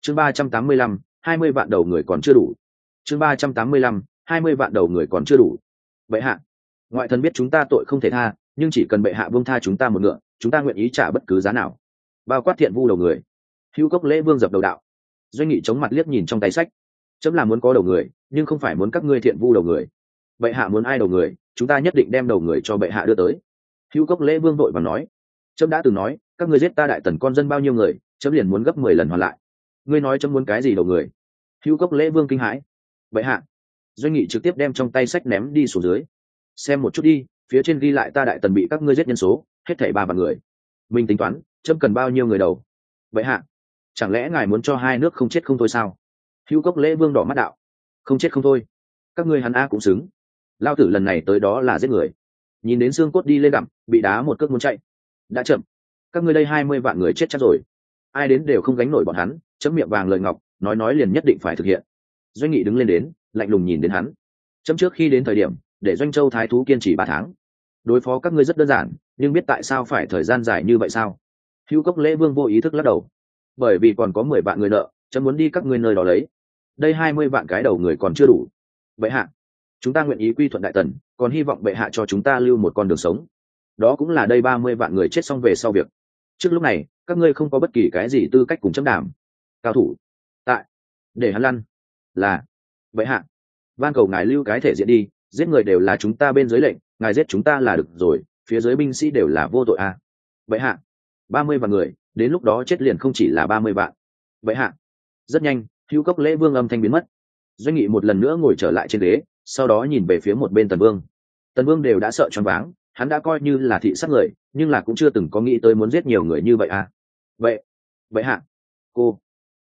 chương 385, 20 vạn đầu người còn chưa đủ. chương 385, 20 vạn đầu người còn chưa đủ. Bệ hạ, ngoại thần biết chúng ta tội không thể tha, nhưng chỉ cần bệ hạ buông tha chúng ta một ngựa, chúng ta nguyện ý trả bất cứ giá nào, bao quát thiện vu đầu người. Hữu Cốc Lễ Vương dập đầu đạo. Doanh Nghị chống mặt liếc nhìn trong tay sách. Chấm là muốn có đầu người, nhưng không phải muốn các ngươi thiện vu đầu người. Bệ hạ muốn ai đầu người, chúng ta nhất định đem đầu người cho bệ hạ đưa tới. Hữu Cốc Lễ Vương vội vàng nói. Chấm đã từng nói, các ngươi giết ta đại tần con dân bao nhiêu người, chấm liền muốn gấp 10 lần hoàn lại. Ngươi nói chấm muốn cái gì đầu người? Hữu Cốc Lễ Vương kinh hãi. Bệ hạ. Doanh Nghị trực tiếp đem trong tay sách ném đi xuống dưới. Xem một chút đi, phía trên ghi lại ta đại tần bị các ngươi giết nhân số, hết thảy 3 vạn người. Mình tính toán, chấm cần bao nhiêu người đầu? Bệ hạ, chẳng lẽ ngài muốn cho hai nước không chết không thôi sao? Hữu Cốc Lễ Vương đỏ mắt đạo. Không chết không thôi, các ngươi hắn a cũng xứng. Lao tử lần này tới đó là giết người. Nhìn đến xương cốt đi lên gặm, bị đá một cước muốn chạy. Đã chậm, các ngươi đây 20 vạn người chết chắc rồi. Ai đến đều không gánh nổi bọn hắn, chấm miệng vàng lời ngọc, nói liền nhất định phải thực hiện. Doanh Nghị đứng lên đến, lạnh lùng nhìn đến hắn. Chấm trước khi đến thời điểm, để Doanh Châu thái thú kiên trì 3 tháng. Đối phó các ngươi rất đơn giản, nhưng biết tại sao phải thời gian dài như vậy sao? Hữu Cốc Lễ Vương vô ý thức lắc đầu. Bởi vì còn có 10 vạn người nợ, chấm muốn đi các ngươi nơi đó lấy. Đây 20 vạn cái đầu người còn chưa đủ. Bệ hạ, chúng ta nguyện ý quy thuận đại tần, còn hy vọng bệ hạ cho chúng ta lưu một con đường sống. Đó cũng là đây 30 vạn người chết xong về sau việc. Trước lúc này, các ngươi không có bất kỳ cái gì tư cách cùng chấm đàm. Cao thủ tại, để hắn lăn. Là bệ hạ, van cầu ngài lưu cái thể diện đi, giết người đều là chúng ta bên dưới lệnh, ngài giết chúng ta là được rồi, phía dưới binh sĩ đều là vô tội à. Bệ hạ, 30 vạn người, đến lúc đó chết liền không chỉ là 30 vạn. Bệ hạ. Rất nhanh, Hữu Cốc Lễ Vương âm thanh biến mất. Doanh Nghị một lần nữa ngồi trở lại trên ghế, sau đó nhìn về phía một bên Tần Vương. Tần Vương đều đã sợ choáng váng, hắn đã coi như là thị sát người, nhưng là cũng chưa từng có nghĩ tới muốn giết nhiều người như vậy à. Bệ hạ, cô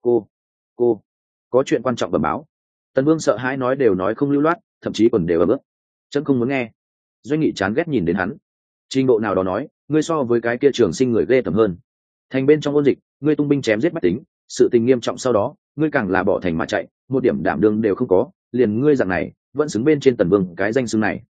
có chuyện quan trọng bẩm báo. Tần Vương sợ hãi nói đều nói không lưu loát, thậm chí còn đều ấm ức. Chấm không muốn nghe. Doanh Nghị chán ghét nhìn đến hắn. Trình độ nào đó nói, ngươi so với cái kia Trường Sinh người ghê tởm hơn. Thành bên trong ôn dịch, ngươi tung binh chém giết bách tính, sự tình nghiêm trọng sau đó, ngươi càng là bỏ thành mà chạy, một điểm đảm đương đều không có, liền ngươi dạng này, vẫn xứng bên trên Tần Vương cái danh xưng này.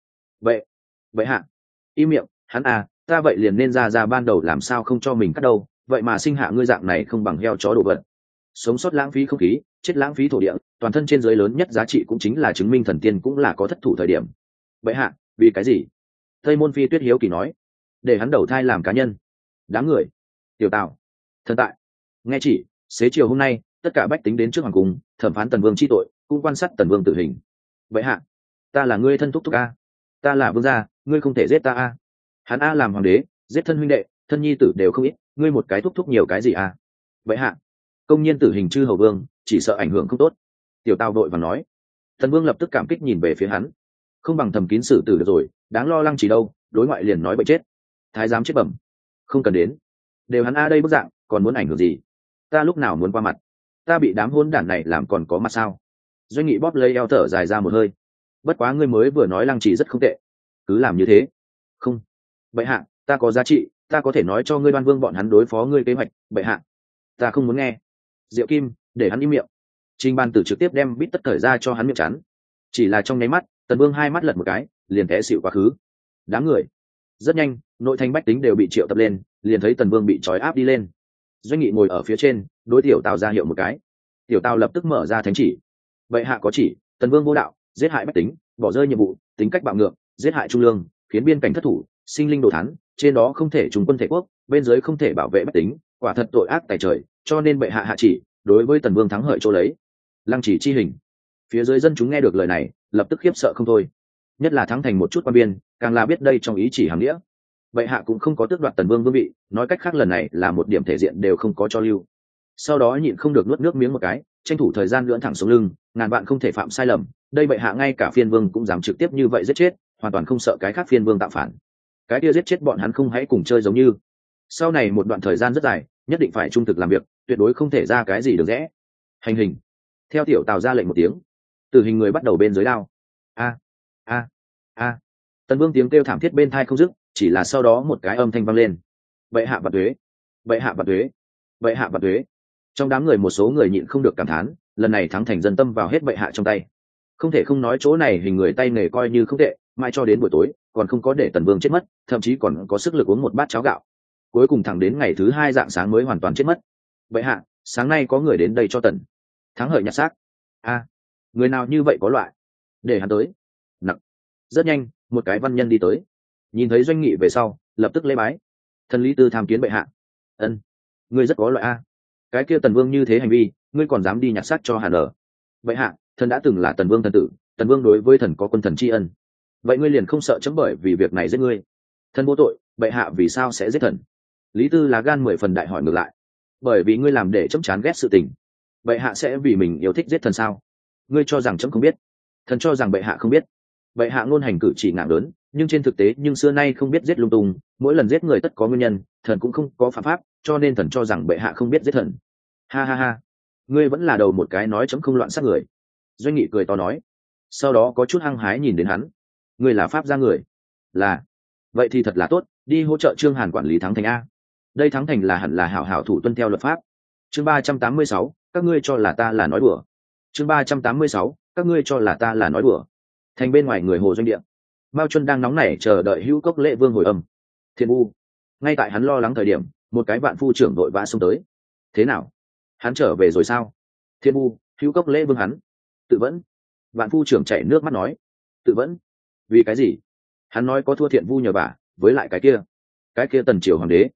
Vậy hạ, im miệng, hắn à, ta vậy liền nên ra ban đầu làm sao không cho mình cắt đâu, vậy mà sinh hạ ngươi dạng này không bằng heo chó đồ vật. Sống sót lãng phí không khí, chết lãng phí thổ địa, toàn thân trên dưới lớn nhất giá trị cũng chính là chứng minh thần tiên cũng là có thất thủ thời điểm. Vậy hạ, vì cái gì? Tây Môn Phi Tuyết hiếu kỳ nói. Để hắn đầu thai làm cá nhân. Đám người. Tiểu Tào. Thần tại. Nghe chỉ, xế chiều hôm nay, tất cả bách tính đến trước hoàng cung, thẩm phán Tần Vương chi tội, cũng quan sát Tần Vương tử hình. Vậy hạ, ta là ngươi thân thúc thúc a, ta là vương gia, ngươi không thể giết ta a. Hắn a làm hoàng đế, giết thân huynh đệ, thân nhi tử đều không ít, ngươi một cái thúc thúc nhiều cái gì a? Vậy hạ, công nhiên tử hình chư hầu vương, chỉ sợ ảnh hưởng không tốt. Tiểu Tào đội và nói. Tần Vương lập tức cảm kích nhìn về phía hắn. Không bằng thầm kín xử tử được rồi, đáng lo lăng chỉ đâu, đối ngoại liền nói bệnh chết. Thái giám chết bẩm. Không cần đến. Đều hắn a đây bức dạng, còn muốn ảnh hưởng gì? Ta lúc nào muốn qua mặt? Ta bị đám hôn đản này làm còn có mặt sao? Doanh Nghị bóp lấy eo thở dài ra một hơi. Bất quá ngươi mới vừa nói lăng chỉ rất không tệ. Cứ làm như thế. Không. Bệ hạ, ta có giá trị, ta có thể nói cho ngươi Đoan Vương bọn hắn đối phó ngươi kế hoạch. Bệ hạ, ta không muốn nghe. Diệu Kim, để hắn im miệng. Trình Ban Tử trực tiếp đem bít tất thời ra cho hắn miệng chắn. Chỉ là trong nháy mắt, Tần Vương hai mắt lật một cái, liền té xỉu quá khứ. Đám người. Rất nhanh, nội thành bách tính đều bị triệu tập lên, liền thấy Tần Vương bị trói áp đi lên. Doanh Nghị ngồi ở phía trên, đối Tiểu Tào ra hiệu một cái. Tiểu Tào lập tức mở ra thánh chỉ. Bệ hạ có chỉ, Tần Vương vô đạo, giết hại bách tính, bỏ rơi nhiệm vụ, tính cách bạo ngược, giết hại trung lương, khiến biên cảnh thất thủ, sinh linh đồ thán, trên đó không thể trùng quân thể quốc, bên dưới không thể bảo vệ bách tính, quả thật tội ác tày trời, cho nên bệ hạ hạ chỉ, đối với Tần Vương thắng hợi chỗ lấy. Lăng chỉ chi hình. Phía dưới dân chúng nghe được lời này, lập tức khiếp sợ không thôi. Nhất là thắng thành một chút quan biên, càng là biết đây trong ý chỉ hàng nghĩa. Bệ hạ cũng không có tước đoạt Tần Vương vương vị, nói cách khác lần này là một điểm thể diện đều không có cho lưu. Sau đó nhịn không được nuốt nước miếng một cái, tranh thủ thời gian lưỡn thẳng xuống lưng, ngàn vạn không thể phạm sai lầm. Đây bệ hạ ngay cả phiên vương cũng dám trực tiếp như vậy giết chết, hoàn toàn không sợ cái khác phiên vương tạo phản. Cái kia giết chết bọn hắn không hãy cùng chơi giống như. Sau này một đoạn thời gian rất dài, nhất định phải trung thực làm việc, tuyệt đối không thể ra cái gì được rẽ. Hành hình. Theo Tiểu Tào ra lệnh một tiếng, tử hình người bắt đầu bên dưới đao. A. Tần Vương tiếng kêu thảm thiết bên tai không dứt, chỉ là sau đó một cái âm thanh vang lên. Bệ hạ vạn tuế, bệ hạ vạn tuế, bệ hạ vạn tuế. Trong đám người một số người nhịn không được cảm thán, lần này thắng thành dân tâm vào hết bệ hạ trong tay. Không thể không nói chỗ này hình người tay nghề coi như không tệ, mai cho đến buổi tối còn không có để Tần Vương chết mất, thậm chí còn có sức lực uống một bát cháo gạo. Cuối cùng thẳng đến ngày thứ 2 rạng sáng mới hoàn toàn chết mất. Bệ hạ, sáng nay có người đến đây cho tần thắng hợi nhặt xác. A, người nào như vậy có loại, để hắn tới. Nặng. Rất nhanh một cái văn nhân đi tới, nhìn thấy Doanh Nghị về sau lập tức lễ bái. Thần Lý Tư tham kiến bệ hạ. Ân, ngươi rất có loại a. Cái kia Tần Vương như thế hành vi, ngươi còn dám đi nhặt xác cho Hàn ở? Bệ hạ, thần đã từng là Tần Vương thần tử, Tần Vương đối với thần có quân thần tri ân. Vậy ngươi liền không sợ chấm bởi vì việc này giết ngươi? Thần vô tội, bệ hạ vì sao sẽ giết thần? Lý Tư là gan 10 phần đại hỏi ngược lại. Bởi vì ngươi làm để chấm chán ghét sự tình. Bệ hạ sẽ vì mình yêu thích giết thần sao? Ngươi cho rằng chấm không biết? Thần cho rằng bệ hạ không biết. Bệ hạ ngôn hành cử chỉ ngạng lớn, nhưng trên thực tế nhưng xưa nay không biết giết lung tung, mỗi lần giết người tất có nguyên nhân, thần cũng không có phạm pháp, cho nên thần cho rằng bệ hạ không biết giết thần. Ha ha ha, ngươi vẫn là đầu một cái nói chấm không loạn sát người. Doanh Nghị cười to nói, sau đó có chút hăng hái nhìn đến hắn. Ngươi là pháp gia người? Là. Vậy thì thật là tốt, đi hỗ trợ Trương Hàn quản lý Thắng Thành a. Đây Thắng Thành là hẳn là hảo hảo thủ tuân theo luật pháp. Chương 386, các ngươi cho là ta là nói đùa. Chương 386, các ngươi cho là ta là nói đùa. Thành bên ngoài người Hồ Doanh Địa, Mao Chuân đang nóng nảy chờ đợi Hữu Cốc Lễ Vương hồi âm. Thiên U. Ngay tại hắn lo lắng thời điểm, một cái vạn phu trưởng đội vã xông tới. Thế nào? Hắn trở về rồi sao? Thiên U, Hữu Cốc Lễ Vương hắn tự vẫn. Vạn phu trưởng chảy nước mắt nói, tự vẫn? Vì cái gì? Hắn nói có thua Thiện Vu nhờ vả, với lại cái kia Tần Triều hoàng đế.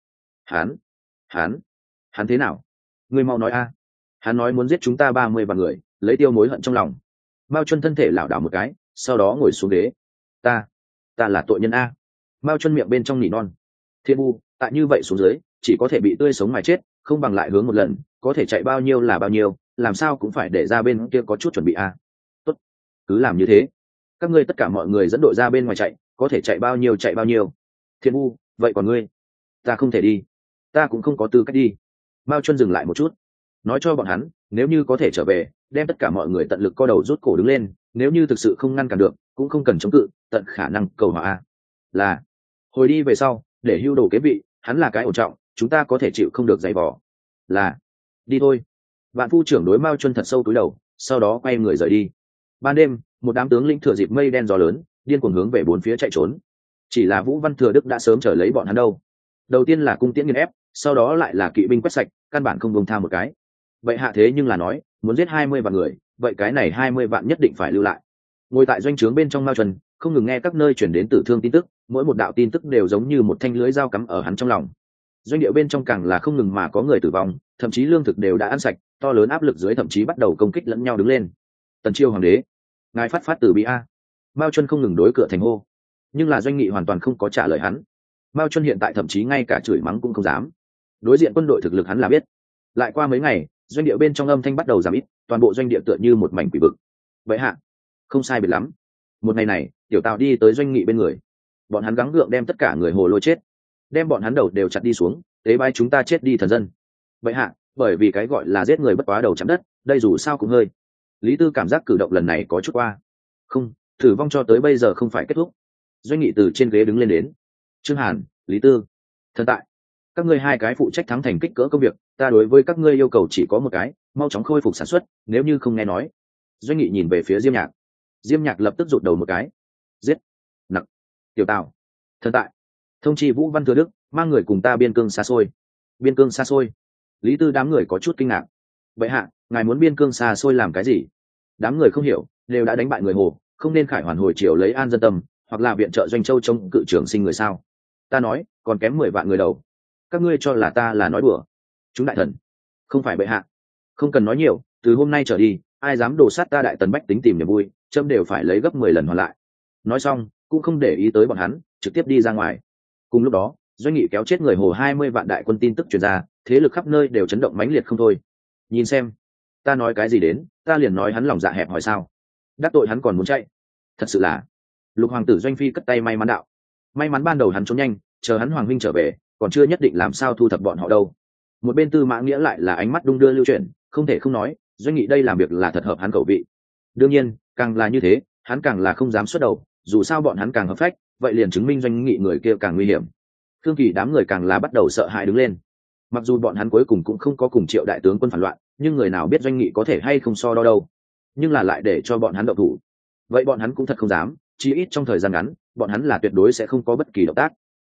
Hắn thế nào? Ngươi mau nói a. Hắn nói muốn giết chúng ta 30 vạn người, lấy tiêu mối hận trong lòng. Mao Chuân thân thể lảo đảo một cái, sau đó ngồi xuống ghế. Ta là tội nhân a. Mao Chuân miệng bên trong nỉ non. Thiên Vu, tại như vậy xuống dưới chỉ có thể bị tươi sống mà chết, không bằng lại hướng một lần, có thể chạy bao nhiêu là bao nhiêu, làm sao cũng phải để ra bên kia có chút chuẩn bị a. Tốt, cứ làm như thế. Các ngươi tất cả mọi người dẫn đội ra bên ngoài chạy, có thể chạy bao nhiêu. Thiên Vu, vậy còn ngươi? Ta không thể đi, ta cũng không có tư cách đi. Mao Chuân dừng lại một chút, nói cho bọn hắn, nếu như có thể trở về, đem tất cả mọi người tận lực co đầu rút cổ đứng lên, nếu như thực sự không ngăn cản được, cũng không cần chống cự, tận khả năng cầu hòa a. Là. Hồi đi về sau, để Hưu Đồ kế vị, hắn là cái ổn trọng, chúng ta có thể chịu không được dày vò. Là. Đi thôi. Vạn phu trưởng đối Mao Chuân thật sâu túi đầu, sau đó quay người rời đi. Ban đêm, một đám tướng lĩnh thừa dịp mây đen gió lớn, điên cuồng hướng về bốn phía chạy trốn. Chỉ là Vũ Văn Thừa Đức đã sớm chờ lấy bọn hắn đâu. Đầu tiên là cung tiễn nghiền ép, sau đó lại là kỵ binh quét sạch, căn bản không buông tha một cái. Vậy hạ thế nhưng là nói muốn giết 20 vạn người, vậy cái này 20 vạn nhất định phải lưu lại. Ngồi tại doanh trướng bên trong Mao Chuân không ngừng nghe các nơi chuyển đến tử thương tin tức, mỗi một đạo tin tức đều giống như một thanh lưới dao cắm ở hắn trong lòng. Doanh địa bên trong càng là không ngừng mà có người tử vong, thậm chí lương thực đều đã ăn sạch, to lớn áp lực dưới thậm chí bắt đầu công kích lẫn nhau đứng lên. Tần Chiêu hoàng đế, ngài phát từ bi a. Mao Chuân không ngừng đối cửa thành hô, nhưng là Doanh Nghị hoàn toàn không có trả lời hắn. Mao Chuân hiện tại thậm chí ngay cả chửi mắng cũng không dám. Đối diện quân đội thực lực hắn là biết. Lại qua mấy ngày, doanh địa bên trong âm thanh bắt đầu giảm ít, toàn bộ doanh địa tựa như một mảnh quỷ vực. Vậy hạ, không sai biệt lắm. Một ngày này, Tiểu Tào đi tới Doanh Nghị bên người, bọn hắn gắng gượng đem tất cả người Hồ lôi chết, đem bọn hắn đầu đều chặt đi xuống, tế bái chúng ta chết đi thần dân. Vậy hạ, bởi vì cái gọi là giết người bất quá đầu chạm đất, đây dù sao cũng hơi. Lý Tư cảm giác cử động lần này có chút qua. Không, thử vong cho tới bây giờ không phải kết thúc. Doanh Nghị từ trên ghế đứng lên đến. Trương Hàn, Lý Tư, thần tại. Các ngươi hai cái phụ trách Thắng Thành kích cỡ công việc, ta đối với các ngươi yêu cầu chỉ có một cái, mau chóng khôi phục sản xuất, nếu như không nghe nói. Doanh Nghị nhìn về phía Diêm Nhạc. Diêm Nhạc lập tức rụt đầu một cái. Giết. Nặc. Tiểu Tào. Thần tại. Thông chi Vũ Văn Thừa Đức, mang người cùng ta biên cương xa xôi. Biên cương xa xôi. Lý Tư đám người có chút kinh ngạc. Vậy hạ, ngài muốn biên cương xa xôi làm cái gì? Đám người không hiểu, đều đã đánh bại người Hồ, không nên khải hoàn hồi triều lấy an dân tâm, hoặc là viện trợ Doanh Châu chống cự trưởng sinh người sao? Ta nói, còn kém 10 vạn người đầu. Các ngươi cho là ta là nói đùa? Chúng đại thần, không phải bệ hạ, không cần nói nhiều, từ hôm nay trở đi, ai dám đổ sát ta đại tần bách tính tìm niềm vui, chấm đều phải lấy gấp 10 lần hoàn lại. Nói xong, cũng không để ý tới bọn hắn, trực tiếp đi ra ngoài. Cùng lúc đó, Doanh Nghị kéo chết người Hồ 20 vạn đại quân tin tức truyền ra, thế lực khắp nơi đều chấn động mãnh liệt không thôi. Nhìn xem, ta nói cái gì đến, ta liền nói hắn lòng dạ hẹp hỏi sao? Đắc tội hắn còn muốn chạy? Thật sự là. Lục hoàng tử Doanh Phi cất tay may mắn đạo. May mắn ban đầu hắn trốn nhanh, chờ hắn hoàng huynh trở về, còn chưa nhất định làm sao thu thập bọn họ đâu. Một bên Tư Mã Nghĩa lại là ánh mắt đung đưa lưu chuyển, không thể không nói, Doanh Nghị đây làm việc là thật hợp hắn khẩu vị. Đương nhiên, càng là như thế, hắn càng là không dám xuất đầu, dù sao bọn hắn càng hợp phách, vậy liền chứng minh Doanh Nghị người kia càng nguy hiểm. Thương Kỳ đám người càng là bắt đầu sợ hãi đứng lên. Mặc dù bọn hắn cuối cùng cũng không có cùng Triệu đại tướng quân phản loạn, nhưng người nào biết Doanh Nghị có thể hay không so đo đâu. Nhưng là lại để cho bọn hắn động thủ, vậy bọn hắn cũng thật không dám, chí ít trong thời gian ngắn, bọn hắn là tuyệt đối sẽ không có bất kỳ động tác.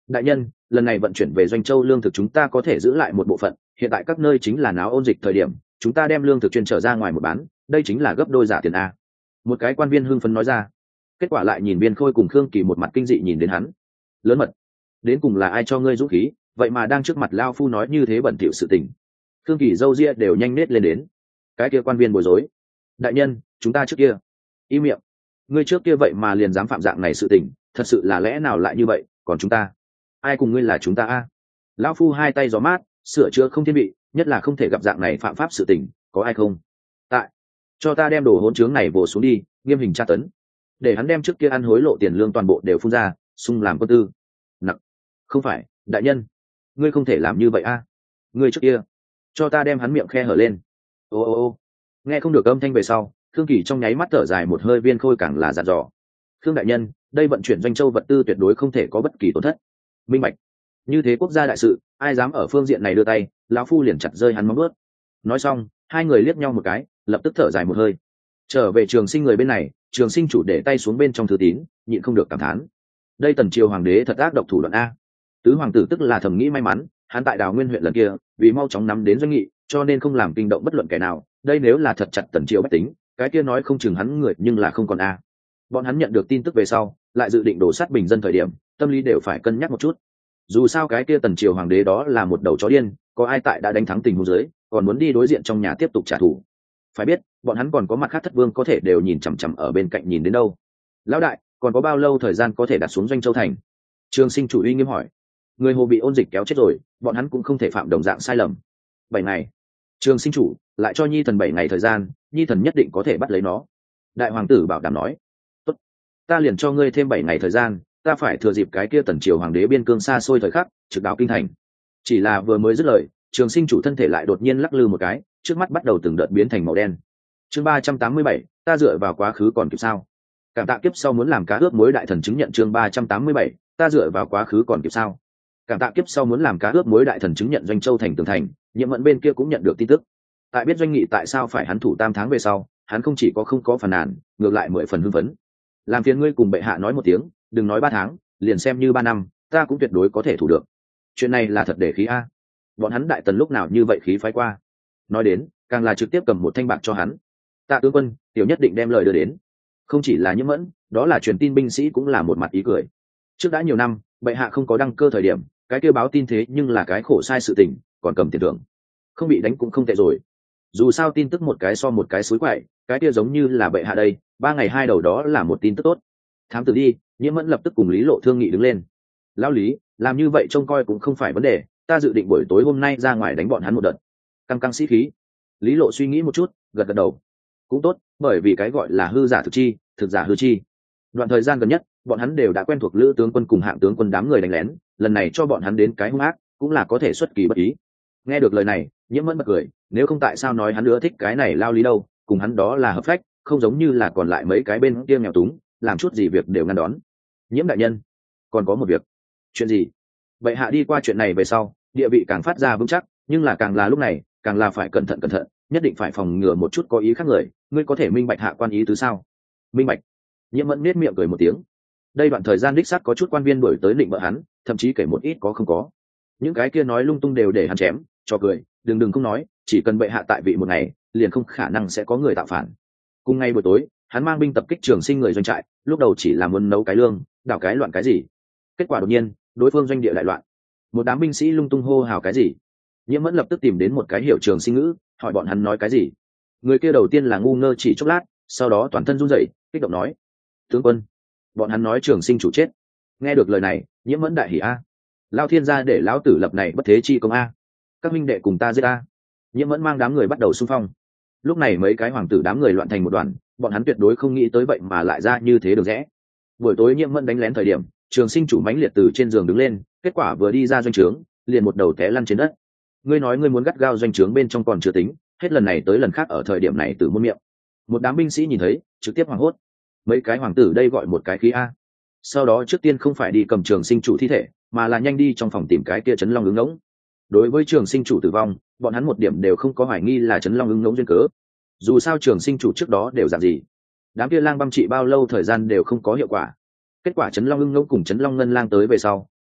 Đại nhân, lần này vận chuyển về Doanh Châu lương thực chúng ta có thể giữ lại một bộ phận, hiện tại các nơi chính là náo ôn dịch thời điểm, chúng ta đem lương thực chuyên trở ra ngoài một bán, đây chính là gấp đôi giả tiền a. Một cái quan viên hưng phấn nói ra. Kết quả lại nhìn Viên Khôi cùng Khương Kỳ một mặt kinh dị nhìn đến hắn. Lớn mật, đến cùng là ai cho ngươi dũng khí, vậy mà đang trước mặt lao phu nói như thế bẩn thỉu sự tình. Khương Kỳ râu ria đều nhanh nết lên đến. Cái kia quan viên bối rối. Đại nhân, chúng ta trước kia. Im miệng. Ngươi trước kia vậy mà liền dám phạm dạng này sự tình, thật sự là lẽ nào lại như vậy, còn chúng ta? Ai cùng ngươi là chúng ta a? Lão phu hai tay gió mát, sửa chữa không thiên vị, nhất là không thể gặp dạng này phạm pháp sự tình, có ai không? Tại, cho ta đem đồ hỗn trướng này vồ xuống đi, nghiêm hình tra tấn, để hắn đem trước kia ăn hối lộ tiền lương toàn bộ đều phun ra, xung làm quân tư. Nặng, không phải, đại nhân, ngươi không thể làm như vậy a. Ngươi trước kia, cho ta đem hắn miệng khe hở lên. Ô ô ô, nghe không được âm thanh về sau, Khương Kỳ trong nháy mắt thở dài một hơi. Viên Khôi càng là dặn dò. Khương đại nhân, đây vận chuyển Doanh Châu vật tư tuyệt đối không thể có bất kỳ tổn thất. Minh bạch. Như thế quốc gia đại sự, ai dám ở phương diện này đưa tay, lão phu liền chặt rơi hắn móng ướt. Nói xong, hai người liếc nhau một cái, lập tức thở dài một hơi. Trở về Trường Sinh người bên này, Trường Sinh chủ để tay xuống bên trong thư tín, nhịn không được cảm thán. Đây Tần Triều hoàng đế thật ác độc thủ đoạn a. Tứ hoàng tử tức là thầm nghĩ may mắn, hắn tại Đào Nguyên huyện lần kia, vì mau chóng nắm đến Doanh Nghị, cho nên không làm kinh động bất luận kẻ nào. Đây nếu là thật chặt Tần Triều bách tính, cái kia nói không chừng hắn người nhưng là không còn a. Bọn hắn nhận được tin tức về sau, lại dự định đổ sát bình dân thời điểm, tâm lý đều phải cân nhắc một chút. Dù sao cái kia Tần Triều hoàng đế đó là một đầu chó điên, có ai tại đã đánh thắng tình huống dưới, còn muốn đi đối diện trong nhà tiếp tục trả thù. Phải biết, bọn hắn còn có mặt khác thất vương có thể đều nhìn chằm chằm ở bên cạnh nhìn đến đâu. Lão đại, còn có bao lâu thời gian có thể đặt xuống Doanh Châu thành? Trường Sinh chủ uy nghiêm hỏi. Người Hồ bị ôn dịch kéo chết rồi, bọn hắn cũng không thể phạm đồng dạng sai lầm. 7 ngày. Trường Sinh chủ lại cho Nhi thần 7 ngày thời gian, Nhi thần nhất định có thể bắt lấy nó. Đại hoàng tử bảo đảm nói. Tốt, ta liền cho ngươi thêm 7 ngày thời gian, ta phải thừa dịp cái kia Tần Triều hoàng đế biên cương xa xôi thời khắc, trực đảo kinh thành. Chỉ là vừa mới dứt lời, Trường Sinh chủ thân thể lại đột nhiên lắc lư một cái, trước mắt bắt đầu từng đợt biến thành màu đen. Chương 387, ta dựa vào quá khứ còn kịp sao? Cảm tạ kiếp sau muốn làm cá ướp muối đại thần chứng nhận. Chương 387, ta dựa vào quá khứ còn kịp sao? Cảm tạ kiếp sau muốn làm cá ướp muối đại thần chứng nhận Doanh Châu thành tường thành. Nhiệm Mẫn bên kia cũng nhận được tin tức. Tại biết Doanh Nghị tại sao phải hắn thủ 8 tháng về sau, hắn không chỉ có không có phàn nàn, ngược lại 10 phần hưng phấn. Làm phiền ngươi cùng bệ hạ nói một tiếng, đừng nói 3 tháng, liền xem như 3 năm, ta cũng tuyệt đối có thể thủ được. Chuyện này là thật để khí a. Bọn hắn đại tần lúc nào như vậy khí phái qua. Nói đến, càng là trực tiếp cầm một thanh bạc cho hắn. Tạ tướng quân, tiểu nhất định đem lời đưa đến. Không chỉ là Nhiễm Mẫn, đó là truyền tin binh sĩ cũng là một mặt ý cười. Trước đã nhiều năm, bệ hạ không có đăng cơ thời điểm, cái kêu báo tin thế nhưng là cái khổ sai sự tình, còn cầm tiền thưởng, không bị đánh cũng không tệ rồi. Dù sao tin tức một cái so một cái xối quậy, cái kia giống như là bệ hạ đây, 3 ngày 2 đầu đó là một tin tức tốt. Thám tử đi, Nhiễm Mẫn lập tức cùng Lý Lộ thương nghị đứng lên. Lão Lý, làm như vậy trông coi cũng không phải vấn đề, ta dự định buổi tối hôm nay ra ngoài đánh bọn hắn một đợt. Căng căng sĩ khí. Lý Lộ suy nghĩ một chút, gật gật đầu. Cũng tốt, bởi vì cái gọi là hư giả thực chi, thực giả hư chi. Đoạn thời gian gần nhất, bọn hắn đều đã quen thuộc Lữ tướng quân cùng Hạng tướng quân đám người đánh lén, lần này cho bọn hắn đến cái hung ác, cũng là có thể xuất kỳ bất ý. Nghe được lời này, Nhiễm Mẫn bật cười, nếu không tại sao nói hắn nữa thích cái này Lao Lý đâu, cùng hắn đó là hợp phách, không giống như là còn lại mấy cái bên kia nghèo túng, làm chút gì việc đều ngăn đón. Nhiễm đại nhân, còn có một việc. Chuyện gì? Bệ hạ đi qua chuyện này về sau, địa vị càng phát ra vững chắc, nhưng là càng là lúc này, càng là phải cẩn thận, nhất định phải phòng ngừa một chút có ý khác người. Ngươi có thể minh bạch hạ quan ý tứ sao? Minh bạch. Nhiễm Mẫn nết miệng cười một tiếng. Đây đoạn thời gian đích xác có chút quan viên đuổi tới định bợ hắn, thậm chí kể một ít có không có. Những cái kia nói lung tung đều để hắn chém, cho cười, đừng không nói, chỉ cần bệ hạ tại vị một ngày, liền không khả năng sẽ có người tạo phản. Cùng ngày buổi tối, hắn mang binh tập kích Trường Sinh người doanh trại, lúc đầu chỉ là muốn nấu cái lương, đảo cái loạn cái gì. Kết quả đột nhiên, đối phương doanh địa đại loạn. Một đám binh sĩ lung tung hô hào cái gì. Nhiễm Mẫn lập tức tìm đến một cái hiểu Trường Sinh ngữ, hỏi bọn hắn nói cái gì. Người kia đầu tiên là ngu ngơ chỉ chốc lát, sau đó toàn thân run rẩy, kích động nói: "Tướng quân, bọn hắn nói Trường Sinh chủ chết." Nghe được lời này, Nhiễm Mẫn đại hỉ a. Lao thiên gia để lão tử lập này bất thế chi công a. Các minh đệ cùng ta giết a. Nhiễm Mẫn mang đám người bắt đầu xung phong. Lúc này mấy cái hoàng tử đám người loạn thành một đoàn, bọn hắn tuyệt đối không nghĩ tới vậy mà lại ra như thế được rẽ. Buổi tối Nhiễm Mẫn đánh lén thời điểm, Trường Sinh chủ mãnh liệt từ trên giường đứng lên, kết quả vừa đi ra doanh trướng, liền một đầu té lăn trên đất. Ngươi nói ngươi muốn gắt gao doanh trướng bên trong còn chưa tính, hết lần này tới lần khác ở thời điểm này tự muôn miệng. Một đám binh sĩ nhìn thấy, trực tiếp hoảng hốt. Mấy cái hoàng tử đây gọi một cái khí a. Sau đó trước tiên không phải đi cầm Trường Sinh chủ thi thể, mà là nhanh đi trong phòng tìm cái kia Trấn Long ứng ngỗng. Đối với Trường Sinh chủ tử vong, bọn hắn một điểm đều không có hoài nghi là Trấn Long ứng ngỗng duyên cớ. Dù sao Trường Sinh chủ trước đó đều dạng gì, đám kia lang băm trị bao lâu thời gian đều không có hiệu quả. Kết quả Trấn Long ưng ngỗng cùng Trấn Long ngân lang tới về sau,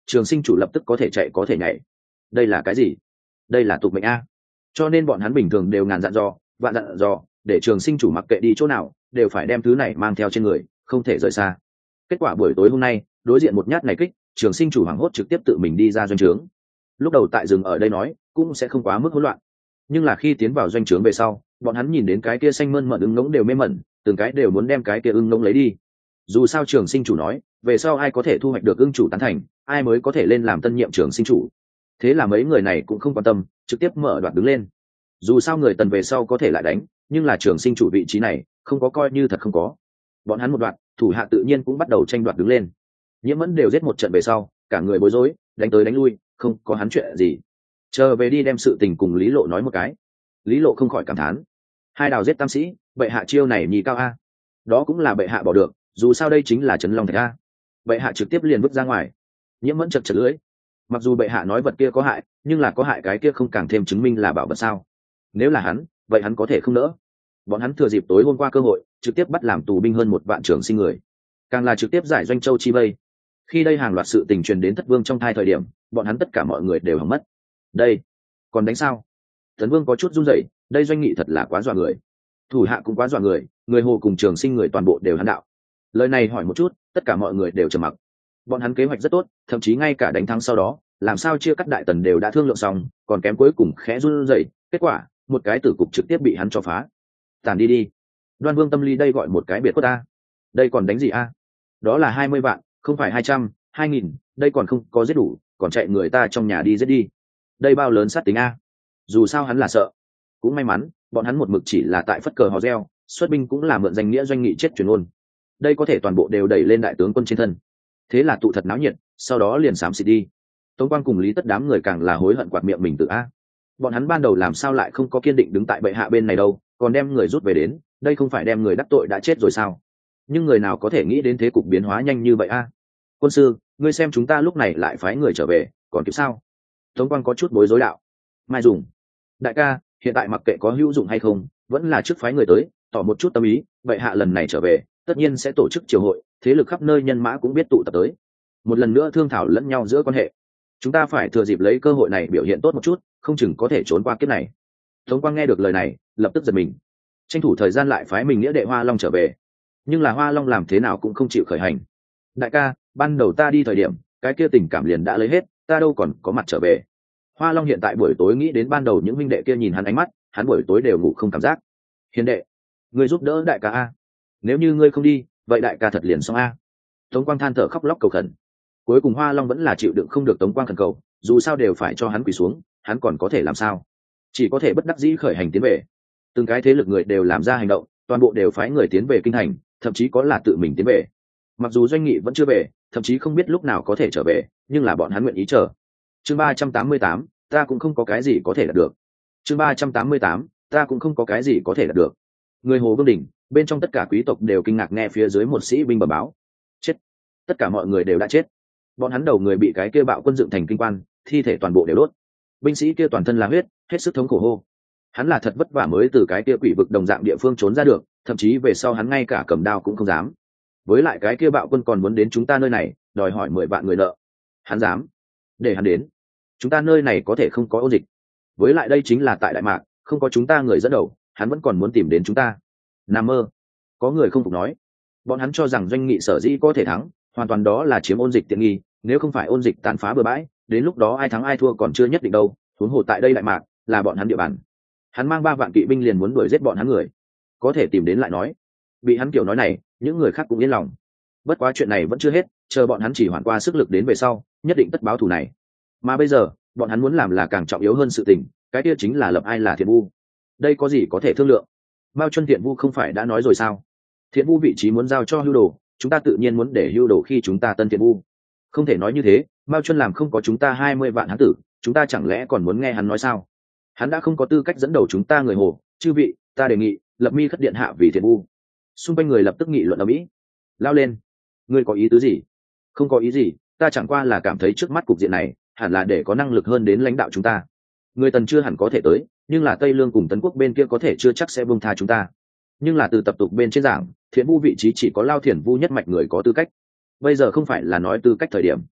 trường sinh chủ lập tức có thể chạy có thể nhảy. Đây là cái gì? Đây là tục mệnh a. Cho nên bọn hắn bình thường đều ngàn dặn dò vạn dặn dò, để trường sinh chủ mặc kệ đi chỗ nào đều phải đem thứ này mang theo trên người, không thể rời xa. Kết quả buổi tối hôm nay đối diện một nhát này kích, trường sinh chủ hoảng hốt trực tiếp tự mình đi ra doanh trướng. Lúc đầu tại rừng ở đây nói cũng sẽ không quá mức hỗn loạn, nhưng là khi tiến vào doanh trướng về sau, bọn hắn nhìn đến cái kia xanh mơn mận ưng ngỗng đều mê mẩn, từng cái đều muốn đem cái kia ưng ngỗng lấy đi. Dù sao trường sinh chủ nói về sau ai có thể thu hoạch được ưng chủ tán thành, ai mới có thể lên làm tân nhiệm trường sinh chủ. Thế là mấy người này cũng không quan tâm, trực tiếp mở đoạt đứng lên. Dù sao người Tần về sau có thể lại đánh, nhưng là trường sinh chủ vị trí này không có coi như thật không có. Bọn hắn một đoạn thủ hạ tự nhiên cũng bắt đầu tranh đoạt đứng lên. Nhiễm Mẫn đều giết một trận về sau, cả người bối rối, đánh tới đánh lui, không có hắn chuyện gì. Chờ về đi đem sự tình cùng Lý Lộ nói một cái. Lý Lộ không khỏi cảm thán: hai đào giết tam sĩ, bệ hạ chiêu này nhì cao a. Đó cũng là bệ hạ bỏ được, dù sao đây chính là trấn long thạch a. Bệ hạ trực tiếp liền vứt ra ngoài. Nhiễm Mẫn chật chật lưỡi. Mặc dù bệ hạ nói vật kia có hại, nhưng là có hại cái kia không càng thêm chứng minh là bảo vật sao? Nếu là hắn, vậy hắn có thể không nỡ. Bọn hắn thừa dịp tối hôm qua cơ hội, trực tiếp bắt làm tù binh hơn 1 vạn trường sinh người, càng là trực tiếp giải doanh châu chi vây. Khi đây hàng loạt sự tình truyền đến Thất Vương trong thai thời điểm, bọn hắn tất cả mọi người đều hỏng mất. Đây, còn đánh sao? Tấn Vương có chút run rẩy, đây doanh nghị thật là quá dọa người. Thủ hạ cũng quá dọa người, người Hồ cùng trường sinh người toàn bộ đều hắn đạo. Lời này hỏi một chút, tất cả mọi người đều trầm mặc. Bọn hắn kế hoạch rất tốt, thậm chí ngay cả đánh thắng sau đó, làm sao chia cắt đại tần đều đã thương lượng xong, còn kém cuối cùng khẽ run rẩy, kết quả, một cái tử cục trực tiếp bị hắn cho phá. Tản đi đi. Đoan Vương tâm lý đây gọi một cái biệt quất a. Đây còn đánh gì a? Đó là 20 vạn, không phải 200, 2000, đây còn không có giết đủ, còn chạy người ta trong nhà đi giết đi. Đây bao lớn sát tính a. Dù sao hắn là sợ. Cũng may mắn, bọn hắn một mực chỉ là tại phất cờ hò reo, xuất binh cũng là mượn danh nghĩa doanh nghị chết truyền ôn. Đây có thể toàn bộ đều đẩy lên đại tướng quân trên thân. Thế là tụ thật náo nhiệt, sau đó liền xám xịt đi. Tống Quang cùng Lý Tất đám người càng là hối hận quạt miệng mình tự a. Bọn hắn ban đầu làm sao lại không có kiên định đứng tại bệ hạ bên này đâu, còn đem người rút về đến, đây không phải đem người đắc tội đã chết rồi sao? Nhưng người nào có thể nghĩ đến thế cục biến hóa nhanh như vậy a? Quân sư, ngươi xem chúng ta lúc này lại phái người trở về, còn kịp sao? Tống Quang có chút bối rối đạo. Mai Dùng, đại ca, hiện tại mặc kệ có hữu dụng hay không, vẫn là trước phái người tới, tỏ một chút tâm ý, bệ hạ lần này trở về, tất nhiên sẽ tổ chức triều hội, thế lực khắp nơi nhân mã cũng biết tụ tập tới. Một lần nữa thương thảo lẫn nhau giữa quan hệ. Chúng ta phải thừa dịp lấy cơ hội này biểu hiện tốt một chút, không chừng có thể trốn qua kiếp này. Tống Quang nghe được lời này, lập tức giật mình, tranh thủ thời gian lại phái mình nghĩa đệ Hoa Long trở về. Nhưng là Hoa Long làm thế nào cũng không chịu khởi hành. Đại ca, ban đầu ta đi thời điểm, cái kia tình cảm liền đã lấy hết, ta đâu còn có mặt trở về. Hoa Long hiện tại buổi tối nghĩ đến ban đầu những huynh đệ kia nhìn hắn ánh mắt, hắn buổi tối đều ngủ không cảm giác. Hiền đệ, ngươi giúp đỡ đại ca a. Nếu như ngươi không đi, vậy đại ca thật liền xong a. Tống Quang than thở khóc lóc cầu khẩn. Cuối cùng Hoa Long vẫn là chịu đựng không được Tống Quang khẩn cầu, dù sao đều phải cho hắn quỳ xuống, hắn còn có thể làm sao? Chỉ có thể bất đắc dĩ khởi hành tiến về. Từng cái thế lực người đều làm ra hành động, toàn bộ đều phái người tiến về kinh thành, thậm chí có là tự mình tiến về. Mặc dù doanh nghị vẫn chưa về, thậm chí không biết lúc nào có thể trở về, nhưng là bọn hắn nguyện ý chờ. Chương 388, ta cũng không có cái gì có thể đạt được. Chương 388, ta cũng không có cái gì có thể đạt được. Người Hồ Vương Đình, bên trong tất cả quý tộc đều kinh ngạc nghe phía dưới một sĩ binh bẩm báo. Chết. Tất cả mọi người đều đã chết. Bọn hắn đầu người bị cái kia bạo quân dựng thành kinh quan, thi thể toàn bộ đều đốt. Binh sĩ kia toàn thân là huyết, hết sức thống khổ hô. Hắn là thật vất vả mới từ cái kia quỷ vực đồng dạng địa phương trốn ra được, thậm chí về sau hắn ngay cả cầm đao cũng không dám. Với lại cái kia bạo quân còn muốn đến chúng ta nơi này, đòi hỏi 10 vạn người nợ. Hắn dám? Để hắn đến. Chúng ta nơi này có thể không có ôn dịch. Với lại đây chính là tại Đại Mạc, không có chúng ta người dẫn đầu, hắn vẫn còn muốn tìm đến chúng ta. Nằm mơ. Có người không phục nói. Bọn hắn cho rằng doanh nghị sở dĩ có thể thắng, hoàn toàn đó là chiếm ôn dịch tiện nghi, nếu không phải ôn dịch tàn phá bừa bãi, đến lúc đó ai thắng ai thua còn chưa nhất định đâu. Huống hồ tại đây Đại Mạc là bọn hắn địa bàn. Hắn mang 3 vạn kỵ binh liền muốn đuổi giết bọn hắn người, có thể tìm đến lại nói. Bị hắn kiểu nói này, những người khác cũng yên lòng. Bất quá chuyện này vẫn chưa hết, chờ bọn hắn chỉ hoàn qua sức lực đến về sau, nhất định tất báo thù này. Mà bây giờ, bọn hắn muốn làm là càng trọng yếu hơn sự tình, cái kia chính là lập ai là Thiện Vu. Đây có gì có thể thương lượng? Mao Chuân Thiện Vu không phải đã nói rồi sao? Thiện Vu vị trí muốn giao cho Hưu Đồ, chúng ta tự nhiên muốn để Hưu Đồ khi chúng ta tân Thiện Vu. Không thể nói như thế, Mao Chuân làm không có chúng ta 20 vạn hán tử, chúng ta chẳng lẽ còn muốn nghe hắn nói sao? Hắn đã không có tư cách dẫn đầu chúng ta người Hồ, chư vị, ta đề nghị lập mi khất điện hạ vì Thiện Vu. Xung quanh người lập tức nghị luận ầm ĩ. Lao lên, ngươi có ý tứ gì? Không có ý gì, ta chẳng qua là cảm thấy trước mắt cục diện này hẳn là để có năng lực hơn đến lãnh đạo chúng ta. Người Tần chưa hẳn có thể tới, nhưng là Tây Lương cùng Tấn Quốc bên kia có thể chưa chắc sẽ buông tha chúng ta. Nhưng là từ tập tục bên trên giảng, Thiện Vu vị trí chỉ có Lao Thiển Vu nhất mạch người có tư cách. Bây giờ không phải là nói tư cách thời điểm.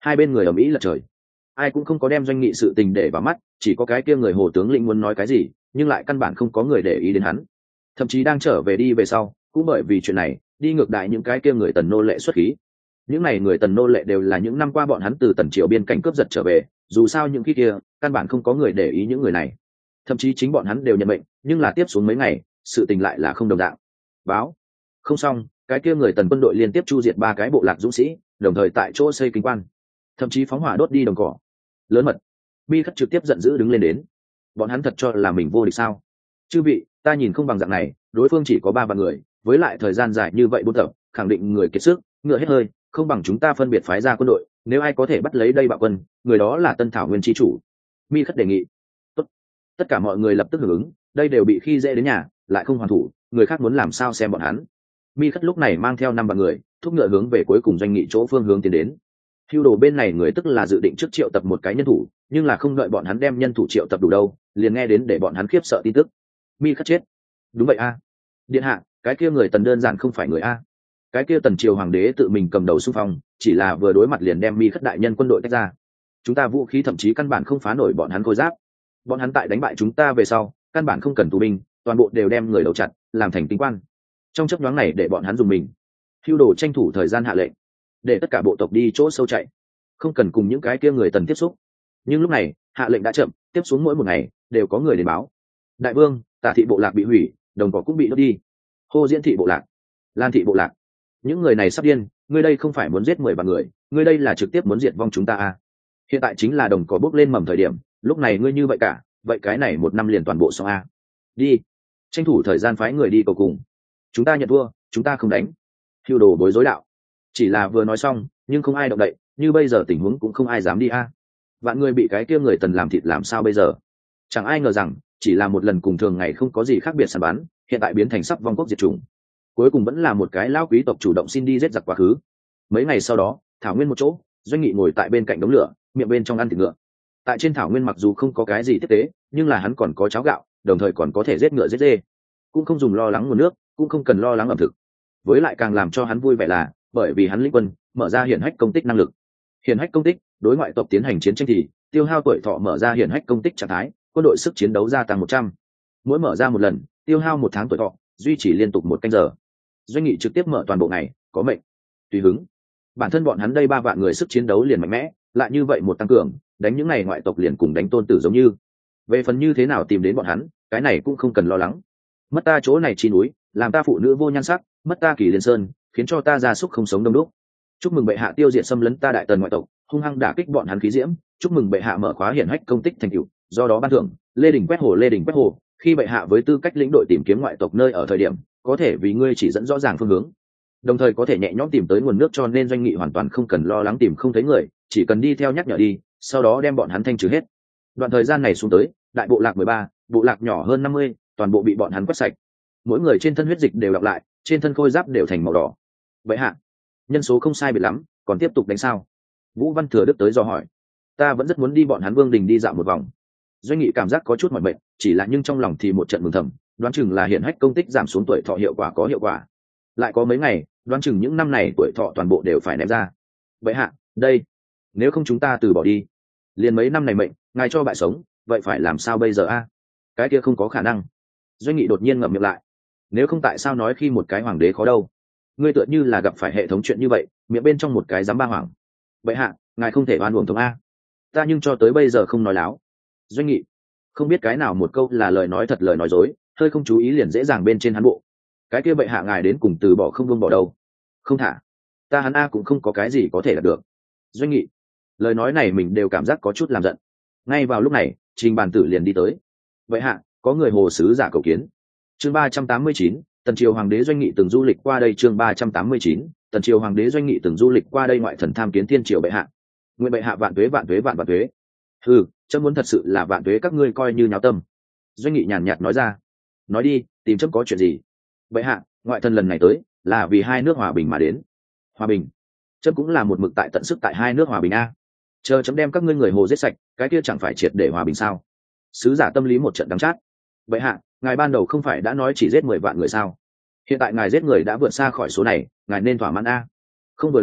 hai bên người ở mỹ lật trời, ai cũng không có đem Doanh Nghị sự tình để vào mắt, chỉ có cái kia người Hồ tướng lĩnh muốn nói cái gì, nhưng lại căn bản không có người để ý đến hắn. Thậm chí đang trở về đi về sau, cũng bởi vì chuyện này, đi ngược đại những cái kia người Tần nô lệ xuất khí. Những này người Tần nô lệ đều là những năm qua bọn hắn từ Tần triều biên cảnh cướp giật trở về, dù sao những khi kia, căn bản không có người để ý những người này. Thậm chí chính bọn hắn đều nhận mệnh, nhưng là tiếp xuống mấy ngày, sự tình lại là không đồng dạng. Báo không xong, cái kia người Tần quân đội liên tiếp chu diệt 3 cái bộ lạc dũng sĩ, đồng thời tại chỗ xây kính quan, thậm chí phóng hỏa đốt đi đồng cỏ. Lớn mật. Mi Khất trực tiếp giận dữ đứng lên đến. Bọn hắn thật cho là mình vô địch sao? Chư vị, ta nhìn không bằng dạng này, đối phương chỉ có 3 vạn người, với lại thời gian dài như vậy buôn tập, khẳng định người kiệt sức, ngựa hết hơi, không bằng chúng ta phân biệt phái ra quân đội, nếu ai có thể bắt lấy đây bạo quân, người đó là Tân Thảo Nguyên chi chủ. Mi Khất đề nghị. Tốt. Tất cả mọi người lập tức hưởng ứng, đây đều bị khi dễ đến nhà, lại không hoàn thủ, người khác muốn làm sao xem bọn hắn. Mi Khất lúc này mang theo 5 vạn người, thúc ngựa hướng về cuối cùng Doanh Nghị chỗ phương hướng tiến đến. Hưu đồ bên này người tức là dự định trước triệu tập một cái nhân thủ, nhưng là không đợi bọn hắn đem nhân thủ triệu tập đủ đâu, liền nghe đến để bọn hắn khiếp sợ tin tức. Mi Khất chết. Đúng vậy a. Điện hạ, cái kia người Tần đơn giản không phải người a. Cái kia Tần triều hoàng đế tự mình cầm đầu xung phong, chỉ là vừa đối mặt liền đem Mi Khất đại nhân quân đội tách ra. Chúng ta vũ khí thậm chí căn bản không phá nổi bọn hắn khôi giáp. Bọn hắn tại đánh bại chúng ta về sau, căn bản không cần tù binh, toàn bộ đều đem người đầu chặt, làm thành tinh quan. Trong chốc nhoáng này để bọn hắn dùng mình. Hưu đồ tranh thủ thời gian hạ lệnh, để tất cả bộ tộc đi chỗ sâu chạy, không cần cùng những cái kia người Tần tiếp xúc. Nhưng lúc này hạ lệnh đã chậm, tiếp xuống mỗi một ngày đều có người đến báo. Đại vương, Tả thị bộ lạc bị hủy, đồng cỏ cũng bị đốt đi. Hô Diễn thị bộ lạc, Lan thị bộ lạc, những người này sắp điên. Ngươi đây không phải muốn giết 10 vạn người, ngươi đây là trực tiếp muốn diệt vong chúng ta à? Hiện tại chính là đồng cỏ bốc lên mầm thời điểm, lúc này ngươi như vậy cả, vậy cái này 1 năm liền toàn bộ xong à? Đi, tranh thủ thời gian phái người đi cầu cùng. Chúng ta nhận thua, chúng ta không đánh. Hưu đồ bối rối đạo. Chỉ là vừa nói xong, nhưng không ai động đậy, như bây giờ tình huống cũng không ai dám đi a. Vạn người bị cái kia người Tần làm thịt làm sao bây giờ? Chẳng ai ngờ rằng, chỉ là một lần cùng thường ngày không có gì khác biệt săn bắn, hiện tại biến thành sắp vong quốc diệt chủng. Cuối cùng vẫn là một cái lão quý tộc chủ động xin đi giết giặc quá khứ. Mấy ngày sau đó, thảo nguyên một chỗ, Doanh Nghị ngồi tại bên cạnh đống lửa, miệng bên trong ăn thịt ngựa. Tại trên thảo nguyên mặc dù không có cái gì tiếp tế, nhưng là hắn còn có cháo gạo, đồng thời còn có thể giết ngựa giết dê, cũng không dùng lo lắng nguồn nước, cũng không cần lo lắng ẩm thực. Với lại càng làm cho hắn vui vẻ là, bởi vì hắn lĩnh quân, mở ra hiển hách công tích năng lực. Hiển hách công tích, đối ngoại tộc tiến hành chiến tranh thì tiêu hao tuổi thọ mở ra hiển hách công tích trạng thái, quân đội sức chiến đấu gia tăng 100. Mỗi mở ra một lần, tiêu hao 1 tháng tuổi thọ, duy trì liên tục 1 canh giờ. Doanh Nghị trực tiếp mở toàn bộ ngày, có mệnh. Tùy hứng. Bản thân bọn hắn đây 3 vạn người sức chiến đấu liền mạnh mẽ, lại như vậy một tăng cường, đánh những này ngoại tộc liền cùng đánh tôn tử giống như. Về phần như thế nào tìm đến bọn hắn, cái này cũng không cần lo lắng. Mất ta chỗ này chi núi, làm ta phụ nữ vô nhan sắc, mất ta Kỳ Liên Sơn, khiến cho ta gia súc không sống đông đúc. Chúc mừng bệ hạ tiêu diệt xâm lấn ta đại Tần ngoại tộc, hung hăng đả kích bọn hắn khí diễm. Chúc mừng bệ hạ mở khóa hiển hách công tích thành tựu, do đó ban thưởng Lê Đình quét hồ. Lê Đình quét hồ, khi bệ hạ với tư cách lĩnh đội tìm kiếm ngoại tộc nơi ở thời điểm, có thể vì ngươi chỉ dẫn rõ ràng phương hướng, đồng thời có thể nhẹ nhõm tìm tới nguồn nước, cho nên Doanh Nghị hoàn toàn không cần lo lắng tìm không thấy người, chỉ cần đi theo nhắc nhở đi, sau đó đem bọn hắn thanh trừ hết. Đoạn thời gian này xuống tới, đại bộ lạc 13, bộ lạc nhỏ hơn 50, toàn bộ bị bọn hắn quét sạch. Mỗi người trên thân huyết dịch đều đọc lại, trên thân khôi giáp đều thành màu đỏ. Bệ hạ, nhân số không sai biệt lắm, còn tiếp tục đánh sao? Vũ Văn Thừa Đức tới dò hỏi. Ta vẫn rất muốn đi bọn hắn Vương đình đi dạo một vòng. Doanh Nghị cảm giác có chút mỏi mệt, chỉ là nhưng trong lòng thì một trận mừng thầm, đoán chừng là hiển hách công tích giảm xuống tuổi thọ hiệu quả có hiệu quả. Lại có mấy ngày, đoán chừng những năm này tuổi thọ toàn bộ đều phải ném ra. Bệ hạ, đây, nếu không chúng ta từ bỏ đi. Liền mấy năm này mệnh, ngài cho bại sống, vậy phải làm sao bây giờ a? Cái kia không có khả năng. Doanh Nghị đột nhiên ngậm miệng lại. Nếu không tại sao nói khi một cái hoàng đế khó đâu? Ngươi tựa như là gặp phải hệ thống chuyện như vậy, miệng bên trong một cái dám ba hoàng. Bệ hạ, ngài không thể oan uổng thống a. Ta nhưng cho tới bây giờ không nói láo. Doanh Nghị, không biết cái nào một câu là lời nói thật lời nói dối, hơi không chú ý liền dễ dàng bên trên hắn bộ. Cái kia bệ hạ ngài đến cùng từ bỏ không buông bỏ đâu. Không thả. Ta hắn a cũng không có cái gì có thể đạt được. Doanh Nghị, lời nói này mình đều cảm giác có chút làm giận. Ngay vào lúc này, Trình Bàn Tử liền đi tới. Bệ hạ, có người hồ sứ giả cầu kiến. Chương 389, Tần triều hoàng đế Doanh Nghị từng du lịch qua đây. Chương 389, Tần triều hoàng đế Doanh Nghị từng du lịch qua đây. Ngoại thần tham kiến thiên triều bệ hạ. Nguyện bệ hạ vạn tuế vạn tuế vạn vạn tuế. Chấm muốn thật sự là vạn tuế các ngươi coi như nháo tâm. Doanh Nghị nhàn nhạt nói ra. Nói đi, tìm chấm có chuyện gì? Bệ hạ, ngoại thần lần này tới là vì hai nước hòa bình mà đến. Hòa bình? Chấm cũng là một mực tại tận sức tại hai nước hòa bình a. Chờ chấm đem các ngươi người hồ giết sạch, cái kia chẳng phải triệt để hòa bình sao? Sứ giả tâm lý một trận đắng chát. Bệ hạ, ngài ban đầu không phải đã nói chỉ giết 10 vạn người sao? Hiện tại ngài giết người đã vượt xa khỏi số này, ngài nên thỏa mãn a. Không vừa lòng,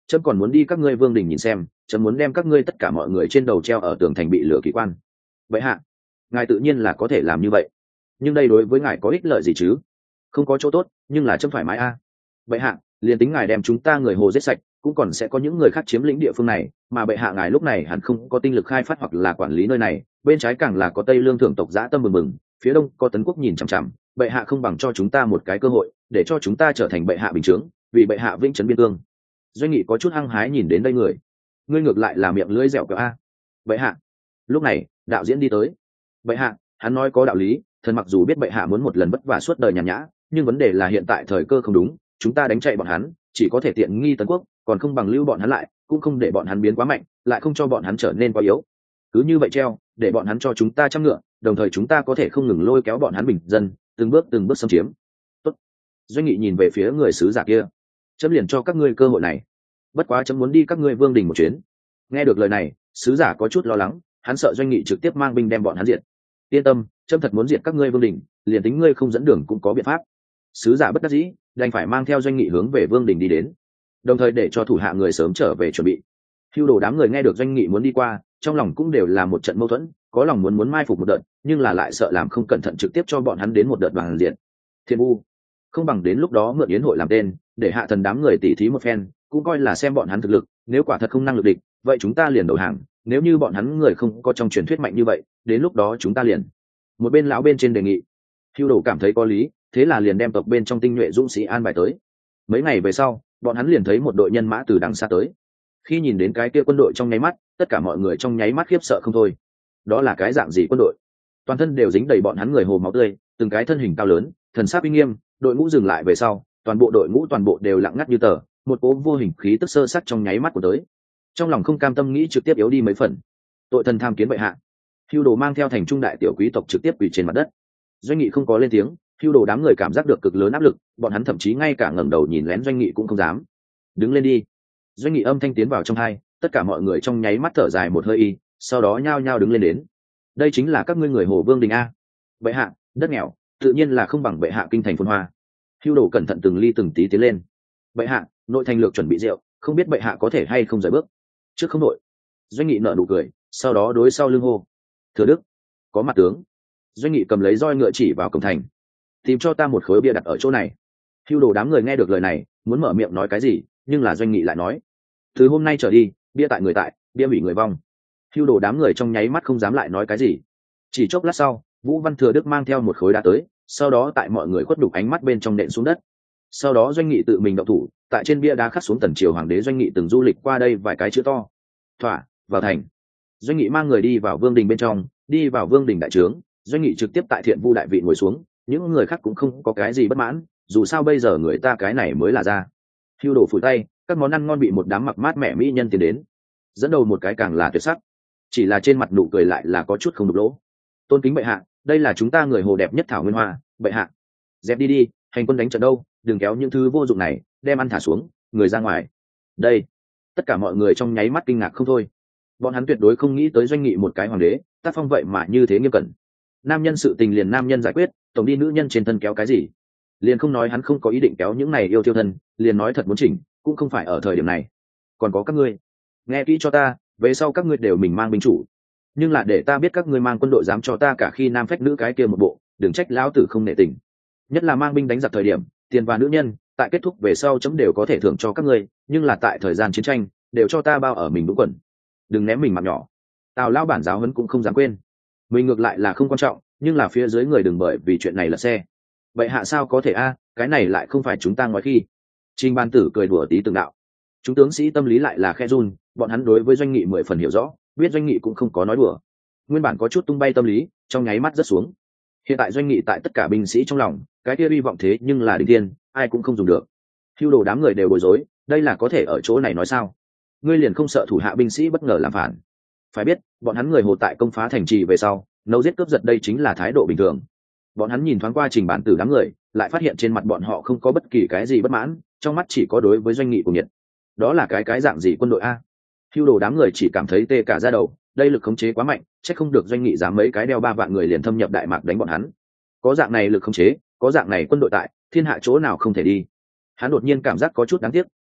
chấm còn muốn đi các ngươi vương đình nhìn xem, chấm muốn đem các ngươi tất cả mọi người trên đầu treo ở tường thành bị lửa kỳ quan. Vậy hạ, ngài tự nhiên là có thể làm như vậy, nhưng đây đối với ngài có ích lợi gì chứ? Không có chỗ tốt, nhưng là chấm thoải mái a. Vậy hạ, liền tính ngài đem chúng ta người hồ giết sạch, cũng còn sẽ có những người khác chiếm lĩnh địa phương này, mà bệ hạ ngài lúc này hẳn không có tinh lực khai phát hoặc là quản lý nơi này, bên trái càng là có Tây Lương thượng tộc dã tâm bừng bừng, phía đông có Tấn quốc nhìn chằm chằm, bệ hạ không bằng cho chúng ta một cái cơ hội, để cho chúng ta trở thành bệ hạ bình chướng, vì bệ hạ vĩnh trấn biên cương. Doanh Nghị có chút hăng hái nhìn đến đây người, ngươi ngược lại là miệng lưỡi dẻo cỡ a. Bệ hạ. Lúc này, đạo diễn đi tới. Bệ hạ, hắn nói có đạo lý, thần mặc dù biết bệ hạ muốn một lần vất vả suốt đời nhàn nhã, nhưng vấn đề là hiện tại thời cơ không đúng, chúng ta đánh chạy bọn hắn, chỉ có thể tiện nghi Tấn quốc, còn không bằng lưu bọn hắn lại, cũng không để bọn hắn biến quá mạnh, lại không cho bọn hắn trở nên quá yếu. Cứ như vậy treo, để bọn hắn cho chúng ta trăm ngựa, đồng thời chúng ta có thể không ngừng lôi kéo bọn hắn bình dân, từng bước xâm chiếm. Tốt. Doanh Nghị nhìn về phía người sứ giả kia, chấm liền cho các ngươi cơ hội này, bất quá chấm muốn đi các ngươi vương đình một chuyến. Nghe được lời này, sứ giả có chút lo lắng, hắn sợ Doanh Nghị trực tiếp mang binh đem bọn hắn diệt. Yên tâm, chấm thật muốn diệt các ngươi vương đình, liền tính ngươi không dẫn đường cũng có biện pháp. Sứ giả bất đắc dĩ, đành phải mang theo Doanh Nghị hướng về vương đình đi đến, đồng thời để cho thủ hạ người sớm trở về chuẩn bị. Hưu Đồ đám người nghe được Doanh Nghị muốn đi qua, trong lòng cũng đều là một trận mâu thuẫn, có lòng muốn mai phục một đợt, nhưng là lại sợ làm không cẩn thận trực tiếp cho bọn hắn đến một đợt bằng diện. Thiên U, không bằng đến lúc đó mượn yến hội làm tên, để hạ thần đám người tỉ thí một phen, cũng coi là xem bọn hắn thực lực, nếu quả thật không năng lực địch, vậy chúng ta liền đầu hàng, nếu như bọn hắn người không có trong truyền thuyết mạnh như vậy, đến lúc đó chúng ta liền. Một bên lão bên trên đề nghị. Hưu Đồ cảm thấy có lý, thế là liền đem tộc bên trong tinh nhuệ dũng sĩ an bài tới. Mấy ngày về sau, bọn hắn liền thấy một đội nhân mã từ đằng xa tới. Khi nhìn đến cái kia quân đội trong nháy mắt, tất cả mọi người trong nháy mắt khiếp sợ không thôi. Đó là cái dạng gì quân đội? Toàn thân đều dính đầy bọn hắn người hồ máu tươi, từng cái thân hình cao lớn, thần sắc uy nghiêm. Đội ngũ dừng lại về sau, toàn bộ đội ngũ toàn bộ đều lặng ngắt như tờ, một cỗ vô hình khí tức sơ sắc trong nháy mắt của tới. Trong lòng không cam tâm nghĩ trực tiếp yếu đi mấy phần. Tội thần tham kiến bệ hạ. Hưu Đồ mang theo thành trung đại tiểu quý tộc trực tiếp quỳ trên mặt đất. Doanh Nghị không có lên tiếng, Hưu Đồ đám người cảm giác được cực lớn áp lực, bọn hắn thậm chí ngay cả ngẩng đầu nhìn lén Doanh Nghị cũng không dám. Đứng lên đi. Doanh Nghị âm thanh tiến vào trong hai, tất cả mọi người trong nháy mắt thở dài một hơi y, sau đó nhao nhao đứng lên đến. Đây chính là các ngươi người hồ vương đình a. Bệ hạ, đất nghèo, tự nhiên là không bằng bệ hạ kinh thành phồn hoa. Hưu Đồ cẩn thận từng ly từng tí tiến lên. Bệ hạ, nội thành lược chuẩn bị rượu, không biết bệ hạ có thể hay không rời bước. Trước không nội. Doanh Nghị nở nụ cười, sau đó đối sau lưng hô. Thừa Đức, có mặt tướng. Doanh Nghị cầm lấy roi ngựa chỉ vào cổng thành. Tìm cho ta một khối bia đặt ở chỗ này. Hưu Đồ đám người nghe được lời này, muốn mở miệng nói cái gì, nhưng là Doanh Nghị lại nói: từ hôm nay trở đi, bia tại người tại, bia hủy người vong. Hưu Đồ đám người trong nháy mắt không dám lại nói cái gì. Chỉ chốc lát sau, Vũ Văn Thừa Đức mang theo một khối đá tới, sau đó tại mọi người khuất đục ánh mắt bên trong nện xuống đất. Sau đó Doanh Nghị tự mình động thủ, tại trên bia đá khắc xuống Tần Triều Hoàng đế Doanh Nghị từng du lịch qua đây vài cái chữ to. Thỏa, vào thành. Doanh Nghị mang người đi vào vương đình bên trong, đi vào vương đình đại trướng. Doanh Nghị trực tiếp tại Thiện Vu đại vị ngồi xuống, những người khác cũng không có cái gì bất mãn, dù sao bây giờ người ta cái này mới là ra. Hưu Đồ phủi tay, các món ăn ngon bị một đám mặc mát mẻ mỹ nhân tiến đến, dẫn đầu một cái càng là tuyệt sắc, chỉ là trên mặt nụ cười lại là có chút không đục lỗ. Tôn kính bệ hạ, đây là chúng ta người hồ đẹp nhất thảo nguyên hoa, bệ hạ. Dẹp đi đi, hành quân đánh trận đâu, đừng kéo những thứ vô dụng này, đem ăn thả xuống, người ra ngoài. Đây, tất cả mọi người trong nháy mắt kinh ngạc không thôi. Bọn hắn tuyệt đối không nghĩ tới Doanh Nghị một cái hoàng đế, tác phong vậy mà như thế nghiêm cẩn. Nam nhân sự tình liền nam nhân giải quyết, tổng đi nữ nhân trên thân kéo cái gì? Liền không nói hắn không có ý định kéo những này yêu tiêu thân, liền nói thật muốn chỉnh, cũng không phải ở thời điểm này. Còn có các ngươi, nghe kỹ cho ta, về sau các ngươi đều mình mang binh chủ, nhưng là để ta biết các ngươi mang quân đội dám cho ta cả khi nam phách nữ cái kia một bộ, đừng trách lão tử không nể tình. Nhất là mang binh đánh giặc thời điểm, tiền và nữ nhân, tại kết thúc về sau chấm đều có thể thưởng cho các ngươi, nhưng là tại thời gian chiến tranh, đều cho ta bao ở mình đúng quần. Đừng ném mình mặt nhỏ. Tào lão bản giáo huấn cũng không dám quên. Mình ngược lại là không quan trọng, nhưng là phía dưới người đừng bởi vì chuyện này là xe. Vậy hạ sao có thể a, cái này lại không phải chúng ta nói khi. Trình Ban Tử cười đùa tí từng đạo. Chúng tướng sĩ tâm lý lại là khe run, bọn hắn đối với Doanh Nghị 10 phần hiểu rõ, biết Doanh Nghị cũng không có nói đùa. Nguyên bản có chút tung bay tâm lý, trong nháy mắt rất xuống. Hiện tại Doanh Nghị tại tất cả binh sĩ trong lòng, cái kia hy vọng thế nhưng là đỉnh thiên, ai cũng không dùng được. Hưu Đồ đám người đều bối rối, đây là có thể ở chỗ này nói sao? Ngươi liền không sợ thủ hạ binh sĩ bất ngờ làm phản? Phải biết, bọn hắn người hồ tại công phá thành trì về sau, nấu giết cướp giật đây chính là thái độ bình thường. Bọn hắn nhìn thoáng qua Trình Bản Tử đám người, lại phát hiện trên mặt bọn họ không có bất kỳ cái gì bất mãn, trong mắt chỉ có đối với Doanh Nghị của nhiệt. Đó là cái dạng gì quân đội a? Hưu Đồ đám người chỉ cảm thấy tê cả da đầu, đây lực khống chế quá mạnh, chắc không được Doanh Nghị dám mấy cái đeo 3 vạn người liền thâm nhập Đại Mạc đánh bọn hắn. Có dạng này lực khống chế, có dạng này quân đội tại, thiên hạ chỗ nào không thể đi. Hắn đột nhiên cảm giác có chút đáng tiếc,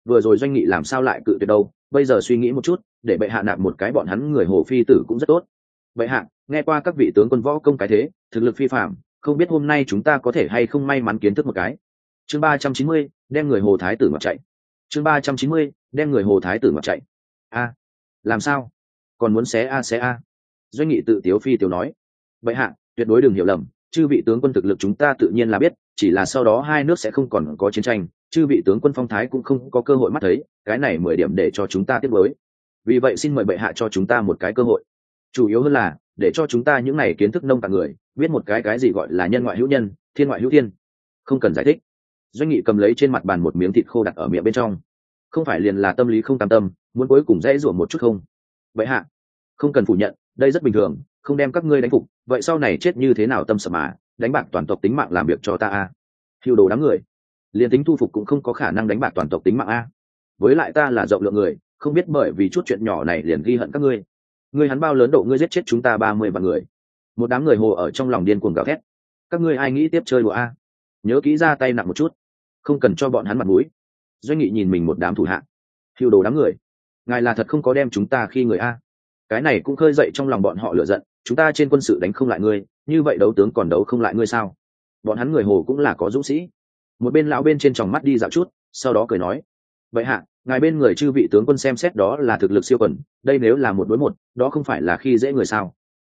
vừa rồi Doanh Nghị làm sao lại cự tuyệt đâu, bây giờ suy nghĩ một chút, để bệ hạ nạp một cái bọn hắn người Hồ phi tử cũng rất tốt. Bệ hạ, nghe qua các vị tướng quân võ công cái thế, thực lực phi phàm, không biết hôm nay chúng ta có thể hay không may mắn kiến thức một cái. Chương 390, đem người Hồ thái tử ngoặt chạy. Chương 390, đem người Hồ thái tử ngoặt chạy. A, làm sao? Còn muốn xé a? Doanh Nghị tự tiếu phi tiếu nói. Bệ hạ, tuyệt đối đừng hiểu lầm, chư vị tướng quân thực lực chúng ta tự nhiên là biết, chỉ là sau đó hai nước sẽ không còn có chiến tranh, chư vị tướng quân phong thái cũng không có cơ hội mắt thấy, cái này 10 điểm để cho chúng ta tiếp với. Vì vậy xin mời bệ hạ cho chúng ta một cái cơ hội. Chủ yếu hơn là để cho chúng ta những này kiến thức nông cạn người biết một cái gì gọi là nhân ngoại hữu nhân, thiên ngoại hữu thiên. Không cần giải thích. Doanh Nghị cầm lấy trên mặt bàn một miếng thịt khô đặt ở miệng bên trong. Không phải liền là tâm lý không cam tâm, muốn cuối cùng dễ dụa một chút không? Bệ hạ, không cần phủ nhận, đây rất bình thường, không đem các ngươi đánh phục, vậy sau này chết như thế nào tâm sợ mà, đánh bạc toàn tộc tính mạng làm việc cho ta a. Hưu đồ đám người, liền tính thu phục cũng không có khả năng đánh bạc toàn tộc tính mạng a. Với lại ta là rộng lượng người, không biết bởi vì chút chuyện nhỏ này liền ghi hận các ngươi. Ngươi hắn bao lớn độ ngươi giết chết chúng ta 30 vạn người. Một đám người Hồ ở trong lòng điên cuồng gào thét. Các ngươi ai nghĩ tiếp chơi đùa a? Nhớ kỹ ra tay nặng một chút, không cần cho bọn hắn mặt mũi. Doanh Nghị nhìn mình một đám thủ hạ. Hưu đồ đám người, ngài là thật không có đem chúng ta khi người a. Cái này cũng khơi dậy trong lòng bọn họ lửa giận, chúng ta trên quân sự đánh không lại ngươi, như vậy đấu tướng còn đấu không lại ngươi sao? Bọn hắn người Hồ cũng là có dũng sĩ. Một bên lão bên trên tròng mắt đi dạo chút, sau đó cười nói: vậy hạ, ngài bên người chư vị tướng quân xem xét đó là thực lực siêu quần, đây nếu là 1 đối 1, đó không phải là khi dễ người sao?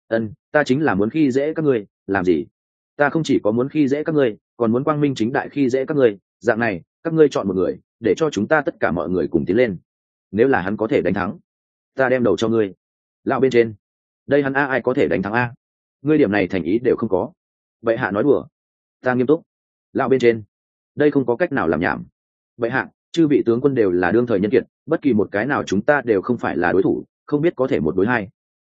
Ta chính là muốn khi dễ các ngươi, làm gì? Ta không chỉ có muốn khi dễ các ngươi, còn muốn quang minh chính đại khi dễ các ngươi, dạng này, các ngươi chọn một người, để cho chúng ta tất cả mọi người cùng tiến lên. Nếu là hắn có thể đánh thắng, ta đem đầu cho ngươi. Lão bên trên, đây hắn ai có thể đánh thắng a? Ngươi điểm này thành ý đều không có. Vậy hạ nói đùa, ta nghiêm túc. Lão bên trên, đây không có cách nào làm nhảm. Vậy hạ, chư vị tướng quân đều là đương thời nhân kiệt, bất kỳ một cái nào chúng ta đều không phải là đối thủ, không biết có thể 1 đối 2.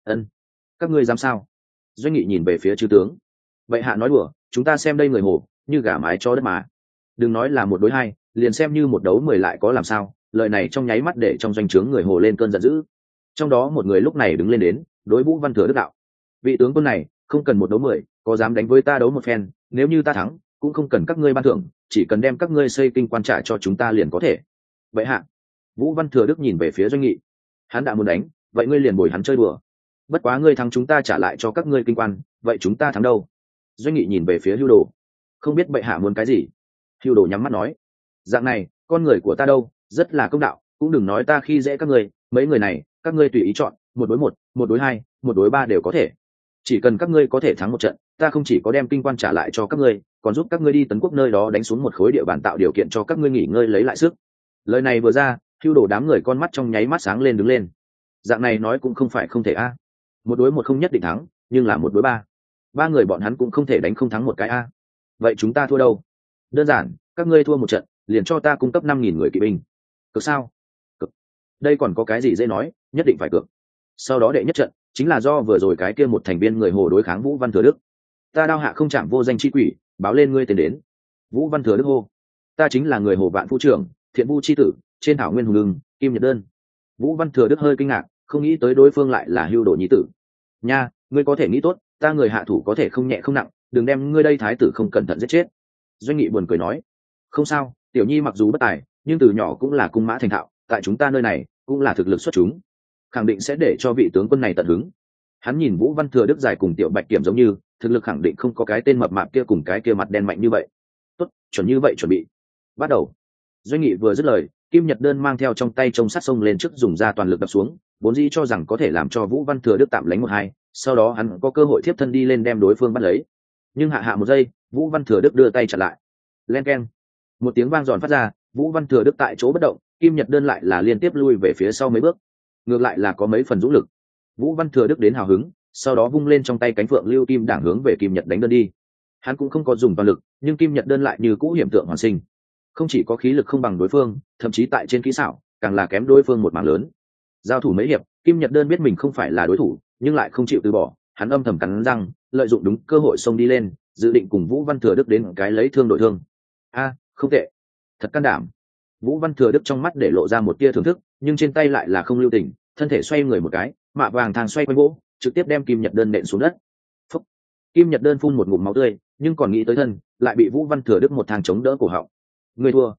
Các ngươi dám sao? Doanh Nghị nhìn về phía chư tướng. Vậy hạ nói đùa, chúng ta xem đây người Hồ như gà mái cho đất mà. Đừng nói là 1 đối 2, liền xem như 1 đấu 10 lại có làm sao? Lời này trong nháy mắt để trong doanh trướng người Hồ lên cơn giận dữ. Trong đó một người lúc này đứng lên đến, đối Vũ Văn Thừa Đức đạo: vị tướng quân này, không cần 1 đấu 10, có dám đánh với ta đấu một phen, nếu như ta thắng, cũng không cần các ngươi ban thưởng, chỉ cần đem các ngươi xây kinh quan trại cho chúng ta liền có thể. Vậy hạ. Vũ Văn Thừa Đức nhìn về phía Doanh Nghị. Hắn đã muốn đánh, vậy ngươi liền bồi hắn chơi đùa. Bất quá ngươi thắng chúng ta trả lại cho các ngươi kinh quan, vậy chúng ta thắng đâu? Doanh Nghị nhìn về phía Hưu Đồ. Không biết bệ hạ muốn cái gì? Hưu Đồ nhắm mắt nói: dạng này, con người của ta đâu, rất là công đạo, cũng đừng nói ta khi dễ các ngươi, mấy người này, các ngươi tùy ý chọn, 1 đối 1, 1 đối 2, 1 đối 3 đều có thể. Chỉ cần các ngươi có thể thắng một trận, ta không chỉ có đem kinh quan trả lại cho các ngươi, còn giúp các ngươi đi Tấn Quốc nơi đó đánh xuống một khối địa bàn tạo điều kiện cho các ngươi nghỉ ngơi lấy lại sức. Lời này vừa ra, Hưu Đồ đám người con mắt trong nháy mắt sáng lên đứng lên. Dạng này nói cũng không phải không thể a. 1 đối 1 không nhất định thắng, nhưng là 1 đối 3. 3 người bọn hắn cũng không thể đánh không thắng một cái a. Vậy chúng ta thua đâu? Đơn giản, các ngươi thua một trận, liền cho ta cung cấp 5.000 người kỵ binh. Cực sao? Cực. Đây còn có cái gì dễ nói, nhất định phải cược. Sau đó đệ nhất trận chính là do vừa rồi cái kia một thành viên người Hồ đối kháng Vũ Văn Thừa Đức. Ta đao hạ không chạm vô danh chi quỷ, báo lên ngươi tiền đến. Vũ Văn Thừa Đức hô: ta chính là người Hồ Vạn Phu trưởng, Thiện Vu chi tử, trên thảo nguyên hùng lưng, Kim Nhật Đơn. Vũ Văn Thừa Đức hơi kinh ngạc, không nghĩ tới đối phương lại là Hưu Đồ nhi tử. Nha, ngươi có thể nghĩ tốt, ta người hạ thủ có thể không nhẹ không nặng, đừng đem ngươi đây thái tử không cẩn thận giết chết. Doanh Nghị buồn cười nói: không sao, tiểu nhi mặc dù bất tài, nhưng từ nhỏ cũng là cung mã thành thạo, tại chúng ta nơi này cũng là thực lực xuất chúng, khẳng định sẽ để cho vị tướng quân này tận hứng. Hắn nhìn Vũ Văn Thừa Đức dài cùng Tiểu Bạch Kiểm giống như, thực lực khẳng định không có cái tên mập mạp kia cùng cái kia mặt đen mạnh như vậy. Tốt, chuẩn như vậy chuẩn bị. Bắt đầu. Doanh Nghị vừa dứt lời, Kim Nhật Đơn mang theo trong tay trông sát sông lên trước dùng ra toàn lực đập xuống, vốn dĩ cho rằng có thể làm cho Vũ Văn Thừa Đức tạm lánh 1-2, sau đó hắn có cơ hội tiếp thân đi lên đem đối phương bắt lấy. Nhưng hạ một giây, Vũ Văn Thừa Đức đưa tay chặn lại. Len keng. Một tiếng vang giòn phát ra, Vũ Văn Thừa Đức tại chỗ bất động, Kim Nhật Đơn lại là liên tiếp lui về phía sau mấy bước. Ngược lại là có mấy phần dũng lực. Vũ Văn Thừa Đức đến hào hứng, sau đó vung lên trong tay cánh phượng lưu kim đảng hướng về Kim Nhật đánh đơn đi. Hắn cũng không có dùng toàn lực, nhưng Kim Nhật Đơn lại như cũ hiểm tượng hoàn sinh. Không chỉ có khí lực không bằng đối phương, thậm chí tại trên kỹ xảo càng là kém đối phương một mảng lớn. Giao thủ mấy hiệp, Kim Nhật Đơn biết mình không phải là đối thủ, nhưng lại không chịu từ bỏ, hắn âm thầm cắn răng, lợi dụng đúng cơ hội xông đi lên, dự định cùng Vũ Văn Thừa Đức đến cái lấy thương đổi thương. Không tệ, thật can đảm. Vũ Văn Thừa Đức trong mắt để lộ ra một tia thưởng thức, nhưng trên tay lại là không lưu tình, thân thể xoay người một cái, mạ vàng thang xoay quanh gỗ, trực tiếp đem Kim Nhật Đơn nện xuống đất. Phúc. Kim Nhật Đơn phun một ngụm máu tươi, nhưng còn nghĩ tới thân, lại bị Vũ Văn Thừa Đức một thang chống đỡ cổ họng. Người thua.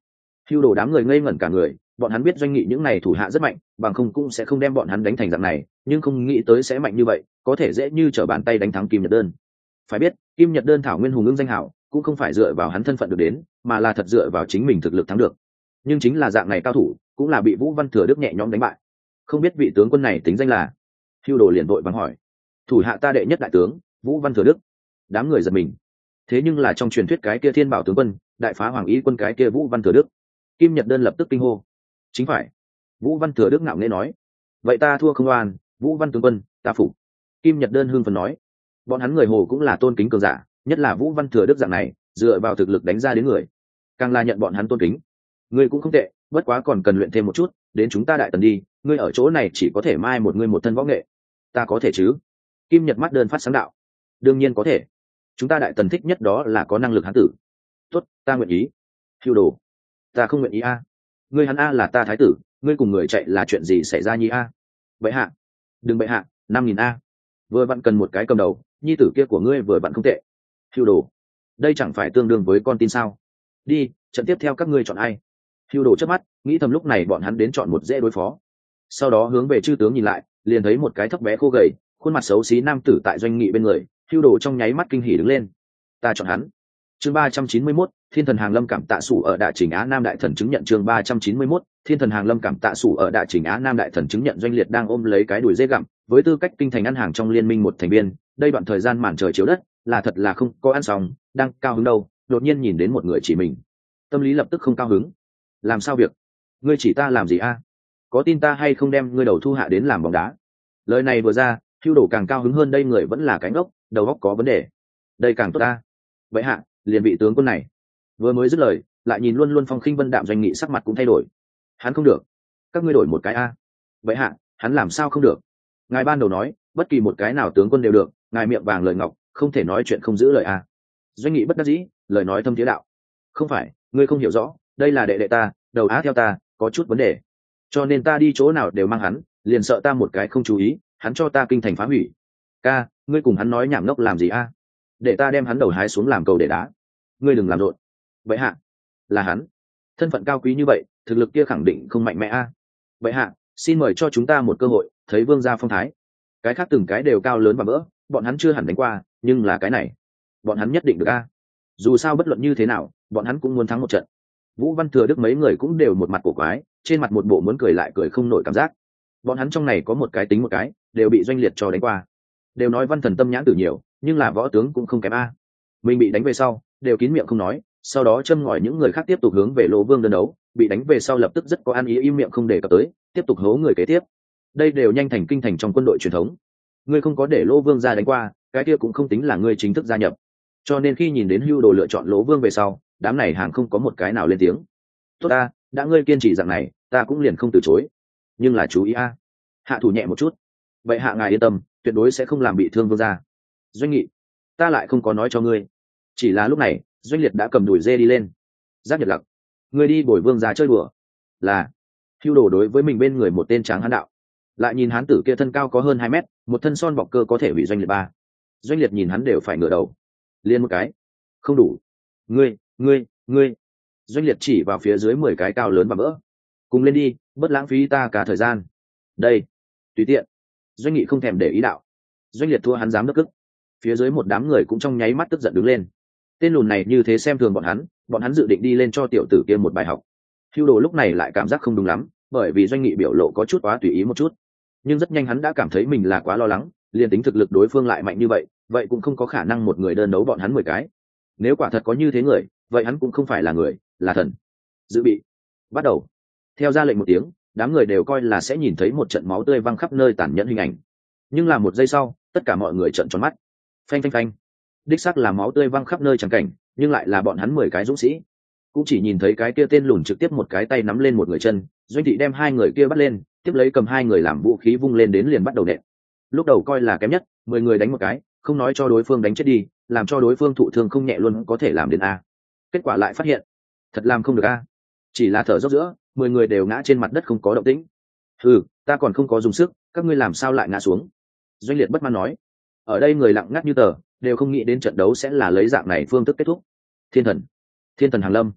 Hưu Đồ đám người ngây ngẩn cả người, bọn hắn biết Doanh Nghị những này thủ hạ rất mạnh, bằng không cũng sẽ không đem bọn hắn đánh thành dạng này, nhưng không nghĩ tới sẽ mạnh như vậy, có thể dễ như trở bàn tay đánh thắng Kim Nhật Đơn. Phải biết, Kim Nhật Đơn thảo nguyên hùng ưng danh hảo, cũng không phải dựa vào hắn thân phận được đến, mà là thật dựa vào chính mình thực lực thắng được. Nhưng chính là dạng này cao thủ, cũng là bị Vũ Văn Thừa Đức nhẹ nhõm đánh bại. Không biết vị tướng quân này tính danh là? Hưu Đồ liền vội vàng hỏi. Thủ hạ ta đệ nhất đại tướng, Vũ Văn Thừa Đức. Đám người giật mình. Thế nhưng là trong truyền thuyết cái kia Thiên Bảo tướng quân, đại phá Hoàng Ý quân cái kia Vũ Văn Thừa Đức. Kim Nhật Đơn lập tức kinh hô. Chính phải. Vũ Văn Thừa Đức ngạo nghễ nói. Vậy ta thua không oan, Vũ Văn tướng quân, ta phục. Kim Nhật Đơn hưng phấn nói. Bọn hắn người Hồ cũng là tôn kính cường giả, nhất là Vũ Văn Thừa Đức dạng này, dựa vào thực lực đánh ra đến người, càng là nhận bọn hắn tôn kính. Ngươi cũng không tệ, bất quá còn cần luyện thêm một chút, đến chúng ta Đại Tần đi, ngươi ở chỗ này chỉ có thể mai một ngươi một thân võ nghệ. Ta có thể chứ? Kim Nhật mắt đơn phát sáng đạo. Đương nhiên có thể. Chúng ta Đại Tần thích nhất đó là có năng lực hán tử. Tốt, ta nguyện ý. Hưu Đồ, ta không nguyện ý a. Ngươi hắn a là ta thái tử, ngươi cùng người chạy là chuyện gì xảy ra nhi a? Bệ hạ, đừng bệ hạ, 5.000 a. Vừa vặn cần một cái cầm đầu, nhi tử kia của ngươi vừa vặn không tệ. Hưu Đồ, đây chẳng phải tương đương với con tin sao? Đi, trận tiếp theo các ngươi chọn ai? Hưu Đồ chớp mắt, nghĩ thầm lúc này bọn hắn đến chọn một dễ đối phó. Sau đó hướng về chư tướng nhìn lại, liền thấy một cái thấp bé khô gầy, khuôn mặt xấu xí nam tử tại Doanh Nghị bên người. Hưu Đồ trong nháy mắt kinh hỉ đứng lên. Ta chọn hắn. Chương 391, Thiên thần Hàng Lâm cảm tạ sủ ở Đại Trình Á Nam đại thần chứng nhận. Chương 391, Thiên thần Hàng Lâm cảm tạ sủ ở Đại Trình Á Nam đại thần chứng nhận. Doanh Liệt đang ôm lấy cái đùi dê gặm, với tư cách kinh thành ăn hàng trong liên minh một thành viên, đây đoạn thời gian màn trời chiếu đất, là thật là không có ăn xong, đang cao hứng đâu, đột nhiên nhìn đến một người chỉ mình, tâm lý lập tức không cao hứng. Làm sao việc? Ngươi chỉ ta làm gì a? Có tin ta hay không đem ngươi đầu thu hạ đến làm bóng đá? Lời này vừa ra, Hưu Đồ càng cao hứng hơn, đây người vẫn là cái ngốc, đầu óc có vấn đề. Đây càng tốt ta. Vậy hạ, liền vị tướng quân này. Vừa mới dứt lời, lại nhìn luôn luôn phong khinh vân đạm Doanh Nghị sắc mặt cũng thay đổi. Hắn không được. Các ngươi đổi một cái a. Vậy hạ, hắn làm sao không được? Ngài ban đầu nói, bất kỳ một cái nào tướng quân đều được, ngài miệng vàng lời ngọc, không thể nói chuyện không giữ lời a. Doanh Nghị bất đắc dĩ, lời nói thâm thiế đạo. Không phải, ngươi không hiểu rõ, đây là đệ đệ ta, đầu á theo ta, có chút vấn đề. Cho nên ta đi chỗ nào đều mang hắn, liền sợ ta một cái không chú ý, hắn cho ta kinh thành phá hủy. Ca, ngươi cùng hắn nói nhảm ngốc làm gì a? Để ta đem hắn đầu hái xuống làm cầu để đá. Ngươi đừng làm rộn. Vậy hạ, là hắn, thân phận cao quý như vậy, thực lực kia khẳng định không mạnh mẽ a. Vậy hạ, xin mời cho chúng ta một cơ hội, thấy vương gia phong thái. Cái khác từng cái đều cao lớn và vỡ, bọn hắn chưa hẳn đánh qua, nhưng là cái này, bọn hắn nhất định được a. Dù sao bất luận như thế nào, bọn hắn cũng muốn thắng một trận. Vũ Văn Thừa Đức mấy người cũng đều một mặt cổ quái, trên mặt một bộ muốn cười lại cười không nổi cảm giác. Bọn hắn trong này có một cái tính một cái, đều bị Doanh Liệt cho đánh qua. Đều nói văn thần tâm nhãn tử nhiều, nhưng là võ tướng cũng không kém a. Mình bị đánh về sau, đều kín miệng không nói, sau đó châm ngòi những người khác tiếp tục hướng về Lỗ Vương đơn đấu, bị đánh về sau lập tức rất có ăn ý im miệng không đề cập tới, tiếp tục hố người kế tiếp. Đây đều nhanh thành kinh thành trong quân đội truyền thống. Ngươi không có để Lỗ Vương ra đánh qua, cái kia cũng không tính là ngươi chính thức gia nhập. Cho nên khi nhìn đến Hưu Đồ lựa chọn Lỗ Vương về sau, đám này hàng không có một cái nào lên tiếng. Tốt ta, đã ngươi kiên trì dạng này, ta cũng liền không từ chối. Nhưng là chú ý a, hạ thủ nhẹ một chút. Vậy hạ ngài yên tâm, tuyệt đối sẽ không làm bị thương vương gia. Doanh Nghị, ta lại không có nói cho ngươi. Chỉ là lúc này, Doanh Liệt đã cầm đùi dê đi lên. Giác Nhật Lặc, ngươi đi bồi vương gia chơi đùa. Là. Hưu Đồ đối với mình bên người một tên tráng hán đạo. Lại nhìn hán tử kia thân cao có hơn 2 mét, một thân son bọc cơ có thể bị Doanh Liệt ba. Doanh Liệt nhìn hắn đều phải ngửa đầu. Liên một cái. Không đủ. Ngươi. Doanh Liệt chỉ vào phía dưới 10 cái cao lớn và vỡ. Cùng lên đi, bớt lãng phí ta cả thời gian. Đây. Tùy tiện. Doanh Nghị không thèm để ý đạo. Doanh Liệt thua hắn dám nước ức. Phía dưới một đám người cũng trong nháy mắt tức giận đứng lên. Tên lùn này như thế xem thường bọn hắn dự định đi lên cho tiểu tử kia một bài học. Hưu Đồ lúc này lại cảm giác không đúng lắm, bởi vì Doanh Nghị biểu lộ có chút quá tùy ý một chút. Nhưng rất nhanh hắn đã cảm thấy mình là quá lo lắng, liền tính thực lực đối phương lại mạnh như vậy cũng không có khả năng một người đơn đấu bọn hắn 10 cái. Nếu quả thật có như thế người, vậy hắn cũng không phải là người, là thần. Dự bị, bắt đầu. Theo ra lệnh một tiếng, đám người đều coi là sẽ nhìn thấy một trận máu tươi văng khắp nơi tàn nhẫn hình ảnh. Nhưng là một giây sau, tất cả mọi người trợn tròn mắt. Phanh phanh phanh. Đích xác là máu tươi văng khắp nơi chẳng cảnh, nhưng lại là bọn hắn 10 cái dũng sĩ. Cũng chỉ nhìn thấy cái kia tên lùn trực tiếp một cái tay nắm lên một người chân, Doanh Thị đem 2 người kia bắt lên, tiếp lấy cầm 2 người làm vũ khí vung lên đến liền bắt đầu nện. Lúc đầu coi là kém nhất, 10 người đánh một cái, không nói cho đối phương đánh chết đi, làm cho đối phương thụ thương không nhẹ luôn có thể làm đến a. Kết quả lại phát hiện, thật làm không được a. Chỉ là thở dốc giữa, 10 người đều ngã trên mặt đất không có động tĩnh. Ta còn không có dùng sức, các ngươi làm sao lại ngã xuống? Doanh Liệt bất mãn nói. Ở đây người lặng ngắt như tờ, đều không nghĩ đến trận đấu sẽ là lấy dạng này phương thức kết thúc. Thiên thần Hàng Lâm.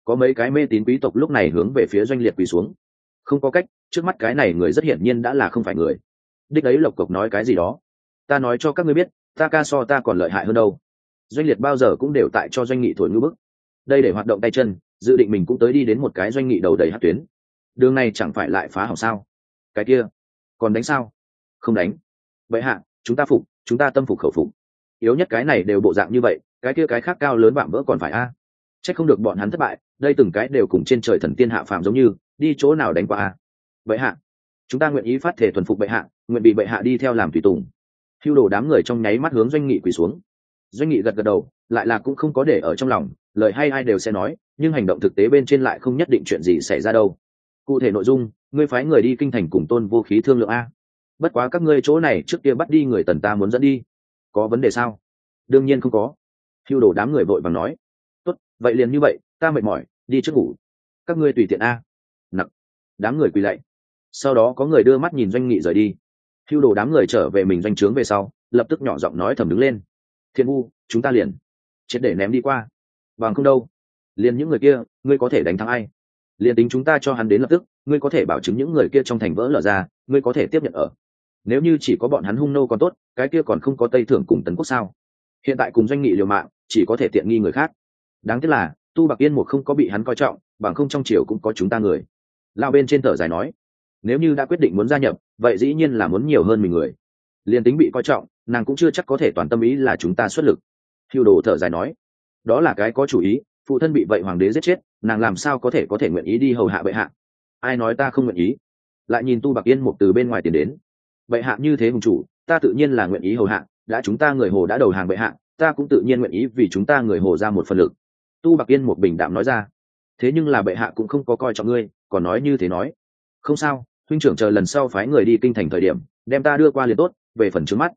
có mấy cái mê tín quý tộc lúc này hướng về phía Doanh Liệt quỳ xuống. Không có cách, trước mắt cái này người rất hiển nhiên đã là không phải người. Đích ấy lộc cộc nói cái gì đó. Ta nói cho các ngươi biết, ta ca so ta còn lợi hại hơn đâu. Doanh Liệt bao giờ cũng đều tại cho Doanh Nghị thổi ngư bức. Đây để hoạt động tay chân, dự định mình cũng tới đi đến một cái Doanh Nghị đầu đầy hát tuyến. Đường này chẳng phải lại phá hỏng sao? Cái kia, còn đánh sao? Không đánh. Vậy hạ, chúng ta phục, chúng ta tâm phục khẩu phục. Yếu nhất cái này đều bộ dạng như vậy, cái kia cái khác cao lớn vạm vỡ còn phải a. Chắc không được bọn hắn thất bại, đây từng cái đều cùng trên trời thần tiên hạ phàm giống như, đi chỗ nào đánh qua a. Vậy hạ, chúng ta nguyện ý phát thể thuần phục bệ hạ, nguyện bị bệ hạ đi theo làm tùy tùng. Hưu đồ đám người trong nháy mắt hướng Doanh Nghị quỳ xuống. Doanh Nghị gật gật đầu, lại là cũng không có để ở trong lòng, lời hay ai đều sẽ nói, nhưng hành động thực tế bên trên lại không nhất định chuyện gì xảy ra đâu. Cụ thể nội dung, ngươi phái người đi kinh thành cùng Tôn Vô Khí thương lượng a. Bất quá các ngươi chỗ này trước kia bắt đi người Tần ta muốn dẫn đi, có vấn đề sao? Đương nhiên không có. Hưu đồ đám người vội vàng nói. Tốt, vậy liền như vậy, ta mệt mỏi, đi trước ngủ. Các ngươi tùy tiện a. Nặc. Đám người quỳ lạy. Sau đó có người đưa mắt nhìn Doanh Nghị rời đi. Hưu đồ đám người trở về mình doanh trướng về sau, lập tức nhỏ giọng nói thầm đứng lên. Thiên Vu, chúng ta liền triệt để ném đi qua. Bằng không đâu, liền những người kia, ngươi có thể đánh thắng ai? Liền tính chúng ta cho hắn đến lập tức, ngươi có thể bảo chứng những người kia trong thành vỡ lở ra, ngươi có thể tiếp nhận ở. Nếu như chỉ có bọn hắn hung nô còn tốt, cái kia còn không có Tây Thưởng cùng Tấn Quốc sao? Hiện tại cùng Doanh Nghị liều mạng, chỉ có thể tiện nghi người khác. Đáng tiếc là Tu Bạc Yên một không có bị hắn coi trọng, bằng không trong triều cũng có chúng ta người. Lao bên trên thở dài nói, nếu như đã quyết định muốn gia nhập, vậy dĩ nhiên là muốn nhiều hơn mình người. Liên tính bị coi trọng, nàng cũng chưa chắc có thể toàn tâm ý là chúng ta xuất lực. Hưu đồ thở dài nói, đó là cái có chủ ý, phụ thân bị vậy hoàng đế giết chết, nàng làm sao có thể nguyện ý đi hầu hạ bệ hạ? Ai nói ta không nguyện ý? Lại nhìn Tu Bạc Yên một từ bên ngoài tiền đến, bệ hạ như thế hùng chủ, ta tự nhiên là nguyện ý hầu hạ. Đã chúng ta người Hồ đã đầu hàng bệ hạ, ta cũng tự nhiên nguyện ý vì chúng ta người Hồ ra một phần lực. Tu Bạc Yên một bình đạm nói ra. Thế nhưng là bệ hạ cũng không có coi trọng ngươi, còn nói như thế nói. Không sao, huynh trưởng chờ lần sau phái người đi kinh thành thời điểm, đem ta đưa qua liền tốt. Về phần trước mắt,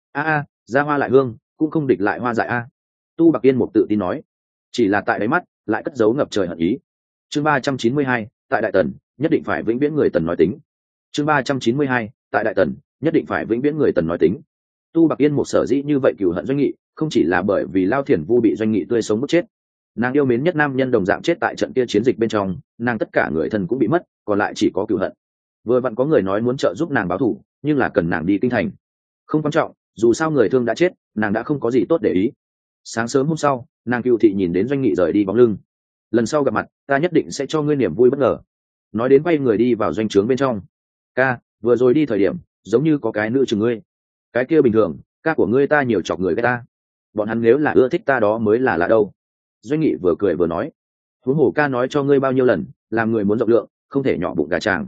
ra hoa lại hương, cũng không địch lại hoa dại a. Tu Bạc Yên một tự tin nói, chỉ là tại đáy mắt lại cất giấu ngập trời hận ý. Chương 392, tại Đại Tần nhất định phải vĩnh viễn người Tần nói tính. Chương 392, tại Đại Tần nhất định phải vĩnh viễn người Tần nói tính. Tu Bạc Yên một sở dĩ như vậy cừu hận Doanh Nghị, không chỉ là bởi vì Lao Thiển Vu bị Doanh Nghị tươi sống bức chết, nàng yêu mến nhất nam nhân đồng dạng chết tại trận kia chiến dịch bên trong, nàng tất cả người thân cũng bị mất, còn lại chỉ có cừu hận. Vừa vặn có người nói muốn trợ giúp nàng báo thù, nhưng là cần nàng đi kinh thành. Không quan trọng, dù sao người thương đã chết, nàng đã không có gì tốt để ý. Sáng sớm hôm sau, nàng cựu thị nhìn đến Doanh Nghị rời đi bóng lưng. Lần sau gặp mặt, ta nhất định sẽ cho ngươi niềm vui bất ngờ. Nói đến quay người đi vào doanh trướng bên trong. Ca, vừa rồi đi thời điểm, giống như có cái nữ chừng ngươi. Cái kia bình thường, ca của ngươi ta nhiều chọc người ghét ta. Bọn hắn nếu là ưa thích ta đó mới là lạ đâu. Doanh Nghị vừa cười vừa nói. Huống hồ ca nói cho ngươi bao nhiêu lần, làm người muốn rộng lượng, không thể nhỏ bụng gà tràng.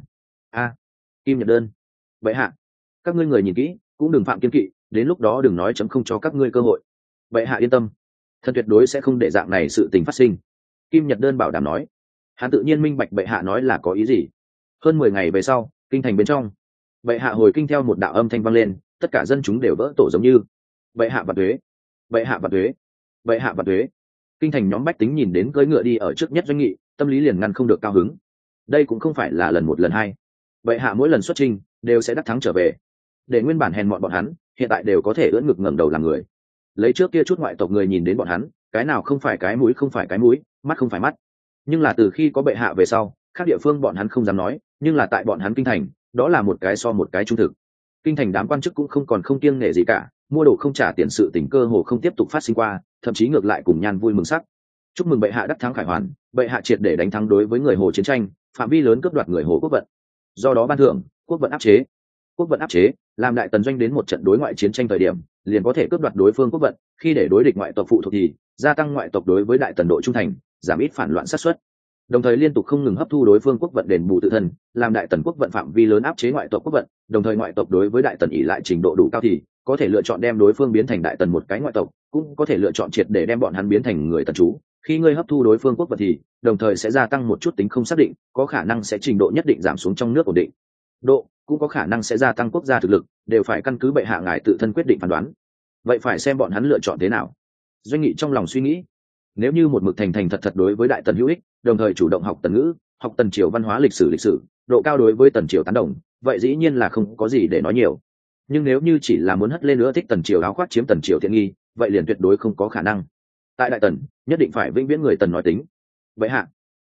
Kim Nhật Đơn. Vậy hạ, các ngươi người nhìn kỹ, cũng đừng phạm kiên kỵ, đến lúc đó đừng nói chấm không cho các ngươi cơ hội. Vậy hạ yên tâm, thần tuyệt đối sẽ không để dạng này sự tình phát sinh. Kim Nhật Đơn bảo đảm nói. Hắn tự nhiên minh bạch bệ hạ nói là có ý gì. Hơn 10 ngày về sau, kinh thành bên trong, bệ hạ hồi kinh theo một đạo âm thanh vang lên, tất cả dân chúng đều vỡ tổ giống như bệ hạ vạn tuế, bệ hạ vạn tuế, bệ hạ vạn tuế. Kinh thành nhóm bách tính nhìn đến cưỡi ngựa đi ở trước nhất Doanh Nghị, tâm lý liền ngăn không được cao hứng. Đây cũng không phải là lần một lần hai, bệ hạ mỗi lần xuất chinh đều sẽ đắc thắng trở về, để nguyên bản hèn mọn bọn hắn hiện tại đều có thể ưỡn ngực ngẩng đầu làm người. Lấy trước kia chút ngoại tộc người nhìn đến bọn hắn, cái nào không phải cái mũi không phải cái mũi, mắt không phải mắt. Nhưng là từ khi có bệ hạ về sau, các địa phương bọn hắn không dám nói, nhưng là tại bọn hắn kinh thành, đó là một cái so một cái trung thực. Kinh thành đám quan chức cũng không còn không kiêng nể gì cả, mua đồ không trả tiền sự tình cơ hồ không tiếp tục phát sinh qua, thậm chí ngược lại cùng nhan vui mừng sắc. Chúc mừng bệ hạ đắc thắng khải hoàn, bệ hạ triệt để đánh thắng đối với người Hồ chiến tranh, phạm vi lớn cướp đoạt người Hồ quốc vận. Do đó ban thưởng, quốc vận áp chế. Quốc vận áp chế, làm Đại Tần doanh đến một trận đối ngoại chiến tranh thời điểm, liền có thể cướp đoạt đối phương quốc vận, khi để đối địch ngoại tộc phụ thuộc thì gia tăng ngoại tộc đối với Đại Tần độ trung thành, giảm ít phản loạn sát xuất. Đồng thời liên tục không ngừng hấp thu đối phương quốc vận đền bù tự thân, làm Đại Tần quốc vận phạm vi lớn áp chế ngoại tộc quốc vận, đồng thời ngoại tộc đối với Đại Tần ỷ lại trình độ đủ cao thì có thể lựa chọn đem đối phương biến thành Đại Tần một cái ngoại tộc, cũng có thể lựa chọn triệt để đem bọn hắn biến thành người Tần trú. Khi ngươi hấp thu đối phương quốc vận thì đồng thời sẽ gia tăng một chút tính không xác định, có khả năng sẽ trình độ nhất định giảm xuống trong nước ổn định độ, cũng có khả năng sẽ gia tăng quốc gia thực lực, đều phải căn cứ bệ hạ ngài tự thân quyết định phán đoán. Vậy phải xem bọn hắn lựa chọn thế nào. Doanh Nghị trong lòng suy nghĩ, nếu như một mực thành thành thật thật đối với Đại Tần hữu ích, đồng thời chủ động học Tần ngữ, học Tần triều văn hóa lịch sử, độ cao đối với Tần triều tán đồng, vậy dĩ nhiên là không có gì để nói nhiều. Nhưng nếu như chỉ là muốn hất lên nữa thích Tần triều áo khoác chiếm Tần triều thiện nghi, vậy liền tuyệt đối không có khả năng. Tại Đại Tần nhất định phải vĩnh viễn người Tần nói tính. Vậy hạ,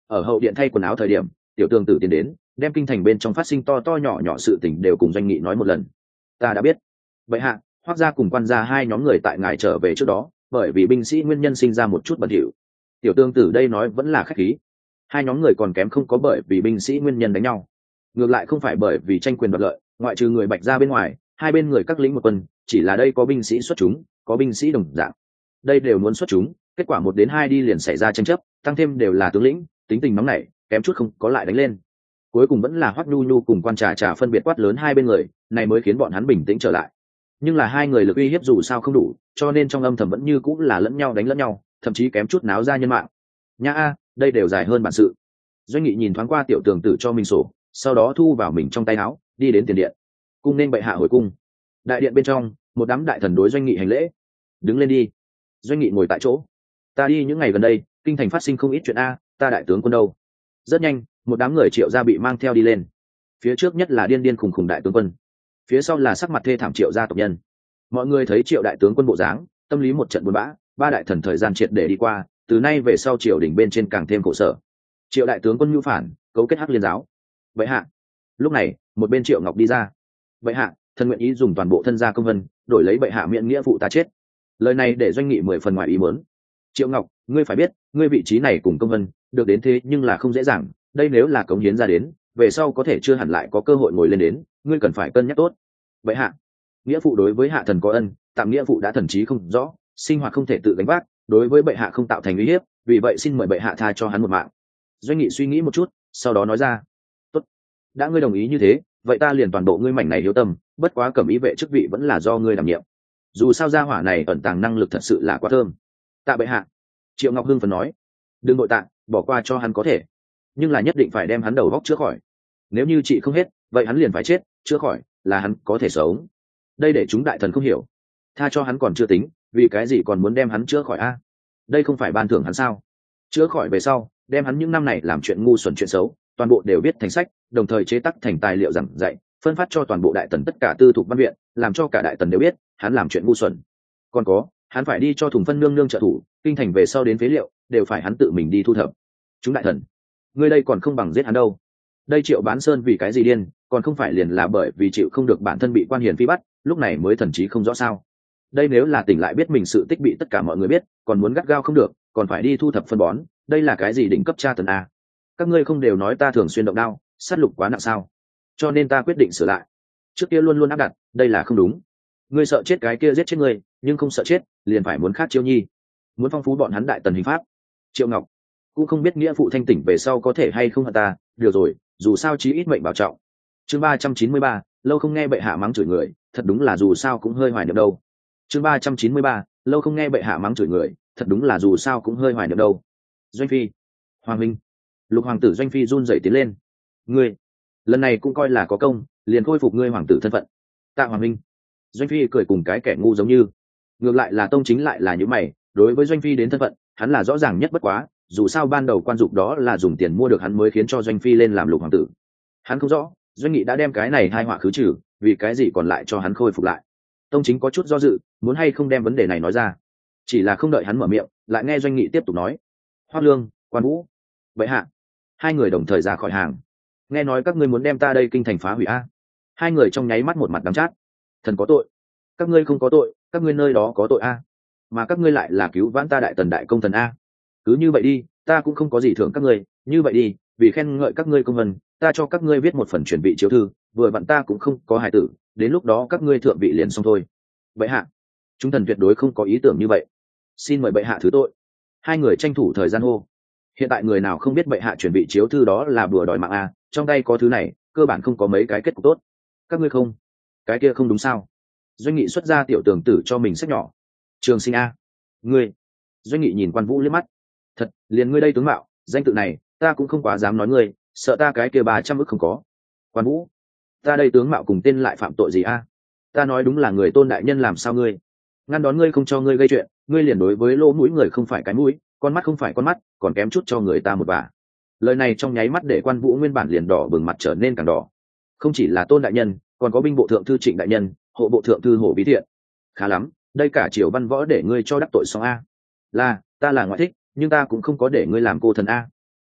ở hậu điện thay quần áo thời điểm, tiểu tương tử tiến đến, đem kinh thành bên trong phát sinh to to nhỏ nhỏ sự tình đều cùng Doanh Nghị nói một lần. Ta đã biết. Vậy hạ, Hoắc gia cùng Quan gia hai nhóm người tại ngài trở về trước đó, bởi vì binh sĩ nguyên nhân sinh ra một chút bẩn thỉu. Tiểu tương tử đây nói vẫn là khách khí. Hai nhóm người còn kém không có bởi vì binh sĩ nguyên nhân đánh nhau, ngược lại không phải bởi vì tranh quyền đoạt lợi, ngoại trừ người Bạch gia bên ngoài, hai bên người các lĩnh một quân, chỉ là đây có binh sĩ xuất chúng, có binh sĩ đồng dạng. Đây đều muốn xuất chúng, kết quả 1 đến 2 đi liền xảy ra tranh chấp, tăng thêm đều là tướng lĩnh, tính tình nóng nảy, kém chút không có lại đánh lên. Cuối cùng vẫn là Hoắc Nhu Nhu cùng Quan Trà Trà phân biệt quát lớn hai bên người, này mới khiến bọn hắn bình tĩnh trở lại. Nhưng là hai người lực uy hiếp dù sao không đủ, cho nên trong âm thầm vẫn như cũng là lẫn nhau đánh lẫn nhau, thậm chí kém chút náo ra nhân mạng. Nha a, đây đều dài hơn bản sự. Doanh Nghị nhìn thoáng qua tiểu tường tử cho mình sổ, sau đó thu vào mình trong tay áo, đi đến tiền điện. Cung nên bệ hạ hồi cung. Đại điện bên trong, một đám đại thần đối Doanh Nghị hành lễ. Đứng lên đi. Doanh Nghị ngồi tại chỗ. Ta đi những ngày gần đây, kinh thành phát sinh không ít chuyện a, ta đại tướng quân đâu? Rất nhanh, một đám người Triệu gia bị mang theo đi lên. Phía trước nhất là điên điên khùng khùng đại tướng quân, phía sau là sắc mặt thê thảm Triệu gia tộc nhân. Mọi người thấy Triệu đại tướng quân bộ dáng, tâm lý một trận buồn bã, ba đại thần thời gian triệt để đi qua, từ nay về sau triều đình bên trên càng thêm khổ sở. Triệu đại tướng quân nhu phản, cấu kết Hắc Liên giáo. Vậy hạ. Lúc này, một bên Triệu Ngọc đi ra. Vậy hạ, thần nguyện ý dùng toàn bộ thân gia công vân, đổi lấy bệ hạ miễn nghĩa vụ ta chết. Lời này để Doanh Nghị 10 phần ngoài ý muốn. Triệu Ngọc, ngươi phải biết, ngươi vị trí này cùng công vân được đến thế nhưng là không dễ dàng, đây nếu là cống hiến ra đến, về sau có thể chưa hẳn lại có cơ hội ngồi lên đến, ngươi cần phải cân nhắc tốt. Vậy hạ, nghĩa phụ đối với hạ thần có ân, tạm nghĩa phụ đã thần trí không rõ, sinh hoạt không thể tự gánh vác, đối với bệ hạ không tạo thành uy hiếp, vì vậy xin mời bệ hạ tha cho hắn một mạng. Doanh Nghị suy nghĩ một chút, sau đó nói ra, tốt, đã ngươi đồng ý như thế, vậy ta liền toàn bộ ngươi mảnh này hiếu tâm, bất quá cẩm ý vệ chức vị vẫn là do ngươi đảm nhiệm. Dù sao gia hỏa này ẩn tàng năng lực thật sự là quá thơm. Tạ bệ hạ. Triệu Ngọc hưng phấn nói, đừng nội tạ, bỏ qua cho hắn có thể, nhưng là nhất định phải đem hắn đầu góc chữa khỏi. Nếu như chị không hết, vậy hắn liền phải chết, chữa khỏi là hắn có thể sống. Đây để chúng đại thần không hiểu, tha cho hắn còn chưa tính, vì cái gì còn muốn đem hắn chữa khỏi a? Đây không phải ban thưởng hắn sao? Chữa khỏi về sau, đem hắn những năm này làm chuyện ngu xuẩn chuyện xấu, toàn bộ đều viết thành sách, đồng thời chế tác thành tài liệu giảng dạy, phân phát cho toàn bộ đại tần tất cả tư thục văn viện, làm cho cả đại tần đều biết hắn làm chuyện ngu xuẩn. Còn có, hắn phải đi cho Thùng Phân nương nương trợ thủ, kinh thành về sau đến phế liệu đều phải hắn tự mình đi thu thập. Chúng đại thần, ngươi đây còn không bằng giết hắn đâu. Đây Triệu Bán Sơn vì cái gì điên, còn không phải liền là bởi vì chịu không được bản thân bị quan hiền phi bắt, lúc này mới thần trí không rõ sao? Đây nếu là tỉnh lại biết mình sự tích bị tất cả mọi người biết, còn muốn gắt gao không được, còn phải đi thu thập phân bón, đây là cái gì đỉnh cấp tra tấn a? Các ngươi không đều nói ta thường xuyên động đao, sát lục quá nặng sao? Cho nên ta quyết định sửa lại. Trước kia luôn luôn áp đặt, đây là không đúng. Ngươi sợ chết cái kia giết chết ngươi, nhưng không sợ chết, liền phải muốn khác chiêu nhi, muốn phong phú bọn hắn đại tần hình pháp. Triệu Ngọc cũng không biết nghĩa phụ thanh tỉnh về sau có thể hay không hận ta, được rồi, dù sao chí ít mệnh bảo trọng. Chương 393, lâu không nghe bệ hạ mắng chửi người, thật đúng là dù sao cũng hơi hoài niệm đâu. Chương 393, lâu không nghe bệ hạ mắng chửi người, thật đúng là dù sao cũng hơi hoài niệm đâu. Doanh phi, Hoàng Minh, Lục hoàng tử Doanh phi run rẩy tiến lên. Ngươi, lần này cũng coi là có công, liền khôi phục ngươi hoàng tử thân phận. Tạ Hoàng Minh. Doanh phi cười cùng cái kẻ ngu giống như. Ngược lại là Tông Chính lại là những mày, đối với Doanh phi đến thân phận, hắn là rõ ràng nhất bất quá, dù sao ban đầu quan dục đó là dùng tiền mua được hắn mới khiến cho Doanh phi lên làm lục hoàng tử. Hắn không rõ, Doanh Nghị đã đem cái này hai họa khứ trừ, vì cái gì còn lại cho hắn khôi phục lại. Tông Chính có chút do dự, muốn hay không đem vấn đề này nói ra. Chỉ là không đợi hắn mở miệng, lại nghe Doanh Nghị tiếp tục nói: Hoắc Lương, Quan Vũ, bệ hạ. Hai người đồng thời ra khỏi hàng. Nghe nói các ngươi muốn đem ta đây kinh thành phá hủy a? Hai người trong nháy mắt một mặt đắng chát. Thần có tội, các ngươi không có tội, các ngươi nơi đó có tội a, mà các ngươi lại là cứu vãn ta đại tần đại công thần a. Cứ như vậy đi, ta cũng không có gì thưởng các ngươi, như vậy đi, vì khen ngợi các ngươi công vân, ta cho các ngươi viết một phần chuyển vị chiếu thư, vừa vặn ta cũng không có hài tử, đến lúc đó các ngươi thượng vị liền xong thôi. Bệ hạ, chúng thần tuyệt đối không có ý tưởng như vậy, xin mời bệ hạ thứ tội. Hai người tranh thủ thời gian hô. Hiện tại người nào không biết bệ hạ chuyển vị chiếu thư đó là bùa đòi mạng a, trong tay có thứ này, cơ bản không có mấy cái kết cục tốt. Các ngươi không, cái kia không đúng sao? Doanh Nghị xuất ra tiểu tường tử cho mình sách nhỏ. Trường Sinh a, ngươi. Doanh Nghị nhìn Quan Vũ liếc mắt. Thật, liền ngươi đây tướng mạo, danh tự này, ta cũng không quá dám nói ngươi, sợ ta cái kia 300 ức không có. Quan Vũ, ta đây tướng mạo cùng tên lại phạm tội gì a? Ta nói đúng là người Tôn đại nhân làm sao ngươi? Ngăn đón ngươi không cho ngươi gây chuyện, ngươi liền đối với lỗ mũi người không phải cái mũi, con mắt không phải con mắt, còn kém chút cho người ta một bả. Lời này trong nháy mắt để Quan Vũ nguyên bản liền đỏ bừng mặt trở nên càng đỏ. Không chỉ là Tôn đại nhân, còn có binh bộ thượng thư Trịnh đại nhân, hộ bộ thượng thư Hổ Bí Thiện. Khá lắm, đây cả triều văn võ để ngươi cho đắc tội xong a. Là, ta là ngoại thích, nhưng ta cũng không có để ngươi làm cô thần a.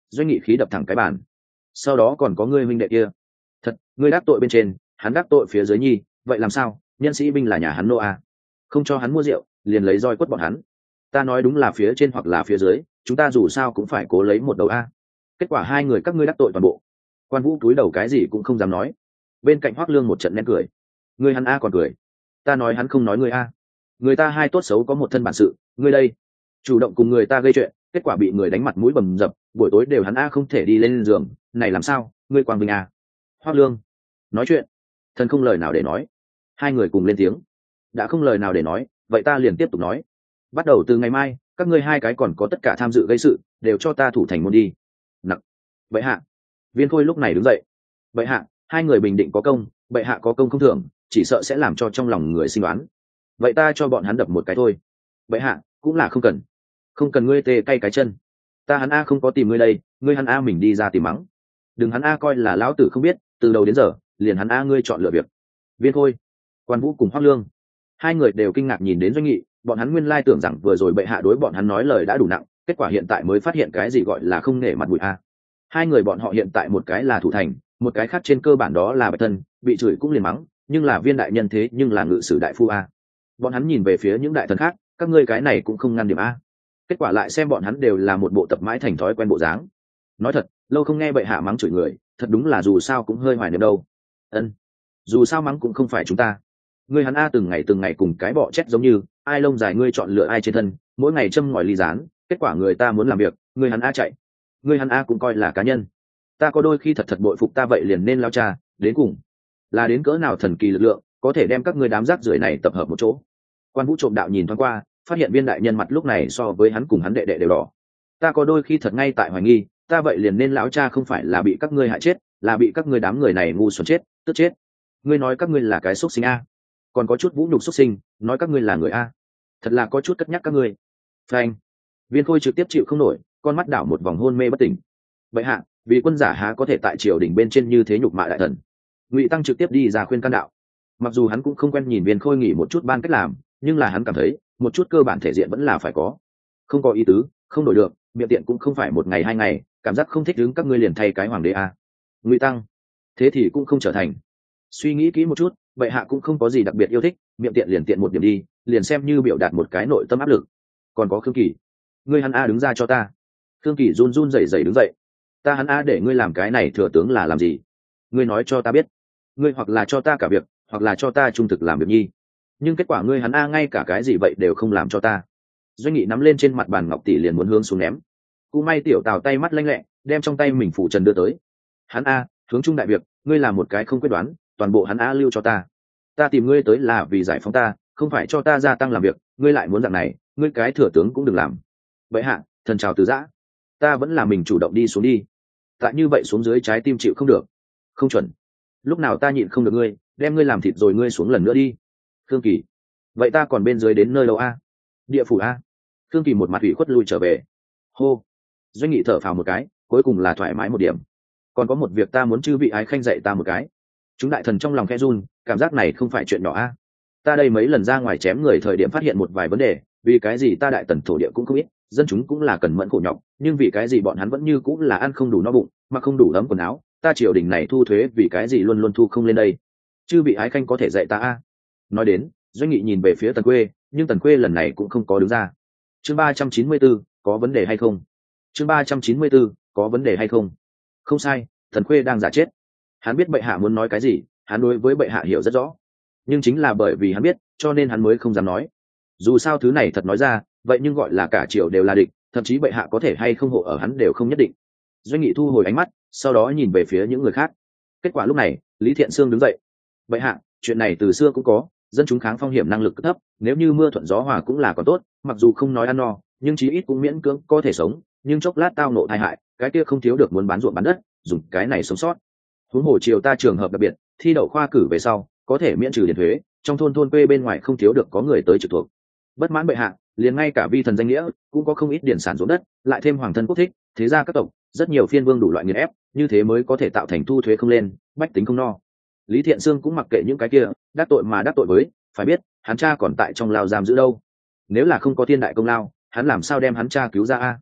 Doanh Nghị khí đập thẳng cái bàn. Sau đó còn có ngươi huynh đệ kia, thật, ngươi đắc tội bên trên, hắn đắc tội phía dưới nhi, vậy làm sao? Nhân sĩ binh là nhà hắn nô à? Không cho hắn mua rượu, liền lấy roi quất bọn hắn. Ta nói đúng là phía trên hoặc là phía dưới, chúng ta dù sao cũng phải cố lấy một đầu a. Kết quả hai người các ngươi đắc tội toàn bộ. Quan Vũ túi đầu cái gì cũng không dám nói. Bên cạnh Hoắc Lương một trận nén cười. Ngươi hắn a còn cười. Ta nói hắn không nói ngươi a. Người ta hai tốt xấu có một thân bản sự, ngươi đây chủ động cùng người ta gây chuyện, kết quả bị người đánh mặt mũi bầm dập, buổi tối đều hắn a không thể đi lên giường, này làm sao? Ngươi Quang Vinh a. Hoắc Lương nói chuyện, thân không lời nào để nói. Hai người cùng lên tiếng. Đã không lời nào để nói, vậy ta liền tiếp tục nói. Bắt đầu từ ngày mai, các ngươi hai cái còn có tất cả tham dự gây sự, đều cho ta thủ thành môn đi. Nặng. Bệ hạ. Viên Khôi lúc này đứng dậy. Bệ hạ, hai người bình định có công, bệ hạ có công không thưởng, chỉ sợ sẽ làm cho trong lòng người sinh đoán. Vậy ta cho bọn hắn đập một cái thôi. Bệ hạ, cũng là không cần. Không cần ngươi tê cay cái chân. Ta hắn a không có tìm ngươi đây, ngươi hắn a mình đi ra tìm mắng. Đừng hắn a coi là lão tử không biết, từ đầu đến giờ, liền hắn a ngươi chọn lựa việc. Viên Khôi, Quan Vũ cùng Hoắc Lương, hai người đều kinh ngạc nhìn đến Doanh Nghị, bọn hắn nguyên lai tưởng rằng vừa rồi bệ hạ đối bọn hắn nói lời đã đủ nặng, kết quả hiện tại mới phát hiện cái gì gọi là không nể mặt mũi a. Hai người bọn họ hiện tại một cái là thủ thành, một cái khác trên cơ bản đó là bạch thân, bị chửi cũng liền mắng, nhưng là viên đại nhân thế nhưng là ngự sử đại phu a. Bọn hắn nhìn về phía những đại thần khác, các ngươi cái này cũng không ngăn điểm a. Kết quả lại xem bọn hắn đều là một bộ tập mãi thành thói quen bộ dáng. Nói thật, lâu không nghe bệ hạ mắng chửi người, thật đúng là dù sao cũng hơi hoài niệm đâu. Ân, dù sao mắng cũng không phải chúng ta. Ngươi hắn a từng ngày cùng cái bọ chết giống như, ai lông dài ngươi chọn lựa ai trên thân, mỗi ngày châm ngòi ly gián, kết quả người ta muốn làm việc, ngươi hắn a chạy. Ngươi hắn a cũng coi là cá nhân. Ta có đôi khi thật thật bội phục ta vậy liền nên lao cha, đến cùng là đến cỡ nào thần kỳ lực lượng, có thể đem các ngươi đám rác rưởi này tập hợp một chỗ. Quan Vũ trộm đạo nhìn thoáng qua, phát hiện viên đại nhân mặt lúc này so với hắn cùng hắn đệ đệ đều đỏ. Ta có đôi khi thật ngay tại hoài nghi, ta vậy liền nên lão cha không phải là bị các ngươi hại chết, là bị các ngươi đám người này ngu xuẩn chết, tức chết. Ngươi nói các ngươi là cái xúc sinh a, còn có chút vũ nhục xúc sinh, nói các ngươi là người a, thật là có chút cất nhắc các ngươi. Phanh. Viên Khôi trực tiếp chịu không nổi, con mắt đảo một vòng hôn mê bất tỉnh. Vậy hạ, vì quân giả há có thể tại triều đình bên trên như thế nhục mạ đại thần. Ngụy Tăng trực tiếp đi ra khuyên can đạo. Mặc dù hắn cũng không quen nhìn Viên Khôi nghỉ một chút ban cách làm, nhưng là hắn cảm thấy một chút cơ bản thể diện vẫn là phải có. Không có ý tứ, không đổi được, miệng tiện cũng không phải một ngày hai ngày, cảm giác không thích đứng các ngươi liền thay cái hoàng đế a. Ngụy Tăng, thế thì cũng không trở thành. Suy nghĩ kỹ một chút, bệ hạ cũng không có gì đặc biệt yêu thích, miệng tiện tiện một điểm đi, liền xem như biểu đạt một cái nội tâm áp lực. Còn có Khương Kỳ, ngươi hắn a đứng ra cho ta. Khương Kỳ run run rẩy rẩy đứng dậy. Ta hắn a để ngươi làm cái này thừa tướng là làm gì? Ngươi nói cho ta biết. Ngươi hoặc là cho ta cả việc, hoặc là cho ta trung thực làm việc nhi. Nhưng kết quả ngươi hắn a ngay cả cái gì vậy đều không làm cho ta. Doanh Nghị nắm lên trên mặt bàn ngọc tỷ liền muốn hướng xuống ném. Cú may tiểu Tào tay mắt lanh lẹ, đem trong tay mình phủ trần đưa tới. Hắn a, hướng trung đại việc, ngươi làm một cái không quyết đoán, toàn bộ hắn a lưu cho ta. Ta tìm ngươi tới là vì giải phóng ta, không phải cho ta gia tăng làm việc, ngươi lại muốn dạng này, ngươi cái thừa tướng cũng đừng làm. Vậy hạ, thần chào từ giã, ta vẫn là mình chủ động đi xuống đi. Tại như vậy xuống dưới trái tim chịu không được. Không chuẩn. Lúc nào ta nhịn không được ngươi, đem ngươi làm thịt rồi ngươi xuống lần nữa đi. Khương Kỳ, vậy ta còn bên dưới đến nơi đâu a? Địa phủ a? Khương Kỳ một mặt ủy khuất lui trở về. Hô. Doanh Nghị thở phào một cái, cuối cùng là thoải mái một điểm. Còn có một việc ta muốn chư vị ái khanh dạy ta một cái. Chúng đại thần trong lòng khe run, cảm giác này không phải chuyện nhỏ a. Ta đây mấy lần ra ngoài chém người thời điểm phát hiện một vài vấn đề, vì cái gì ta đại tần thổ địa cũng không biết, dân chúng cũng là cần mẫn khổ nhọc, nhưng vì cái gì bọn hắn vẫn như cũng là ăn không đủ no bụng, mà không đủ ấm quần áo, ta triều đình này thu thuế vì cái gì luôn luôn thu không lên đây. Chư vị ái khanh có thể dạy ta a. Nói đến, Doanh Nghị nhìn về phía Tần Quê, nhưng Tần Quê lần này cũng không có đứng ra. Chương 394, có vấn đề hay không? Chương 394, có vấn đề hay không? Không sai, Tần Quê đang giả chết. Hắn biết bệ hạ muốn nói cái gì, hắn đối với bệ hạ hiểu rất rõ, nhưng chính là bởi vì hắn biết, cho nên hắn mới không dám nói. Dù sao thứ này thật nói ra, vậy nhưng gọi là cả triều đều là địch, thậm chí bệ hạ có thể hay không hộ ở hắn đều không nhất định. Doanh Nghị thu hồi ánh mắt, sau đó nhìn về phía những người khác. Kết quả lúc này, Lý Thiện Sương đứng dậy. Bệ hạ, chuyện này từ xưa cũng có, dân chúng kháng phong hiểm năng lực thấp, nếu như mưa thuận gió hòa cũng là còn tốt, mặc dù không nói ăn no, nhưng chí ít cũng miễn cưỡng có thể sống, nhưng chốc lát tao nộ tai hại, cái kia không thiếu được muốn bán ruộng bán đất, dùng cái này sống sót. Huống hồ triều ta trường hợp đặc biệt, thi đậu khoa cử về sau, có thể miễn trừ điền thuế, trong thôn quê bên ngoài không thiếu được có người tới trực thuộc. Bất mãn bệ hạ, liền ngay cả vi thần danh nghĩa cũng có không ít điển sản ruộng đất, lại thêm hoàng thân quốc thích, thế gia các tộc, rất nhiều phiên vương đủ loại nghiền ép, như thế mới có thể tạo thành thu thuế không lên, bách tính không no. Lý Thiện Sương cũng mặc kệ những cái kia, đắc tội mà đắc tội với, phải biết, hắn cha còn tại trong lao giam giữ đâu. Nếu là không có thiên đại công lao, hắn làm sao đem hắn cha cứu ra a?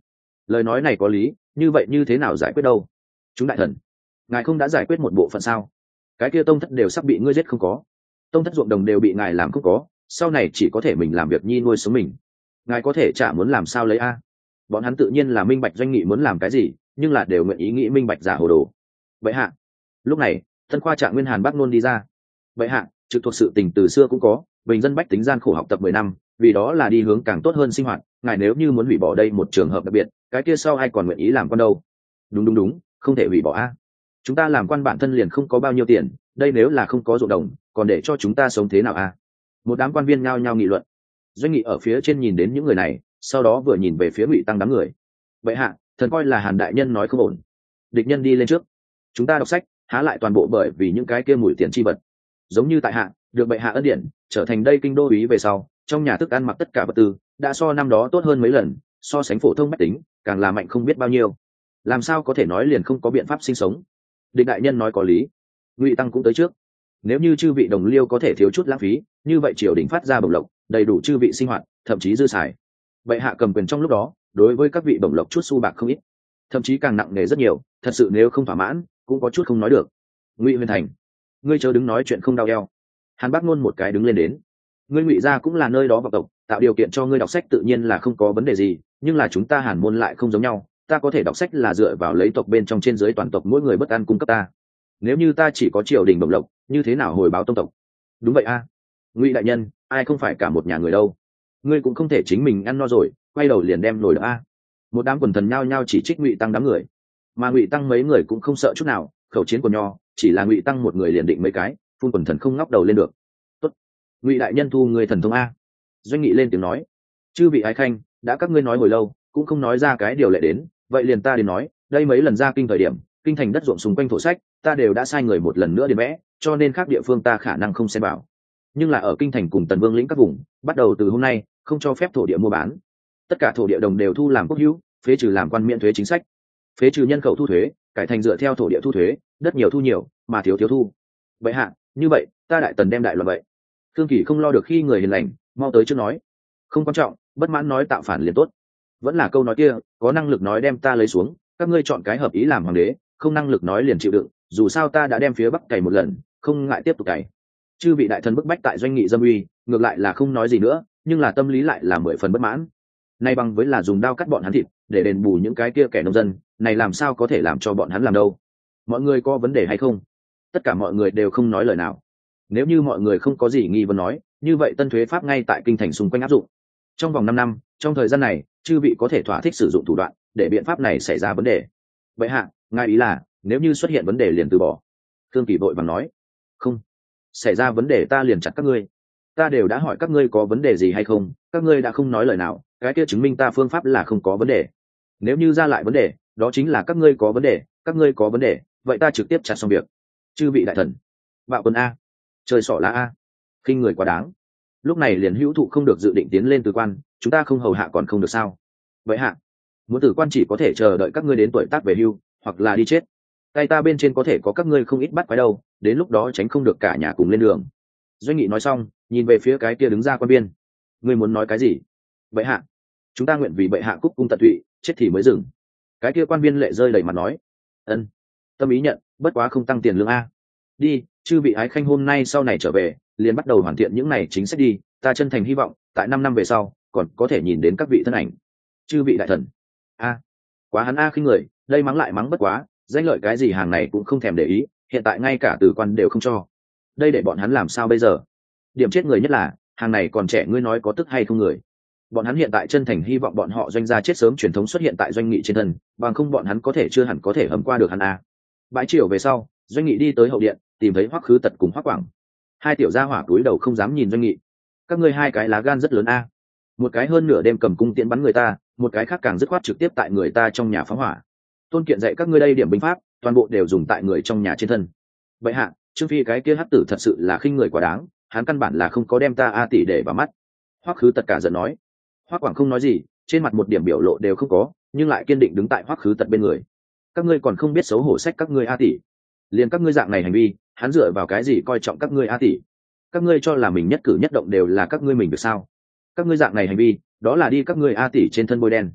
lời nói này có lý, như vậy như thế nào giải quyết đâu? Chúng đại thần, ngài không đã giải quyết một bộ phận sao? Cái kia tông thất đều sắp bị ngươi giết không có, tông thất ruộng đồng đều bị ngài làm không có, sau này chỉ có thể mình làm việc nhi nuôi sống mình, ngài có thể chả muốn làm sao lấy a? Bọn hắn tự nhiên là minh bạch Doanh Nghị muốn làm cái gì, nhưng là đều nguyện ý nghĩ minh bạch giả hồ đồ. Vậy hạ, lúc này thân khoa trạng nguyên Hàn Bác Nôn đi ra. Vậy hạ, trực thuộc sự tình từ xưa cũng có, bình dân bách tính gian khổ học tập 10 năm, vì đó là đi hướng càng tốt hơn sinh hoạt, ngài nếu như muốn hủy bỏ đây một trường hợp đặc biệt, cái kia sau ai còn nguyện ý làm quan đâu? Đúng, không thể hủy bỏ a. Chúng ta làm quan bản thân liền không có bao nhiêu tiền, đây nếu là không có ruộng đồng, còn để cho chúng ta sống thế nào a? Một đám quan viên nhao nhao nghị luận. Doanh Nghị ở phía trên nhìn đến những người này, sau đó vừa nhìn về phía Ngụy Tăng đám người. Vậy hạ, thần coi là Hàn đại nhân nói không ổn, địch nhân đi lên trước, chúng ta đọc sách há lại toàn bộ bởi vì những cái kia mùi tiền chi vật. Giống như tại hạ được bệ hạ ân điển trở thành đây kinh đô úy về sau, trong nhà thức ăn mặc tất cả vật tư đã so năm đó tốt hơn mấy lần, so sánh phổ thông bách tính càng là mạnh không biết bao nhiêu, làm sao có thể nói liền không có biện pháp sinh sống. Địch đại nhân nói có lý. Ngụy Tăng cũng tới trước. Nếu như chư vị đồng liêu có thể thiếu chút lãng phí, như vậy triều đình phát ra bổng lộc đầy đủ chư vị sinh hoạt, thậm chí dư xài. Bệ hạ cầm quyền trong lúc đó, đối với các vị bổng lộc chút xu bạc không ít, thậm chí càng nặng nề rất nhiều, thật sự nếu không thỏa mãn cũng có chút không nói được. Ngụy Huyền Thành, ngươi chớ đứng nói chuyện không đau eo. Hàn Bác Nôn một cái đứng lên đến. Ngươi Ngụy gia cũng là nơi đó vọng tộc, tạo điều kiện cho ngươi đọc sách tự nhiên là không có vấn đề gì, nhưng là chúng ta Hàn môn lại không giống nhau, ta có thể đọc sách là dựa vào lấy tộc bên trong trên dưới toàn tộc mỗi người bất ăn cung cấp ta. Nếu như ta chỉ có triều đình bổng lộc, như thế nào hồi báo tông tộc? Đúng vậy a. Ngụy đại nhân, ai không phải cả một nhà người đâu, ngươi cũng không thể chính mình ăn no rồi quay đầu liền đem nổi được a. Một đám quần thần nhao nhao chỉ trích Ngụy Tăng đám người, mà Ngụy Tăng mấy người cũng không sợ chút nào, khẩu chiến của nho chỉ là Ngụy Tăng một người liền định mấy cái, phun quần thần không ngóc đầu lên được. Tốt, Ngụy đại nhân thu người thần thông a. Doanh Nghị lên tiếng nói. Chư vị ái khanh, đã các ngươi nói hồi lâu cũng không nói ra cái điều lệ đến, vậy liền ta đến nói, đây mấy lần ra kinh thời điểm, kinh thành đất ruộng xung quanh thổ sách ta đều đã sai người một lần nữa đến vẽ, cho nên khác địa phương ta khả năng không xem bảo, nhưng là ở kinh thành cùng Tần Vương lĩnh các vùng, bắt đầu từ hôm nay không cho phép thổ địa mua bán, tất cả thổ địa đồng đều thu làm quốc hữu, phế trừ làm quan miễn thuế chính sách, phế trừ nhân khẩu thu thuế, cải thành dựa theo thổ địa thu thuế, đất nhiều thu nhiều mà thiếu thiếu thu. Vậy hạ, như vậy ta đại tần đem đại luận vậy. Thương Kỳ không lo được khi người hiền lành, mau tới trước nói. Không quan trọng, bất mãn nói tạo phản liền tốt. Vẫn là câu nói kia, có năng lực nói đem ta lấy xuống, các ngươi chọn cái hợp ý làm hoàng đế, không năng lực nói liền chịu đựng, dù sao ta đã đem phía bắc cày một lần, không ngại tiếp tục cày. Chư vị đại thần bức bách tại Doanh Nghị dâm uy, ngược lại là không nói gì nữa, nhưng là tâm lý lại là 10 phần bất mãn. Nay bằng với là dùng đao cắt bọn hắn thịt để đền bù những cái kia kẻ nông dân, này làm sao có thể làm cho bọn hắn làm đâu? Mọi người có vấn đề hay không? Tất cả mọi người đều không nói lời nào. Nếu như mọi người không có gì nghi vấn nói, như vậy tân thuế pháp ngay tại kinh thành xung quanh áp dụng. Trong vòng 5 năm, trong thời gian này, chư vị có thể thỏa thích sử dụng thủ đoạn để biện pháp này xảy ra vấn đề. Vậy hạ, ngài ý là nếu như xuất hiện vấn đề liền từ bỏ? Thương Kỳ vội vàng nói. Không, xảy ra vấn đề ta liền chặt các ngươi. Ta đều đã hỏi các ngươi có vấn đề gì hay không, các ngươi đã không nói lời nào, cái kia chứng minh ta phương pháp là không có vấn đề. Nếu như ra lại vấn đề, đó chính là các ngươi có vấn đề, các ngươi có vấn đề, vậy ta trực tiếp chặt xong việc. Chư vị đại thần, bạo quân a, trời sỏ lá a, khinh người quá đáng. Lúc này liền hữu thụ không được dự định tiến lên từ quan, chúng ta không hầu hạ còn không được sao? Vậy hạ, muốn từ quan chỉ có thể chờ đợi các ngươi đến tuổi tác về hưu, hoặc là đi chết. Tay ta bên trên có thể có các ngươi không ít bắt quái đâu, đến lúc đó tránh không được cả nhà cùng lên đường. Doanh Nghị nói xong, nhìn về phía cái kia đứng ra quan viên. Ngươi muốn nói cái gì? Bệ hạ, chúng ta nguyện vì bệ hạ cúc cung tận tụy, chết thì mới dừng. Cái kia quan viên lệ rơi đầy mặt nói. Ân, tâm ý nhận, bất quá không tăng tiền lương a. Đi, chư vị ái khanh hôm nay sau này trở về, liền bắt đầu hoàn thiện những này chính sách đi. Ta chân thành hy vọng, tại 5 năm về sau, còn có thể nhìn đến các vị thân ảnh. Chư vị đại thần. A, quá hắn a khinh người, đây mắng lại mắng bất quá, danh lợi cái gì hàng này cũng không thèm để ý, hiện tại ngay cả từ quan đều không cho. Đây để bọn hắn làm sao bây giờ? Điểm chết người nhất là hàng này còn trẻ, ngươi nói có tức hay không người? Bọn hắn hiện tại chân thành hy vọng bọn họ Doanh gia chết sớm truyền thống xuất hiện tại Doanh Nghị trên thân, bằng không bọn hắn có thể chưa hẳn có thể hầm qua được hắn a. Bãi chiều về sau, Doanh Nghị đi tới hậu điện, tìm thấy Hoắc Khứ Tật cùng Hoắc Quảng. Hai tiểu gia hỏa cúi đầu không dám nhìn Doanh Nghị. Các ngươi hai cái lá gan rất lớn a. Một cái hơn nửa đêm cầm cung tiễn bắn người ta, một cái khác càng dứt khoát trực tiếp tại người ta trong nhà phóng hỏa. Tôn Kiện dạy các ngươi đây điểm binh pháp, toàn bộ đều dùng tại người trong nhà trên thân. Vậy hạ, Trương Phi cái kia hắc tử thật sự là khinh người quá đáng, hắn căn bản là không có đem ta a tỷ để vào mắt. Hoắc Khứ Tật cả giận nói. Hoắc Quảng không nói gì, trên mặt một điểm biểu lộ đều không có, nhưng lại kiên định đứng tại Hoắc Khứ Tật bên người. Các ngươi còn không biết xấu hổ sách các ngươi a tỷ, liền các ngươi dạng này hành vi, hắn dựa vào cái gì coi trọng các ngươi a tỷ? Các ngươi cho là mình nhất cử nhất động đều là các ngươi mình được sao? Các ngươi dạng này hành vi, đó là đi các ngươi a tỷ trên thân bôi đen.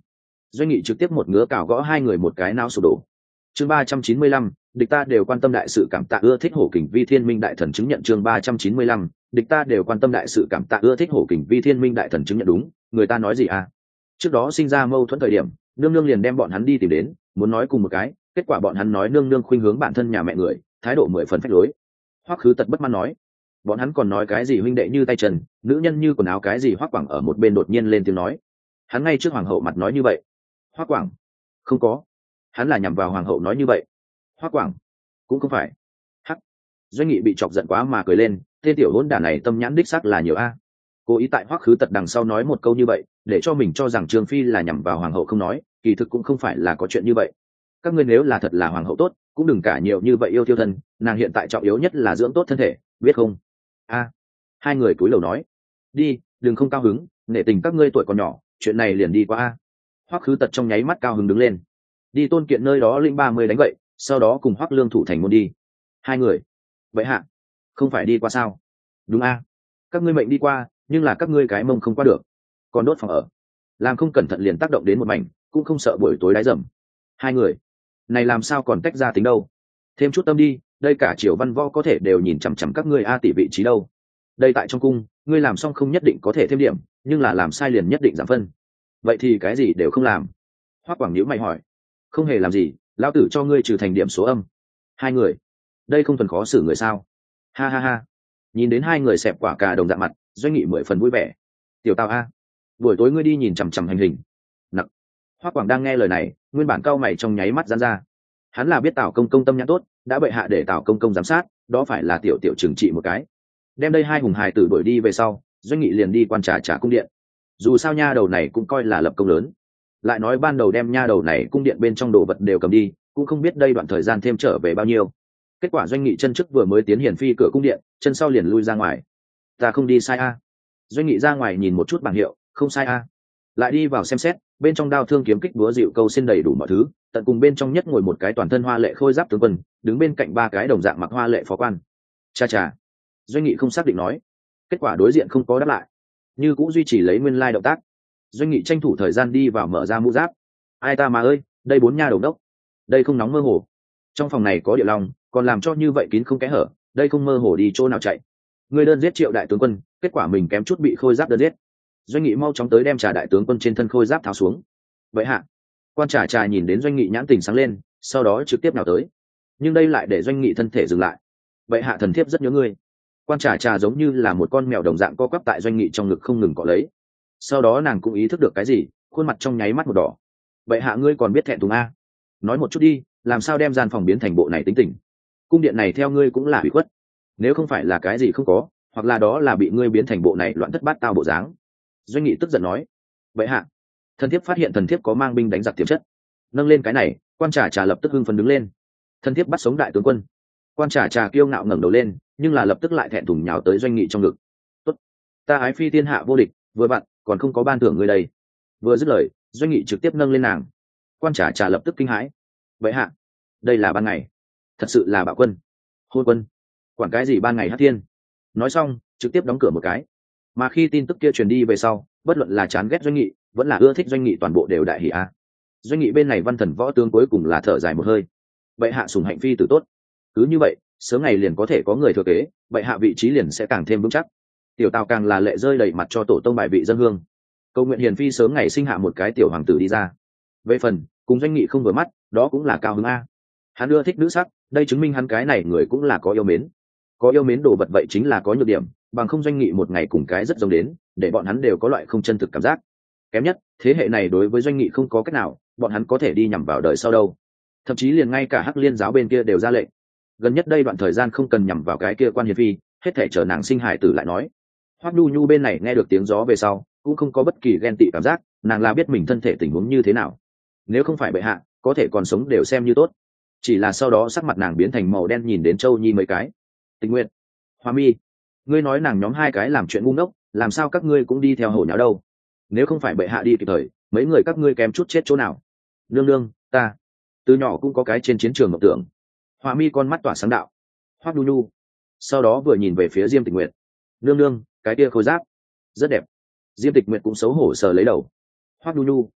Doanh nghị trực tiếp một ngứa cào gõ hai người một cái não sụp đổ. Chương 395, địch ta đều quan tâm đại sự cảm tạ ưa thích hổ kình vi thiên minh đại thần chứng nhận. Chương 395, địch ta đều quan tâm đại sự cảm tạ ưa thích hổ kình vi thiên minh đại thần chứng nhận. Đúng, người ta nói gì à? Trước đó sinh ra mâu thuẫn thời điểm, nương nương liền đem bọn hắn đi tìm đến, muốn nói cùng một cái, kết quả bọn hắn nói nương nương khuynh hướng bản thân nhà mẹ người, thái độ 10 phần phách lối. Hoắc Khứ Tật bất mãn nói, bọn hắn còn nói cái gì huynh đệ như tay chân, nữ nhân như quần áo cái gì. Hoắc Quảng ở một bên đột nhiên lên tiếng nói, hắn ngay trước hoàng hậu mặt nói như vậy. Hoắc Quảng, không có, hắn là nhằm vào hoàng hậu nói như vậy. Hoắc Quảng, cũng không phải. Hắc. Doanh Nghị bị chọc giận quá mà cười lên, tên tiểu hỗn đản này tâm nhãn đích xác là nhiều a. Cố ý tại Hoắc Khứ Tật đằng sau nói một câu như vậy, để cho mình cho rằng Trương Phi là nhằm vào hoàng hậu không nói, kỳ thực cũng không phải là có chuyện như vậy. Các ngươi nếu là thật là hoàng hậu tốt, cũng đừng cả nhiều như vậy yêu thiêu thân, nàng hiện tại trọng yếu nhất là dưỡng tốt thân thể, biết không? A. Hai người cúi đầu nói, đi, đừng không cao hứng, nể tình các ngươi tuổi còn nhỏ, chuyện này liền đi qua a. Hoắc Khứ Tật trong nháy mắt cao hứng đứng lên, đi Tôn Kiện nơi đó linh 30 đánh vậy, sau đó cùng Hoắc Lương thủ thành môn đi. Hai người, vậy hạ, không phải đi qua sao? Đúng a, các ngươi mệnh đi qua, nhưng là các ngươi cái mông không qua được, còn đốt phòng ở, làm không cẩn thận liền tác động đến một mảnh, cũng không sợ buổi tối đáy rầm. Hai người này làm sao còn tách ra tính đâu? Thêm chút tâm đi, đây cả Triều Văn Võ có thể đều nhìn chằm chằm các ngươi a tỷ vị trí đâu. Đây tại trong cung, ngươi làm xong không nhất định có thể thêm điểm, nhưng là làm sai liền nhất định giảm phân. Vậy thì cái gì đều không làm. Hoắc Quảng nhíu mày hỏi, không hề làm gì, lão tử cho ngươi trừ thành điểm số âm. Hai người, đây không thuần khó xử người sao? Ha ha ha. Nhìn đến hai người xẹp quả cà đồng dạng mặt, Doanh Nghị 10 phần vui vẻ. Tiểu Tào a, buổi tối ngươi đi nhìn chằm chằm hành hình. Nặng. Hoắc Quảng đang nghe lời này, nguyên bản cau mày trong nháy mắt giãn ra. Hắn là biết Tào công công tâm nhãn tốt, đã bệ hạ để Tào công công giám sát, đó phải là tiểu tiểu trừng trị một cái. Đem đây hai hùng hài tử đuổi đi về sau, Doanh Nghị liền đi quan trả cung điện. Dù sao nha đầu này cũng coi là lập công lớn, lại nói ban đầu đem nha đầu này cung điện bên trong đồ vật đều cầm đi, cũng không biết đây đoạn thời gian thêm trở về bao nhiêu. Kết quả Doanh Nghị chân trước vừa mới tiến hiển phi cửa cung điện, chân sau liền lui ra ngoài. Ta không đi sai a. Doanh Nghị ra ngoài nhìn một chút bảng hiệu, không sai a. Lại đi vào xem xét, bên trong đao thương kiếm kích búa dịu câu xin đầy đủ mọi thứ, tận cùng bên trong nhất ngồi một cái toàn thân hoa lệ khôi giáp tướng quân, đứng bên cạnh ba cái đồng dạng mặc hoa lệ phó quan. Cha cha. Doanh Nghị không xác định nói. Kết quả đối diện không có đáp lại, như cũng duy trì lấy nguyên lai động tác. Doanh Nghị tranh thủ thời gian đi vào mở ra mũ giáp. Ai ta mà ơi, đây 4 nha đầu đốc, đây không nóng mơ hồ. Trong phòng này có địa long, còn làm cho như vậy kín không kẽ hở, đây không mơ hồ đi chỗ nào chạy. Người đơn giết Triệu đại tướng quân, kết quả mình kém chút bị khôi giáp đơn giết. Doanh Nghị mau chóng tới đem Trà đại tướng quân trên thân khôi giáp tháo xuống. Vậy hạ, quan Trà nhìn đến Doanh Nghị nhãn tình sáng lên, sau đó trực tiếp nào tới. Nhưng đây lại để Doanh Nghị thân thể dừng lại. Vậy hạ thần thiếp rất nhớ ngươi. Quan Trà giống như là một con mèo đồng dạng co quắp tại Doanh Nghị trong ngực không ngừng cọ lấy. Sau đó nàng cũng ý thức được cái gì, khuôn mặt trong nháy mắt một đỏ. Vậy hạ ngươi còn biết thẹn thùng a? Nói một chút đi, làm sao đem gian phòng biến thành bộ này tính tình? Cung điện này theo ngươi cũng là hủy khuất, nếu không phải là cái gì không có, hoặc là đó là bị ngươi biến thành bộ này loạn thất bát tao bộ dáng. Doanh Nghị tức giận nói, vậy hạ, thần thiếp phát hiện thần thiếp có mang binh đánh giặc tiềm chất. Nâng lên cái này, quan Trà lập tức hưng phấn đứng lên. Thần thiếp bắt sống đại tướng quân. Quan Trà kiêu ngạo ngẩng đầu lên, nhưng là lập tức lại thẹn thùng nhào tới Doanh Nghị trong ngực. Tốt, ta ái phi thiên hạ vô địch, vừa bạn còn không có ban thưởng ngươi đây. Vừa dứt lời, Doanh Nghị trực tiếp nâng lên nàng. Quan Trà lập tức kinh hãi. Vậy hạ, đây là ban ngày, thật sự là bạo quân, hôn quân, quản cái gì ban ngày hát thiên. Nói xong trực tiếp đóng cửa một cái. Mà khi tin tức kia truyền đi về sau, bất luận là chán ghét Doanh Nghị vẫn là ưa thích Doanh Nghị, toàn bộ đều đại hỉ a. Doanh Nghị bên này văn thần võ tướng cuối cùng là thở dài một hơi. Bệ hạ sủng hạnh phi tử tốt, cứ như vậy sớm ngày liền có thể có người thừa kế, bệ hạ vị trí liền sẽ càng thêm vững chắc. Tiểu Tào càng là lệ rơi đầy mặt cho tổ tông bài vị dân hương, cầu nguyện hiền phi sớm ngày sinh hạ một cái tiểu hoàng tử đi ra. Về phần cùng Doanh Nghị không vừa mắt, đó cũng là cao hứng a. Hắn ưa thích nữ sắc, đây chứng minh hắn cái này người cũng là có yêu mến. Có yêu mến đồ vật vậy chính là có nhược điểm, bằng không Doanh Nghị một ngày cùng cái rất giống đến, để bọn hắn đều có loại không chân thực cảm giác. Kém nhất thế hệ này đối với Doanh Nghị không có cách nào, bọn hắn có thể đi nhằm vào đời sau đâu. Thậm chí liền ngay cả Hắc Liên giáo bên kia đều ra lệnh, gần nhất đây đoạn thời gian không cần nhằm vào cái kia quan hiền phi, hết thể chờ nàng sinh hải tử lại nói. Hoắc Nhu Nhu bên này nghe được tiếng gió về sau, cũng không có bất kỳ ghen tị cảm giác, nàng là biết mình thân thể tình huống như thế nào. Nếu không phải bệ hạ, có thể còn sống đều xem như tốt. Chỉ là sau đó sắc mặt nàng biến thành màu đen, nhìn đến Châu Nhi mấy cái. Tình Nguyện, Hoa Mi, ngươi nói nàng nhóm hai cái làm chuyện ngu ngốc, làm sao các ngươi cũng đi theo hổ nháo đâu? Nếu không phải bệ hạ đi kịp thời, mấy người các ngươi kém chút chết chỗ nào? Nương nương, ta từ nhỏ cũng có cái trên chiến trường mộng tưởng. Hoa Mi con mắt tỏa sáng đạo. Hoắc Nhu Nhu sau đó vừa nhìn về phía Diêm Tịch Nguyệt. Nương nương, cái kia khôi giáp rất đẹp. Diêm Tịch Nguyệt cũng xấu hổ sờ lấy đầu. Hoắc Nhu Nhu,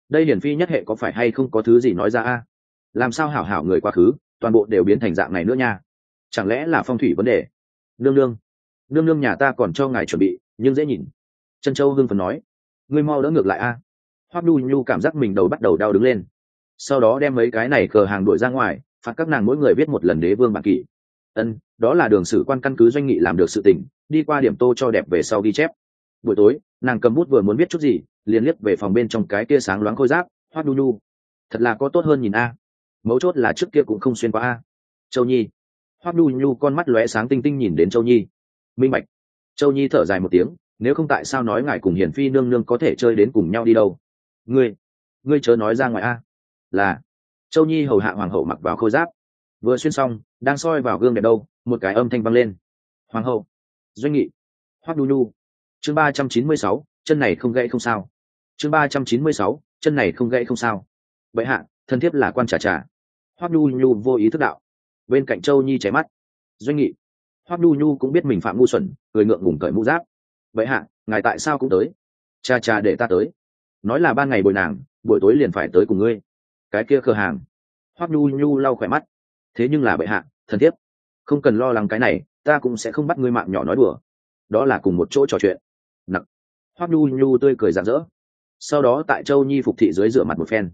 đây hiển phi nhất hệ có phải hay không có thứ gì nói ra a? Làm sao hảo hảo người quá khứ toàn bộ đều biến thành dạng này nữa nha? Chẳng lẽ là phong thủy vấn đề? Nương nương nhà ta còn cho ngài chuẩn bị nhưng dễ nhìn. Trân Châu hưng phấn nói. Ngươi mau đỡ ngược lại a. Hoắc Nhu Nhu cảm giác mình đầu bắt đầu đau đứng lên, sau đó đem mấy cái này cờ hàng đuổi ra ngoài, phạt các nàng mỗi người viết một lần đế vương bản kỷ. Đó là đường sử quan căn cứ doanh nghị làm được sự tình, đi qua điểm tô cho đẹp về sau ghi chép. Buổi tối nàng cầm bút vừa muốn viết chút gì liền liếc về phòng bên trong cái kia sáng loáng khôi giáp. Hoắc Nhu Nhu, thật là có tốt hơn nhìn a. Mấu chốt là trước kia cũng không xuyên qua a. Châu Nhi. Hoắc Nhu Nhu con mắt lóe sáng tinh tinh nhìn đến Châu Nhi. Minh bạch. Châu Nhi thở dài một tiếng, nếu không tại sao nói ngài cùng hiển phi nương nương có thể chơi đến cùng nhau đi đâu? Ngươi chớ nói ra ngoài a. Là. Châu Nhi hầu hạ hoàng hậu mặc vào khôi giáp, vừa xuyên xong đang soi vào gương đẹp đâu, một cái âm thanh vang lên. Hoàng hậu. Doanh nghị. Hoắc Nhu Nhu. Chương 396, chân này không gãy không sao. Chương 396, chân này không gãy không sao. Bệ hạ, thân thiếp là quan trà. Hoắc Nhu Nhu vô ý thức đạo. Bên cạnh Châu Nhi chảy mắt. Doanh nghị. Hoắc Nhu Nhu cũng biết mình phạm ngu xuẩn, cười ngượng ngùng cởi mũ giáp. Bệ hạ, ngài tại sao cũng tới? Cha để ta tới. Nói là ban ngày bồi nàng, buổi tối liền phải tới cùng ngươi. Cái kia cửa hàng. Hoắc Nhu Nhu lau khỏe mắt. Thế nhưng là bệ hạ, thân thiếp không cần lo lắng cái này, ta cũng sẽ không bắt ngươi mạng nhỏ nói đùa. Đó là cùng một chỗ trò chuyện. Nặc. Hoắc Nhu Nhu tươi cười rạng rỡ, sau đó tại Châu Nhi phục thị dưới rửa mặt một phen.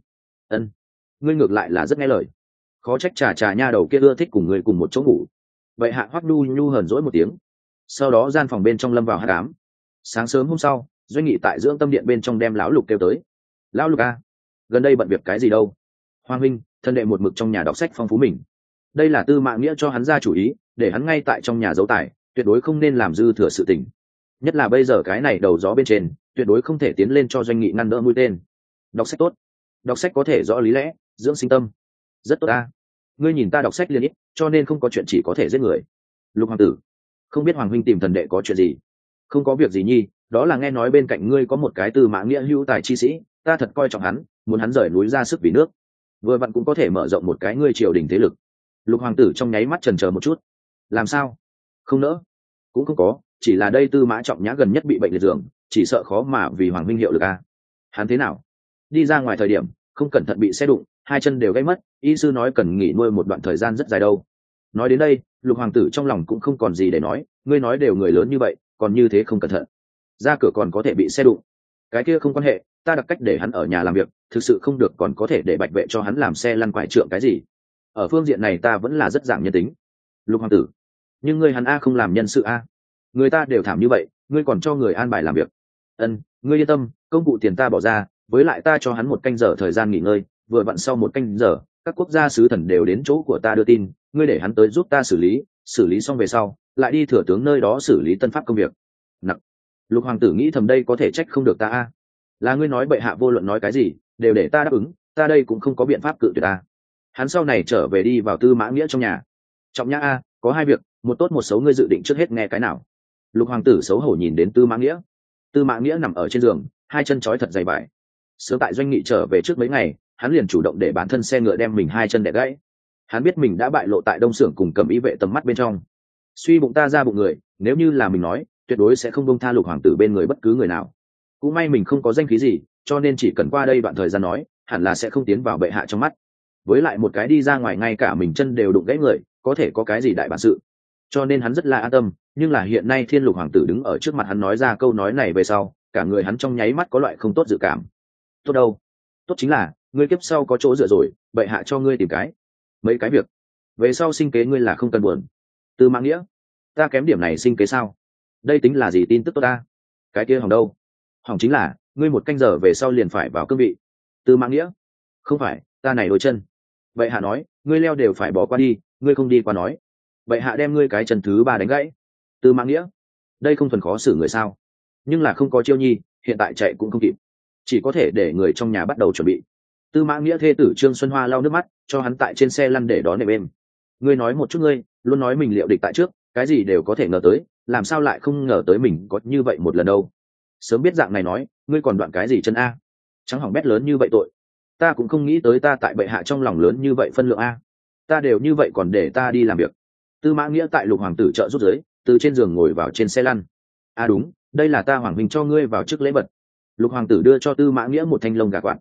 Ngươi ngược lại là rất nghe lời, khó trách trà nha đầu kia ưa thích cùng ngươi cùng một chỗ ngủ. Vậy hạ. Hoắc Nhu Nhu hờn dỗi một tiếng, sau đó gian phòng bên trong lâm vào hắc ám. Sáng sớm hôm sau, Doanh nghị tại dưỡng tâm điện bên trong đem lão Lục kêu tới. Lão Lục a, gần đây bận việc cái gì đâu? Hoàng huynh, thân đệ một mực trong nhà đọc sách phong phú mình. Đây là Tư Mã Nghĩa cho hắn ra chủ ý, để hắn ngay tại trong nhà giấu tài, tuyệt đối không nên làm dư thừa sự tình. Nhất là bây giờ cái này đầu gió bên trên, tuyệt đối không thể tiến lên cho Doanh nghị ngăn đỡ mũi tên. Đọc sách tốt, đọc sách có thể rõ lý lẽ, dưỡng sinh tâm. Rất tốt a. Ngươi nhìn ta đọc sách liên ít, cho nên không có chuyện chỉ có thể giết người. Lục hoàng tử, không biết hoàng huynh tìm thần đệ có chuyện gì? Không có việc gì nhi, đó là nghe nói bên cạnh ngươi có một cái Tư Mã Nghĩa hữu tài chi sĩ, ta thật coi trọng hắn, muốn hắn rời núi ra sức vì nước, vừa vặn cũng có thể mở rộng một cái ngươi triều đình thế lực. Lục hoàng tử trong nháy mắt chần chờ một chút. Làm sao? Không nỡ? Cũng không có, chỉ là đây Tư Mã Trọng Nhã gần nhất bị bệnh liệt giường, chỉ sợ khó mà vì hoàng huynh hiệu lực a. Hắn thế nào? Đi ra ngoài thời điểm không cẩn thận bị xe đụng, hai chân đều gãy mất, y sư nói cần nghỉ nuôi một đoạn thời gian rất dài đâu. Nói đến đây, Lục hoàng tử trong lòng cũng không còn gì để nói, ngươi nói đều người lớn như vậy, còn như thế không cẩn thận, ra cửa còn có thể bị xe đụng. Cái kia không quan hệ, ta đặt cách để hắn ở nhà làm việc, thực sự không được còn có thể để bạch vệ cho hắn làm xe lăn quải trượng cái gì. Ở phương diện này ta vẫn là rất giảng nhân tính. Lục hoàng tử, nhưng ngươi hắn a không làm nhân sự a, người ta đều thảm như vậy, ngươi còn cho người an bài làm việc. Ngươi yên tâm, công cụ tiền ta bỏ ra, với lại ta cho hắn 1 canh giờ thời gian nghỉ ngơi, vừa vặn sau 1 canh giờ các quốc gia sứ thần đều đến chỗ của ta đưa tin, ngươi để hắn tới giúp ta xử lý xong về sau lại đi thừa tướng nơi đó xử lý tân pháp công việc. Nặc. Lục hoàng tử nghĩ thầm đây có thể trách không được ta a. Là ngươi nói bệ hạ vô luận nói cái gì đều để ta đáp ứng, ta đây cũng không có biện pháp cự tuyệt ta. Hắn sau này trở về đi vào Tư Mã Nghĩa trong nhà. Trọng Nhã a, có 2 việc, một tốt một xấu, ngươi dự định trước hết nghe cái nào? Lục hoàng tử xấu hổ nhìn đến Tư Mã Nghĩa. Tư Mã Nghĩa nằm ở trên giường, hai chân trói thật dày vải. Sớm tại Doanh nghị trở về trước mấy ngày, hắn liền chủ động để bản thân xe ngựa đem mình hai chân đẻ gãy. Hắn biết mình đã bại lộ tại Đông Xưởng cùng Cầm Ý vệ tầm mắt bên trong. Suy bụng ta ra bụng người, nếu như là mình nói, tuyệt đối sẽ không buông tha Lục hoàng tử bên người bất cứ người nào. Cũng may mình không có danh khí gì, cho nên chỉ cần qua đây đoạn thời gian nói, hẳn là sẽ không tiến vào bệ hạ trong mắt. Với lại một cái đi ra ngoài ngay cả mình chân đều đụng gãy người, có thể có cái gì đại bản sự. Cho nên hắn rất là an tâm, nhưng là hiện nay Thiên Lục hoàng tử đứng ở trước mặt hắn nói ra câu nói này về sau, cả người hắn trong nháy mắt có loại không tốt dự cảm. Tốt đâu? Tốt chính là ngươi kiếp sau có chỗ dựa rồi, bệ hạ cho ngươi tìm mấy cái việc, về sau sinh kế ngươi là không cần buồn. Tư Mã Nghĩa, ta kém điểm này sinh kế sao? Đây tính là gì tin tức tốt ta? Cái kia hỏng đâu? Hỏng chính là ngươi 1 canh giờ về sau liền phải vào cương vị. Tư Mã Nghĩa, không phải, ta này đôi chân. Bệ hạ nói ngươi leo đều phải bỏ qua đi, ngươi không đi qua nói, bệ hạ đem ngươi cái chân thứ 3 đánh gãy. Tư Mã Nghĩa, đây không thuần khó xử người sao? Nhưng là không có Chiêu Nhi, hiện tại chạy cũng không kịp, chỉ có thể để người trong nhà bắt đầu chuẩn bị. Tư Mã Nghĩa thê tử Trương Xuân Hoa lau nước mắt, cho hắn tại trên xe lăn để đón nệm êm. Ngươi nói một chút, ngươi luôn nói mình liệu địch tại trước, cái gì đều có thể ngờ tới, làm sao lại không ngờ tới mình có như vậy một lần đâu? Sớm biết dạng này nói, ngươi còn đoạn cái gì chân a? Trắng hỏng bét lớn như vậy tội, ta cũng không nghĩ tới ta tại bệ hạ trong lòng lớn như vậy phân lượng a. Ta đều như vậy còn để ta đi làm việc. Tư Mã Nghĩa tại Lục hoàng tử trợ rút dưới, từ trên giường ngồi vào trên xe lăn. Đúng, đây là ta hoàng huynh cho ngươi vào trước lễ vật. Lục hoàng tử đưa cho Tư Mã Nghĩa một thanh lông gà quạt.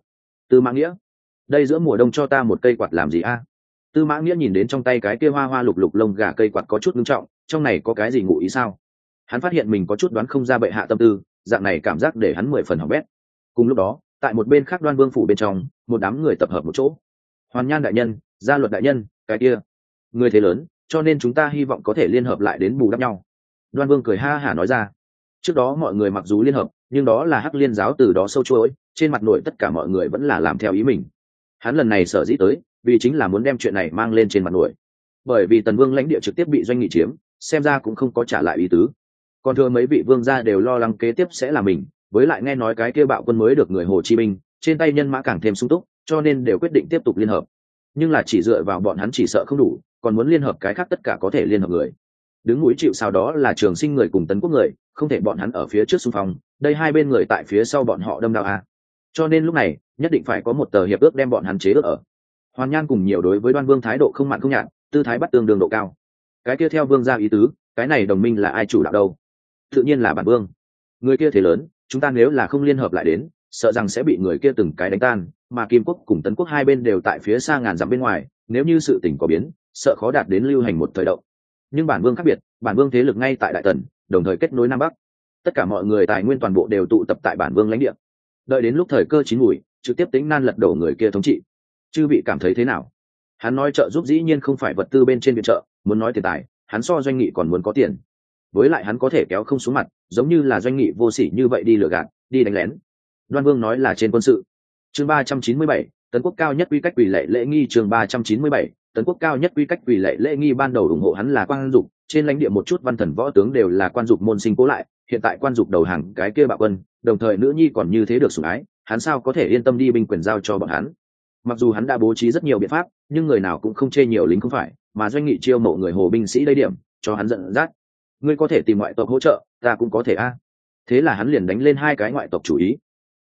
Tư Mã Nghĩa, đây giữa mùa đông cho ta một cây quạt làm gì a? Tư Mã Nghĩa nhìn đến trong tay cái kia hoa hoa lục lục lông gà cây quạt có chút nghiêm trọng, trong này có cái gì ngụ ý sao? Hắn phát hiện mình có chút đoán không ra bệ hạ tâm tư, dạng này cảm giác để hắn 10 phần hỏng bét. Cùng lúc đó, tại một bên khác Đoan Vương phủ bên trong, một đám người tập hợp một chỗ. Hoàn Nhan đại nhân, Gia Luật đại nhân, cái kia, người thế lớn, cho nên chúng ta hy vọng có thể liên hợp lại đến bù đắp nhau. Đoan Vương cười ha hả nói ra. Trước đó mọi người mặc dù liên hợp, nhưng đó là Hắc Liên giáo từ đó sâu chuỗi, trên mặt nội tất cả mọi người vẫn là làm theo ý mình. Hắn lần này sở dĩ tới, vì chính là muốn đem chuyện này mang lên trên mặt nội. Bởi vì Tần Vương lãnh địa trực tiếp bị Doanh Nghị chiếm, xem ra cũng không có trả lại ý tứ. Còn thừa mấy vị vương gia đều lo lắng kế tiếp sẽ là mình, với lại nghe nói cái kia bạo quân mới được người Hồ Chí Minh, trên tay nhân mã càng thêm sung túc, cho nên đều quyết định tiếp tục liên hợp. Nhưng là chỉ dựa vào bọn hắn chỉ sợ không đủ, còn muốn liên hợp cái khác tất cả có thể liên hợp người. Đứng mũi chịu sào đó là Trường Sinh người cùng Tấn Quốc người, không thể bọn hắn ở phía trước xung phong, đây hai bên người tại phía sau bọn họ đâm đao a. Cho nên lúc này, nhất định phải có một tờ hiệp ước đem bọn hắn chế ước ở. Hoàn Nhan cùng nhiều đối với Đoan Vương thái độ không mặn không nhạt, tư thái bắt tương đương độ cao. Cái kia theo vương gia ý tứ, cái này đồng minh là ai chủ đạo đâu? Tự nhiên là bản vương. Người kia thế lớn, chúng ta nếu là không liên hợp lại đến, sợ rằng sẽ bị người kia từng cái đánh tan, mà Kim quốc cùng Tấn quốc hai bên đều tại phía xa ngàn dặm bên ngoài, nếu như sự tình có biến, sợ khó đạt đến lưu hành một thời động. Nhưng bản vương khác biệt, bản vương thế lực ngay tại Đại Tần, đồng thời kết nối Nam Bắc. Tất cả mọi người tài nguyên toàn bộ đều tụ tập tại bản vương lãnh địa. Đợi đến lúc thời cơ chín muồi, trực tiếp tính nan lật đổ người kia thống trị. Chư vị cảm thấy thế nào? Hắn nói trợ giúp dĩ nhiên không phải vật tư bên trên viện trợ, muốn nói tiền tài, hắn so Doanh Nghị còn muốn có tiền. Với lại hắn có thể kéo không xuống mặt, giống như là Doanh Nghị vô sỉ như vậy đi lừa gạt, đi đánh lén. Đoan Vương nói là trên quân sự. Chương 397, Tấn quốc cao nhất quy cách quỳ lệ lễ nghi. Chương 397, Tấn quốc cao nhất quy cách quỳ lệ lễ nghi. Ban đầu ủng hộ hắn là Quan Dục, trên lãnh địa một chút văn thần võ tướng đều là Quan Dục môn sinh cố lại, hiện tại Quan Dục đầu hàng cái kia bạo quân, đồng thời nữ nhi còn như thế được sủng ái, hắn sao có thể yên tâm đi binh quyền giao cho bọn hắn. Mặc dù hắn đã bố trí rất nhiều biện pháp, nhưng người nào cũng không chê nhiều lính không phải, mà Doanh Nghị chiêu mộ người Hồ binh sĩ đây điểm, cho hắn giận dắt. Ngươi có thể tìm ngoại tộc hỗ trợ, ta cũng có thể a. Thế là hắn liền đánh lên hai cái ngoại tộc chủ ý.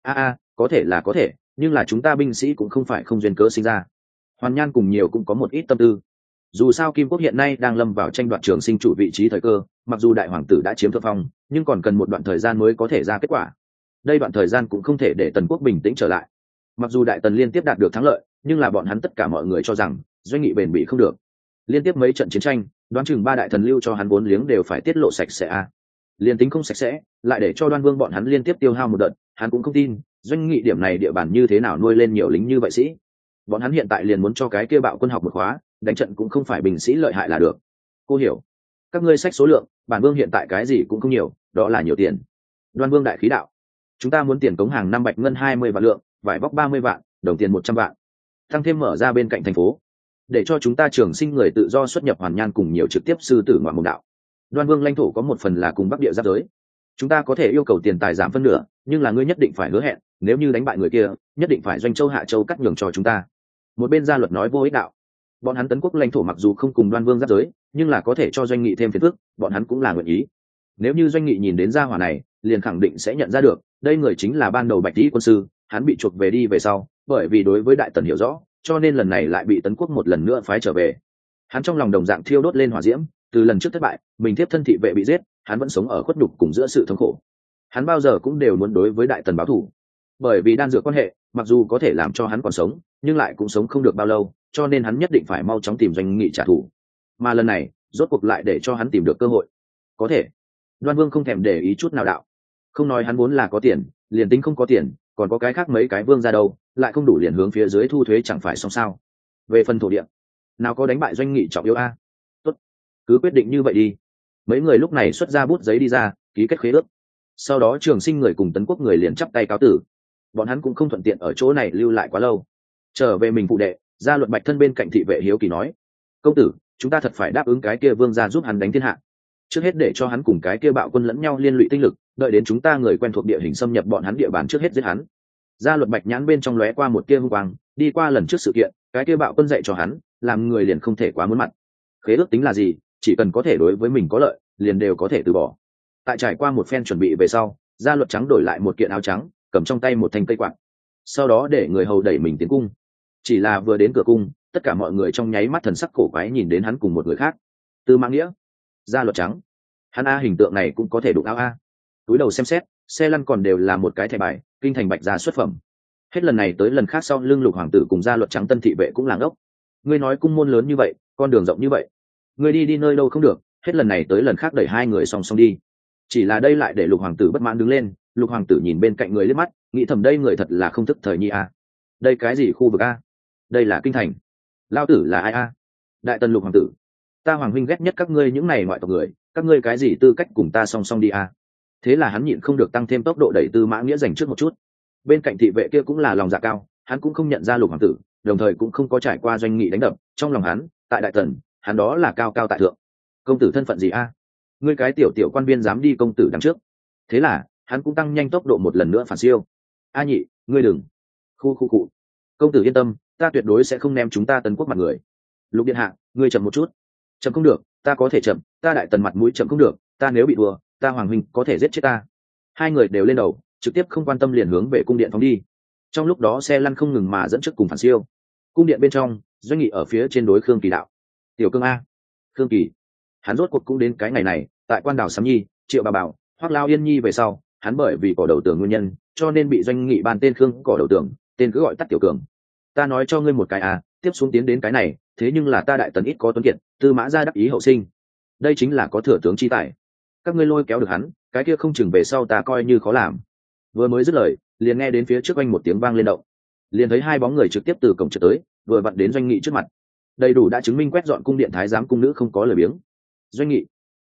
Có thể là có thể, nhưng là chúng ta binh sĩ cũng không phải không duyên cớ sinh ra. Hoàn Nhan cùng nhiều cũng có một ít tâm tư. Dù sao Kim quốc hiện nay đang lâm vào tranh đoạt Trường Sinh chủ vị trí thời cơ, mặc dù đại hoàng tử đã chiếm thượng phong, nhưng còn cần một đoạn thời gian mới có thể ra kết quả. Đây đoạn thời gian cũng không thể để Tần quốc bình tĩnh trở lại. Mặc dù Đại Tần liên tiếp đạt được thắng lợi, nhưng là bọn hắn tất cả mọi người cho rằng Doanh Nghị bền bỉ không được. Liên tiếp mấy trận chiến tranh, đoán chừng ba đại thần lưu cho hắn vốn liếng đều phải tiết lộ sạch sẽ a. Liên tính không sạch sẽ, lại để cho Đoan Vương bọn hắn liên tiếp tiêu hao một đợt, hắn cũng không tin Doanh Nghị điểm này địa bàn như thế nào nuôi lên nhiều lính như vậy sĩ. Bọn hắn hiện tại liền muốn cho cái kia bạo quân học một khóa, đánh trận cũng không phải binh sĩ lợi hại là được. Cô hiểu. Các ngươi sách số lượng, bản vương hiện tại cái gì cũng không nhiều, đó là nhiều tiền. Đoan Vương đại khí đạo. Chúng ta muốn tiền cống hàng năm bạch ngân 20 vạn lượng, vải vóc 30 vạn, đồng tiền 100 vạn. Tăng thêm mở ra bên cạnh thành phố, để cho chúng ta Trường Sinh người tự do xuất nhập Hoàn Nhan cùng nhiều trực tiếp sư tử ngoại môn đạo. Đoan Vương lãnh thổ có một phần là cùng Bắc địa giáp giới, chúng ta có thể yêu cầu tiền tài giảm phân nửa, nhưng là ngươi nhất định phải hứa hẹn, nếu như đánh bại người kia, nhất định phải Doanh Châu Hạ Châu cắt nhường cho chúng ta. Một bên Gia Luật nói vô ích đạo. Bọn hắn Tấn quốc lãnh thổ mặc dù không cùng Đoan Vương giáp giới, nhưng là có thể cho Doanh Nghị thêm phiền phức, bọn hắn cũng là nguyện ý. Nếu như Doanh Nghị nhìn đến gia hỏa này, liền khẳng định sẽ nhận ra được, đây người chính là ban đầu Bạch Tý quân sư, hắn bị chuộc về đi về sau, bởi vì đối với Đại Tần hiểu rõ, cho nên lần này lại bị Tấn quốc một lần nữa phái trở về. Hắn trong lòng đồng dạng thiêu đốt lên hỏa diễm, từ lần trước thất bại, mình tiếp thân thị vệ bị giết, hắn vẫn sống ở khuất nhục cùng giữa sự thống khổ. Hắn bao giờ cũng đều muốn đối với Đại Tần báo thù, bởi vì đan dược quan hệ, mặc dù có thể làm cho hắn còn sống, nhưng lại cũng sống không được bao lâu, cho nên hắn nhất định phải mau chóng tìm Doanh Nghị trả thù. Mà lần này, rốt cuộc lại để cho hắn tìm được cơ hội. Có thể. Đoan Vương không thèm để ý chút nào đạo. Không nói hắn vốn là có tiền, liền tính không có tiền, còn có cái khác mấy cái vương ra đâu, lại không đủ liền hướng phía dưới thu thuế chẳng phải xong sao? Về phần thổ địa, nào có đánh bại Doanh Nghị trọng yếu a? Tốt, cứ quyết định như vậy đi. Mấy người lúc này xuất ra bút giấy đi ra, ký kết khế ước. Sau đó Trường Sinh người cùng Tấn quốc người liền chắp tay cáo tử. Bọn hắn cũng không thuận tiện ở chỗ này lưu lại quá lâu. Trở về mình phụ đệ, Gia Luật Bạch thân bên cạnh thị vệ hiếu kỳ nói: "Công tử, chúng ta thật phải đáp ứng cái kia vương gia giúp hắn đánh thiên hạ. Trước hết để cho hắn cùng cái kia bạo quân lẫn nhau liên lụy tinh lực, đợi đến chúng ta người quen thuộc địa hình xâm nhập bọn hắn địa bàn trước hết giết hắn." Gia Luật Bạch nhãn bên trong lóe qua một tia hung quang, đi qua lần trước sự kiện, cái kia bạo quân dạy cho hắn, làm người liền không thể quá muốn mặt. Khế ước tính là gì, chỉ cần có thể đối với mình có lợi, liền đều có thể từ bỏ. Tại trải qua một phen chuẩn bị về sau, Gia Luật trắng đổi lại một kiện áo trắng, cầm trong tay một thanh cây quạt, sau đó để người hầu đẩy mình tiến cung. Chỉ là vừa đến cửa cung, tất cả mọi người trong nháy mắt thần sắc cổ quái nhìn đến hắn cùng một người khác. Tư Mã Nghĩa, Gia Luật trắng, hắn a hình tượng này cũng có thể đụng áo a. Túi đầu xem xét, xe lăn còn đều là một cái thẻ bài, kinh thành Bạch gia xuất phẩm. Hết lần này tới lần khác sau lưng Lục hoàng tử cùng gia luật trắng tân thị vệ cũng làng ốc. Ngươi nói cung môn lớn như vậy, con đường rộng như vậy, ngươi đi đi nơi đâu không được, hết lần này tới lần khác đẩy hai người song song đi. Chỉ là đây lại để Lục hoàng tử bất mãn đứng lên. Lục hoàng tử nhìn bên cạnh người liếc mắt, nghĩ thầm đây người thật là không thức thời nhi a. Đây cái gì khu vực a? Đây là kinh thành. Lao tử là ai a? Đại tần Lục hoàng tử. Ta hoàng huynh ghét nhất các ngươi những này ngoại tộc người, các ngươi cái gì tư cách cùng ta song song đi a? Thế là hắn nhịn không được tăng thêm tốc độ đẩy Tư Mã Nghĩa giành trước một chút. Bên cạnh thị vệ kia cũng là lòng dạ cao, hắn cũng không nhận ra Lục hoàng tử, đồng thời cũng không có trải qua Doanh Nghị đánh đập, trong lòng hắn, tại đại tần, hắn đó là cao cao tại thượng. Công tử thân phận gì a? Ngươi cái tiểu tiểu quan viên dám đi công tử đằng trước. Thế là hắn cũng tăng nhanh tốc độ một lần nữa phản siêu. A Nhị, ngươi đừng. Khu cụ. Công tử yên tâm, ta tuyệt đối sẽ không ném chúng ta Tần quốc mặt người. Lục điện hạ, ngươi chậm một chút. Chậm không được, ta có thể chậm, ta đại tần mặt mũi chậm không được, ta nếu bị thua, ta hoàng huynh có thể giết chết ta. Hai người đều lên đầu, trực tiếp không quan tâm liền hướng về cung điện phóng đi. Trong lúc đó xe lăn không ngừng mà dẫn trước cùng phản siêu. Cung điện bên trong, Doanh Nghị ở phía trên đối Khương Kỳ đạo. Tiểu cương a. Khương Kỳ. Hắn rốt cuộc cũng đến cái ngày này, tại quan đảo Sám Nhi, Triệu Bà Bảo, Hoắc Lao Yên Nhi về sau, hắn bởi vì cỏ đầu tường nguyên nhân, cho nên bị Doanh Nghị ban tên Khương cỏ đầu tường, tên cứ gọi tắt Tiểu Cường. Ta nói cho ngươi một cái à, tiếp xuống tiến đến cái này, thế nhưng là ta đại tần ít có tuấn kiệt, Tư Mã gia đắc ý hậu sinh. Đây chính là có thừa tướng chi tài. Các ngươi lôi kéo được hắn, cái kia không chừng về sau ta coi như khó làm. Vừa mới dứt lời, liền nghe đến phía trước anh một tiếng vang lên động. Liền thấy hai bóng người trực tiếp từ cổng trở tới, vừa vặn đến Doanh Nghị trước mặt. Đầy đủ đã chứng minh quét dọn cung điện thái giám cung nữ không có lời biếng. Doanh Nghị.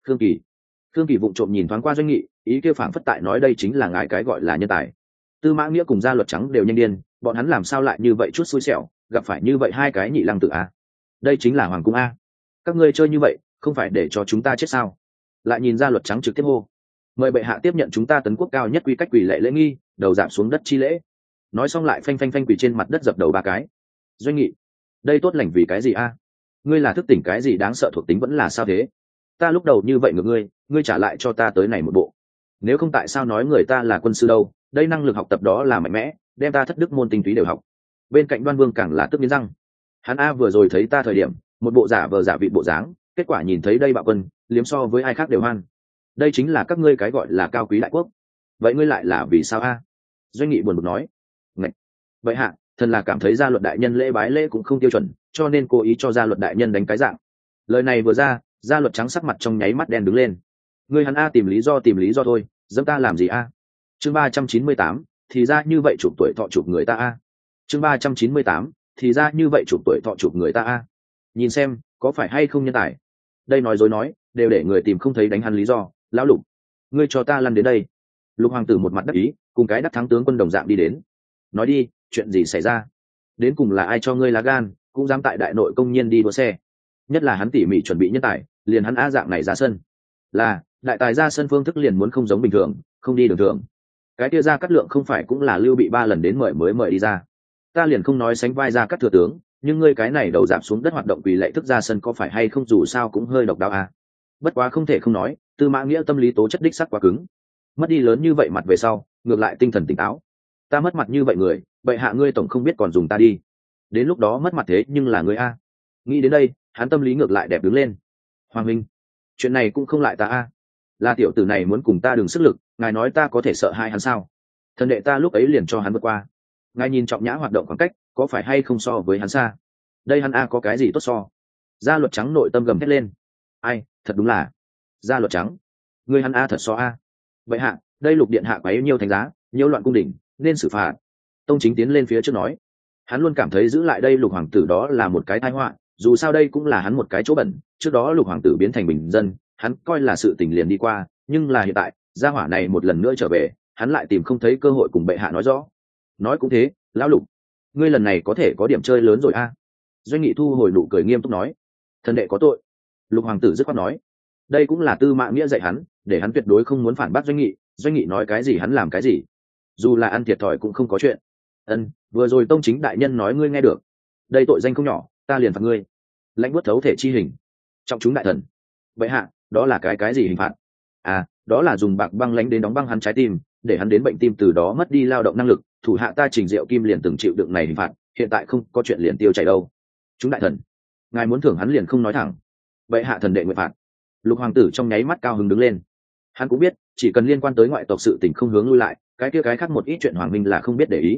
Khương Kỳ vụng trộm nhìn thoáng qua Doanh Nghị, ý kia phảng phất tại nói đây chính là ngài cái gọi là nhân tài. Tư Mã Nghĩa cùng gia luật trắng đều nhanh điên, bọn hắn làm sao lại như vậy chút xui xẻo, gặp phải như vậy hai cái nhị lăng tử a. Đây chính là hoàng cung a. Các ngươi chơi như vậy, không phải để cho chúng ta chết sao? Lại nhìn gia luật trắng trực tiếp hô, mời bệ hạ tiếp nhận chúng ta Tấn quốc cao nhất quy cách quỳ lệ lễ nghi, đầu giảm xuống đất chi lễ. Nói xong lại phanh phanh phanh quỳ trên mặt đất dập đầu ba cái. Doanh Nghị, đây tốt lành vì cái gì a? Ngươi là thức tỉnh cái gì đáng sợ thuộc tính vẫn là sao thế? Ta lúc đầu như vậy ngược ngươi trả lại cho ta tới này một bộ. Nếu không tại sao nói người ta là quân sư đâu? Đây năng lực học tập đó là mạnh mẽ, đem ta thất đức môn tinh túy đều học. Bên cạnh Đoan Vương càng là tức nghiến răng. Hắn a vừa rồi thấy ta thời điểm, một bộ giả vờ giả vị bộ dáng, kết quả nhìn thấy đây bạo quân, liếm so với ai khác đều hoan. Đây chính là các ngươi cái gọi là cao quý đại quốc. Vậy ngươi lại là vì sao a? Doanh Nghị buồn bực nói. Ngạch. Vậy hạ, thần là cảm thấy gia luật đại nhân lễ bái lễ cũng không tiêu chuẩn, cho nên cố ý cho gia luật đại nhân đánh cái dạng. Lời này vừa ra, gia luật trắng sắc mặt trong nháy mắt đen đứng lên. Ngươi hắn a tìm lý do thôi, dẫm ta làm gì a? Chương 398, thì ra như vậy chụp tuổi thọ chụp người ta a. Chương 398, thì ra như vậy chụp tuổi thọ chụp người ta a. Nhìn xem, có phải hay không nhân tài? Đây nói dối nói, đều để người tìm không thấy đánh hắn lý do. Lão Lục, ngươi cho ta lăn đến đây. Lục hoàng tử một mặt đắc ý, cùng cái đắc thắng tướng quân đồng dạng đi đến. Nói đi, chuyện gì xảy ra? Đến cùng là ai cho ngươi lá gan, cũng dám tại đại nội công nhiên đi đua xe? Nhất là hắn tỉ mỉ chuẩn bị nhân tài, liền hắn a dạng này ra sân. Là, đại tài ra sân phương thức liền muốn không giống bình thường, không đi đường thường. Cái kia ra cắt lượng không phải cũng là Lưu Bị 3 lần đến mới mời đi ra. Ta liền không nói sánh vai ra cắt thừa tướng, nhưng ngươi cái này đầu giảm xuống đất hoạt động quỳ lệ thức ra sân có phải hay không dù sao cũng hơi độc đáo a. Bất quá không thể không nói, Tư Mã Nghĩa tâm lý tố chất đích sắc quá cứng. Mất đi lớn như vậy mặt về sau, ngược lại tinh thần tỉnh táo. Ta mất mặt như vậy người, bệ hạ ngươi tổng không biết còn dùng ta đi. Đến lúc đó mất mặt thế nhưng là ngươi a. Nghĩ đến đây, hắn tâm lý ngược lại đẹp đứng lên. Hoàng huynh, chuyện này cũng không lại ta a. Là tiểu tử này muốn cùng ta đường sức lực, ngài nói ta có thể sợ hai hắn sao? Thần đệ ta lúc ấy liền cho hắn vượt qua. Ngài nhìn trọng nhã hoạt động khoảng cách, có phải hay không so với hắn xa? Đây hắn a có cái gì tốt so? Gia luật trắng nội tâm gầm thét lên. Ai, thật đúng là gia luật trắng, ngươi hắn a thật so a. Vậy hạ, đây Lục điện hạ quấy nhiêu thành giá, nhiêu loạn cung đình, nên xử phạt. Tông Chính tiến lên phía trước nói, hắn luôn cảm thấy giữ lại đây Lục hoàng tử đó là một cái tai họa, dù sao đây cũng là hắn một cái chỗ bẩn. Trước đó Lục hoàng tử biến thành bình dân, hắn coi là sự tình liền đi qua, nhưng là hiện tại gia hỏa này một lần nữa trở về, hắn lại tìm không thấy cơ hội cùng bệ hạ nói rõ. Nói cũng thế, lão Lục, ngươi lần này có thể có điểm chơi lớn rồi a. Doanh Nghị thu hồi nụ cười nghiêm túc nói, thần đệ có tội. Lục hoàng tử dứt khoát nói, đây cũng là Tư Mã Nghĩa dạy hắn, để hắn tuyệt đối không muốn phản bác Doanh Nghị. Doanh Nghị nói cái gì hắn làm cái gì, dù là ăn thiệt thòi cũng không có chuyện. Vừa rồi Tông Chính đại nhân nói ngươi nghe được, đây tội danh không nhỏ, ta liền phạt ngươi lãnh bút thấu thể chi hình, trọng chúng đại thần. Vậy hạ, đó là cái gì hình phạt? À, đó là dùng bạc băng lãnh đến đóng băng hắn trái tim, để hắn đến bệnh tim từ đó mất đi lao động năng lực. Thủ hạ ta Trình Diệu Kim liền từng chịu đựng này hình phạt, hiện tại không có chuyện liền tiêu chảy đâu. Chúng đại thần, ngài muốn thưởng hắn liền không nói thẳng. Vậy hạ thần đệ nguyện phạt. Lục hoàng tử trong nháy mắt cao hứng đứng lên. Hắn cũng biết, chỉ cần liên quan tới ngoại tộc sự tình không hướng lui lại, cái kia cái khác một ít chuyện hoàng minh là không biết để ý.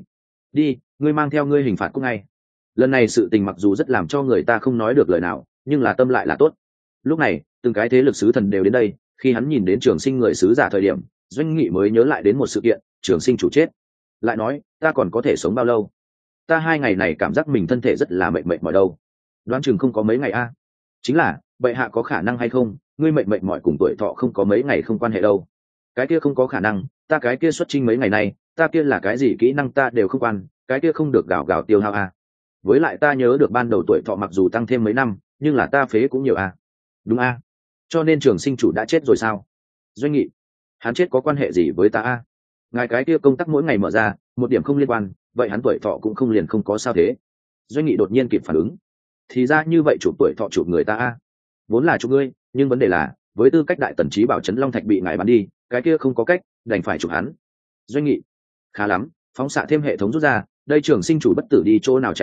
đi, ngươi mang theo ngươi hình phạt cũng ngay. Lần này sự tình mặc dù rất làm cho người ta không nói được lời nào, nhưng là tâm lại là tốt. Lúc này từng cái thế lực sứ thần đều đến đây, khi hắn nhìn đến Trường Sinh người sứ giả thời điểm, Doanh Nghị mới nhớ lại đến một sự kiện. Trường Sinh chủ chết, lại nói ta còn có thể sống bao lâu? Ta 2 ngày này cảm giác mình thân thể rất là mệt mỏi đâu, đoán chừng không có mấy ngày a. Chính là bệ hạ có khả năng hay không, ngươi mệt mỏi cùng tuổi thọ không có mấy ngày không quan hệ đâu. Cái kia không có khả năng, ta cái kia xuất chinh mấy ngày này, ta kia là cái gì kỹ năng ta đều không quan, cái kia không được gào tiêu hao a. Với lại ta nhớ được ban đầu tuổi thọ mặc dù tăng thêm mấy năm, nhưng là ta phế cũng nhiều a. Đúng a. Cho nên Trường Sinh chủ đã chết rồi sao? Doanh Nghị, hắn chết có quan hệ gì với ta a? Ngài cái kia công tác mỗi ngày mở ra, một điểm không liên quan, vậy hắn tuổi thọ cũng không liền không có sao thế? Doanh Nghị đột nhiên kịp phản ứng. Thì ra như vậy, chụp tuổi thọ chụp người ta a. Vốn là chụp ngươi, nhưng vấn đề là với tư cách đại tần trí bảo trấn Long Thạch bị ngài bán đi, cái kia không có cách, đành phải chụp hắn. Doanh Nghị, khá lắm, phóng xạ thêm hệ thống rút ra, đây Trường Sinh chủ bất tử đi chỗ nào chạy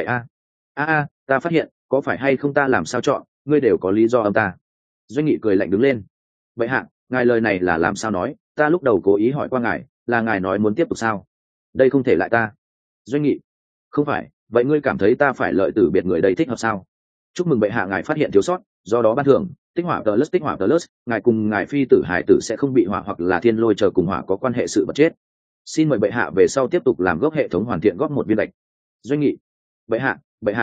a? Ta phát hiện, có phải hay không ta làm sao chọn, ngươi đều có lý do âm ta. Doanh Nghị cười lạnh đứng lên. Vậy hạ, ngài lời này là làm sao nói? Ta lúc đầu cố ý hỏi qua ngài, là ngài nói muốn tiếp tục sao? Đây không thể lại ta. Doanh Nghị, không phải, vậy ngươi cảm thấy ta phải lợi tử biệt người đây thích hợp sao? Chúc mừng bệ hạ ngài phát hiện thiếu sót, do đó ban thưởng tích hỏa plus, ngài cùng ngài phi tử hải tử sẽ không bị hỏa hoặc là thiên lôi chờ cùng hỏa có quan hệ sự vật chết. Xin mời bệ hạ về sau tiếp tục làm gốc hệ thống hoàn thiện góp một viên gạch. Doanh Nghị, bệ hạ.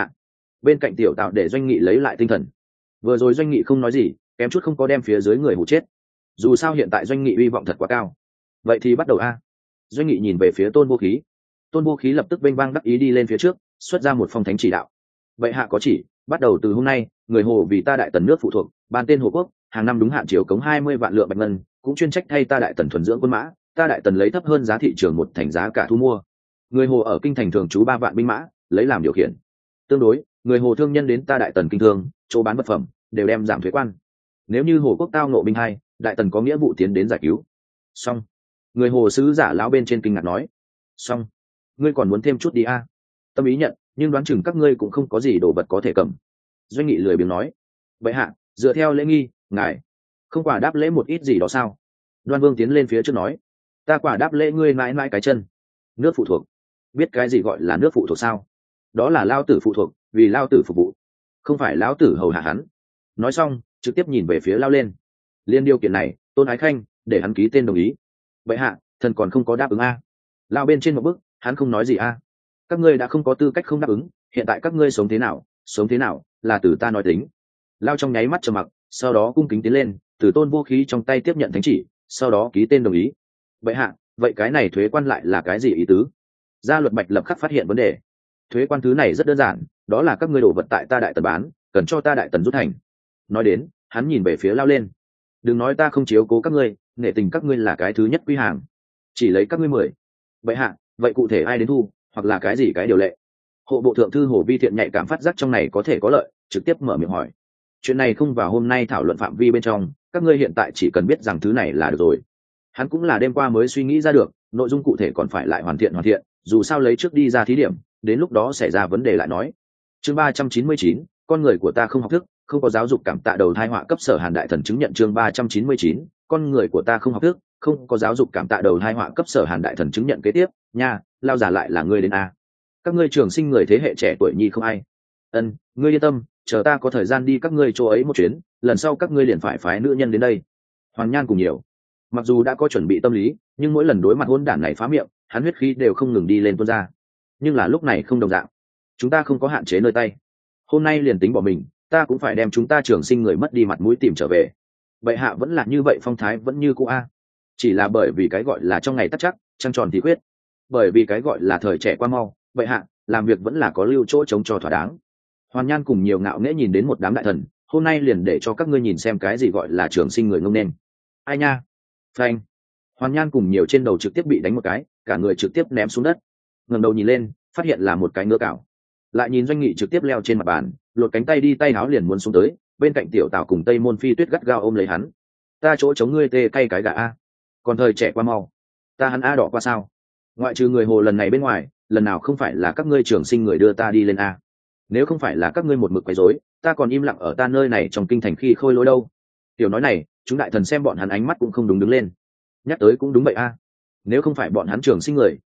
Bên cạnh tiểu tạo để Doanh Nghị lấy lại tinh thần. Vừa rồi Doanh Nghị không nói gì, kém chút không có đem phía dưới người hụ chết. Dù sao hiện tại Doanh Nghị uy vọng thật quá cao. Vậy thì bắt đầu a. Doanh Nghị nhìn về phía Tôn Vô Khí. Tôn Vô Khí lập tức vênh vang đắc ý đi lên phía trước, xuất ra một phong thánh chỉ đạo. Bệ hạ có chỉ, bắt đầu từ hôm nay, người Hồ vì ta đại tần nước phụ thuộc, ban tên Hồ quốc, hàng năm đúng hạn chiếu cống 20 vạn lượng bạch ngân, cũng chuyên trách thay ta đại tần thuần dưỡng quân mã, ta đại tần lấy thấp hơn giá thị trường một thành giá cả thu mua. Người Hồ ở kinh thành thường trú 3 vạn binh mã, lấy làm điều khiển. Tương đối, người Hồ thương nhân đến ta đại tần kinh thương, chỗ bán vật phẩm đều đem giảm thuế quan. Nếu như Hồ quốc tao nộ binh hai, đại tần có nghĩa vụ tiến đến giải cứu. Xong. Người Hồ sứ giả lão bên trên kinh ngạc nói. Xong. Ngươi còn muốn thêm chút đi a? Tâm ý nhận, nhưng đoán chừng các ngươi cũng không có gì đồ vật có thể cầm. Doanh Nghị lười biếng nói. Vậy hạ, dựa theo lễ nghi, ngài không quả đáp lễ một ít gì đó sao? Đoan Vương tiến lên phía trước nói. Ta quả đáp lễ ngươi mãi mãi cái chân. Nước phụ thuộc. Biết cái gì gọi là nước phụ thuộc sao? Đó là lao tử phụ thuộc, vì lao tử phục vụ, không phải lão tử hầu hạ hắn. Nói xong trực tiếp nhìn về phía lao lên. Liên điều kiện này, Tôn Ái Khanh để hắn ký tên đồng ý. Vậy hạ, thần còn không có đáp ứng a. Lao bên trên một bức, hắn không nói gì a. Các ngươi đã không có tư cách không đáp ứng, hiện tại các ngươi sống thế nào là từ ta nói tính. Lao trong nháy mắt trầm mặc, sau đó cung kính tiến lên, từ Tôn Vô Khí trong tay tiếp nhận thánh chỉ, sau đó ký tên đồng ý. Vậy hạ, vậy cái này thuế quan lại là cái gì ý tứ? Gia luật Bạch lập khắc phát hiện vấn đề. Thuế quan thứ này rất đơn giản, đó là các ngươi đổ vật tại ta đại tần bán, cần cho ta đại tần rút thành. Nói đến, hắn nhìn về phía Lao lên. Đừng nói ta không chiếu cố các ngươi, nể tình các ngươi là cái thứ nhất quy hàng, chỉ lấy các ngươi 10. Vậy hạ, vậy cụ thể ai đến thu, hoặc là cái gì cái điều lệ? Hộ bộ thượng thư Hồ Vi Thiện nhạy cảm phát giác trong này có thể có lợi, trực tiếp mở miệng hỏi. Chuyện này không vào hôm nay thảo luận phạm vi bên trong, các ngươi hiện tại chỉ cần biết rằng thứ này là được rồi. Hắn cũng là đêm qua mới suy nghĩ ra được, nội dung cụ thể còn phải lại hoàn thiện, dù sao lấy trước đi ra thí điểm, đến lúc đó xảy ra vấn đề lại nói. Chương 399, con người của ta không học thức, không có giáo dục cảm tạ đầu thai họa cấp Sở Hàn đại thần chứng nhận. Chương 399, con người của ta không học thức, không có giáo dục cảm tạ đầu thai họa cấp Sở Hàn đại thần chứng nhận. Kế tiếp nha, Lao giả lại là ngươi đến a. Các ngươi Trường Sinh người thế hệ trẻ tuổi nhi không ai. Ngươi yên tâm, chờ ta có thời gian đi các ngươi chỗ ấy một chuyến, lần sau các ngươi liền phải phái nữ nhân đến đây. Hoàng Nhan cùng nhiều, mặc dù đã có chuẩn bị tâm lý, nhưng mỗi lần đối mặt hôn đản này phá miệng, hắn huyết khí đều không ngừng đi lên tuôn ra. Nhưng là lúc này không đồng dạng, chúng ta không có hạn chế nơi tay, hôm nay liền tính bỏ mình, ta cũng phải đem chúng ta Trường Sinh người mất đi mặt mũi tìm trở về. Bệ hạ vẫn là như vậy, phong thái vẫn như cũ a. Chỉ là bởi vì cái gọi là trong ngày tắc chắc, trăng tròn thì khuyết, bởi vì cái gọi là thời trẻ qua mau, bệ hạ làm việc vẫn là có lưu chỗ chống cho thỏa đáng. Hoàn Nhan cùng nhiều ngạo nghễ nhìn đến một đám đại thần, hôm nay liền để cho các ngươi nhìn xem cái gì gọi là Trường Sinh người ngông nên. Ai nha? Phanh! Hoàn Nhan cùng nhiều trên đầu trực tiếp bị đánh một cái, cả người trực tiếp ném xuống đất. Ngẩng đầu nhìn lên, phát hiện là một cái ngựa cào. Lại nhìn Doanh Nghị trực tiếp leo trên mặt bàn, lột cánh tay đi, tay áo liền muốn xuống tới, bên cạnh Tiểu Tào cùng Tây Môn Phi Tuyết gắt gao ôm lấy hắn. Ta chỗ chống ngươi tê cay cái gà a, còn thời trẻ qua mau, ta hắn a đỏ qua sao? Ngoại trừ người Hồ lần này bên ngoài, lần nào không phải là các ngươi Trường Sinh người đưa ta đi lên a? Nếu không phải là các ngươi một mực quấy rối, ta còn im lặng ở ta nơi này trong kinh thành khi khôi lỗi đâu. Tiểu nói này, chúng đại thần xem bọn hắn ánh mắt cũng không đúng đứng lên. Nhắc tới cũng đúng vậy a. Nếu không phải bọn hắn Trường Sinh người,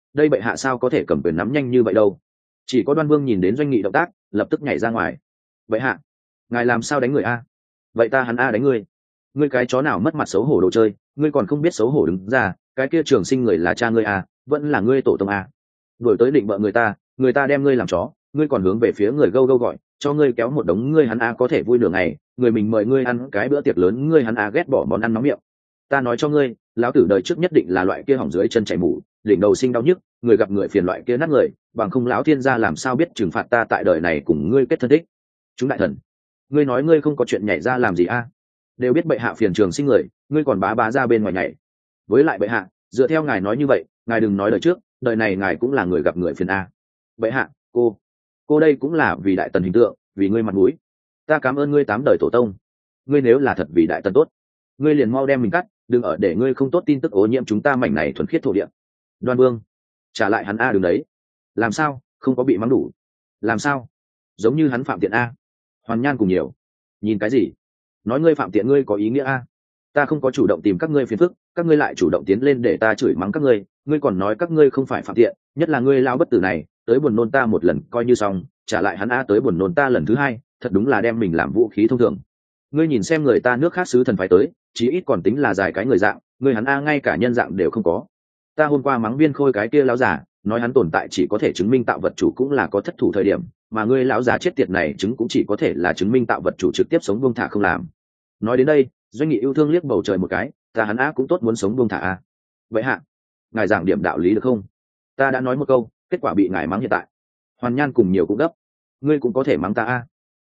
đây bệ hạ sao có thể cầm quyền nắm nhanh như vậy đâu. Chỉ có Đoan Vương nhìn đến Doanh Nghị động tác lập tức nhảy ra ngoài. Bệ hạ, ngài làm sao đánh người a? Vậy ta hắn a đánh ngươi. Ngươi cái chó nào mất mặt xấu hổ đồ chơi, ngươi còn không biết xấu hổ đứng ra, cái kia Trường Sinh người là cha ngươi a, vẫn là ngươi tổ tông a. Đuổi tới định bợ người ta đem ngươi làm chó, ngươi còn hướng về phía người gâu gâu gọi, cho ngươi kéo một đống ngươi hắn a có thể vui nửa ngày, người mình mời ngươi ăn cái bữa tiệc lớn ngươi hắn a ghét bỏ món ăn nóng miệng. Ta nói cho ngươi, lão tử đời trước nhất định là loại kia hỏng dưới chân chảy mủ, đỉnh đầu sinh đau nhức, người gặp người phiền loại kia nát người, bằng không lão thiên gia làm sao biết trừng phạt ta tại đời này cùng ngươi kết thân thích. Chúng đại thần, ngươi nói ngươi không có chuyện nhảy ra làm gì a? Đều biết bệ hạ phiền Trường Sinh người, ngươi còn bá bá ra bên ngoài nhảy. Với lại bệ hạ, dựa theo ngài nói như vậy, ngài đừng nói đời trước, đời này ngài cũng là người gặp người phiền a. Bệ hạ, cô đây cũng là vì đại tần hình tượng, vì ngươi mặt mũi. Ta cảm ơn ngươi 8 đời tổ tông. Ngươi nếu là thật vì đại tần tốt, ngươi liền mau đem mình cắt, đừng ở để ngươi không tốt tin tức ô nhiễm chúng ta mảnh này thuần khiết thổ địa. Đoan Vương, trả lại hắn a đường đấy. Làm sao, không có bị mắng đủ? Làm sao? Giống như hắn phạm tiện a. Hoàn Nhan cùng nhiều. Nhìn cái gì? Nói ngươi phạm tiện ngươi có ý nghĩa a? Ta không có chủ động tìm các ngươi phiền phức, các ngươi lại chủ động tiến lên để ta chửi mắng các ngươi, ngươi còn nói các ngươi không phải phạm tiện, nhất là ngươi lao bất tử này, tới buồn nôn ta một lần coi như xong, trả lại hắn a tới buồn nôn ta lần thứ hai, thật đúng là đem mình làm vũ khí thông thường. Ngươi nhìn xem người ta nước khác sứ thần phái tới, chí ít còn tính là dài cái người dạng, ngươi hắn a ngay cả nhân dạng đều không có. Ta hôm qua mắng Viên Khôi cái kia lão giả, nói hắn tồn tại chỉ có thể chứng minh tạo vật chủ cũng là có thất thủ thời điểm, mà ngươi lão già chết tiệt này chứng cũng chỉ có thể là chứng minh tạo vật chủ trực tiếp sống buông thả không làm. Nói đến đây, Doanh Nghị yêu thương liếc bầu trời một cái, ta hắn á cũng tốt muốn sống buông thả a. Vậy hạ, ngài giảng điểm đạo lý được không? Ta đã nói một câu, kết quả bị ngài mắng hiện tại. Hoàn Nhan cùng nhiều cũng gấp. Ngươi cũng có thể mắng ta a.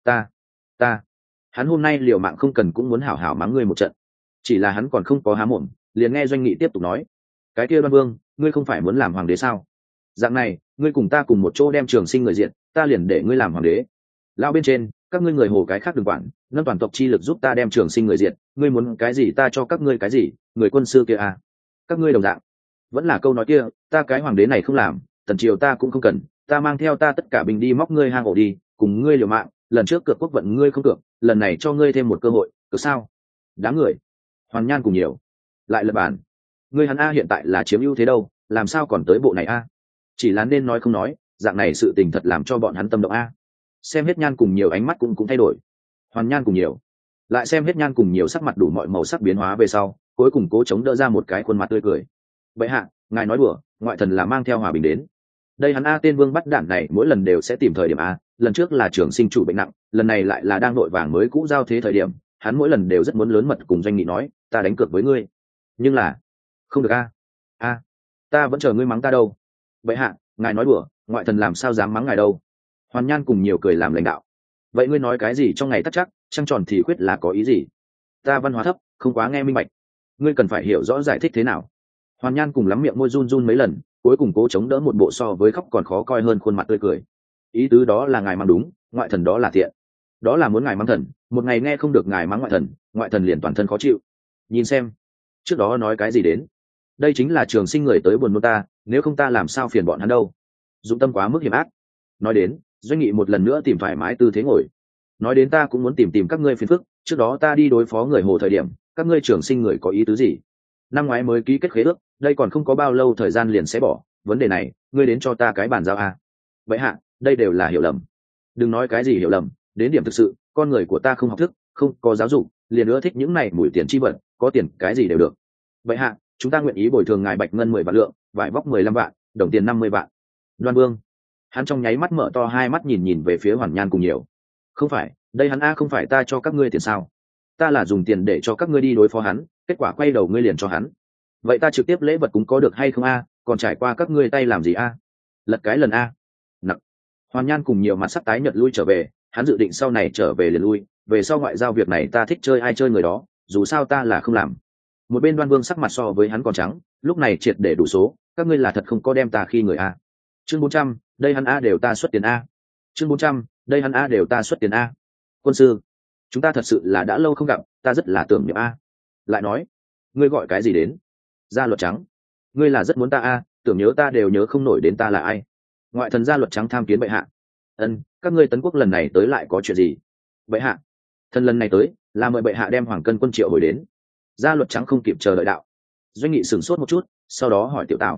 Ta. Hắn hôm nay liều mạng không cần cũng muốn hảo hảo mắng ngươi một trận. Chỉ là hắn còn không có há mồm, liền nghe Doanh Nghị tiếp tục nói. Cái kia Đoan Vương, ngươi không phải muốn làm hoàng đế sao? Dạng này, ngươi cùng ta cùng một chỗ đem Trường Sinh người diện, ta liền để ngươi làm hoàng đế. Lão bên trên, các ngươi người hồ cái khác đừng quản, nâng toàn tộc chi lực giúp ta đem Trường Sinh người diện, ngươi muốn cái gì ta cho các ngươi cái gì, người quân sư kia à? Các ngươi đồng dạng. Vẫn là câu nói kia, ta cái hoàng đế này không làm, tần triều ta cũng không cần, ta mang theo ta tất cả binh đi móc ngươi hang ổ đi, cùng ngươi liều mạng, lần trước cược quốc vận ngươi không cược, lần này cho ngươi thêm một cơ hội, cược sao? Đáng người. Hoàn Nhan cùng nhiều. Lại lật bản. Ngươi hắn a hiện tại là chiếm ưu thế đâu, làm sao còn tới bộ này a? Chỉ là nên nói không nói, dạng này sự tình thật làm cho bọn hắn tâm động a. Xem hết Nhan cùng nhiều ánh mắt cũng thay đổi. Hoàn Nhan cùng nhiều. Lại xem hết Nhan cùng nhiều sắc mặt đủ mọi màu sắc biến hóa về sau, cuối cùng cố chống đỡ ra một cái khuôn mặt tươi cười. Bệ hạ, ngài nói đùa, ngoại thần là mang theo hòa bình đến. Đây hắn a tên vương bắt đản này mỗi lần đều sẽ tìm thời điểm a, lần trước là Trường Sinh chủ bệnh nặng, lần này lại là đang nội vàng mới cũ giao thế thời điểm, hắn mỗi lần đều rất muốn lớn mật cùng Doanh Nghị nói, ta đánh cược với ngươi. Nhưng là không được a. Ta vẫn chờ ngươi mắng ta đâu. Vậy hạ, ngài nói đùa, ngoại thần làm sao dám mắng ngài đâu. Hoàn Nhan cùng nhiều cười làm lãnh đạo. Vậy ngươi nói cái gì trong ngày tắc chắc, trăng tròn thì khuyết là có ý gì? Ta văn hóa thấp, không quá nghe minh bạch. Ngươi cần phải hiểu rõ giải thích thế nào. Hoàn Nhan cùng lắm miệng môi run run mấy lần, cuối cùng cố chống đỡ một bộ so với khóc còn khó coi hơn khuôn mặt tươi cười. Ý tứ đó là ngài mắng đúng, ngoại thần đó là thiện. Đó là muốn ngài mắng thần, một ngày nghe không được ngài mắng ngoại thần liền toàn thân khó chịu. Nhìn xem, trước đó nói cái gì đến? Đây chính là Trường Sinh người tới buồn nôn ta, nếu không ta làm sao phiền bọn hắn đâu. Dũng tâm quá mức hiểm ác. Nói đến, Doanh Nghị một lần nữa tìm thoải mái tư thế ngồi. Nói đến ta cũng muốn tìm các ngươi phiền phức, trước đó ta đi đối phó người hồ thời điểm, các ngươi Trường Sinh người có ý tứ gì? Năm ngoái mới ký kết khế ước, đây còn không có bao lâu thời gian liền sẽ bỏ, vấn đề này, ngươi đến cho ta cái bàn giao a. Vậy hạ, đây đều là hiểu lầm. Đừng nói cái gì hiểu lầm, đến điểm thực sự, con người của ta không học thức, không có giáo dục, liền ưa thích những này mùi tiền chi vật, có tiền cái gì đều được. Vậy hạ, chúng ta nguyện ý bồi thường ngài bạch ngân 10 vạn lượng, vải vóc 15 vạn, đồng tiền 50 vạn. Đoan Vương, hắn trong nháy mắt mở to hai mắt nhìn về phía Hoàn Nhan cùng nhiều. Không phải, đây hắn a không phải ta cho các ngươi tiền sao? Ta là dùng tiền để cho các ngươi đi đối phó hắn, kết quả quay đầu ngươi liền cho hắn. Vậy ta trực tiếp lễ vật cũng có được hay không a? Còn trải qua các ngươi tay làm gì a? Lật cái lần a. Nặng. Hoàn Nhan cùng nhiều mặt sắc tái nhợt lui trở về, hắn dự định sau này trở về liền lui, về sau ngoại giao việc này ta thích chơi ai chơi người đó, dù sao ta là không làm. Một bên Đoan Vương sắc mặt so với hắn còn trắng, lúc này triệt để đủ số, các ngươi là thật không có đem ta khi người a. Chương 400, đây hắn a đều ta xuất tiền a. Chương 400, đây hắn a đều ta xuất tiền a. Quân sư, chúng ta thật sự là đã lâu không gặp, ta rất là tưởng niệm a. Lại nói, ngươi gọi cái gì đến? Gia Luật Trắng, ngươi là rất muốn ta a, tưởng nhớ ta đều nhớ không nổi đến ta là ai. Ngoại thần Gia Luật Trắng tham kiến bệ hạ. Các ngươi Tấn Quốc lần này tới lại có chuyện gì? Bệ hạ, thần lần này tới là mời bệ hạ đem Hoàng Cân quân triệu hồi đến. Gia Luật Trắng không kịp chờ đợi đạo. Doanh Nghị sửng sốt một chút, sau đó hỏi Tiểu Tào,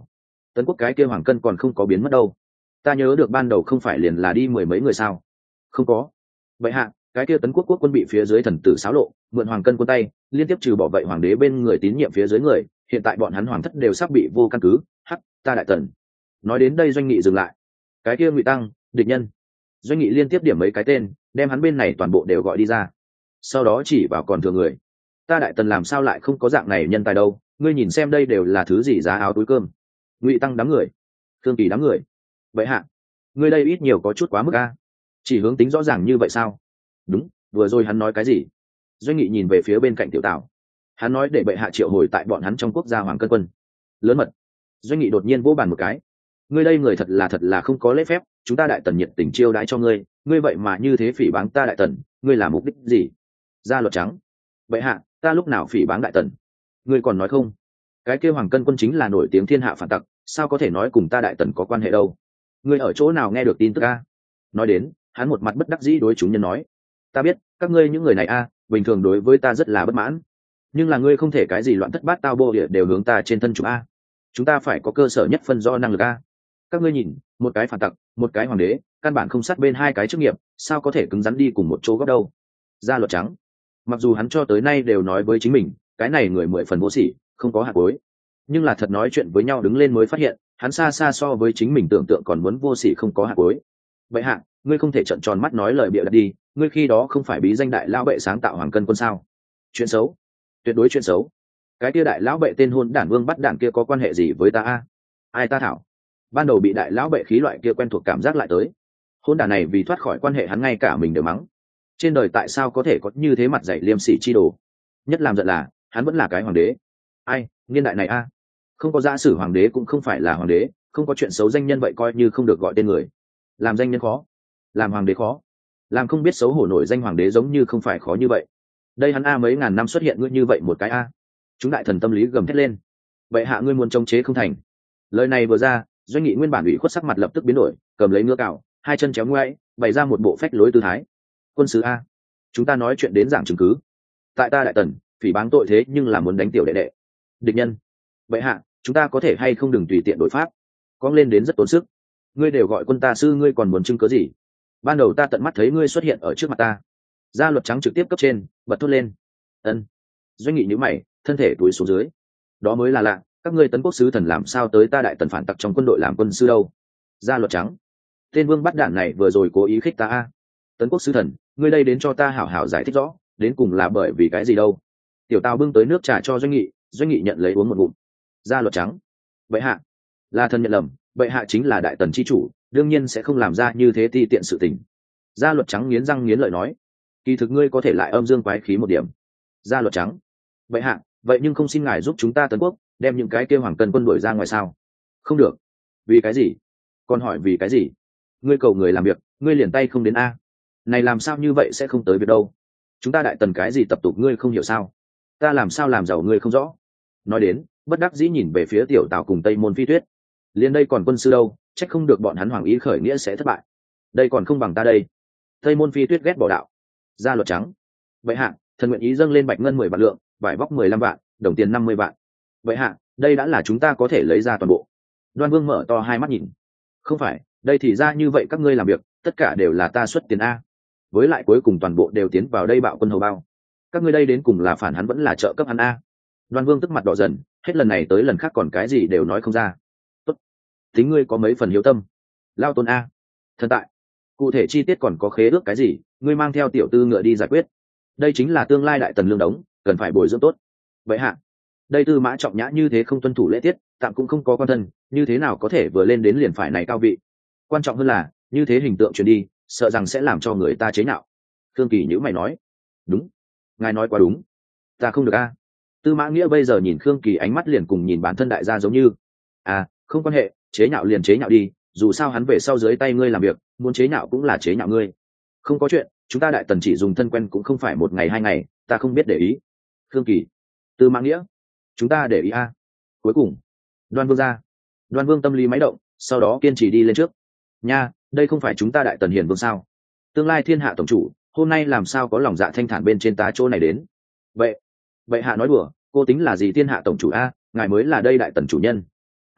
Tấn quốc cái kia hoàng cân còn không có biến mất đâu. Ta nhớ được ban đầu không phải liền là đi mười mấy người sao? Không có. Vậy hạ, cái kia Tấn quốc quốc quân bị phía dưới thần tử xáo lộ, mượn hoàng cân quân tay, liên tiếp trừ bỏ vậy hoàng đế bên người tín nhiệm phía dưới người, hiện tại bọn hắn hoàng thất đều sắp bị vô căn cứ. Hắc, ta đại tần. Nói đến đây Doanh Nghị dừng lại. Cái kia Ngụy Tăng, địch nhân. Doanh Nghị liên tiếp điểm mấy cái tên, đem hắn bên này toàn bộ đều gọi đi ra. Sau đó chỉ vào còn thừa người. Ta đại tần làm sao lại không có dạng này nhân tài đâu? Ngươi nhìn xem đây đều là thứ gì giá áo túi cơm. Ngụy Tăng đám người, Thương Kỳ đám người. Vậy hạ, ngươi đây ít nhiều có chút quá mức a. Chỉ hướng tính rõ ràng như vậy sao? Đúng, vừa rồi hắn nói cái gì? Doanh Nghị nhìn về phía bên cạnh Tiểu Tào. Hắn nói để bệ hạ triệu hồi tại bọn hắn trong quốc gia hoàng cân quân. Lớn mật. Doanh Nghị đột nhiên vỗ bàn một cái. Ngươi đây người thật là không có lễ phép, chúng ta đại tần nhiệt tình chiêu đãi cho ngươi, ngươi vậy mà như thế phỉ báng ta đại tần, ngươi làm mục đích gì? Ra luật trắng. Bệ hạ, ta lúc nào phỉ báng đại tần? Ngươi còn nói không? Cái kêu hoàng cân quân chính là nổi tiếng thiên hạ phản tặc, sao có thể nói cùng ta đại tần có quan hệ đâu? Ngươi ở chỗ nào nghe được tin tức a? Nói đến, hắn một mặt bất đắc dĩ đối chúng nhân nói, ta biết các ngươi những người này a, bình thường đối với ta rất là bất mãn, nhưng là ngươi không thể cái gì loạn thất bát tao bô địa đều hướng ta trên thân chúng a. Chúng ta phải có cơ sở nhất phân do năng lực a. Các ngươi nhìn, một cái phản tặc, một cái hoàng đế, căn bản không sát bên hai cái chức nghiệp, sao có thể cứng rắn đi cùng một chỗ góc đâu? Ra luật trắng. Mặc dù hắn cho tới nay đều nói với chính mình, cái này người mười phần vô sỉ, không có hạt bối, nhưng là thật nói chuyện với nhau đứng lên mới phát hiện, hắn xa xa so với chính mình tưởng tượng còn muốn vô sỉ không có hạt bối. Vậy hạ, ngươi không thể trợn tròn mắt nói lời bịa đặt đi, ngươi khi đó không phải bí danh đại lão bệ sáng tạo hoàng cân quân sao? Chuyện xấu, tuyệt đối chuyện xấu. Cái kia đại lão bệ tên hôn đản vương bắt đản kia có quan hệ gì với ta a? Ai ta thảo? Ban đầu bị đại lão bệ khí loại kia quen thuộc cảm giác lại tới. Hôn đản này vì thoát khỏi quan hệ hắn ngay cả mình đều mắng. Trên đời tại sao có thể có như thế mặt dạy liêm sỉ chi đồ? Nhất làm giận là, hắn vẫn là cái hoàng đế. Ai, niên đại này a, không có giả sử hoàng đế cũng không phải là hoàng đế, không có chuyện xấu danh nhân vậy coi như không được gọi tên người. Làm danh nhân khó, làm hoàng đế khó, làm không biết xấu hổ nổi danh hoàng đế giống như không phải khó như vậy. Đây hắn a mấy ngàn năm xuất hiện ngươi như vậy một cái a. Chúng đại thần tâm lý gầm thét lên. Vậy hạ ngươi muốn chống chế không thành. Lời này vừa ra, Doanh Nghị nguyên bản ủy khuất sắc mặt lập tức biến đổi, cầm lấy ngựa cạo, hai chân chéo ngoáy, bày ra một bộ phách lối tư thái. Quân sứ a, chúng ta nói chuyện đến giảng chứng cứ. Tại ta đại tần, phỉ báng tội thế nhưng là muốn đánh tiểu đệ đệ. Địch nhân. Vậy hạ, chúng ta có thể hay không đừng tùy tiện đối pháp. Cong lên đến rất tốn sức. Ngươi đều gọi quân ta sư, ngươi còn muốn chứng cớ gì? Ban đầu ta tận mắt thấy ngươi xuất hiện ở trước mặt ta. Gia luật trắng trực tiếp cấp trên, bật thốt lên. Ân. Doanh Nghị nhíu mày, thân thể túi xuống dưới. Đó mới là lạ, các ngươi Tấn quốc sứ thần làm sao tới ta đại tần phản tặc trong quân đội làm quân sư đâu? Gia luật trắng. Tên vương bắt đạn này vừa rồi cố ý khích ta a. Tấn quốc sứ thần, ngươi đây đến cho ta hảo hảo giải thích rõ, đến cùng là bởi vì cái gì đâu? Tiểu Tào bưng tới nước trà cho Doanh Nghị, Doanh Nghị nhận lấy uống một ngụm. Gia luật trắng. Bệ hạ, là thần nhận lầm, bệ hạ chính là đại tần chi chủ, đương nhiên sẽ không làm ra như thế ti tiện sự tình. Gia luật trắng nghiến răng nghiến lợi nói, kỳ thực ngươi có thể lại âm dương quái khí một điểm. Gia luật trắng. Bệ hạ, vậy nhưng không xin ngài giúp chúng ta Tấn quốc đem những cái kêu hoàng cân quân đuổi ra ngoài sao? Không được. Vì cái gì? Còn hỏi vì cái gì? Ngươi cầu người làm việc, ngươi liền tay không đến a. Này làm sao như vậy sẽ không tới việc đâu? Chúng ta đại tần cái gì tập tục ngươi không hiểu sao? Ta làm sao làm giàu ngươi không rõ? Nói đến, bất đắc dĩ nhìn về phía Tiểu Tào cùng Tây Môn Phi Tuyết. Liên đây còn quân sư đâu, trách không được bọn hắn hoàng ý khởi nghĩa sẽ thất bại. Đây còn không bằng ta đây. Tây Môn Phi Tuyết ghét bỏ đạo. Gia luật trắng. Vậy hạ, thần nguyện ý dâng lên bạch ngân 10 vạn lượng, vải vóc 15 vạn, đồng tiền 50 vạn. Vậy hạ, đây đã là chúng ta có thể lấy ra toàn bộ. Đoan Vương mở to hai mắt nhìn. Không phải, đây thì ra như vậy các ngươi làm việc, tất cả đều là ta xuất tiền a. Với lại cuối cùng toàn bộ đều tiến vào đây bạo quân hầu bao. Các ngươi đây đến cùng là phản hắn vẫn là trợ cấp hắn a. Đoan Vương tức mặt đỏ dần, hết lần này tới lần khác còn cái gì đều nói không ra. Tốt, tính ngươi có mấy phần hiếu tâm. Lao tôn a. Thần tại, cụ thể chi tiết còn có khế ước cái gì, ngươi mang theo tiểu tư ngựa đi giải quyết. Đây chính là tương lai đại tần lương đống, cần phải bồi dưỡng tốt. Vậy hạ, đây Tư Mã Trọng Nhã như thế không tuân thủ lễ tiết, tạm cũng không có quan thân, như thế nào có thể vừa lên đến liền phải này cao vị. Quan trọng hơn là, như thế hình tượng truyền đi, sợ rằng sẽ làm cho người ta chế nhạo. Khương Kỳ nhữ mày nói, đúng, ngài nói quá đúng, ta không được a. Tư Mã Nghĩa bây giờ nhìn Khương Kỳ ánh mắt liền cùng nhìn bản thân đại gia giống như, không quan hệ, chế nhạo liền chế nhạo đi, dù sao hắn về sau dưới tay ngươi làm việc, muốn chế nhạo cũng là chế nhạo ngươi. Không có chuyện, chúng ta đại tần chỉ dùng thân quen cũng không phải một ngày hai ngày, ta không biết để ý. Khương Kỳ, Tư Mã Nghĩa, chúng ta để ý a. Cuối cùng, Đoan Vương ra. Đoan Vương tâm lý máy động, sau đó kiên trì đi lên trước. Nha, đây không phải chúng ta đại tần hiền vương sao? Tương lai thiên hạ tổng chủ, hôm nay làm sao có lòng dạ thanh thản bên trên tá chỗ này đến? Vậy hạ nói đùa, cô tính là gì thiên hạ tổng chủ a? Ngài mới là đây đại tần chủ nhân.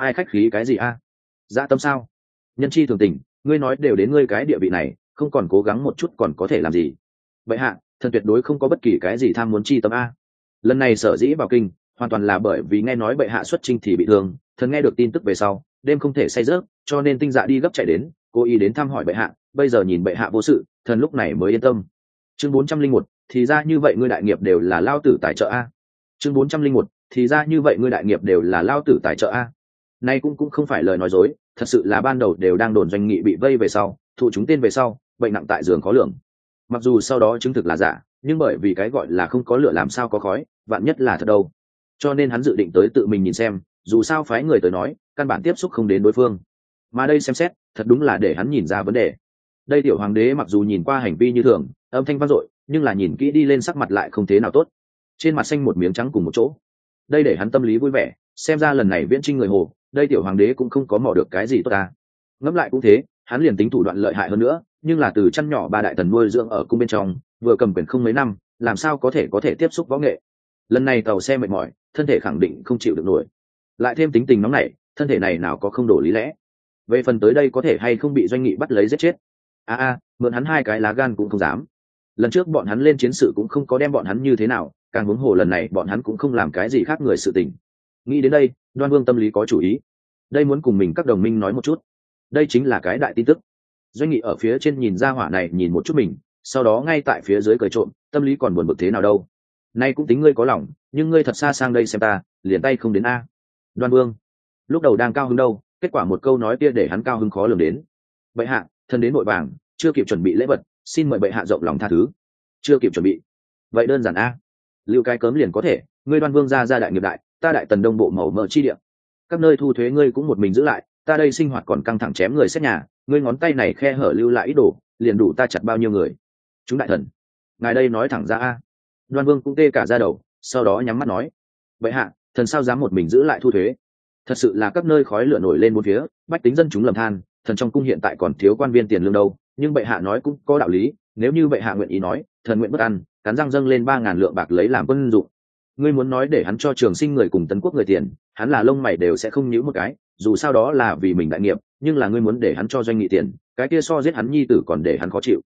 ai khách khí cái gì a? Dạ tâm sao? Nhân chi thường tình, ngươi nói đều đến ngươi cái địa vị này, không còn cố gắng một chút còn có thể làm gì? Vậy hạ, thần tuyệt đối không có bất kỳ cái gì tham muốn chi tâm a. Lần này sở dĩ vào kinh hoàn toàn là bởi vì nghe nói bệ hạ xuất chinh thì bị thương, thần nghe được tin tức về sau đêm không thể say giấc, cho nên tinh dạ đi gấp chạy đến, cố ý đến thăm hỏi bệ hạ. Bây giờ nhìn bệ hạ vô sự, thần lúc này mới yên tâm. Chương 401, thì ra như vậy ngươi đại nghiệp đều là lao tử tài trợ a. Chương 401, thì ra như vậy ngươi đại nghiệp đều là lao tử tài trợ a. Nay cũng không phải lời nói dối, thật sự là ban đầu đều đang đồn Doanh Nghị bị vây về sau, thụ chúng tên về sau, bệnh nặng tại giường khó lường. Mặc dù sau đó chứng thực là giả, nhưng bởi vì cái gọi là không có lửa làm sao có khói, vạn nhất là thật đâu. Cho nên hắn dự định tới tự mình nhìn xem, dù sao phái người tới nói, căn bản tiếp xúc không đến đối phương. Mà đây xem xét, thật đúng là để hắn nhìn ra vấn đề. Đây tiểu hoàng đế mặc dù nhìn qua hành vi như thường, âm thanh vang dội, nhưng là nhìn kỹ đi lên sắc mặt lại không thế nào tốt. Trên mặt xanh một miếng trắng cùng một chỗ. Đây để hắn tâm lý vui vẻ, xem ra lần này viễn chinh người Hồ, đây tiểu hoàng đế cũng không có mò được cái gì tốt ta. Ngẫm lại cũng thế, hắn liền tính thủ đoạn lợi hại hơn nữa, nhưng là từ chăn nhỏ ba đại thần nuôi dưỡng ở cung bên trong, vừa cầm quyền không mấy năm, làm sao có thể tiếp xúc võ nghệ. Lần này tàu xe mệt mỏi, thân thể khẳng định không chịu được nổi, lại thêm tính tình nóng nảy, thân thể này nào có không đổ lý lẽ. Về phần tới đây có thể hay không bị Doanh Nghị bắt lấy giết chết, mượn hắn hai cái lá gan cũng không dám. Lần trước bọn hắn lên chiến sự cũng không có đem bọn hắn như thế nào, càng huống hồ lần này bọn hắn cũng không làm cái gì khác người sự tình. Nghĩ đến đây, Đoan Vương tâm lý có chủ ý, đây muốn cùng mình các đồng minh nói một chút. Đây chính là cái đại tin tức. Doanh Nghị ở phía trên nhìn ra hỏa này nhìn một chút mình, sau đó ngay tại phía dưới cười trộm, tâm lý còn buồn bực thế nào đâu. Nay cũng tính ngươi có lòng, nhưng ngươi thật xa sang đây xem ta, liền tay không đến a. Đoan Vương lúc đầu đang cao hứng đâu, kết quả một câu nói kia để hắn cao hứng khó lường đến. Bệ hạ, thân đến vội vàng, chưa kịp chuẩn bị lễ vật, xin mời bệ hạ rộng lòng tha thứ. Chưa kịp chuẩn bị? Vậy đơn giản a. Lưu cái cớm liền có thể, ngươi Đoan Vương gia đại nghiệp đại, ta đại tần đông bộ mẫu mỡ chi địa. Các nơi thu thuế ngươi cũng một mình giữ lại, ta đây sinh hoạt còn căng thẳng chém người xét nhà, ngươi ngón tay này khe hở lưu lại ít đồ, liền đủ ta chặt bao nhiêu người. Chúng đại thần, ngài đây nói thẳng ra a. Đoan Vương cũng tê cả da đầu, sau đó nhắm mắt nói: bệ hạ, thần sao dám một mình giữ lại thu thuế? Thật sự là các nơi khói lửa nổi lên bốn phía, bách tính dân chúng lầm than, thần trong cung hiện tại còn thiếu quan viên tiền lương đâu. Nhưng bệ hạ nói cũng có đạo lý, nếu như bệ hạ nguyện ý nói, thần nguyện bất ăn, cắn răng dâng lên 3.000 lượng bạc lấy làm quân dụng. Ngươi muốn nói để hắn cho Trường Sinh người cùng Tấn Quốc người tiền, hắn là lông mày đều sẽ không nhíu một cái, dù sao đó là vì mình đại nghiệp. Nhưng là ngươi muốn để hắn cho Doanh Nghị tiền, cái kia so giết hắn nhi tử còn để hắn khó chịu.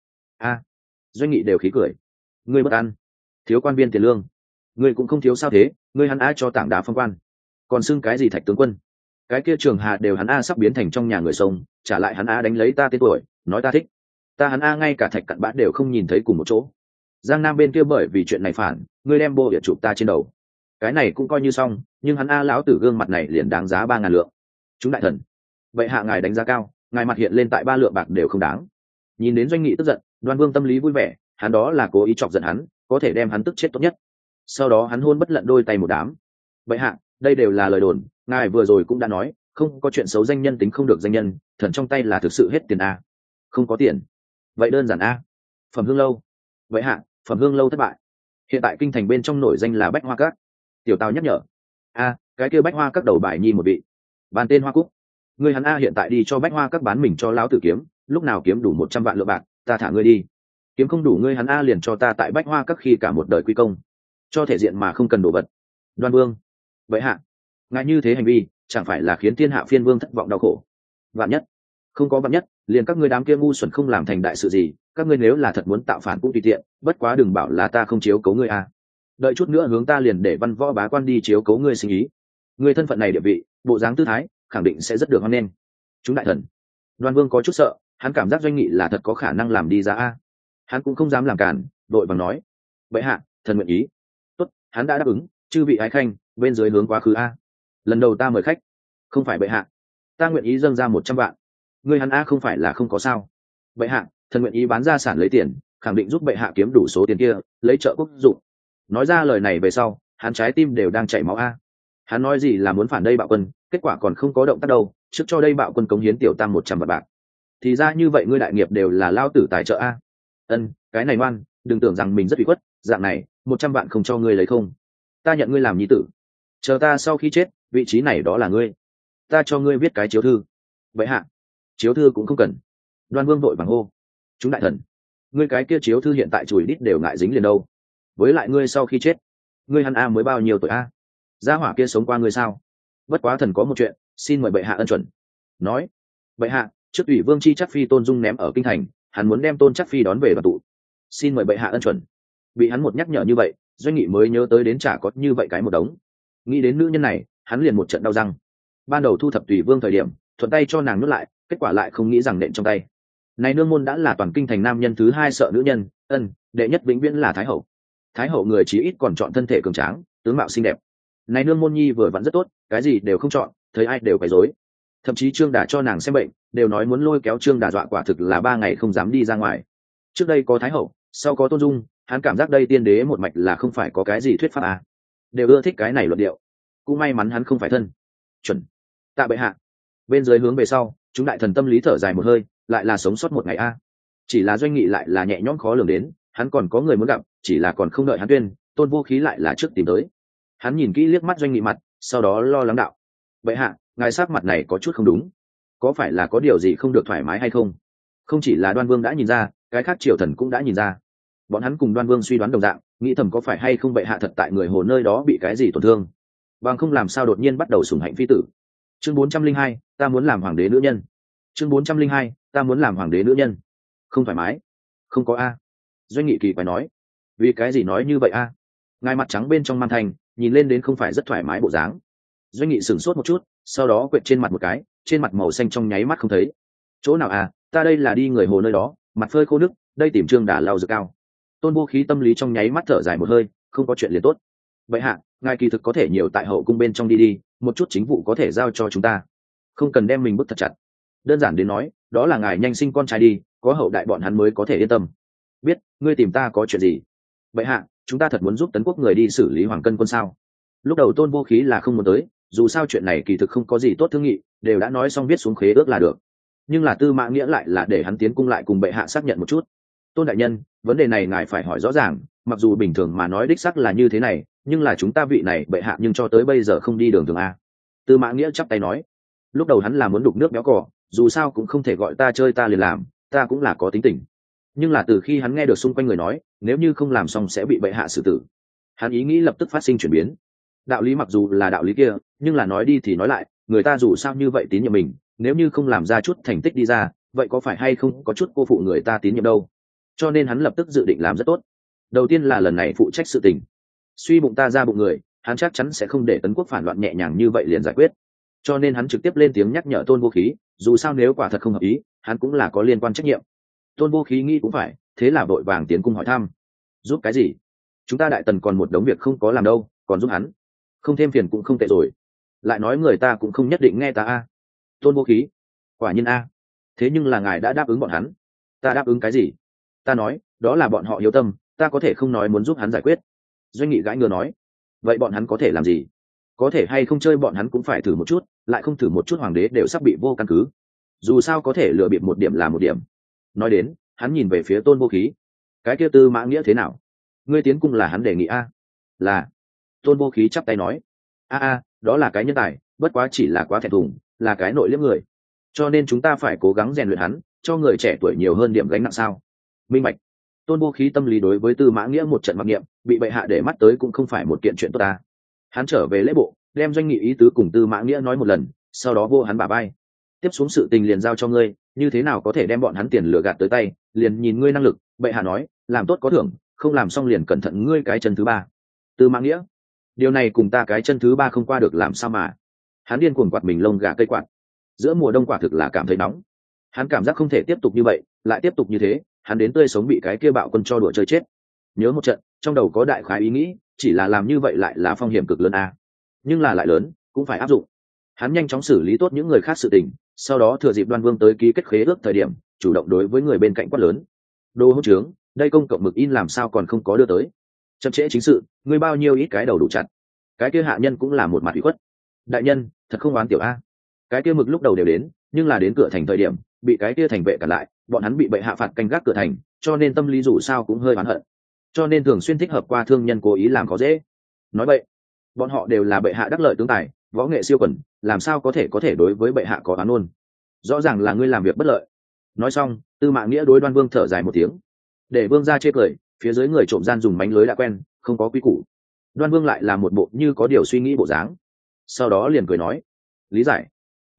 Doanh Nghị đều khí cười. Ngươi bất ăn, thiếu quan viên tiền lương, ngươi cũng không thiếu sao thế? Ngươi hắn cho tảng đá phong quan, còn xưng cái gì thạch tướng quân? Cái kia Trường Hà đều hắn sắp biến thành trong nhà người sông, trả lại hắn đánh lấy ta tên tuổi, nói ta thích ta hắn ngay cả thạch cặn bã đều không nhìn thấy cùng một chỗ. Giang Nam bên kia bởi vì chuyện này phản, ngươi đem bô địa chụp ta trên đầu, cái này cũng coi như xong, nhưng hắn lão tử gương mặt này liền đáng giá 3.000 lượng. Chúng đại thần, vậy hạ ngài đánh giá cao, ngài mặt hiện lên tại 3 lượng bạc đều không đáng. Nhìn đến Doanh Nghị tức giận, Đoan Vương tâm lý vui vẻ, hắn đó là cố ý chọc giận hắn, có thể đem hắn tức chết tốt nhất. Sau đó hắn hôn bất lận đôi tay một đám. Vậy hạ, đây đều là lời đồn, ngài vừa rồi cũng đã nói, không có chuyện xấu danh nhân tính không được danh nhân, thần trong tay là thực sự hết tiền a. Không có tiền, vậy đơn giản a. Phẩm Hương lâu. Vậy hạ, Phẩm Hương lâu thất bại. Hiện tại kinh thành bên trong nổi danh là Bách Hoa Các. Tiểu Tào nhắc nhở. Cái kia Bách Hoa Các đầu bài nhi một vị, bàn tên Hoa Cúc. Ngươi hắn hiện tại đi cho Bách Hoa Các bán mình cho lão tử kiếm, lúc nào kiếm đủ 100 vạn lượng bạc, ta thả ngươi đi. Kiếm không đủ ngươi hắn liền cho ta tại Bách Hoa Các khi cả một đời quy công, cho thể diện mà không cần đồ vật. Đoan Vương, vậy hạ, ngài như thế hành vi chẳng phải là khiến thiên hạ phiên vương thất vọng đau khổ? Vạn nhất, không có vạn nhất, liền các ngươi đám kia ngu xuẩn không làm thành đại sự gì, các ngươi nếu là thật muốn tạo phản cũng tùy tiện, bất quá đừng bảo là ta không chiếu cố ngươi đợi chút nữa hướng ta liền để văn võ bá quan đi chiếu cố ngươi sinh ý. Ngươi thân phận này địa vị, bộ dáng tư thái, khẳng định sẽ rất được hoan nghênh. Chúng đại thần. Đoan Vương có chút sợ, hắn cảm giác Doanh Nghị là thật có khả năng làm đi ra hắn cũng không dám làm cản, đội vàng nói: bệ hạ, thần nguyện ý. Tốt, hắn đã đáp ứng, chư vị ái khanh, bên dưới hướng quá khứ lần đầu ta mời khách. Không phải bệ hạ, ta nguyện ý dâng ra 100 vạn. Ngươi hắn không phải là không có sao? Bệ hạ, thần nguyện ý bán gia sản lấy tiền, khẳng định giúp bệ hạ kiếm đủ số tiền kia, lấy trợ quốc dụng. Nói ra lời này về sau, hắn trái tim đều đang chảy máu hắn nói gì là muốn phản đây bạo quân, kết quả còn không có động tác đâu, trước cho đây bạo quân cống hiến tiểu tam 100 vạn bạc. Thì ra như vậy ngươi đại nghiệp đều là lao tử tài trợ cái này ngoan, đừng tưởng rằng mình rất bị khuất, dạng này 100 vạn không cho ngươi lấy không, ta nhận ngươi làm nhi tử, chờ ta sau khi chết, vị trí này đó là ngươi, ta cho ngươi viết cái chiếu thư. Vậy hạ, chiếu thư cũng không cần. Đoan Vương vội vàng hô. Chúng đại thần, ngươi cái kia chiếu thư hiện tại chùi đít đều ngại dính liền đâu, với lại ngươi sau khi chết, ngươi hắn mới bao nhiêu tuổi gia hỏa kia sống qua ngươi sao? Bất quá thần có một chuyện, xin mời bệ hạ ân chuẩn. Nói, bệ hạ, trước ủy vương chi chắc phi tôn dung ném ở kinh thành, hắn muốn đem tôn chắc phi đón về đoàn tụ, xin mời bệ hạ ân chuẩn. Bị hắn một nhắc nhở như vậy, Doanh Nghị mới nhớ tới đến chả có như vậy cái một đống. Nghĩ đến nữ nhân này, hắn liền một trận đau răng. Ban đầu thu thập tùy vương thời điểm, thuận tay cho nàng nuốt lại, kết quả lại không nghĩ rằng nện trong tay. Này nương môn đã là toàn kinh thành nam nhân thứ hai sợ nữ nhân, đệ nhất vĩnh viễn là thái hậu. Thái hậu người chí ít còn chọn thân thể cường tráng, tướng mạo xinh đẹp. Này nương môn nhi vừa vặn rất tốt, cái gì đều không chọn, thấy ai đều quấy rối. Thậm chí Trương Đà cho nàng xem bệnh, đều nói muốn lôi kéo Trương Đà dọa quả thực là 3 ngày không dám đi ra ngoài. Trước đây có thái hậu, sau có Tôn Dung, hắn cảm giác đây tiên đế một mạch là không phải có cái gì thuyết pháp à. Đều ưa thích cái này luận điệu. Cũng may mắn hắn không phải thân. Chuẩn. Tạ bệ hạ. Bên dưới hướng về sau, chúng đại thần tâm lý thở dài một hơi, lại là sống sót một ngày a. Chỉ là Doanh Nghị lại là nhẹ nhõm khó lường đến, hắn còn có người muốn gặp, chỉ là còn không đợi hắn tuyên, Tôn Vô Khí lại là trước tìm tới. Hắn nhìn kỹ liếc mắt Doanh Nghị mặt, sau đó lo lắng đạo: bệ hạ, ngài sắc mặt này có chút không đúng, có phải là có điều gì không được thoải mái hay không? Không chỉ là Đoan Vương đã nhìn ra, cái khác triều thần cũng đã nhìn ra. Bọn hắn cùng Đoan Vương suy đoán đồng dạng, nghĩ thầm có phải hay không bệ hạ thật tại người hồ nơi đó bị cái gì tổn thương, bằng không làm sao đột nhiên bắt đầu sủng hạnh phi tử. Chương 402, ta muốn làm hoàng đế nữ nhân. Chương 402, ta muốn làm hoàng đế nữ nhân. Không thoải mái? Không có a. Doanh Nghị kỳ phải nói. Vì cái gì nói như vậy a? Ngài mặt trắng bên trong man thành, nhìn lên đến không phải rất thoải mái bộ dáng. Doanh Nghị sửng sốt một chút, sau đó quệt trên mặt một cái, trên mặt màu xanh trong nháy mắt không thấy. Chỗ nào à, ta đây là đi người hồ nơi đó, mặt phơi khô nước, đây tìm Trương Đà lau dược cao. Tôn Vô Khí tâm lý trong nháy mắt thở dài một hơi, không có chuyện liền tốt. Vậy hạ, ngài kỳ thực có thể nhiều tại hậu cung bên trong đi, một chút chính vụ có thể giao cho chúng ta, không cần đem mình bức thật chặt. Đơn giản đến nói, đó là ngài nhanh sinh con trai đi, có hậu đại bọn hắn mới có thể yên tâm. Biết, ngươi tìm ta có chuyện gì? Vậy hạ, chúng ta thật muốn giúp Tấn Quốc người đi xử lý Hoàng Cân quân sao? Lúc đầu Tôn Vô Khí là không muốn tới, dù sao chuyện này kỳ thực không có gì tốt thương nghị, đều đã nói xong viết xuống khế ước là được. Nhưng là Tư Mã Nghĩa lại là để hắn tiến cung lại cùng bệ hạ xác nhận một chút. Tôn đại nhân, vấn đề này ngài phải hỏi rõ ràng, mặc dù bình thường mà nói đích xác là như thế này, nhưng là chúng ta vị này bệ hạ nhưng cho tới bây giờ không đi đường thường a. Tư Mã Nghĩa chắp tay nói, lúc đầu hắn là muốn đục nước béo cỏ, dù sao cũng không thể gọi ta chơi ta liền làm, ta cũng là có tính tình. Nhưng là từ khi hắn nghe được xung quanh người nói, nếu như không làm xong sẽ bị bệ hạ xử tử, hắn ý nghĩ lập tức phát sinh chuyển biến. Đạo lý mặc dù là đạo lý kia, nhưng là nói đi thì nói lại, người ta dù sao như vậy tín nhiệm mình, nếu như không làm ra chút thành tích đi ra, vậy có phải hay không có chút cô phụ người ta tín nhiệm đâu. Cho nên hắn lập tức dự định làm rất tốt. Đầu tiên là lần này phụ trách sự tình, suy bụng ta ra bụng người, hắn chắc chắn sẽ không để Tấn Quốc phản loạn nhẹ nhàng như vậy liền giải quyết. Cho nên hắn trực tiếp lên tiếng nhắc nhở Tôn Vô Khí, dù sao nếu quả thật không hợp ý, hắn cũng là có liên quan trách nhiệm. Tôn Vô Khí nghĩ cũng phải, thế là vội vàng tiến cung hỏi thăm. Giúp cái gì? Chúng ta Đại Tần còn một đống việc không có làm đâu, còn giúp hắn, không thêm phiền cũng không tệ rồi. Lại nói người ta cũng không nhất định nghe ta a. Tôn Vô Khí, quả nhiên a. Thế nhưng là ngài đã đáp ứng bọn hắn. Ta đáp ứng cái gì? Ta nói, đó là bọn họ hiếu tâm, ta có thể không nói muốn giúp hắn giải quyết. Doanh Nghị gãi ngừa nói, vậy bọn hắn có thể làm gì? Có thể hay không chơi bọn hắn cũng phải thử một chút, lại không thử một chút hoàng đế đều sắp bị vô căn cứ. Dù sao có thể lừa bịp một điểm là một điểm. Nói đến, hắn nhìn về phía Tôn Vô Khí, cái kia Tư Mã Nghĩa thế nào? Ngươi tiến cung là hắn đề nghị a? Là. Tôn Vô Khí chắp tay nói, đó là cái nhân tài, bất quá chỉ là quá thẹn thùng, là cái nội liếm người, cho nên chúng ta phải cố gắng rèn luyện hắn, cho người trẻ tuổi nhiều hơn điểm gánh nặng sao? Minh bạch. Tôn Vô Khí tâm lý đối với Tư Mã Nghĩa một trận mặc niệm, bị bệ hạ để mắt tới cũng không phải một kiện chuyện tốt ta. Hắn trở về lễ bộ, đem Doanh Nghị ý tứ cùng Tư Mã Nghĩa nói một lần, sau đó vô hắn bả vai. Tiếp xuống sự tình liền giao cho ngươi, như thế nào có thể đem bọn hắn tiền lừa gạt tới tay, liền nhìn ngươi năng lực, bệ hạ nói, làm tốt có thưởng, không làm xong liền cẩn thận ngươi cái chân thứ ba. Tư Mã Nghĩa, điều này cùng ta cái chân thứ ba không qua được làm sao mà. Hắn điên cuồng quạt mình lông gà cây quạt. Giữa mùa đông quả thực là cảm thấy nóng. Hắn cảm giác không thể tiếp tục như vậy, lại tiếp tục như thế, hắn đến tươi sống bị cái kia bạo quân cho đùa chơi chết. Nhớ một trận, trong đầu có đại khái ý nghĩ, chỉ là làm như vậy lại là phong hiểm cực lớn a. Nhưng là lại lớn, cũng phải áp dụng. Hắn nhanh chóng xử lý tốt những người khác sự tình, sau đó thừa dịp Đoan Vương tới ký kết khế ước thời điểm, chủ động đối với người bên cạnh quát lớn. Đồ hỗn trướng, đây công cộng mực in làm sao còn không có đưa tới? Chậm trễ chính sự, ngươi bao nhiêu ít cái đầu đủ chặt. Cái kia hạ nhân cũng là một mặt ủy khuất. Đại nhân, thật không oán tiểu a. Cái kia mực lúc đầu đều đến, nhưng là đến cửa thành thời điểm, bị cái kia thành vệ cản lại, bọn hắn bị bệ hạ phạt canh gác cửa thành, cho nên tâm lý dù sao cũng hơi oán hận. Cho nên thường xuyên thích hợp qua thương nhân cố ý làm khó dễ. Nói vậy, bọn họ đều là bệ hạ đắc lợi tướng tài, võ nghệ siêu quần, làm sao có thể đối với bệ hạ có oán ôn. Rõ ràng là ngươi làm việc bất lợi. Nói xong, Tư Mã Nghĩa đối Đoan Vương thở dài một tiếng, để vương ra chê cười, phía dưới người trộm gian dùng mánh lưới đã quen, không có quý củ. Đoan Vương lại là một bộ như có điều suy nghĩ bộ dáng, sau đó liền cười nói, lý giải.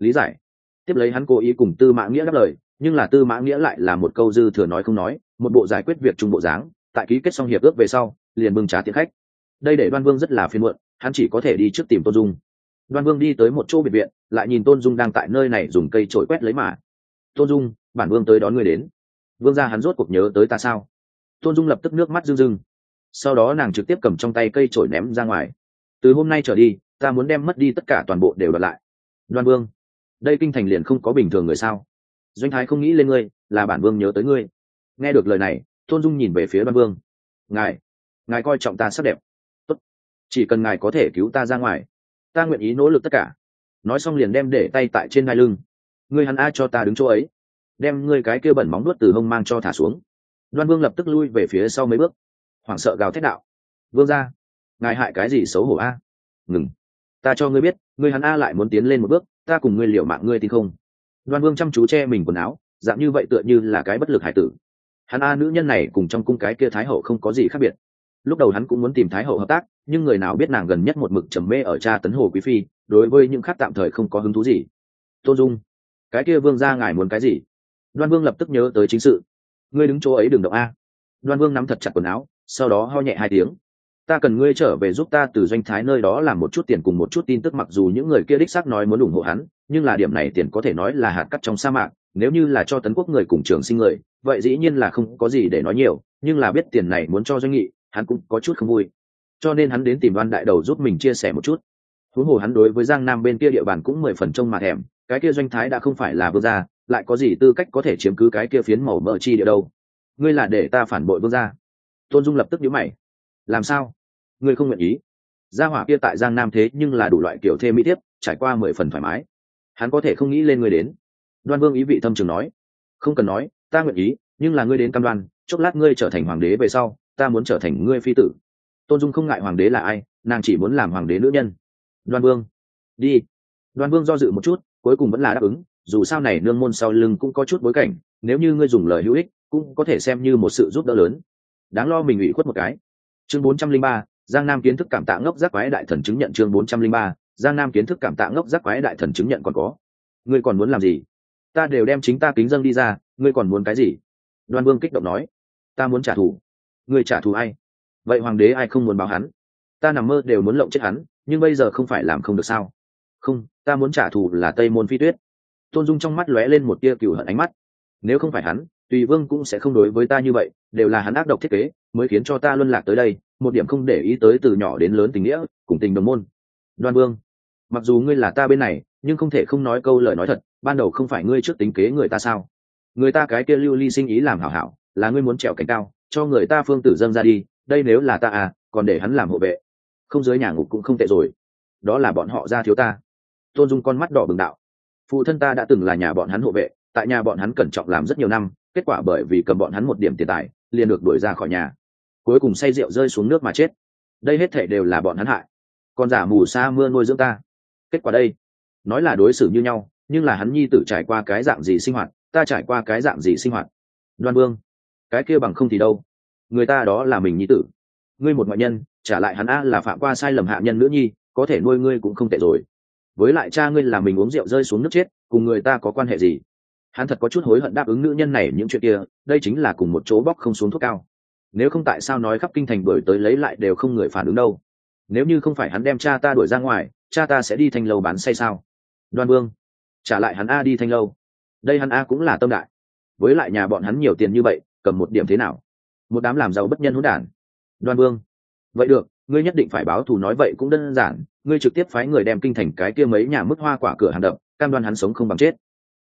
lý giải. Tiếp lấy hắn cố ý cùng Tư Mã Nghĩa đáp lời, nhưng là Tư Mã Nghĩa lại là một câu dư thừa nói không nói, một bộ giải quyết việc chung bộ dáng, tại ký kết xong hiệp ước về sau liền bưng trà tiễn khách. Đây để Đoan Vương rất là phiền muộn, hắn chỉ có thể đi trước tìm Tôn Dung. Đoan Vương đi tới một chỗ biệt viện, lại nhìn Tôn Dung đang tại nơi này dùng cây chổi quét lấy mà. Tôn Dung, bản vương tới đón người đến. Vương gia hắn rốt cuộc nhớ tới ta sao? Tôn Dung lập tức nước mắt rưng rưng. Sau đó nàng trực tiếp cầm trong tay cây chổi ném ra ngoài. Từ hôm nay trở đi, ta muốn đem mất đi tất cả toàn bộ đều đoạt lại. Đoan Vương, đây kinh thành liền không có bình thường người sao? Doanh Thái không nghĩ lên ngươi, là bản vương nhớ tới ngươi. Nghe được lời này, Tôn Dung nhìn về phía Đoan Vương. Ngài coi trọng ta sắc đẹp. Tốt, chỉ cần ngài có thể cứu ta ra ngoài, ta nguyện ý nỗ lực tất cả. Nói xong liền đem để tay tại trên hai lưng. Ngươi hắn a cho ta đứng chỗ ấy, đem ngươi cái kia bẩn móng nuốt từ hông mang cho thả xuống. Đoan Vương lập tức lui về phía sau mấy bước, hoảng sợ gào thét đạo: Vương gia, ngài hại cái gì xấu hổ a? Ngừng, ta cho ngươi biết, ngươi hắn a lại muốn tiến lên một bước, ta cùng ngươi liều mạng, ngươi tin không? Đoan Vương chăm chú che mình quần áo, dạng như vậy tựa như là cái bất lực hải tử. Hắn a nữ nhân này cùng trong cung cái kia thái hậu không có gì khác biệt. Lúc đầu hắn cũng muốn tìm thái hậu hợp tác, nhưng người nào biết nàng gần nhất một mực trầm mê ở cha tấn Hồ quý phi, đối với những khác tạm thời không có hứng thú gì. Tôn Dung, cái kia vương gia ngài muốn cái gì? Đoan Vương lập tức nhớ tới chính sự. Ngươi đứng chỗ ấy đừng động a. Đoan Vương nắm thật chặt quần áo, sau đó ho nhẹ hai tiếng. Ta cần ngươi trở về giúp ta từ Doanh Thái nơi đó làm một chút tiền cùng một chút tin tức, mặc dù những người kia đích xác nói muốn ủng hộ hắn, nhưng là điểm này tiền có thể nói là hạt cát trong sa mạc, nếu như là cho Tấn Quốc người cùng Trường Sinh người, vậy dĩ nhiên là không có gì để nói nhiều, nhưng là biết tiền này muốn cho Doanh Nghị, hắn cũng có chút không vui. Cho nên hắn đến tìm Đoan đại đầu giúp mình chia sẻ một chút. Huống hồ hắn đối với Giang Nam bên kia địa bàn cũng 10 phần trông mà thèm, cái kia Doanh Thái đã không phải là vương gia, lại có gì tư cách có thể chiếm cứ cái kia phiến màu mỡ chi địa đâu? Ngươi là để ta phản bội vương gia? Tôn Dung lập tức nhíu mày. Làm sao? Ngươi không nguyện ý? Gia hỏa kia tại Giang Nam thế nhưng là đủ loại kiểu thê mỹ tiếp, trải qua 10 phần thoải mái. Hắn có thể không nghĩ lên ngươi đến. Đoan Vương ý vị thâm trường nói. Không cần nói, ta nguyện ý, nhưng là ngươi đến cam đoan, chốc lát ngươi trở thành hoàng đế về sau, ta muốn trở thành ngươi phi tử. Tôn Dung không ngại hoàng đế là ai, nàng chỉ muốn làm hoàng đế nữ nhân. Đoan Vương, đi. Đoan Vương do dự một chút, cuối cùng vẫn là đáp ứng, dù sao này nương môn sau lưng cũng có chút bối cảnh, nếu như ngươi dùng lời hữu ích, cũng có thể xem như một sự giúp đỡ lớn. Đáng lo mình ủy khuất một cái. Chương 403, Giang Nam kiến thức cảm tạ ngốc giác quái đại thần chứng nhận. Chương 403, Giang Nam kiến thức cảm tạ ngốc giác quái đại thần chứng nhận. Còn có, ngươi còn muốn làm gì? Ta đều đem chính ta kính dâng đi ra, ngươi còn muốn cái gì? Đoan Vương kích động nói. Ta muốn trả thù. Ngươi trả thù ai? Vậy hoàng đế ai không muốn báo hắn? Ta nằm mơ đều muốn lộng chết hắn, nhưng bây giờ không phải làm không được sao? Không, ta muốn trả thù là Tây Môn Phi Tuyết. Tôn Dung trong mắt lóe lên một tia cừu hận ánh mắt. Nếu không phải hắn, Tùy Vương cũng sẽ không đối với ta như vậy, đều là hắn ác độc thiết kế, mới khiến cho ta luân lạc tới đây, một điểm không để ý tới từ nhỏ đến lớn tình nghĩa, cùng tình đồng môn. Đoan Vương, mặc dù ngươi là ta bên này, nhưng không thể không nói câu lời nói thật, ban đầu không phải ngươi trước tính kế người ta sao? Người ta cái kia Lưu Ly sinh ý làm hảo hảo, là ngươi muốn trèo cánh cao, cho người ta phương tử dâng ra đi, đây nếu là ta à, còn để hắn làm hộ vệ, không dưới nhà ngục cũng không tệ rồi. Đó là bọn họ ra thiếu ta. Tôn Dung con mắt đỏ bừng đạo. Phụ thân ta đã từng là nhà bọn hắn hộ vệ, tại nhà bọn hắn cẩn trọng làm rất nhiều năm, kết quả bởi vì cầm bọn hắn một điểm tiền tài, liền được đuổi ra khỏi nhà, cuối cùng say rượu rơi xuống nước mà chết. Đây hết thảy đều là bọn hắn hại, còn giả mù sa mưa nuôi dưỡng ta. Kết quả đây, nói là đối xử như nhau, nhưng là hắn nhi tử trải qua cái dạng gì sinh hoạt, ta trải qua cái dạng gì sinh hoạt. Đoan Vương, cái kia bằng không thì đâu, người ta đó là mình nhi tử, ngươi một ngoại nhân trả lại hắn a là phạm qua sai lầm hạ nhân nữ nhi, có thể nuôi ngươi cũng không tệ rồi. Với lại cha ngươi là mình uống rượu rơi xuống nước chết, cùng người ta có quan hệ gì? Hắn thật có chút hối hận đáp ứng nữ nhân này những chuyện kia, đây chính là cùng một chỗ bóc không xuống thuốc cao. Nếu không tại sao nói khắp kinh thành đuổi tới lấy lại đều không người phản ứng đâu? Nếu như không phải hắn đem cha ta đuổi ra ngoài, cha ta sẽ đi Thanh Lâu bán say sao? Đoan Vương, trả lại hắn a đi Thanh Lâu, đây hắn a cũng là tâm đại. Với lại nhà bọn hắn nhiều tiền như vậy, cầm một điểm thế nào? Một đám làm giàu bất nhân hỗn đản. Đoan Vương, vậy được, ngươi nhất định phải báo thù, nói vậy cũng đơn giản, ngươi trực tiếp phái người đem kinh thành cái kia mấy nhà mức hoa quả cửa hàng đập, cam đoan hắn sống không bằng chết.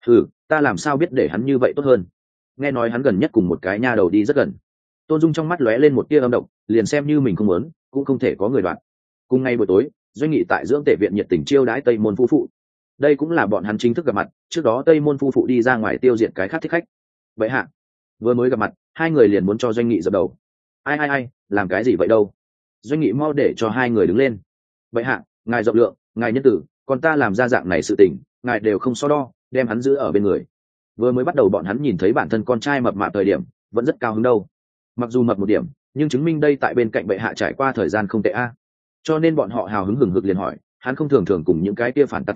Ta làm sao biết để hắn như vậy tốt hơn? Nghe nói hắn gần nhất cùng một cái nha đầu đi rất gần. Tôn Dung trong mắt lóe lên một tia âm độc, liền xem như mình không muốn, cũng không thể có người đoạn. Cùng ngày buổi tối, Doanh Nghị tại dưỡng tể viện nhiệt tình chiêu đãi Tây Môn phu phụ. Đây cũng là bọn hắn chính thức gặp mặt, trước đó Tây Môn phu phụ đi ra ngoài tiêu diệt cái khác thích khách. Vậy hạ, vừa mới gặp mặt, hai người liền muốn cho Doanh Nghị dập đầu. Ai, làm cái gì vậy đâu? Doanh Nghị mau để cho hai người đứng lên. Vậy hạ, ngài rộng lượng, ngài nhân tử, còn ta làm ra dạng này sự tình, ngài đều không so đo, đem hắn giữ ở bên người. Vừa mới bắt đầu bọn hắn nhìn thấy bản thân con trai mập mạp thời điểm, vẫn rất cao hứng đâu. Mặc dù mập một điểm, nhưng chứng minh đây tại bên cạnh bệ hạ trải qua thời gian không tệ a. Cho nên bọn họ hào hứng hừng hực liền hỏi, hắn không thường thường cùng những cái kia phản tặc pha trộn,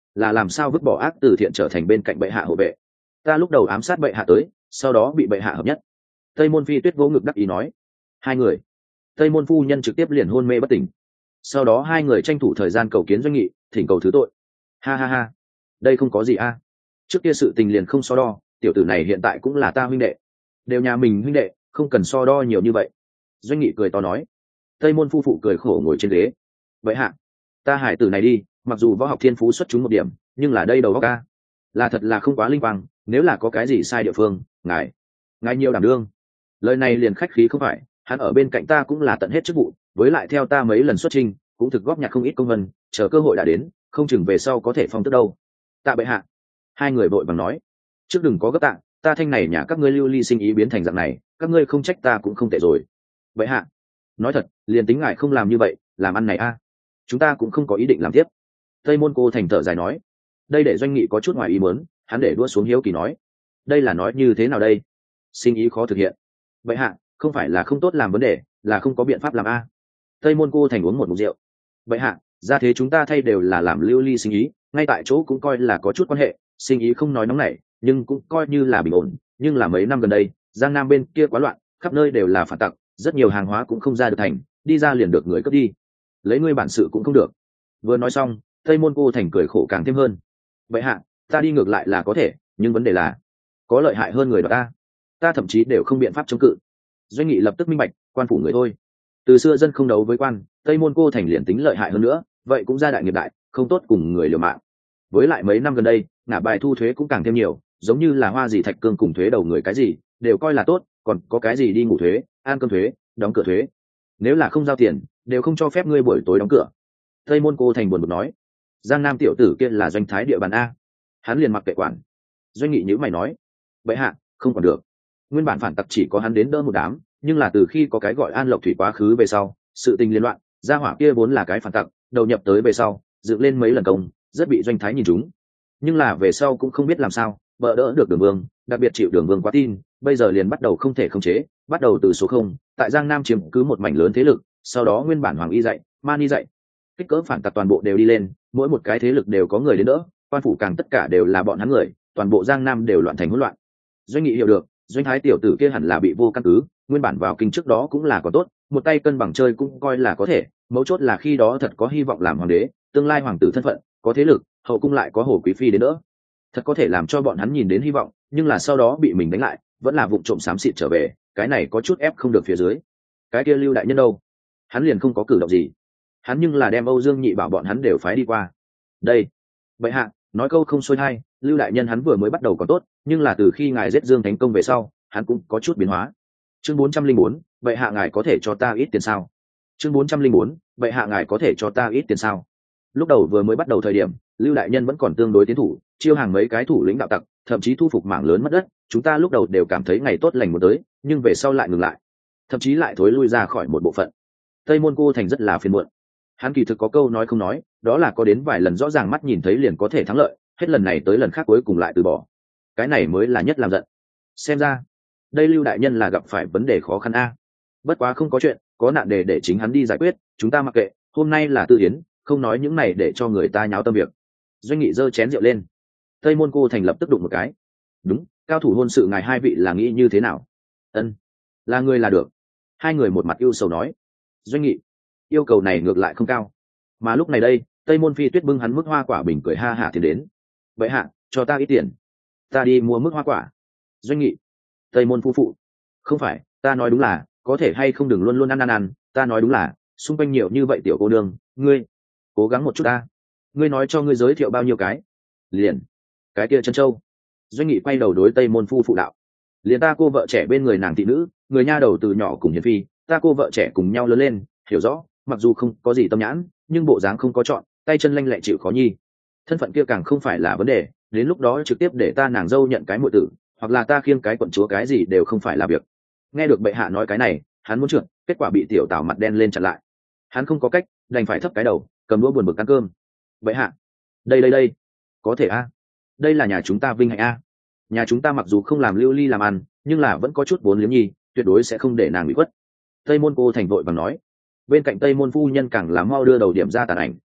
là làm sao vứt bỏ ác từ thiện trở thành bên cạnh bệ hạ hộ vệ. Ta lúc đầu ám sát bệ hạ tới, sau đó bị bệ hạ hợp nhất. Tây Môn Phi Tuyết vỗ ngực đắc ý nói. Hai người. Tây Môn phu nhân trực tiếp liền hôn mê bất tỉnh. Sau đó hai người tranh thủ thời gian cầu kiến Doanh Nghị, thỉnh cầu thứ tội. Ha ha ha, đây không có gì a. Trước kia sự tình liền không so đo, tiểu tử này hiện tại cũng là ta huynh đệ, đều nhà mình huynh đệ, không cần so đo nhiều như vậy. Doanh Nghị cười to nói. Tây Môn phu phụ cười khổ ngồi trên ghế. Vậy hạ, ta hải tử này đi, mặc dù võ học thiên phú xuất chúng một điểm, nhưng là đây đầu óc ca là thật là không quá linh quang, nếu là có cái gì sai địa phương, ngài nhiều đảm đương. Lời này liền khách khí không phải, hắn ở bên cạnh ta cũng là tận hết chức vụ, với lại theo ta mấy lần xuất trình cũng thực góp nhặt không ít công vân, chờ cơ hội đã đến, không chừng về sau có thể phong tước đâu. Tạ bệ hạ. Hai người vội vàng nói. Trước đừng có gấp tạ, ta thanh này nhà các ngươi lưu ly sinh ý biến thành dạng này, các ngươi không trách ta cũng không tệ rồi. Bệ hạ, nói thật, liền tính ngài không làm như vậy, làm ăn này a, chúng ta cũng không có ý định làm tiếp. Tây Môn Cô thành thở dài nói. Đây để Doanh Nghị có chút ngoài ý muốn, hắn để đua xuống hiếu kỳ nói. Đây là nói như thế nào đây? Sinh ý khó thực hiện. Bệ hạ, không phải là không tốt làm vấn đề, là không có biện pháp làm a. Tây Môn Cô thành uống một ngụm rượu. Bệ hạ, ra thế chúng ta thay đều là làm lưu ly sinh ý, ngay tại chỗ cũng coi là có chút quan hệ, sinh ý không nói nóng nảy, nhưng cũng coi như là bình ổn. Nhưng là mấy năm gần đây, Giang Nam bên kia quá loạn, khắp nơi đều là phản tặc, rất nhiều hàng hóa cũng không ra được thành, đi ra liền được người cướp đi. Lấy ngươi bản sự cũng không được. Vừa nói xong, Tây Môn Cô thành cười khổ càng thêm hơn. Bệ hạ, ta đi ngược lại là có thể, nhưng vấn đề là có lợi hại hơn người đó ta thậm chí đều không biện pháp chống cự. Doanh Nghị lập tức minh bạch, quan phủ người thôi. Từ xưa dân không đấu với quan, Tây Môn Cô thành liền tính lợi hại hơn nữa, vậy cũng gia đại nghiệp đại, không tốt cùng người liều mạng. Với lại mấy năm gần đây, ngả bài thu thuế cũng càng thêm nhiều, giống như là hoa gì thạch cương cùng thuế đầu người cái gì, đều coi là tốt, còn có cái gì đi ngủ thuế, ăn cơm thuế, đóng cửa thuế. Nếu là không giao tiền, đều không cho phép ngươi buổi tối đóng cửa. Tây Môn Cô thành buồn bực nói. Giang Nam tiểu tử kia là Doanh thái địa bàn a. Hắn liền mặc kệ quản. Doanh Nghị nhíu mày nói. Bệ hạ, không còn được. Nguyên bản phản tặc chỉ có hắn đến đỡ một đám, nhưng là từ khi có cái gọi An Lộc thủy quá khứ về sau, sự tình liên loạn, gia hỏa kia vốn là cái phản tặc, đầu nhập tới về sau, dựng lên mấy lần công, rất bị Doanh thái nhìn trúng. Nhưng là về sau cũng không biết làm sao, bỡ đỡ được Đường Vương, đặc biệt chịu Đường Vương quá tin, bây giờ liền bắt đầu không thể khống chế, bắt đầu từ số không, tại Giang Nam chiếm cứ một mảnh lớn thế lực, sau đó nguyên bản Hoàng Y dạy, Man Y dạy, kích cỡ phản tặc toàn bộ đều đi lên, mỗi một cái thế lực đều có người đến đỡ, quan phủ càng tất cả đều là bọn hắn người, toàn bộ Giang Nam đều loạn thành hỗn loạn. Doanh Nghị hiểu được, Doanh thái tiểu tử kia hẳn là bị vô căn cứ, nguyên bản vào kinh trước đó cũng là có tốt, một tay cân bằng chơi cũng coi là có thể, mấu chốt là khi đó thật có hy vọng làm hoàng đế, tương lai hoàng tử thân phận, có thế lực, hậu cung lại có Hồ quý phi đến đỡ, thật có thể làm cho bọn hắn nhìn đến hy vọng, nhưng là sau đó bị mình đánh lại, vẫn là vụng trộm xám xịt trở về, cái này có chút ép không được phía dưới. Cái kia Lưu đại nhân đâu? Hắn liền không có cử động gì. Hắn nhưng là đem Âu Dương Nhị bảo bọn hắn đều phái đi qua. Đây, bệ hạ, nói câu không xuôi hay, Lưu đại nhân hắn vừa mới bắt đầu còn tốt, nhưng là từ khi ngài giết Dương Thánh Công về sau, hắn cũng có chút biến hóa. Chương 404, bệ hạ ngài có thể cho ta ít tiền sao? Chương 404, bệ hạ ngài có thể cho ta ít tiền sao? Lúc đầu vừa mới bắt đầu thời điểm, Lưu đại nhân vẫn còn tương đối tiến thủ, chiêu hàng mấy cái thủ lĩnh đạo tặc, thậm chí thu phục mảng lớn mất đất, chúng ta lúc đầu đều cảm thấy ngày tốt lành muốn tới, nhưng về sau lại ngừng lại, thậm chí lại thối lui ra khỏi một bộ phận. Tây Môn Cô thành rất là phiền muộn. Hắn kỳ thực có câu nói không nói, đó là có đến vài lần rõ ràng mắt nhìn thấy liền có thể thắng lợi, hết lần này tới lần khác cuối cùng lại từ bỏ. Cái này mới là nhất làm giận. Xem ra, đây Lưu đại nhân là gặp phải vấn đề khó khăn a. Bất quá không có chuyện, có nạn đề để chính hắn đi giải quyết, chúng ta mặc kệ, hôm nay là tự yến, không nói những này để cho người ta nháo tâm việc. Doanh Nghị giơ chén rượu lên. Tây Môn Cô thành lập tức đụng một cái. Đúng, cao thủ hôn sự ngài hai vị là nghĩ như thế nào? Ân, là người là được. Hai người một mặt ưu sầu nói. Doanh Nghị, yêu cầu này ngược lại không cao. Mà lúc này đây, Tây Môn Phi Tuyết bưng hắn mức hoa quả bình cười ha hả thì đến. Vậy hạ, cho ta ít tiền, ta đi mua mức hoa quả. Doanh Nghị, Tây Môn phu phụ, không phải, ta nói đúng là, có thể hay không đừng luôn luôn ăn, ta nói đúng là, xung quanh nhiều như vậy tiểu cô nương, ngươi cố gắng một chút ta. Ngươi nói cho ngươi giới thiệu bao nhiêu cái? Liền, cái kia Trân Châu. Doanh Nghị quay đầu đối Tây Môn phu phụ đạo. Liền ta cô vợ trẻ bên người nàng thị nữ, người nha đầu từ nhỏ cùng hiền phi, ta cô vợ trẻ cùng nhau lớn lên, hiểu rõ, mặc dù không có gì tâm nhãn, nhưng bộ dáng không có chọn, tay chân lanh lẹ chịu khó nhi. Thân phận kia càng không phải là vấn đề, đến lúc đó trực tiếp để ta nàng dâu nhận cái muội tử, hoặc là ta khiêng cái quận chúa cái gì đều không phải là việc. Nghe được bệ hạ nói cái này, hắn muốn trượt, kết quả bị tiểu Tào mặt đen lên chặn lại. Hắn không có cách, đành phải thấp cái đầu, cầm đũa buồn bực ăn cơm. Bệ hạ, đây, có thể a? Đây là nhà chúng ta vinh hạnh a. Nhà chúng ta mặc dù không làm lưu ly làm ăn, nhưng là vẫn có chút vốn liếng nhi, tuyệt đối sẽ không để nàng bị khuất. Tây Môn Cô thành vội vàng nói. Bên cạnh Tây Môn phu nhân càng làm mau đưa đầu điểm ra tàn ảnh.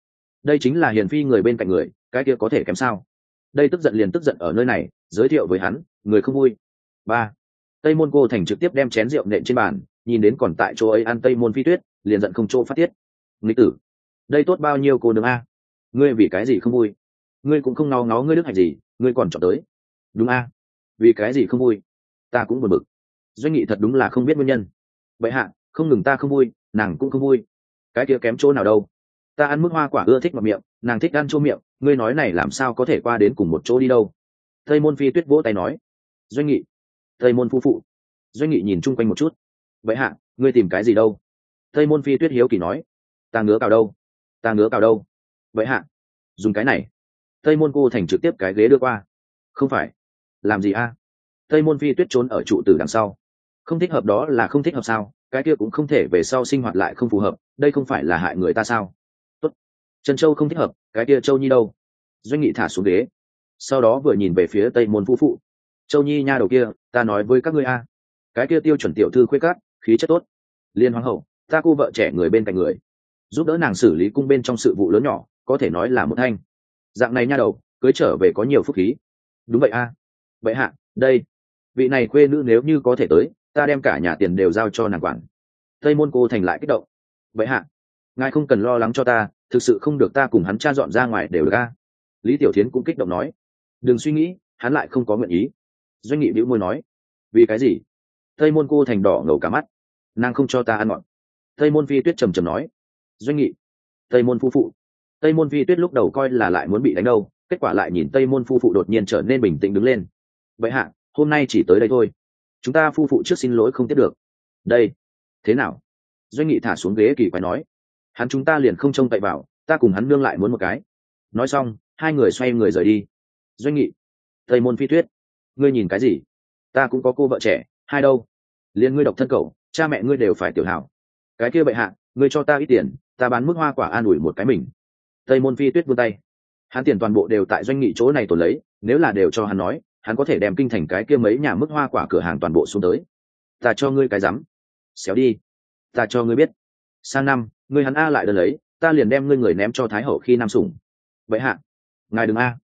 đây chính là hiền phi người bên cạnh người, cái kia có thể kém sao? Đây tức giận liền tức giận ở nơi này, giới thiệu với hắn, người không vui. Ba, Tây Môn Cô Thành trực tiếp đem chén rượu nện trên bàn, nhìn đến còn tại chỗ ấy ăn Tây Môn Phi Tuyết, liền giận không chỗ phát tiết. Nghịch tử, đây tốt bao nhiêu cô nương a, ngươi vì cái gì không vui? Ngươi cũng không ngó ngó ngươi đức hạnh gì, ngươi còn chọn tới. Đúng a, vì cái gì không vui? Ta cũng buồn bực. Doanh Nghị thật đúng là không biết nguyên nhân. Vậy hạ, không ngừng ta không vui, nàng cũng không vui. Cái kia kém chỗ nào đâu? Ta ăn mức hoa quả ưa thích mà miệng, nàng thích ăn chua miệng, ngươi nói này làm sao có thể qua đến cùng một chỗ đi đâu? Tây Môn Phi Tuyết vỗ tay nói. Doanh Nghị, Tây Môn phu phụ. Doanh Nghị nhìn chung quanh một chút. Vậy hạ, ngươi tìm cái gì đâu? Tây Môn Phi Tuyết hiếu kỳ nói. Ta ngứa cào đâu? Ta ngứa cào đâu? Vậy hạ, dùng cái này. Tây Môn Cô Thành trực tiếp cái ghế đưa qua. Không phải. Làm gì a? Tây Môn Phi Tuyết trốn ở trụ tử đằng sau. Không thích hợp đó là không thích hợp sao? Cái kia cũng không thể về sau sinh hoạt lại không phù hợp, đây không phải là hại người ta sao? Tốt. Trần Châu không thích hợp, cái kia Châu Nhi đâu? Doanh Nghị thả xuống ghế, sau đó vừa nhìn về phía Tây Môn phu phụ. Châu Nhi nha đầu kia, ta nói với các ngươi a, cái kia tiêu chuẩn tiểu thư khuê cát, khí chất tốt. Liên hoàng hậu, ta cô vợ trẻ người bên cạnh người, giúp đỡ nàng xử lý cung bên trong sự vụ lớn nhỏ, có thể nói là một thanh. Dạng này nha đầu, cưới trở về có nhiều phúc khí. Đúng vậy a. Vậy hạ, đây, vị này khuê nữ nếu như có thể tới, ta đem cả nhà tiền đều giao cho nàng quản. Tây Môn Cô Thành lại kích động. Vậy hạ, ngài không cần lo lắng cho ta, thực sự không được ta cùng hắn cha dọn ra ngoài đều được a. Lý Tiểu Thiến cũng kích động nói. Đừng suy nghĩ, hắn lại không có nguyện ý. Doanh Nghị bĩu môi nói. Vì cái gì? Tây Môn Cô Thành đỏ ngầu cả mắt. Nàng không cho ta ăn ngọn. Tây Môn Phi Tuyết trầm trầm nói. Doanh Nghị, Tây Môn phu phụ. Tây Môn Phi Tuyết lúc đầu coi là lại muốn bị đánh đâu, kết quả lại nhìn Tây Môn phu phụ đột nhiên trở nên bình tĩnh đứng lên. Vậy hạ, hôm nay chỉ tới đây thôi, chúng ta phu phụ trước xin lỗi không tiếp được. Đây, thế nào? Doanh Nghị thả xuống ghế kỳ quái nói. Hắn chúng ta liền không trông cậy vào, ta cùng hắn nương lại muốn một cái. Nói xong, hai người xoay người rời đi. Doanh Nghị, Tây Môn Phi Tuyết, ngươi nhìn cái gì? Ta cũng có cô vợ trẻ, hai đâu? Liên ngươi độc thân cậu, cha mẹ ngươi đều phải tiểu hảo. Cái kia bệ hạ, ngươi cho ta ít tiền, ta bán mức hoa quả an ủi một cái mình. Tây Môn Phi Tuyết vươn tay. Hắn tiền toàn bộ đều tại Doanh Nghị chỗ này tồn lấy, nếu là đều cho hắn nói, hắn có thể đem kinh thành cái kia mấy nhà mức hoa quả cửa hàng toàn bộ xuống tới. Ta cho ngươi cái rắm, xéo đi. Ta cho ngươi biết, sang năm ngươi hắn a lại đơn lấy, ta liền đem ngươi người ném cho thái hậu khi nam sủng. Vậy hạ, ngài đừng a.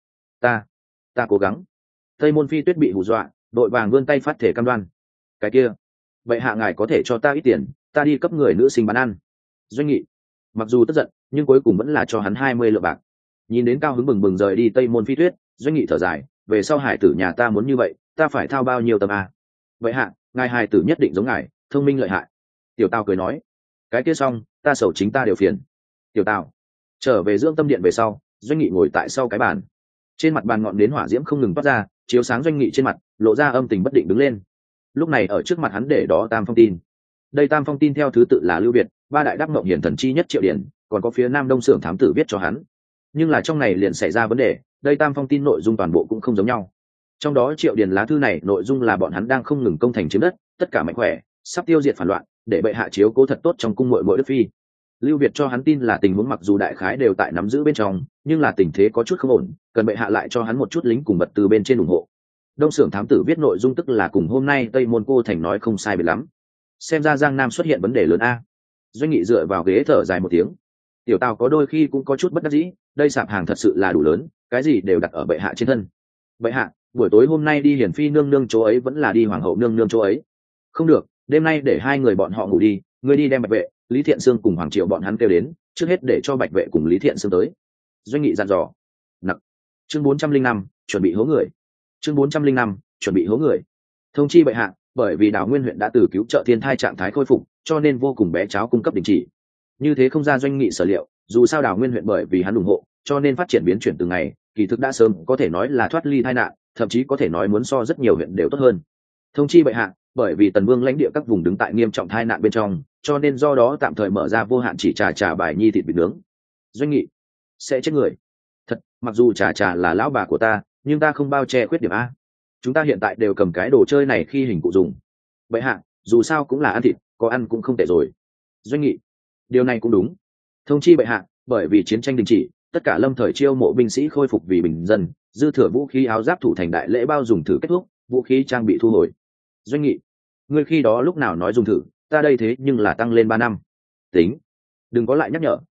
Ta cố gắng. Tây Môn Phi Tuyết bị hù dọa, đội vàng vươn tay phát thể cam đoan. Cái kia, vậy hạ ngài có thể cho ta ít tiền, ta đi cấp người nữ sinh bán ăn. Doanh Nghị mặc dù tức giận, nhưng cuối cùng vẫn là cho hắn 20 lượng bạc. Nhìn đến cao hứng bừng bừng rời đi Tây Môn Phi Tuyết, Doanh Nghị thở dài, về sau hải tử nhà ta muốn như vậy, ta phải thao bao nhiêu tầm a. Vậy hạ, ngài hải tử nhất định giống ngài, thông minh lợi hại. Tiểu Tào cười nói. Cái kia xong, ta sầu chính ta đều phiền. Tiểu Tào trở về dưỡng tâm điện về sau, Doanh Nghị ngồi tại sau cái bàn. Trên mặt bàn ngọn nến hỏa diễm không ngừng toát ra, chiếu sáng Doanh Nghị trên mặt, lộ ra âm tình bất định đứng lên. Lúc này ở trước mặt hắn để đó tam phong tin. Đây tam phong tin theo thứ tự là Lưu Việt, ba đại đắc mộng hiển thần chi nhất Triệu Điển, còn có phía Nam Đông Xưởng thám tử viết cho hắn. Nhưng là trong này liền xảy ra vấn đề, đây tam phong tin nội dung toàn bộ cũng không giống nhau. Trong đó Triệu Điển lá thư này nội dung là bọn hắn đang không ngừng công thành chiếm đất, tất cả mạnh khỏe, sắp tiêu diệt phản loạn, để bệ hạ chiếu cố thật tốt trong cung muội muội đức phi. Lưu Việt cho hắn tin là tình huống mặc dù đại khái đều tại nắm giữ bên trong, nhưng là tình thế có chút không ổn, cần bệ hạ lại cho hắn một chút lính cùng vật từ bên trên ủng hộ. Đông Xưởng thám tử viết nội dung tức là cùng hôm nay Tây Môn Cô Thành nói không sai biệt lắm. Xem ra Giang Nam xuất hiện vấn đề lớn a. Doanh Nghị dựa vào ghế thở dài một tiếng. Tiểu Tào có đôi khi cũng có chút bất đắc dĩ, đây sạp hàng thật sự là đủ lớn, cái gì đều đặt ở bệ hạ trên thân. Bệ hạ, buổi tối hôm nay đi hiển phi nương nương chỗ ấy vẫn là đi hoàng hậu nương nương chỗ ấy? Không được, đêm nay để hai người bọn họ ngủ đi, ngươi đi đem Bạch Vệ, Lý Thiện Sương cùng Hoàng Triệu bọn hắn kêu đến, trước hết để cho Bạch Vệ cùng Lý Thiện Sương tới. Doanh Nghị dặn dò. Nặc. Chương 405, chuẩn bị hố người. Chương 405, chuẩn bị hố người. Thông chi bệ hạ, bởi vì Đào Nguyên huyện đã từ cứu trợ thiên thai trạng thái khôi phục, cho nên vô cùng bé cháu cung cấp đình chỉ. Như thế không ra Doanh Nghị sở liệu, dù sao Đào Nguyên huyện bởi vì hắn ủng hộ, cho nên phát triển biến chuyển từng ngày, kỳ thực đã sớm có thể nói là thoát ly tai nạn, thậm chí có thể nói muốn so rất nhiều huyện đều tốt hơn. Thông chi bệ hạ, bởi vì Tần Vương lãnh địa các vùng đứng tại nghiêm trọng tai nạn bên trong, cho nên do đó tạm thời mở ra vô hạn chỉ trà bài nhi thịt vịt nướng. Doanh Nghị sẽ chết người. Thật, mặc dù trà là lão bà của ta, nhưng ta không bao che khuyết điểm a. Chúng ta hiện tại đều cầm cái đồ chơi này khi hình cụ dùng. Bệ hạ, dù sao cũng là ăn thịt, có ăn cũng không tệ rồi. Doanh Nghị điều này cũng đúng. Thông chi bệ hạ, bởi vì chiến tranh đình chỉ, tất cả lâm thời chiêu mộ binh sĩ khôi phục vì bình dân, dư thừa vũ khí áo giáp thủ thành đại lễ bao dùng thử kết thúc, vũ khí trang bị thu hồi. Doanh Nghị, ngươi khi đó lúc nào nói dùng thử, ta đây thế nhưng là tăng lên 3 năm. Tính, đừng có lại nhắc nhở,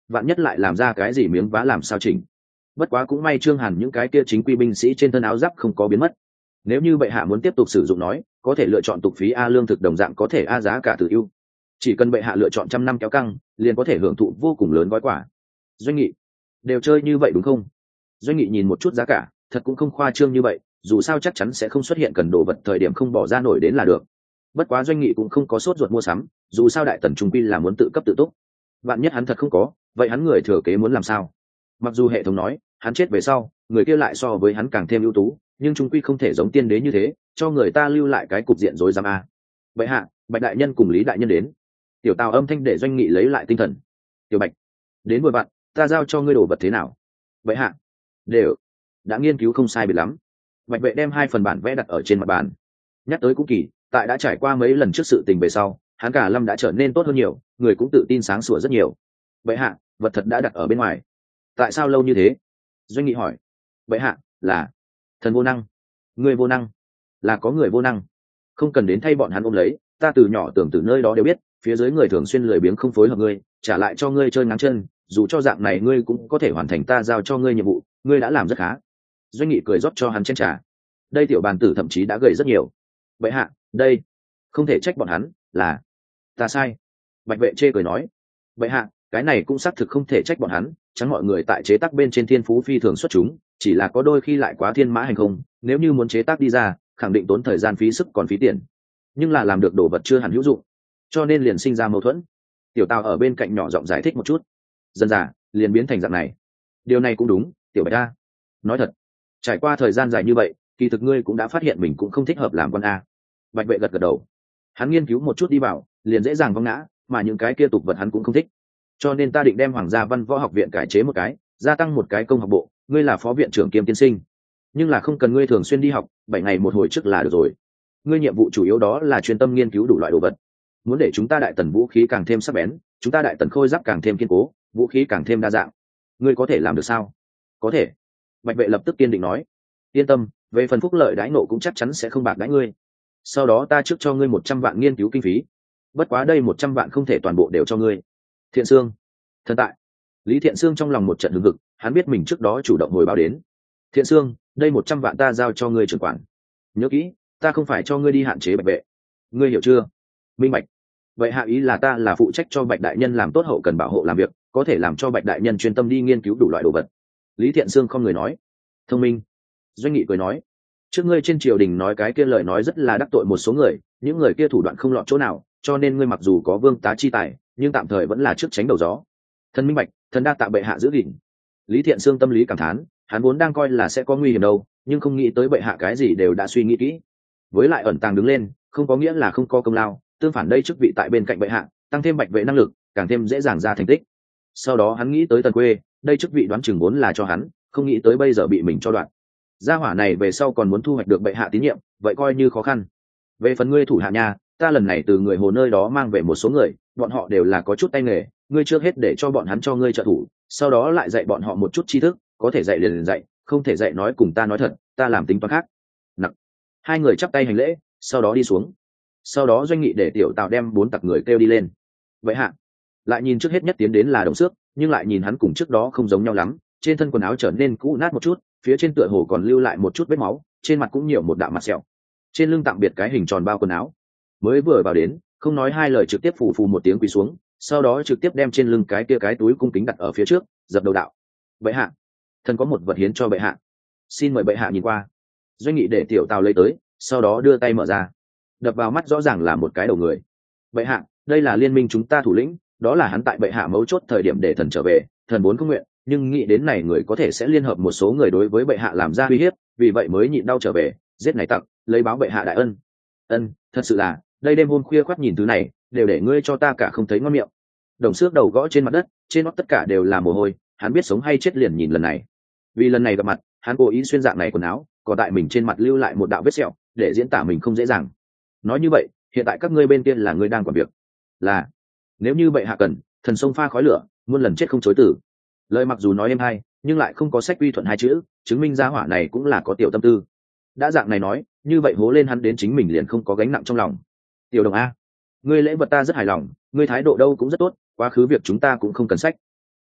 vạn nhất lại làm ra cái gì miếng vá làm sao chỉnh. Bất quá cũng may Trương Hàn những cái kia chính quy binh sĩ trên thân áo giáp không có biến mất. Nếu như bệ hạ muốn tiếp tục sử dụng nói, có thể lựa chọn tục phí a lương thực đồng dạng có thể a giá cả tự ưu. Chỉ cần bệ hạ lựa chọn trăm năm kéo căng, liền có thể hưởng thụ vô cùng lớn gói quả. Doanh Nghị, đều chơi như vậy đúng không? Doanh Nghị nhìn một chút giá cả, thật cũng không khoa trương như vậy, dù sao chắc chắn sẽ không xuất hiện cần đồ vật thời điểm không bỏ ra nổi đến là được. Bất quá Doanh Nghị cũng không có sốt ruột mua sắm, dù sao đại tần trung quy là muốn tự cấp tự túc. Vạn nhất hắn thật không có, vậy hắn người thừa kế muốn làm sao? Mặc dù hệ thống nói hắn chết về sau người kia lại so với hắn càng thêm ưu tú, nhưng trung quy không thể giống tiên đế như thế cho người ta lưu lại cái cục diện rối rắm a. Vậy hạ, Bạch đại nhân cùng Lý đại nhân đến. Tiểu Tào âm thanh để Doanh Nghị lấy lại tinh thần. Tiểu Bạch, đến vừa vặn, ta giao cho ngươi đồ vật thế nào? Vậy hạ, đều đã nghiên cứu không sai biệt lắm. Bạch vệ đem 2 phần bản vẽ đặt ở trên mặt bàn. Nhắc tới cũng kỳ, tại đã trải qua mấy lần trước sự tình về sau, hắn cả lâm đã trở nên tốt hơn nhiều, người cũng tự tin sáng sủa rất nhiều. Vậy hạ, vật thật đã đặt ở bên ngoài. Tại sao lâu như thế? Doanh Nghị hỏi. Vậy hạ, là thần vô năng. Người vô năng, là có người vô năng. Không cần đến thay bọn hắn ôm lấy, ta từ nhỏ tưởng từ nơi đó đều biết, phía dưới người thường xuyên lười biếng không phối hợp ngươi, trả lại cho ngươi chơi ngáng chân, dù cho dạng này ngươi cũng có thể hoàn thành ta giao cho ngươi nhiệm vụ, ngươi đã làm rất khá. Doanh Nghị cười rót cho hắn chén trà. Đây tiểu bàn tử thậm chí đã gầy rất nhiều. Vậy hạ, đây không thể trách bọn hắn, là ta sai. Bạch vệ chê cười nói. Vậy hạ, cái này cũng xác thực không thể trách bọn hắn, chẳng mọi người tại chế tác bên trên thiên phú phi thường xuất chúng, chỉ là có đôi khi lại quá thiên mã hành không, nếu như muốn chế tác đi ra, khẳng định tốn thời gian phí sức còn phí tiền, nhưng là làm được đồ vật chưa hẳn hữu dụng, cho nên liền sinh ra mâu thuẫn. Tiểu Tào ở bên cạnh nhỏ giọng giải thích một chút, dần dà liền biến thành dạng này. Điều này cũng đúng, Tiểu Bạch a. Nói thật, trải qua thời gian dài như vậy, kỳ thực ngươi cũng đã phát hiện mình cũng không thích hợp làm con a. Bạch vệ gật gật đầu. Hắn nghiên cứu một chút đi vào, liền dễ dàng vong ngã, mà những cái kia tục vật hắn cũng không thích. Cho nên ta định đem Hoàng gia Văn Võ Học viện cải chế một cái, gia tăng một cái công học bộ, ngươi là phó viện trưởng kiêm tiên sinh, nhưng là không cần ngươi thường xuyên đi học, 7 ngày một hồi trước là được rồi. Ngươi nhiệm vụ chủ yếu đó là chuyên tâm nghiên cứu đủ loại đồ vật. Muốn để chúng ta đại tần vũ khí càng thêm sắc bén, chúng ta đại tần khôi giáp càng thêm kiên cố, vũ khí càng thêm đa dạng. Ngươi có thể làm được sao? Có thể. Bạch vệ lập tức kiên định nói. Yên tâm, về phần phúc lợi đãi nộ cũng chắc chắn sẽ không bạc đãi ngươi. Sau đó ta trước cho ngươi 100 vạn nghiên cứu kinh phí. Bất quá đây 100 vạn không thể toàn bộ đều cho ngươi. Thiện Sương, thần tại. Lý Thiện Sương trong lòng một trận hừng hực, hắn biết mình trước đó chủ động hồi báo đến. Thiện Sương, đây 100 vạn ta giao cho ngươi trưởng quản. Nhớ kỹ, ta không phải cho ngươi đi hạn chế Bạch vệ. Ngươi hiểu chưa? Minh bạch. Vậy hạ ý là ta là phụ trách cho Bạch đại nhân làm tốt hậu cần bảo hộ làm việc, có thể làm cho Bạch đại nhân chuyên tâm đi nghiên cứu đủ loại đồ vật. Lý Thiện Sương không người nói. Thông minh. Doanh Nghị cười nói. Trước ngươi trên triều đình nói cái kia lời nói rất là đắc tội một số người, những người kia thủ đoạn không lọt chỗ nào, cho nên ngươi mặc dù có vương tá chi tài, nhưng tạm thời vẫn là trước tránh đầu gió. Thần minh bạch, thần đa tạ bệ hạ giữ gìn. Lý Thiện Sương tâm lý cảm thán, hắn vốn đang coi là sẽ có nguy hiểm đâu, nhưng không nghĩ tới bệ hạ cái gì đều đã suy nghĩ kỹ. Với lại ẩn tàng đứng lên, không có nghĩa là không có công lao, tương phản đây chức vị tại bên cạnh bệ hạ, tăng thêm Bạch vệ năng lực, càng thêm dễ dàng ra thành tích. Sau đó hắn nghĩ tới Tần Quê, đây chức vị đoán chừng vốn là cho hắn, không nghĩ tới bây giờ bị mình cho đoạn. Gia hỏa này về sau còn muốn thu hoạch được bệ hạ tín nhiệm, vậy coi như khó khăn. Về phần ngươi thủ hạ nhà, ta lần này từ người Hồ nơi đó mang về một số người, bọn họ đều là có chút tay nghề, ngươi trước hết để cho bọn hắn cho ngươi trợ thủ, sau đó lại dạy bọn họ một chút tri thức, có thể dạy liền dạy, không thể dạy nói cùng ta nói thật, ta làm tính toán khác. Nặng. Hai người chắp tay hành lễ, sau đó đi xuống. Sau đó Doanh Nghị để Tiểu Tào đem 4 tặc người kêu đi lên. Vậy hạ, lại nhìn trước hết nhất tiến đến là Đồng Xước, nhưng lại nhìn hắn cùng trước đó không giống nhau lắm, trên thân quần áo trở nên cũ nát một chút, phía trên tựa hồ còn lưu lại một chút vết máu, trên mặt cũng nhiều một đạo mặt sẹo. Trên lưng tạm biệt cái hình tròn bao quần áo. Mới vừa vào đến, không nói hai lời trực tiếp phù phù một tiếng quỳ xuống, sau đó trực tiếp đem trên lưng cái kia cái túi cung kính đặt ở phía trước, dập đầu đạo. Bệ hạ, thần có một vật hiến cho bệ hạ, xin mời bệ hạ nhìn qua. Doanh Nghị để Tiểu Tào lấy tới, sau đó đưa tay mở ra. Đập vào mắt rõ ràng là một cái đầu người. Bệ hạ, đây là liên minh chúng ta thủ lĩnh, đó là hắn tại bệ hạ mấu chốt thời điểm để thần trở về, thần vốn không nguyện, nhưng nghĩ đến này người có thể sẽ liên hợp một số người đối với bệ hạ làm ra uy hiếp, vì vậy mới nhịn đau trở về, giết này tặc, lấy báo bệ hạ đại ân. Ân, thật sự là, đây đêm hôm khuya khoắt nhìn thứ này, đều để ngươi cho ta cả không thấy ngon miệng. Đồng Xước đầu gõ trên mặt đất, trên nót tất cả đều là mồ hôi, hắn biết sống hay chết liền nhìn lần này. Vì lần này gặp mặt, hắn cố ý xuyên dạng này quần áo, còn tại mình trên mặt lưu lại một đạo vết sẹo, để diễn tả mình không dễ dàng. Nói như vậy, hiện tại các ngươi bên kia là ngươi đang quản việc. Là, nếu như bệ hạ cần, thần sông pha khói lửa, muôn lần chết không chối từ. Lời mặc dù nói êm hay, nhưng lại không có sách uy thuận hai chữ, chứng minh gia hỏa này cũng là có tiểu tâm tư. Đã dạng này nói, như vậy hố lên hắn đến chính mình liền không có gánh nặng trong lòng. Tiểu Đồng a, ngươi lễ vật ta rất hài lòng, ngươi thái độ đâu cũng rất tốt, quá khứ việc chúng ta cũng không cần sách.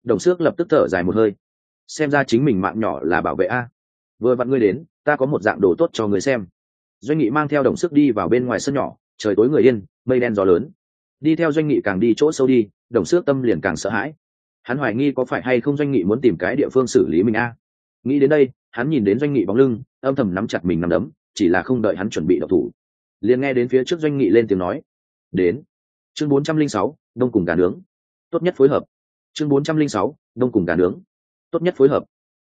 Đồng Xước lập tức thở dài một hơi, xem ra chính mình mạng nhỏ là bảo vệ a. Vừa vặn ngươi đến, ta có một dạng đồ tốt cho ngươi xem. Doanh Nghị mang theo Đồng Xước đi vào bên ngoài sân nhỏ, trời tối người yên, mây đen gió lớn. Đi theo Doanh Nghị càng đi chỗ sâu đi, Đồng Xước tâm liền càng sợ hãi. Hắn hoài nghi có phải hay không Doanh Nghị muốn tìm cái địa phương xử lý mình a. Nghĩ đến đây, hắn nhìn đến Doanh Nghị bóng lưng, âm thầm nắm chặt mình nắm đấm, chỉ là không đợi hắn chuẩn bị động thủ, liền nghe đến phía trước Doanh Nghị lên tiếng nói: "Đến." Chương 406, đông cùng gà nướng. Tốt nhất phối hợp. Chương 406, đông cùng gà nướng. Tốt nhất phối hợp.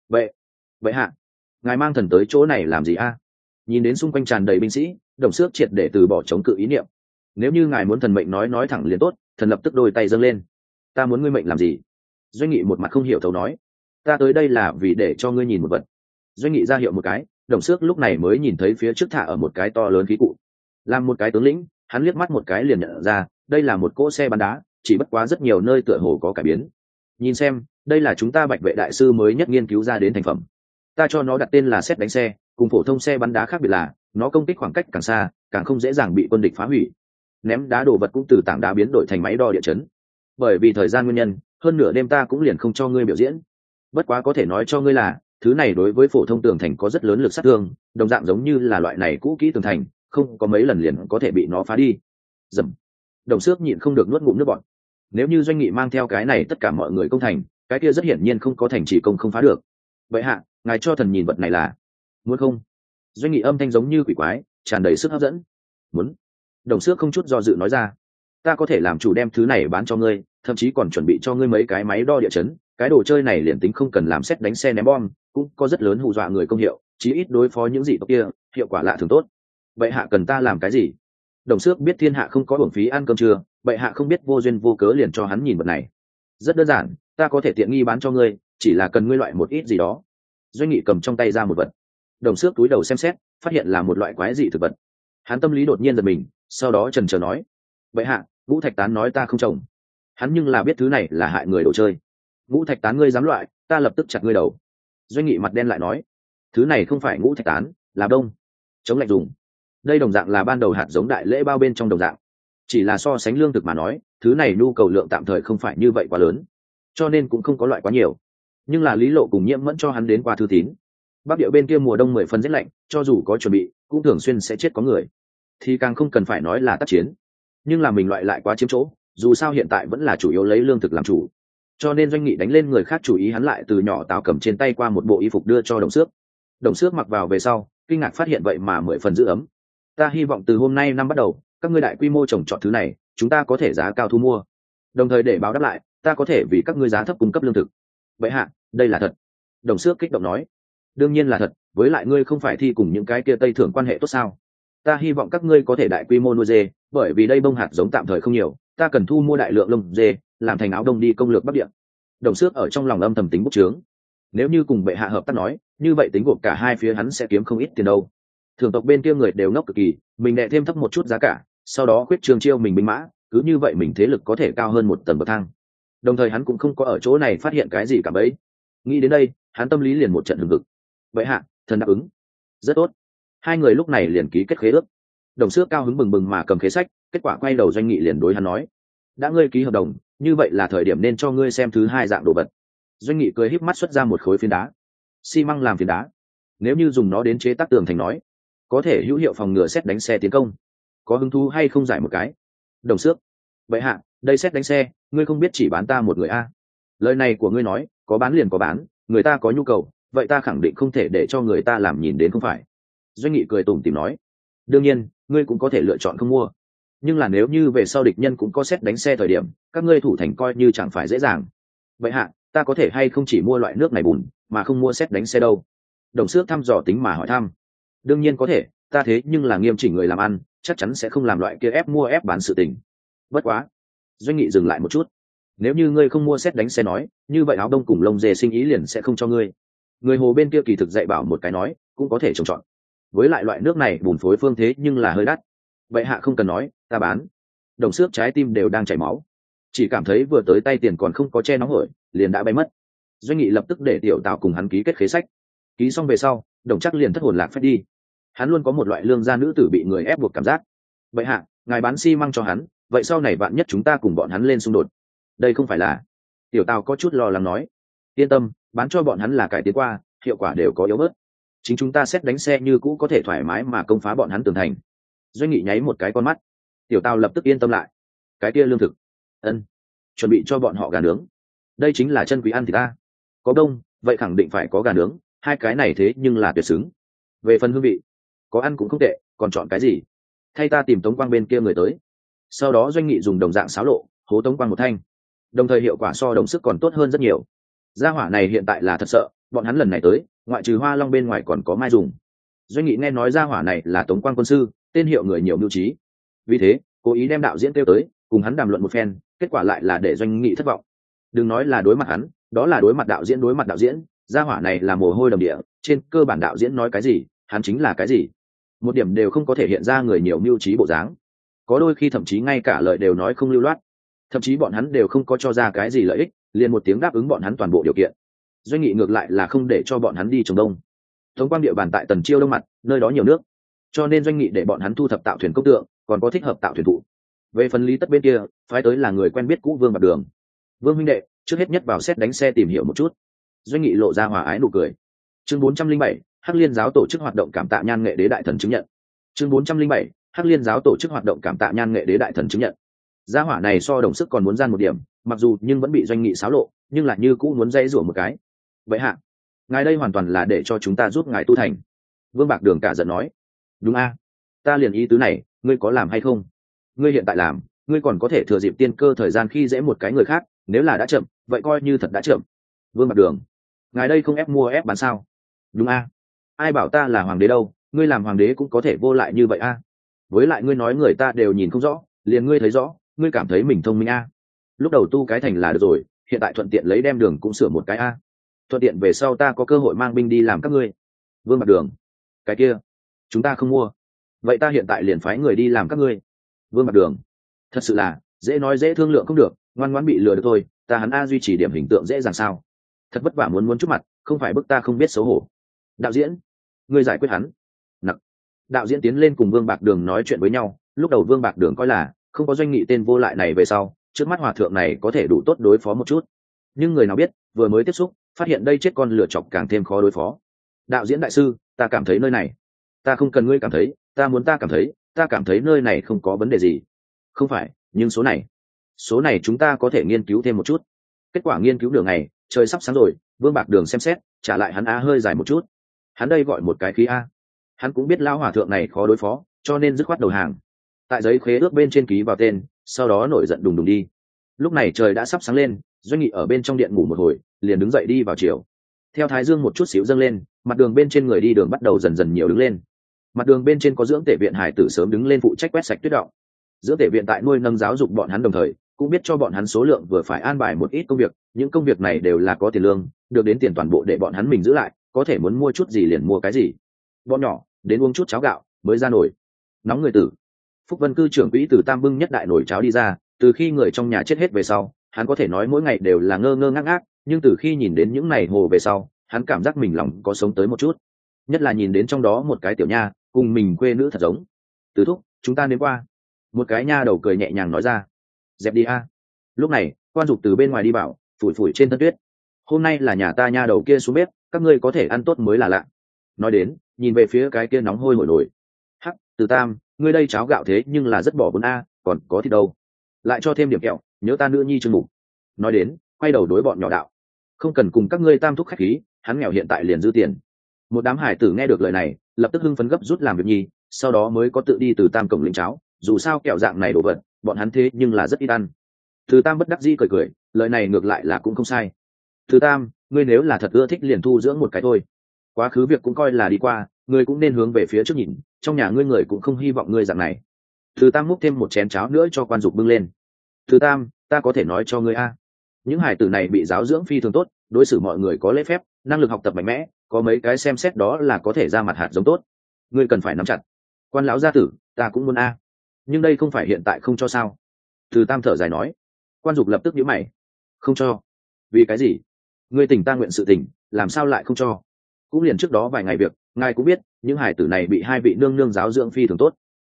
Vậy hạ, ngài mang thần tới chỗ này làm gì a? Nhìn đến xung quanh tràn đầy binh sĩ, Đồng Xước triệt để từ bỏ chống cự ý niệm. Nếu như ngài muốn thần mệnh nói thẳng liền tốt, thần lập tức đôi tay dâng lên. Ta muốn ngươi mệnh làm gì? Doanh Nghị một mặt không hiểu thấu nói: Ta tới đây là vì để cho ngươi nhìn một vật. Doanh Nghị ra hiệu một cái, Đồng Xước lúc này mới nhìn thấy phía trước thả ở một cái to lớn khí cụ. Làm một cái tướng lĩnh, hắn liếc mắt một cái liền nhận ra, đây là một cỗ xe bắn đá, chỉ bất quá rất nhiều nơi tựa hồ có cải biến. Nhìn xem, đây là chúng ta Bạch Vệ đại sư mới nhất nghiên cứu ra đến thành phẩm. Ta cho nó đặt tên là sét đánh xe, cùng phổ thông xe bắn đá khác biệt là, nó công kích khoảng cách càng xa, càng không dễ dàng bị quân địch phá hủy. Ném đá đồ vật cũng từ tảng đá biến đổi thành máy đo địa chấn. Bởi vì thời gian nguyên nhân, hơn nửa đêm ta cũng liền không cho ngươi biểu diễn. Bất quá có thể nói cho ngươi là, thứ này đối với phổ thông tường thành có rất lớn lực sát thương, đồng dạng giống như là loại này cũ kỹ tường thành, không có mấy lần liền có thể bị nó phá đi. Dầm. Đồng Xước nhịn không được nuốt ngụm nước bọt. Nếu như Doanh Nghị mang theo cái này tất cả mọi người công thành, cái kia rất hiển nhiên không có thành trì công không phá được. Vậy hạ, ngài cho thần nhìn vật này là muốn không? Doanh Nghị âm thanh giống như quỷ quái, tràn đầy sức hấp dẫn. Muốn. Đồng Xước không chút do dự nói ra: Ta có thể làm chủ đem thứ này bán cho ngươi, thậm chí còn chuẩn bị cho ngươi mấy cái máy đo địa chấn. Cái đồ chơi này liền tính không cần làm xét đánh xe ném bom, cũng có rất lớn hù dọa người công hiệu, chí ít đối phó những dị tộc kia, hiệu quả lạ thường tốt. Vậy hạ cần ta làm cái gì? Đồng Xước biết thiên hạ không có uổng phí ăn cơm trưa, vậy hạ không biết vô duyên vô cớ liền cho hắn nhìn vật này. Rất đơn giản, ta có thể tiện nghi bán cho ngươi, chỉ là cần ngươi loại một ít gì đó. Doanh Nghị cầm trong tay ra một vật. Đồng Xước túi đầu xem xét, phát hiện là một loại quái dị thực vật. Hắn tâm lý đột nhiên giật mình, sau đó chần chờ nói: vậy hạ, Ngũ Thạch Tán nói ta không trồng. Hắn nhưng là biết thứ này là hại người đồ chơi. Ngũ Thạch Tán ngươi dám loại, ta lập tức chặt ngươi đầu. Doanh Nghị mặt đen lại nói: thứ này không phải Ngũ Thạch Tán, là đông, chống lạnh dùng. Đây đồng dạng là ban đầu hạt giống đại lễ bao bên trong đồng dạng, chỉ là so sánh lương thực mà nói, thứ này nhu cầu lượng tạm thời không phải như vậy quá lớn, cho nên cũng không có loại quá nhiều. Nhưng là Lý Lộ cùng Nhiễm Mẫn cho hắn đến qua thư tín. Bắc Địa bên kia mùa đông 10 phần rét lạnh, cho dù có chuẩn bị, cũng thường xuyên sẽ chết có người, thì càng không cần phải nói là tác chiến. Nhưng là mình loại lại quá chiếm chỗ, dù sao hiện tại vẫn là chủ yếu lấy lương thực làm chủ, cho nên Doanh Nghị đánh lên người khác chủ ý, hắn lại từ nhỏ Tào cầm trên tay qua một bộ y phục đưa cho Đồng Xước. Đồng Xước mặc vào về sau, kinh ngạc phát hiện vậy mà 10 phần giữ ấm. Ta hy vọng từ hôm nay năm bắt đầu, các ngươi đại quy mô trồng trọt thứ này, chúng ta có thể giá cao thu mua, đồng thời để báo đáp lại, ta có thể vì các ngươi giá thấp cung cấp lương thực. Vậy hạ, đây là thật? Đồng Xước kích động nói: đương nhiên là thật, với lại ngươi không phải thi cùng những cái kia Tây thưởng quan hệ tốt sao? Ta hy vọng các ngươi có thể đại quy mô nuôi dê, bởi vì đây bông hạt giống tạm thời không nhiều, ta cần thu mua đại lượng lông dê, làm thành áo đông đi công lược Bắc Địa. Đồng Xước ở trong lòng âm thầm tính bút chướng. Nếu như cùng bệ hạ hợp tác nói, như vậy tính gộp cả hai phía hắn sẽ kiếm không ít tiền đâu. Thường tộc bên kia người đều ngốc cực kỳ, mình đệ thêm thấp một chút giá cả, sau đó khuyết trường chiêu mình binh mã, cứ như vậy mình thế lực có thể cao hơn một tầng bậc thang. Đồng thời hắn cũng không có ở chỗ này phát hiện cái gì cả bấy. Nghĩ đến đây, hắn tâm lý liền một trận hừng hực. Vậy hạ, thần đáp ứng. Rất tốt. Hai người lúc này liền ký kết khế ước. Đồng Xước cao hứng bừng bừng mà cầm khế sách, kết quả quay đầu Doanh Nghị liền đối hắn nói: đã ngươi ký hợp đồng, như vậy là thời điểm nên cho ngươi xem thứ hai dạng đồ vật. Doanh Nghị cười híp mắt xuất ra một khối phiến đá. Xi măng làm phiến đá, nếu như dùng nó đến chế tác tường thành nói, có thể hữu hiệu phòng ngừa xét đánh xe tiến công. Có hứng thú hay không giải một cái? Đồng Xước: vậy hạ, đây xét đánh xe, ngươi không biết chỉ bán ta một người a? Lời này của ngươi nói, có bán liền có bán, người ta có nhu cầu, vậy ta khẳng định không thể để cho người ta làm nhìn đến không phải. Doanh Nghị cười tủm tỉm nói: đương nhiên, ngươi cũng có thể lựa chọn không mua, nhưng là nếu như về sau địch nhân cũng có xét đánh xe thời điểm, các ngươi thủ thành coi như chẳng phải dễ dàng. Vậy hạ, ta có thể hay không chỉ mua loại nước này bùn, mà không mua xét đánh xe đâu? Đồng Xước thăm dò tính mà hỏi thăm. Đương nhiên có thể, ta thế nhưng là nghiêm chỉnh người làm ăn, chắc chắn sẽ không làm loại kia ép mua ép bán sự tình. Bất quá. Doanh Nghị dừng lại một chút. Nếu như ngươi không mua xét đánh xe nói, như vậy áo đông cùng lông dê sinh ý liền sẽ không cho ngươi. Người Hồ bên kia kỳ thực dạy bảo một cái nói, cũng có thể trồng trọt. Với lại loại nước này bùn phối phương thế nhưng là hơi đắt. Vậy hạ không cần nói, ta bán. Đồng Xước trái tim đều đang chảy máu, chỉ cảm thấy vừa tới tay tiền còn không có che nóng hổi, liền đã bay mất. Doanh Nghị lập tức để Tiểu Tào cùng hắn ký kết khế sách. Ký xong về sau, Đồng Trác liền thất hồn lạc phép đi. Hắn luôn có một loại lương gia nữ tử bị người ép buộc cảm giác. Vậy hạ, ngài bán xi măng cho hắn, vậy sau này vạn nhất chúng ta cùng bọn hắn lên xung đột, đây không phải là Tiểu Tào có chút lo lắng nói. Yên tâm, bán cho bọn hắn là cải tiến qua, hiệu quả đều có yếu bớt. Chính chúng ta xét đánh xe như cũ có thể thoải mái mà công phá bọn hắn tường thành. Doanh Nghị nháy một cái con mắt. Tiểu Tào lập tức yên tâm lại. Cái kia lương thực, ân, chuẩn bị cho bọn họ gà nướng. Đây chính là chân quý ăn thịt ta. Có đông, vậy khẳng định phải có gà nướng, hai cái này thế nhưng là tuyệt xứng. Về phần hương vị, có ăn cũng không tệ, còn chọn cái gì? Thay ta tìm Tống Quang bên kia người tới. Sau đó Doanh Nghị dùng đồng dạng xáo lộ hố Tống Quang một thanh, đồng thời hiệu quả so đồng sức còn tốt hơn rất nhiều. Gia hỏa này hiện tại là thật sợ, bọn hắn lần này tới ngoại trừ Hoa Long bên ngoài còn có Mai Dùng. Doanh Nghị nghe nói gia hỏa này là Tống Quang quân sư, tên hiệu người nhiều mưu trí, vì thế cố ý đem đạo diễn kêu tới cùng hắn đàm luận một phen, kết quả lại là để Doanh Nghị thất vọng. Đừng nói là đối mặt hắn, đó là đối mặt đạo diễn. Đối mặt đạo diễn, gia hỏa này là mồ hôi đầm địa, trên cơ bản đạo diễn nói cái gì hắn chính là cái gì, một điểm đều không có thể hiện ra người nhiều mưu trí bộ dáng. Có đôi khi thậm chí ngay cả lời đều nói không lưu loát, thậm chí bọn hắn đều không có cho ra cái gì lợi ích, liền một tiếng đáp ứng bọn hắn toàn bộ điều kiện. Doanh Nghị ngược lại là không để cho bọn hắn đi trồng đông. Tống Quang địa bàn tại Tần Chiêu đông mặt, nơi đó nhiều nước, cho nên Doanh Nghị để bọn hắn thu thập tạo thuyền công tượng, còn có thích hợp tạo thuyền thụ. Về phần Lý Tất bên kia, phái tới là người quen biết cũ Vương Bạc Đường. Vương huynh đệ, trước hết nhất vào xét đánh xe tìm hiểu một chút. Doanh Nghị lộ ra hòa ái nụ cười. Chương 407, Hắc Liên giáo tổ chức hoạt động cảm tạ Nhan Nghệ Đế đại thần chứng nhận. Chương 407, Hắc Liên giáo tổ chức hoạt động cảm tạ Nhan Nghệ Đế đại thần chứng nhận. Gia hỏa này so đồng sức còn muốn gian một điểm, mặc dù nhưng vẫn bị Doanh Nghị xáo lộ, nhưng là như cũ muốn dây rủa một cái. Vậy hạ, ngài đây hoàn toàn là để cho chúng ta giúp ngài tu thành. Vương Bạc Đường cả giận nói. Đúng a, ta liền ý tứ này, ngươi có làm hay không? Ngươi hiện tại làm, ngươi còn có thể thừa dịp tiên cơ thời gian khi dễ một cái người khác, nếu là đã chậm, vậy coi như thật đã chậm. Vương Bạc Đường, ngài đây không ép mua ép bán sao? Đúng a, ai bảo ta là hoàng đế đâu, ngươi làm hoàng đế cũng có thể vô lại như vậy a. Với lại ngươi nói người ta đều nhìn không rõ, liền ngươi thấy rõ, ngươi cảm thấy mình thông minh a. Lúc đầu tu cái thành là được rồi, hiện tại thuận tiện lấy đem đường cũng sửa một cái a. Thuận tiện về sau ta có cơ hội mang binh đi làm các ngươi. Vương Bạc Đường, cái kia chúng ta không mua, vậy ta hiện tại liền phái người đi làm các ngươi. Vương Bạc Đường, thật sự là dễ nói dễ thương lượng không được, ngoan ngoãn bị lừa được thôi, ta hắn a duy trì điểm hình tượng dễ dàng sao? Thật vất vả muốn chút mặt, không phải bức ta không biết xấu hổ. Đạo diễn, ngươi giải quyết hắn. Nặc. Đạo diễn tiến lên cùng Vương Bạc Đường nói chuyện với nhau, lúc đầu Vương Bạc Đường coi là không có Doanh Nghị tên vô lại này về sau, trước mắt hòa thượng này có thể đủ tốt đối phó một chút, nhưng người nào biết vừa mới tiếp xúc phát hiện đây chết con lửa chọc càng thêm khó đối phó. Đạo diễn đại sư, ta cảm thấy nơi này, ta không cần ngươi cảm thấy, ta muốn ta cảm thấy nơi này không có vấn đề gì. Không phải, nhưng số này chúng ta có thể nghiên cứu thêm một chút. Kết quả nghiên cứu đường này, trời sắp sáng rồi. Vương Bạc Đường xem xét, trả lại hắn a hơi dài một chút. Hắn đây gọi một cái khí a. Hắn cũng biết lão hòa thượng này khó đối phó, cho nên dứt khoát đầu hàng. Tại giấy khế ước bên trên ký vào tên, sau đó nổi giận đùng đùng đi. Lúc này trời đã sắp sáng lên, Doanh Nghị ở bên trong điện ngủ một hồi, liền đứng dậy đi vào chiều. Theo thái dương một chút xíu dâng lên, mặt đường bên trên người đi đường bắt đầu dần dần nhiều đứng lên. Mặt đường bên trên có dưỡng tể viện hải tử sớm đứng lên phụ trách quét sạch tuyết động. Dưỡng tể viện tại nuôi nâng giáo dục bọn hắn đồng thời, cũng biết cho bọn hắn số lượng vừa phải an bài một ít công việc, những công việc này đều là có tiền lương, được đến tiền toàn bộ để bọn hắn mình giữ lại, có thể muốn mua chút gì liền mua cái gì. Bọn nhỏ đến uống chút cháo gạo mới ra nổi. Nóng người tử. Phúc Vân cư trưởng quỹ từ Tam bưng nhất đại nồi cháo đi ra, từ khi người trong nhà chết hết về sau, hắn có thể nói mỗi ngày đều là ngơ ngơ ngác ngác, nhưng từ khi nhìn đến những này hồ về sau, hắn cảm giác mình lòng có sống tới một chút, nhất là nhìn đến trong đó một cái tiểu nha cùng mình quê nữ thật giống. Từ thúc, chúng ta đến qua. Một cái nha đầu cười nhẹ nhàng nói ra. Dẹp đi a. Lúc này Quan Dục từ bên ngoài đi bảo, phủi phủi trên thân tuyết. Hôm nay là nhà ta nha đầu kia xuống bếp, các ngươi có thể ăn tốt mới là lạ. Nói đến, nhìn về phía cái kia nóng hôi hổi nổi. Hắc, Từ Tam, ngươi đây cháo gạo thế nhưng là rất bỏ vốn a, còn có thịt đâu, lại cho thêm điểm kẹo, nhớ ta nữ nhi chương mục. Nói đến, quay đầu đối bọn nhỏ đạo. Không cần cùng các ngươi Tam thúc khách khí, hắn nghèo hiện tại liền dư tiền. Một đám hải tử nghe được lời này, lập tức hưng phấn gấp rút làm việc nhi, sau đó mới có tự đi từ Tam cổng lĩnh cháo, dù sao kẹo dạng này đồ vật bọn hắn thế nhưng là rất ít ăn. Từ Tam bất đắc dĩ cười cười, lời này ngược lại là cũng không sai. Từ Tam, ngươi nếu là thật ưa thích liền thu dưỡng một cái thôi, quá khứ việc cũng coi là đi qua, ngươi cũng nên hướng về phía trước nhìn, trong nhà ngươi người cũng không hy vọng ngươi dạng này. Từ Tam múc thêm một chén cháo nữa cho Quan Dục bưng lên. Từ Tam, ta có thể nói cho ngươi a, những hải tử này bị giáo dưỡng phi thường tốt, đối xử mọi người có lễ phép, năng lực học tập mạnh mẽ, có mấy cái xem xét đó là có thể ra mặt hạt giống tốt, ngươi cần phải nắm chặt. Quan lão gia tử, ta cũng muốn a, nhưng đây không phải hiện tại không cho sao? Từ Tam thở dài nói. Quan Dục lập tức nhíu mày. Không cho? Vì cái gì? Ngươi tình ta nguyện sự tình, làm sao lại không cho? Cũng liền trước đó vài ngày việc, ngài cũng biết, những hải tử này bị hai vị nương nương giáo dưỡng phi thường tốt.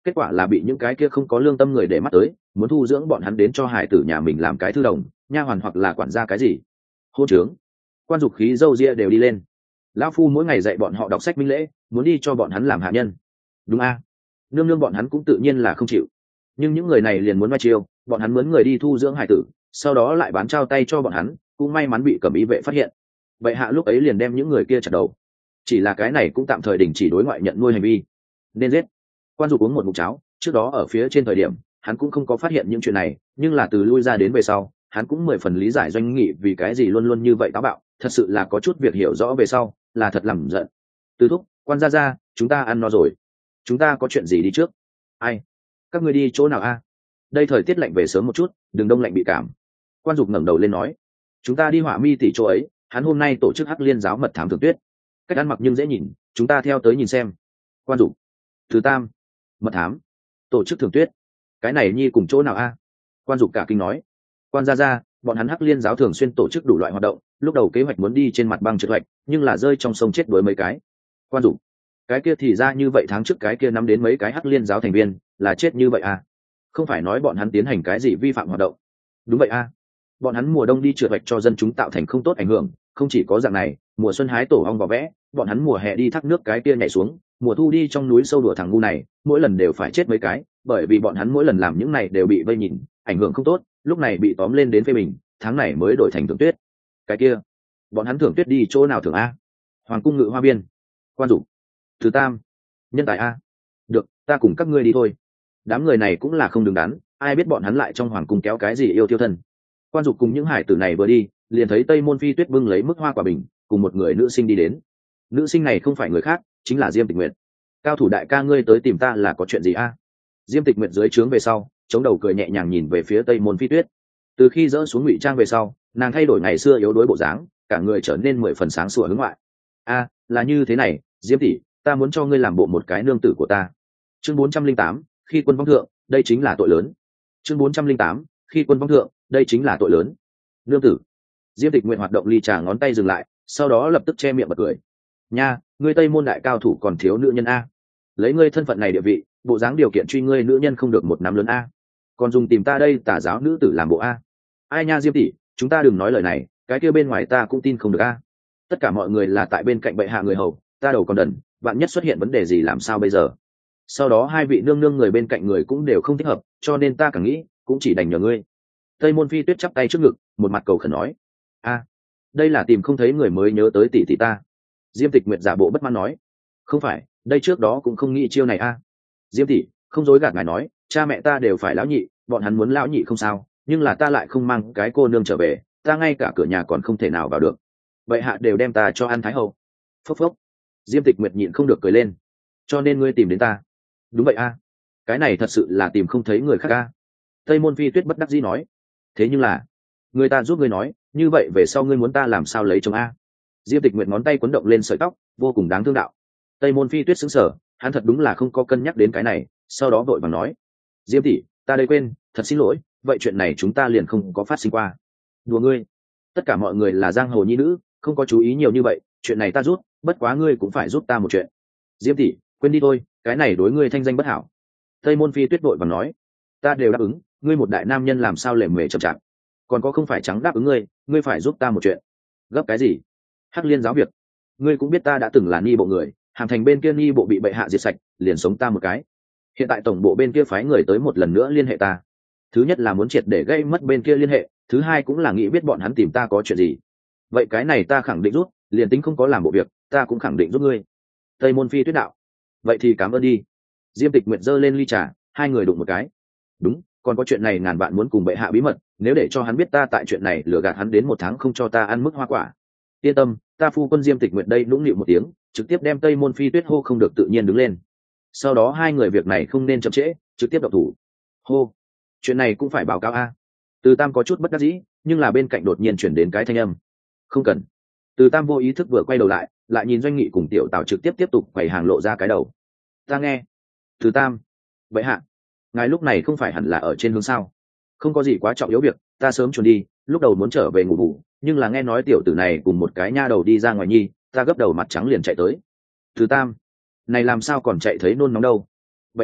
kết quả là bị những cái kia không có lương tâm người để mắt tới, muốn thu dưỡng bọn hắn đến cho hải tử nhà mình làm cái thư đồng, nha hoàn hoặc là quản gia cái gì. Hô trướng, quan dục khí dâu ria đều đi lên. Lão phu mỗi ngày dạy bọn họ đọc sách minh lễ, muốn đi cho bọn hắn làm hạ nhân. Đúng a? Nương nương bọn hắn cũng tự nhiên là không chịu, nhưng những người này liền muốn mai chiêu, bọn hắn mướn người đi thu dưỡng hải tử, sau đó lại bán trao tay cho bọn hắn, cũng may mắn bị cẩm y vệ phát hiện. Bệ hạ lúc ấy liền đem những người kia chặt đầu. Chỉ là cái này cũng tạm thời đình chỉ đối ngoại nhận nuôi hành vi, nên giết. Quan dục uống một ngụm cháo, trước đó ở phía trên thời điểm hắn cũng không có phát hiện những chuyện này, nhưng là từ lui ra đến về sau hắn cũng 10 phần lý giải Doanh Nghị vì cái gì luôn luôn như vậy táo bạo, thật sự là có chút việc hiểu rõ về sau là thật làm giận. Từ thúc, quan gia gia, chúng ta ăn no rồi, chúng ta có chuyện gì đi trước? Ai? Các ngươi đi chỗ nào a? Đây thời tiết lạnh về sớm một chút, đừng đông lạnh bị cảm. Quan dục ngẩng đầu lên nói, chúng ta đi Hỏa Mi tỷ chỗ ấy, hắn hôm nay tổ chức Hắc Liên giáo mật thám Thường Tuyết, cách ăn mặc nhưng dễ nhìn, chúng ta theo tới nhìn xem. Quan dục, thứ tam, mật thám, tổ chức Thường Tuyết, cái này nhi cùng chỗ nào a? Quan dục cả kinh nói, quan gia gia, bọn hắn Hắc Liên giáo thường xuyên tổ chức đủ loại hoạt động, lúc đầu kế hoạch muốn đi trên mặt băng trượt hoạch, nhưng là rơi trong sông chết đuối mấy cái. Quan dục, cái kia thì ra như vậy, tháng trước cái kia nắm đến mấy cái Hắc Liên giáo thành viên là chết như vậy à? Không phải nói bọn hắn tiến hành cái gì vi phạm hoạt động? Đúng vậy a, bọn hắn mùa đông đi trượt hoạch cho dân chúng tạo thành không tốt ảnh hưởng, không chỉ có dạng này, mùa xuân hái tổ ong vỏ vẽ, bọn hắn mùa hè đi thác nước cái kia nhảy xuống, mùa thu đi trong núi sâu đùa thằng ngu này, mỗi lần đều phải chết mấy cái, bởi vì bọn hắn mỗi lần làm những này đều bị vây nhìn, ảnh hưởng không tốt, lúc này bị tóm lên đến phê bình, tháng này mới đổi thành Thường Tuyết. Cái kia, bọn hắn Thường Tuyết đi chỗ nào thường a? Hoàng cung Ngự Hoa Biên. Quan dục, thứ tam, nhân tài a. Được, ta cùng các ngươi đi thôi. Đám người này cũng là không đứng đắn, ai biết bọn hắn lại trong hoàng cung kéo cái gì yêu tiêu thân. Quan dục cùng những hải tử này vừa đi, liền thấy Tây Môn Phi Tuyết bưng lấy mức hoa quả bình, cùng một người nữ sinh đi đến. Nữ sinh này không phải người khác, chính là Diêm Tịch Nguyệt. Cao thủ đại ca, ngươi tới tìm ta là có chuyện gì a? Diêm Tịch Nguyệt dưới trướng về sau, chống đầu cười nhẹ nhàng nhìn về phía Tây Môn Phi Tuyết. Từ khi dỡ xuống ngụy trang về sau, nàng thay đổi ngày xưa yếu đuối bộ dáng, cả người trở nên 10 phần sáng sủa hướng ngoại. A, là như thế này, Diêm tỷ, ta muốn cho ngươi làm bộ một cái nương tử của ta. Chương 408, khi quân vong thượng, đây chính là tội lớn. Chương 408, khi quân vong thượng, đây chính là tội lớn. Nương tử. Diêm Tịch Nguyệt hoạt động ly trà ngón tay dừng lại, sau đó lập tức che miệng bật cười. Nha, ngươi Tây Môn đại cao thủ còn thiếu nữ nhân a. Lấy ngươi thân phận này địa vị, bộ dáng điều kiện truy ngươi nữ nhân không được một năm lớn a. Còn dùng tìm ta đây tà giáo nữ tử làm bộ a. Ai nha Diêm tỷ, chúng ta đừng nói lời này, cái kia bên ngoài ta cũng tin không được a. Tất cả mọi người là tại bên cạnh bệ hạ người hầu, ta đầu còn đần, vạn nhất xuất hiện vấn đề gì làm sao bây giờ? Sau đó hai vị nương nương người bên cạnh người cũng đều không thích hợp, cho nên ta càng nghĩ cũng chỉ đành nhờ ngươi. Tây Môn Phi Tuyết chắp tay trước ngực, một mặt cầu khẩn nói, a, đây là tìm không thấy người mới nhớ tới tỷ tỷ ta. Diêm Tịch Nguyệt giả bộ bất mãn nói, không phải, đây trước đó cũng không nghĩ chiêu này a. Diêm tỷ, không dối gạt ngài nói, cha mẹ ta đều phải lão nhị, bọn hắn muốn lão nhị không sao, nhưng là ta lại không mang cái cô nương trở về, ta ngay cả cửa nhà còn không thể nào vào được. Vậy hạ đều đem ta cho ăn thái hậu. Phốc phốc. Diêm Tịch Nguyệt nhịn không được cười lên, cho nên ngươi tìm đến ta. Đúng vậy a, cái này thật sự là tìm không thấy người khác a. Tây Môn Phi Tuyết bất đắc dĩ nói, thế nhưng là người ta giúp ngươi nói, như vậy về sau ngươi muốn ta làm sao lấy chồng a? Diêm Tịch Nguyệt ngón tay quấn động lên sợi tóc, vô cùng đáng thương đạo. Tây Môn Phi Tuyết sững sờ, hắn thật đúng là không có cân nhắc đến cái này, sau đó vội vàng nói, Diêm tỷ, ta đây quên, thật xin lỗi, vậy chuyện này chúng ta liền không có phát sinh qua. Đùa ngươi, tất cả mọi người là giang hồ nhi nữ, không có chú ý nhiều như vậy, chuyện này ta rút, bất quá ngươi cũng phải giúp ta một chuyện. Diêm tỷ, quên đi thôi, cái này đối ngươi thanh danh bất hảo. Tây Môn Phi Tuyết vội vàng nói, ta đều đáp ứng, ngươi một đại nam nhân làm sao lề mề chậm chạp, còn có không phải trắng đáp ứng ngươi phải giúp ta một chuyện. Gấp cái gì? Hắc Liên giáo việc, ngươi cũng biết ta đã từng là ni bộ người, Hàm Thành bên kia ni bộ bị bệ hạ diệt sạch, liền sống ta một cái. Hiện tại tổng bộ bên kia phái người tới một lần nữa liên hệ ta, thứ nhất là muốn triệt để gây mất bên kia liên hệ, thứ hai cũng là nghĩ biết bọn hắn tìm ta có chuyện gì. Vậy cái này ta khẳng định rút, liền tính không có làm bộ việc, ta cũng khẳng định giúp ngươi. Tây Môn Phi Tuyết đạo, vậy thì cảm ơn đi. Diêm Tịch Nguyệt giơ lên ly trà, hai người đụng một cái. Đúng, còn có chuyện này ngàn vạn muốn cùng bệ hạ bí mật, nếu để cho hắn biết ta tại chuyện này lừa gạt hắn đến 1 tháng không cho ta ăn mức hoa quả. Yên tâm, ta phu quân Diêm Tịch Nguyệt đây nũng nịu một tiếng, trực tiếp đem Tây Môn Phi Tuyết hô không được tự nhiên đứng lên. Sau đó hai người việc này không nên chậm trễ, trực tiếp động thủ. Hô, chuyện này cũng phải báo cáo a. Từ Tam có chút bất đắc dĩ, nhưng là bên cạnh đột nhiên chuyển đến cái thanh âm. Không cần. Từ Tam vô ý thức vừa quay đầu lại, lại nhìn Doanh Nghị cùng Tiểu Tào trực tiếp tục quầy hàng lộ ra cái đầu. Ta nghe. Từ Tam, vậy hạ, ngài lúc này không phải hẳn là ở trên hướng sao? Không có gì quá trọng yếu việc, ta sớm chuẩn đi, lúc đầu muốn trở về ngủ bù, nhưng là nghe nói tiểu tử này cùng một cái nha đầu đi ra ngoài nhi, ta gấp đầu mặt trắng liền chạy tới. Từ Tam, này làm sao còn chạy thấy nôn nóng đâu? Vậy hạ,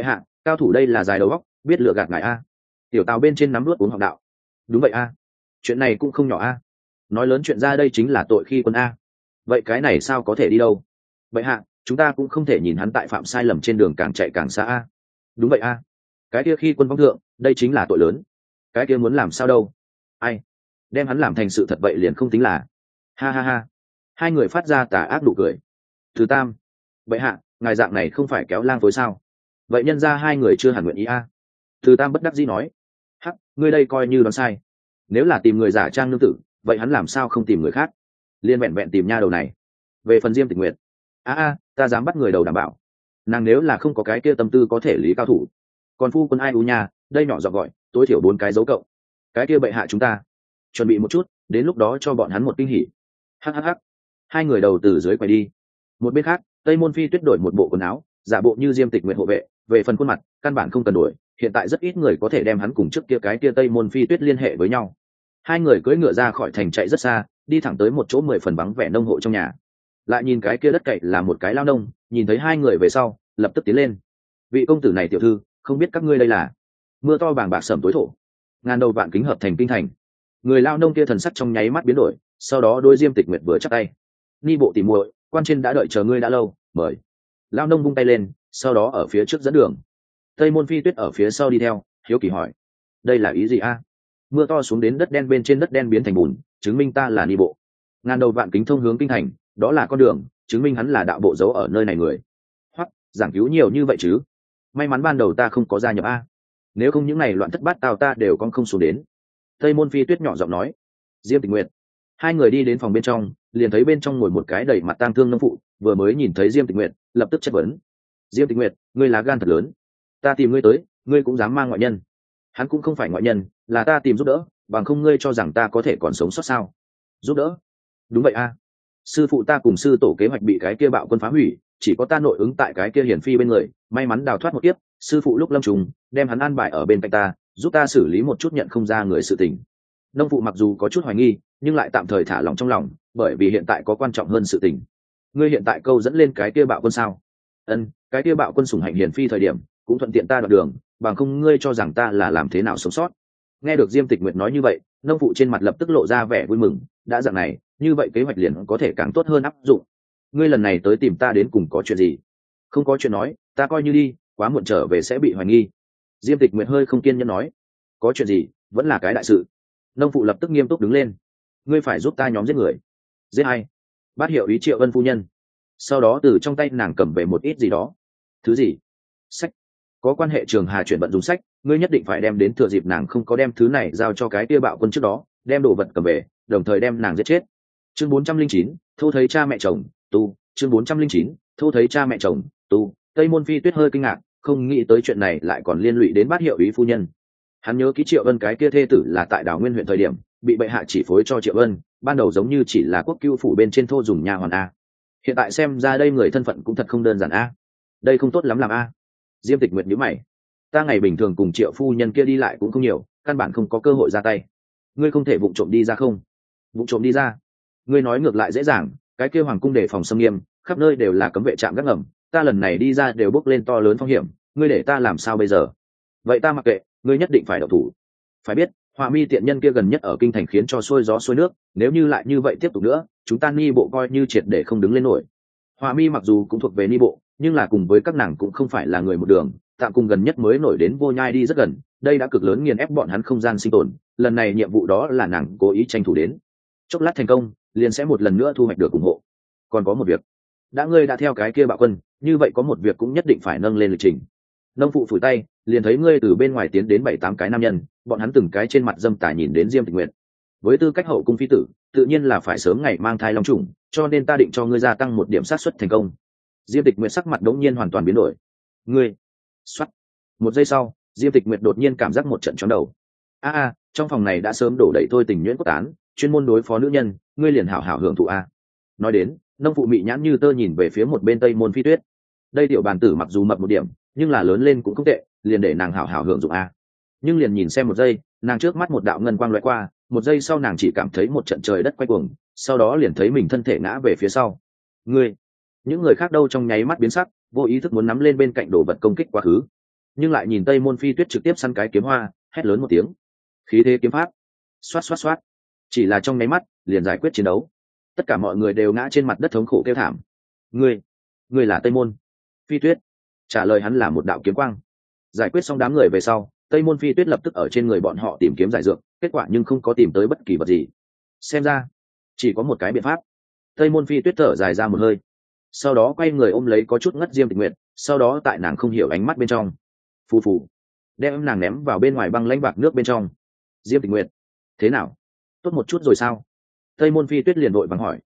cao thủ đây là dài đầu óc, biết lựa gạt ngài a. Tiểu Tào bên trên nắm đuốt uống học đạo. Đúng vậy a, chuyện này cũng không nhỏ a. Nói lớn chuyện ra đây chính là tội khi quân a. Vậy cái này sao có thể đi đâu? Vậy hạ, chúng ta cũng không thể nhìn hắn tại phạm sai lầm trên đường càng chạy càng xa a. Đúng vậy a, cái kia khi quân vong thượng, đây chính là tội lớn. Cái kia muốn làm sao đâu? Ai? Đem hắn làm thành sự thật vậy liền không tính là. Ha ha ha. Hai người phát ra tà ác nụ cười. Thứ Tam, vậy hạ, ngài dạng này không phải kéo lang phối sao? Vậy nhân ra hai người chưa hẳn nguyện ý a. Thứ Tam bất đắc dĩ nói. Hắc, ngươi đây coi như đoán sai. Nếu là tìm người giả trang nương tử, vậy hắn làm sao không tìm người khác? Liên vẹn vẹn tìm nha đầu này. Về phần Diêm Tịch Nguyệt, ta dám bắt người đầu đảm bảo. Nàng nếu là không có cái kia tâm tư có thể lý cao thủ. Còn phu quân ai u nha, đây nhỏ giọng gọi, tối thiểu 4 cái dấu cộng. Cái kia bệ hạ chúng ta chuẩn bị một chút, đến lúc đó cho bọn hắn một kinh hỉ. Hắc. Hai người đầu từ dưới quay đi. Một bên khác, Tây Môn Phi Tuyết đổi một bộ quần áo, giả bộ như Diêm Tịch Nguyệt hộ vệ, về phần khuôn mặt, căn bản không cần đổi, hiện tại rất ít người có thể đem hắn cùng trước kia cái kia Tây Môn Phi Tuyết liên hệ với nhau. Hai người cưỡi ngựa ra khỏi thành chạy rất xa, đi thẳng tới một chỗ 10 phần vắng vẻ nông hộ trong nhà. Lại nhìn cái kia đất cày là một cái lao nông, nhìn thấy hai người về sau, lập tức tiến lên. Vị công tử này tiểu thư, không biết các ngươi đây là? Mưa to bàng bạc sẩm tối thổ, ngàn đầu vạn kính hợp thành kinh thành. Người lao nông kia thần sắc trong nháy mắt biến đổi, sau đó đôi Diêm Tịch Nguyệt vừa chắp tay. Ni bộ tỉ muội, quan trên đã đợi chờ ngươi đã lâu, mời. Lao nông vung tay lên, sau đó ở phía trước dẫn đường. Tây Môn Phi Tuyết ở phía sau đi theo, hiếu kỳ hỏi: đây là ý gì a? Mưa to xuống đến đất đen bên trên đất đen biến thành bùn, chứng minh ta là ni bộ. Ngàn đầu vạn kính thông hướng kinh thành, đó là con đường, chứng minh hắn là đạo bộ giấu ở nơi này người. Hoặc giảng cứu nhiều như vậy chứ? May mắn ban đầu ta không có gia nhập a, nếu không những ngày loạn thất bát tao ta đều con không xuống đến. Tây Môn Phi Tuyết nhỏ giọng nói. Diêm Tịch Nguyệt. Hai người đi đến phòng bên trong, liền thấy bên trong ngồi một cái đầy mặt tang thương nông phụ, vừa mới nhìn thấy Diêm Tịch Nguyệt, lập tức chất vấn. Diêm Tịch Nguyệt, ngươi lá gan thật lớn, ta tìm ngươi tới, ngươi cũng dám mang ngoại nhân? Hắn cũng không phải ngoại nhân, là ta tìm giúp đỡ, bằng không ngươi cho rằng ta có thể còn sống sót sao? Giúp đỡ? Đúng vậy a, sư phụ ta cùng sư tổ kế hoạch bị cái kia bạo quân phá hủy, chỉ có ta nội ứng tại cái kia hiển phi bên người, may mắn đào thoát một kiếp. Sư phụ lúc lâm trùng đem hắn an bài ở bên cạnh ta, giúp ta xử lý một chút nhận không ra người sự tình. Nông phụ mặc dù có chút hoài nghi, nhưng lại tạm thời thả lòng trong lòng, bởi vì hiện tại có quan trọng hơn sự tình. Ngươi hiện tại câu dẫn lên cái kia bạo quân sao? Cái kia bạo quân sủng hạnh hiển phi thời điểm, cũng thuận tiện ta đoạn đường, bằng không ngươi cho rằng ta là làm thế nào sống sót? Nghe được Diêm Tịch Nguyệt nói như vậy, nông phụ trên mặt lập tức lộ ra vẻ vui mừng. Đã dạng này, như vậy kế hoạch liền có thể càng tốt hơn áp dụng. Ngươi lần này tới tìm ta đến cùng có chuyện gì? Không có chuyện nói, ta coi như đi, quá muộn trở về sẽ bị hoài nghi. Diêm Tịch Nguyệt hơi không kiên nhẫn nói. Có chuyện gì? Vẫn là cái đại sự. Nông phụ lập tức nghiêm túc đứng lên. Ngươi phải giúp ta nhóm giết người. Giết ai? Bát hiệu ý Triệu Vân phu nhân. Sau đó từ trong tay nàng cầm về một ít gì đó. Thứ gì? Sách. Có quan hệ Trường Hà chuyển vận dùng sách, ngươi nhất định phải đem đến, thừa dịp nàng không có đem thứ này giao cho cái kia bạo quân trước đó, đem đồ vật cầm về, đồng thời đem nàng giết chết. Chương 409, thu thấy cha mẹ chồng, tu. Chương 409, thu thấy cha mẹ chồng, tu. Tây Môn Phi Tuyết hơi kinh ngạc, không nghĩ tới chuyện này lại còn liên lụy đến Bát hiệu ý phu nhân. Hắn nhớ ký Triệu Vân cái kia thê tử là tại Đào Nguyên huyện thời điểm bị bệ hạ chỉ phối cho Triệu Vân, ban đầu giống như chỉ là quốc cưu phủ bên trên thô dùng nha hoàn a. Hiện tại xem ra đây người thân phận cũng thật không đơn giản a. Đây không tốt lắm làm a. Diêm Tịch Nguyệt nhíu mày. Ta ngày bình thường cùng Triệu phu nhân kia đi lại cũng không nhiều, căn bản không có cơ hội ra tay. Ngươi không thể vụng trộm đi ra không? Vụng trộm đi ra? Ngươi nói ngược lại dễ dàng, cái kia hoàng cung đề phòng xâm nghiêm, khắp nơi đều là cấm vệ trạm gác ngầm, ta lần này đi ra đều bước lên to lớn phong hiểm, ngươi để ta làm sao bây giờ? Vậy ta mặc kệ, ngươi nhất định phải động thủ. Phải biết, Họa Mi tiện nhân kia gần nhất ở kinh thành khiến cho xuôi gió xuôi nước, nếu như lại như vậy tiếp tục nữa, chúng ta ni bộ coi như triệt để không đứng lên nổi. Họa Mi mặc dù cũng thuộc về ni bộ, nhưng là cùng với các nàng cũng không phải là người một đường, tạm cùng gần nhất mới nổi đến Vô Nhai đi rất gần, đây đã cực lớn nghiền ép bọn hắn không gian sinh tồn, lần này nhiệm vụ đó là nàng cố ý tranh thủ đến. Chốc lát thành công, liền sẽ một lần nữa thu hoạch được ủng hộ. Còn có một việc, ngươi đã theo cái kia bạo quân, như vậy có một việc cũng nhất định phải nâng lên lịch trình. Nông phụ phủi tay, liền thấy ngươi từ bên ngoài tiến đến 7-8 cái nam nhân, bọn hắn từng cái trên mặt dâm tà nhìn đến Diêm Tịch Nguyệt. Với tư cách hậu cung phi tử, tự nhiên là phải sớm ngày mang thai long trùng, cho nên ta định cho ngươi gia tăng một điểm xác suất thành công. Diêm Tịch Nguyệt sắc mặt đống nhiên hoàn toàn biến đổi. Ngươi, xoắt. Một giây sau, Diêm Tịch Nguyệt đột nhiên cảm giác một trận chóng đầu. Trong phòng này đã sớm đổ đầy thôi tình nhuyễn cốt tán, chuyên môn đối phó nữ nhân, ngươi liền hảo hảo hưởng thụ a. Nói đến, nông phụ mị nhãn như tơ nhìn về phía một bên Tây Môn Phi Tuyết. Đây tiểu bàn tử mặc dù mập một điểm, nhưng là lớn lên cũng không tệ, liền để nàng hảo hảo hưởng dụng a. Nhưng liền nhìn xem một giây, nàng trước mắt một đạo ngân quang lóe qua, một giây sau nàng chỉ cảm thấy một trận trời đất quay cuồng, sau đó liền thấy mình thân thể ngã về phía sau. Ngươi, những người khác đâu trong nháy mắt biến sắc, vô ý thức muốn nắm lên bên cạnh đồ vật công kích quá khứ. nhưng lại nhìn tây môn phi tuyết trực tiếp săn cái kiếm hoa, hét lớn một tiếng. Khí thế kiếm pháp, xoát xoát xoát, chỉ là trong nháy mắt liền giải quyết chiến đấu. Tất cả mọi người đều ngã trên mặt đất thống khổ kêu thảm. Ngươi là tây môn phi tuyết? Trả lời hắn là một đạo kiếm quang. Giải quyết xong đám người về sau, tây môn phi tuyết lập tức ở trên người bọn họ tìm kiếm giải dược, kết quả nhưng không có tìm tới bất kỳ vật gì. Xem ra chỉ có một cái biện pháp. Tây môn phi tuyết thở dài ra một hơi, sau đó quay người ôm lấy có chút ngất Diêm Tịch Nguyệt, sau đó tại nàng không hiểu ánh mắt bên trong, phù phù đem nàng ném vào bên ngoài băng lãnh bạc nước bên trong. Diêm Tịch Nguyệt, thế nào? Tốt một chút rồi sao? Tây môn phi tuyết liền vội vàng hỏi.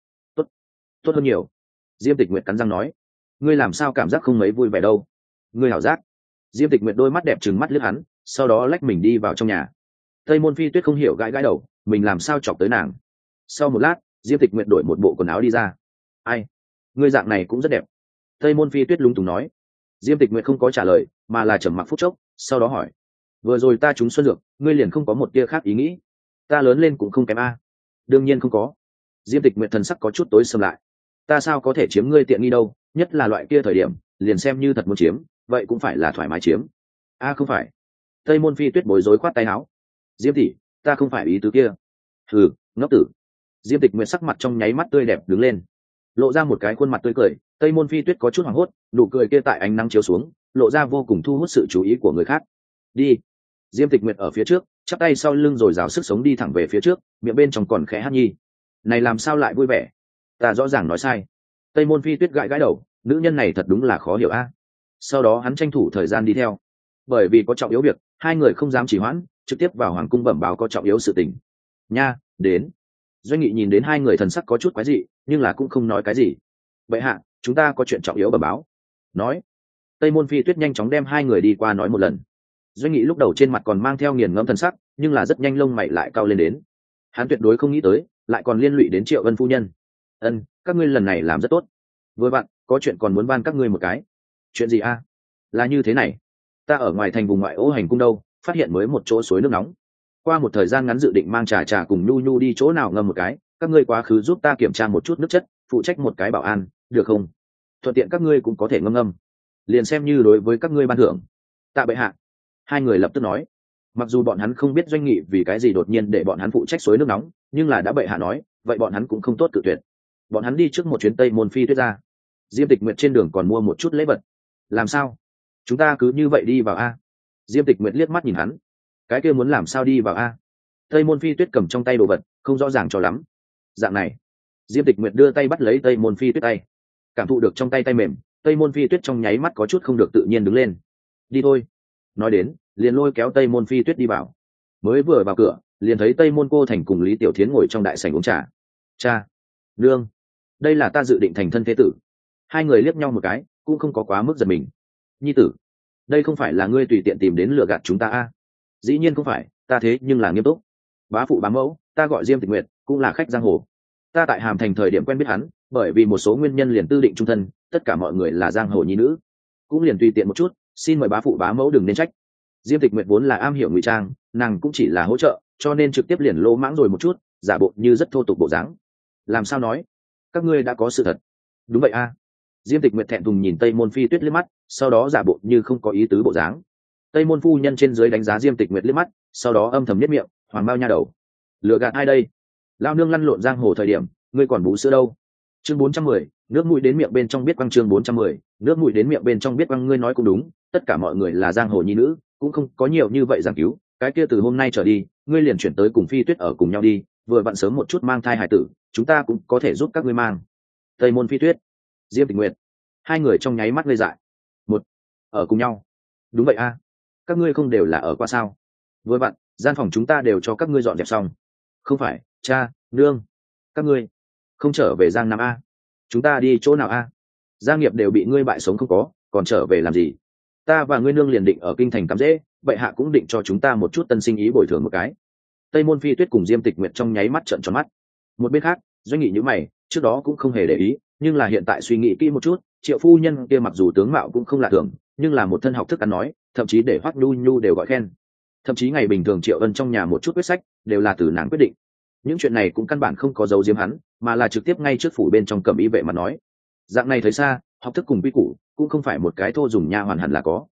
Tốt hơn nhiều. Diêm Tịch Nguyệt cắn răng nói. Ngươi làm sao cảm giác không mấy vui vẻ đâu? Ngươi hảo giác. Diêm Tịch Nguyệt đôi mắt đẹp trừng mắt liếc hắn, sau đó lách mình đi vào trong nhà. Tây môn phi tuyết không hiểu gãi gãi đầu, mình làm sao chọc tới nàng. Sau một lát, Diêm Tịch Nguyệt đổi một bộ quần áo đi ra. Ai? Ngươi dạng này cũng rất đẹp. Tây môn phi tuyết lúng túng nói. Diêm Tịch Nguyệt không có trả lời, mà là trầm mặc phút chốc, sau đó hỏi. Vừa rồi ta trúng xuân dược, ngươi liền không có một tia khác ý nghĩ? Ta lớn lên cũng không kém a. Đương nhiên không có. Diêm Tịch Nguyệt thần sắc có chút tối sầm lại. Ta sao có thể chiếm ngươi tiện nghi đâu, nhất là loại kia thời điểm, liền xem như thật muốn chiếm, vậy cũng phải là thoải mái chiếm. Không phải. Tây môn phi tuyết bối rối khoát tay áo. Diêm tỷ, ta không phải ý tứ kia. Hừ, ngốc tử. Diêm Tịch Nguyệt sắc mặt trong nháy mắt tươi đẹp đứng lên, lộ ra một cái khuôn mặt tươi cười. Tây môn phi tuyết có chút hoảng hốt, nụ cười kia tại ánh nắng chiếu xuống, lộ ra vô cùng thu hút sự chú ý của người khác. Đi. Diêm Tịch Nguyệt ở phía trước, chắp tay sau lưng rồi rào sức sống đi thẳng về phía trước, miệng bên trong còn khẽ hát nhi. Này làm sao lại vui vẻ? Ta rõ ràng nói sai. Tây môn phi tuyết gãi gãi đầu, nữ nhân này thật đúng là khó hiểu a. Sau đó hắn tranh thủ thời gian đi theo, bởi vì có trọng yếu việc, hai người không dám trì hoãn, trực tiếp vào hoàng cung bẩm báo có trọng yếu sự tình. Nha, đến. Doanh Nghị nhìn đến hai người thần sắc có chút quái dị, nhưng là cũng không nói cái gì. Vậy hạ, chúng ta có chuyện trọng yếu bẩm báo. Nói. Tây môn phi tuyết nhanh chóng đem hai người đi qua nói một lần. Doanh Nghị lúc đầu trên mặt còn mang theo nghiền ngẫm thần sắc, nhưng là rất nhanh lông mày lại cao lên đến. Hắn tuyệt đối không nghĩ tới, lại còn liên lụy đến Triệu Ân phu nhân. Ân, các ngươi lần này làm rất tốt. Vừa bạn, có chuyện còn muốn ban các ngươi một cái. Chuyện gì a? Là như thế này, ta ở ngoài thành vùng ngoại ô hành cung đâu, phát hiện mới một chỗ suối nước nóng. Qua một thời gian ngắn dự định mang trà trà cùng Nhu Nhu đi chỗ nào ngâm một cái, các ngươi quá khứ giúp ta kiểm tra một chút nước chất, phụ trách một cái bảo an, được không? Thuận tiện các ngươi cũng có thể ngâm ngâm, liền xem như đối với các ngươi ban thưởng. Tạ bệ hạ. Hai người lập tức nói. Mặc dù bọn hắn không biết Doanh Nghị vì cái gì đột nhiên để bọn hắn phụ trách suối nước nóng, nhưng là đã bệ hạ nói, vậy bọn hắn cũng không tốt cự tuyệt. Bọn hắn đi trước một chuyến Tây môn phi tuyết ra. Diêm Tịch Nguyệt trên đường còn mua một chút lễ vật. Làm sao? Chúng ta cứ như vậy đi vào a? Diêm Tịch Nguyệt liếc mắt nhìn hắn. Cái kia muốn làm sao đi vào a? Tây môn phi tuyết cầm trong tay đồ vật, không rõ ràng cho lắm. Dạng này. Diêm Tịch Nguyệt đưa tay bắt lấy Tây môn phi tuyết tay. Cảm thụ được trong tay tay mềm, Tây môn phi tuyết trong nháy mắt có chút không được tự nhiên đứng lên. Đi thôi. Nói đến, liền lôi kéo Tây môn phi tuyết đi vào. Mới vừa vào cửa, liền thấy Tây môn cô thành cùng Lý Tiểu Thiến ngồi trong đại sảnh uống trà. Cha, nương, đây là ta dự định thành thân thế tử. Hai người liếc nhau một cái, cũng không có quá mức giật mình. Nhi tử, đây không phải là ngươi tùy tiện tìm đến lừa gạt chúng ta a? Dĩ nhiên không phải, ta thế nhưng là nghiêm túc. Bá phụ bá mẫu, ta gọi Diêm Tịch Nguyệt, cũng là khách giang hồ. Ta tại Hàm Thành thời điểm quen biết hắn, bởi vì một số nguyên nhân liền tư định trung thân, tất cả mọi người là giang hồ nhi nữ, cũng liền tùy tiện một chút, xin mời bá phụ bá mẫu đừng nên trách. Diêm Tịch Nguyệt vốn là am hiểu ngụy trang, nàng cũng chỉ là hỗ trợ, cho nên trực tiếp liền lô mãng rồi một chút, giả bộ như rất thô tục bộ dáng. Làm sao nói? Các ngươi đã có sự thật. Đúng vậy a. Diêm Tịch Nguyệt thẹn thùng nhìn Tây môn phi tuyết liếc mắt, sau đó giả bộ như không có ý tứ bộ dáng. Tây môn phu nhân trên dưới đánh giá Diêm Tịch Nguyệt liếc mắt, sau đó âm thầm nhếch miệng, hoàng bao nha đầu, lừa gạt ai đây? Lao nương lăn lộn giang hồ thời điểm, ngươi còn bú sữa đâu? Chương 410, nước mũi đến miệng bên trong biết quăng. Chương 410, nước mũi đến miệng bên trong biết quăng. Ngươi nói cũng đúng, tất cả mọi người là giang hồ nhi nữ, cũng không có nhiều như vậy giảng cứu. Cái kia từ hôm nay trở đi, ngươi liền chuyển tới cùng phi tuyết ở cùng nhau đi, vừa vặn sớm một chút mang thai hải tử, chúng ta cũng có thể giúp các ngươi mang. Tây môn phi tuyết, Diêm Tịch Nguyệt, hai người trong nháy mắt ngây dại. Một, ở cùng nhau? Đúng vậy a. Các ngươi không đều là ở qua sao? Vừa vặn, gian phòng chúng ta đều cho các ngươi dọn dẹp xong. Không phải, cha, nương, các ngươi không trở về Giang Nam a? Chúng ta đi chỗ nào a? Gia nghiệp đều bị ngươi bại sống không có, còn trở về làm gì? Ta và ngươi nương liền định ở kinh thành cắm rễ, bệ hạ cũng định cho chúng ta một chút tân sinh ý bồi thường một cái. Tây môn phi tuyết cùng Diêm Tịch Nguyệt trong nháy mắt trợn tròn mắt. Một bên khác, Doanh Nghị nhíu mày, trước đó cũng không hề để ý, nhưng là hiện tại suy nghĩ kỹ một chút, Triệu phu nhân kia mặc dù tướng mạo cũng không lạ thường, nhưng là một thân học thức ăn nói, thậm chí để Hoắc Nhu Nhu đều gọi khen. Thậm chí ngày bình thường Triệu Ân trong nhà một chút quyết sách đều là từ nàng quyết định. Những chuyện này cũng căn bản không có giấu giếm hắn, mà là trực tiếp ngay trước phủ bên trong Cẩm Ý vệ mà nói. Dạng này thấy xa, học thức cùng quy củ cũng không phải một cái thô dùng nha hoàn hẳn là có.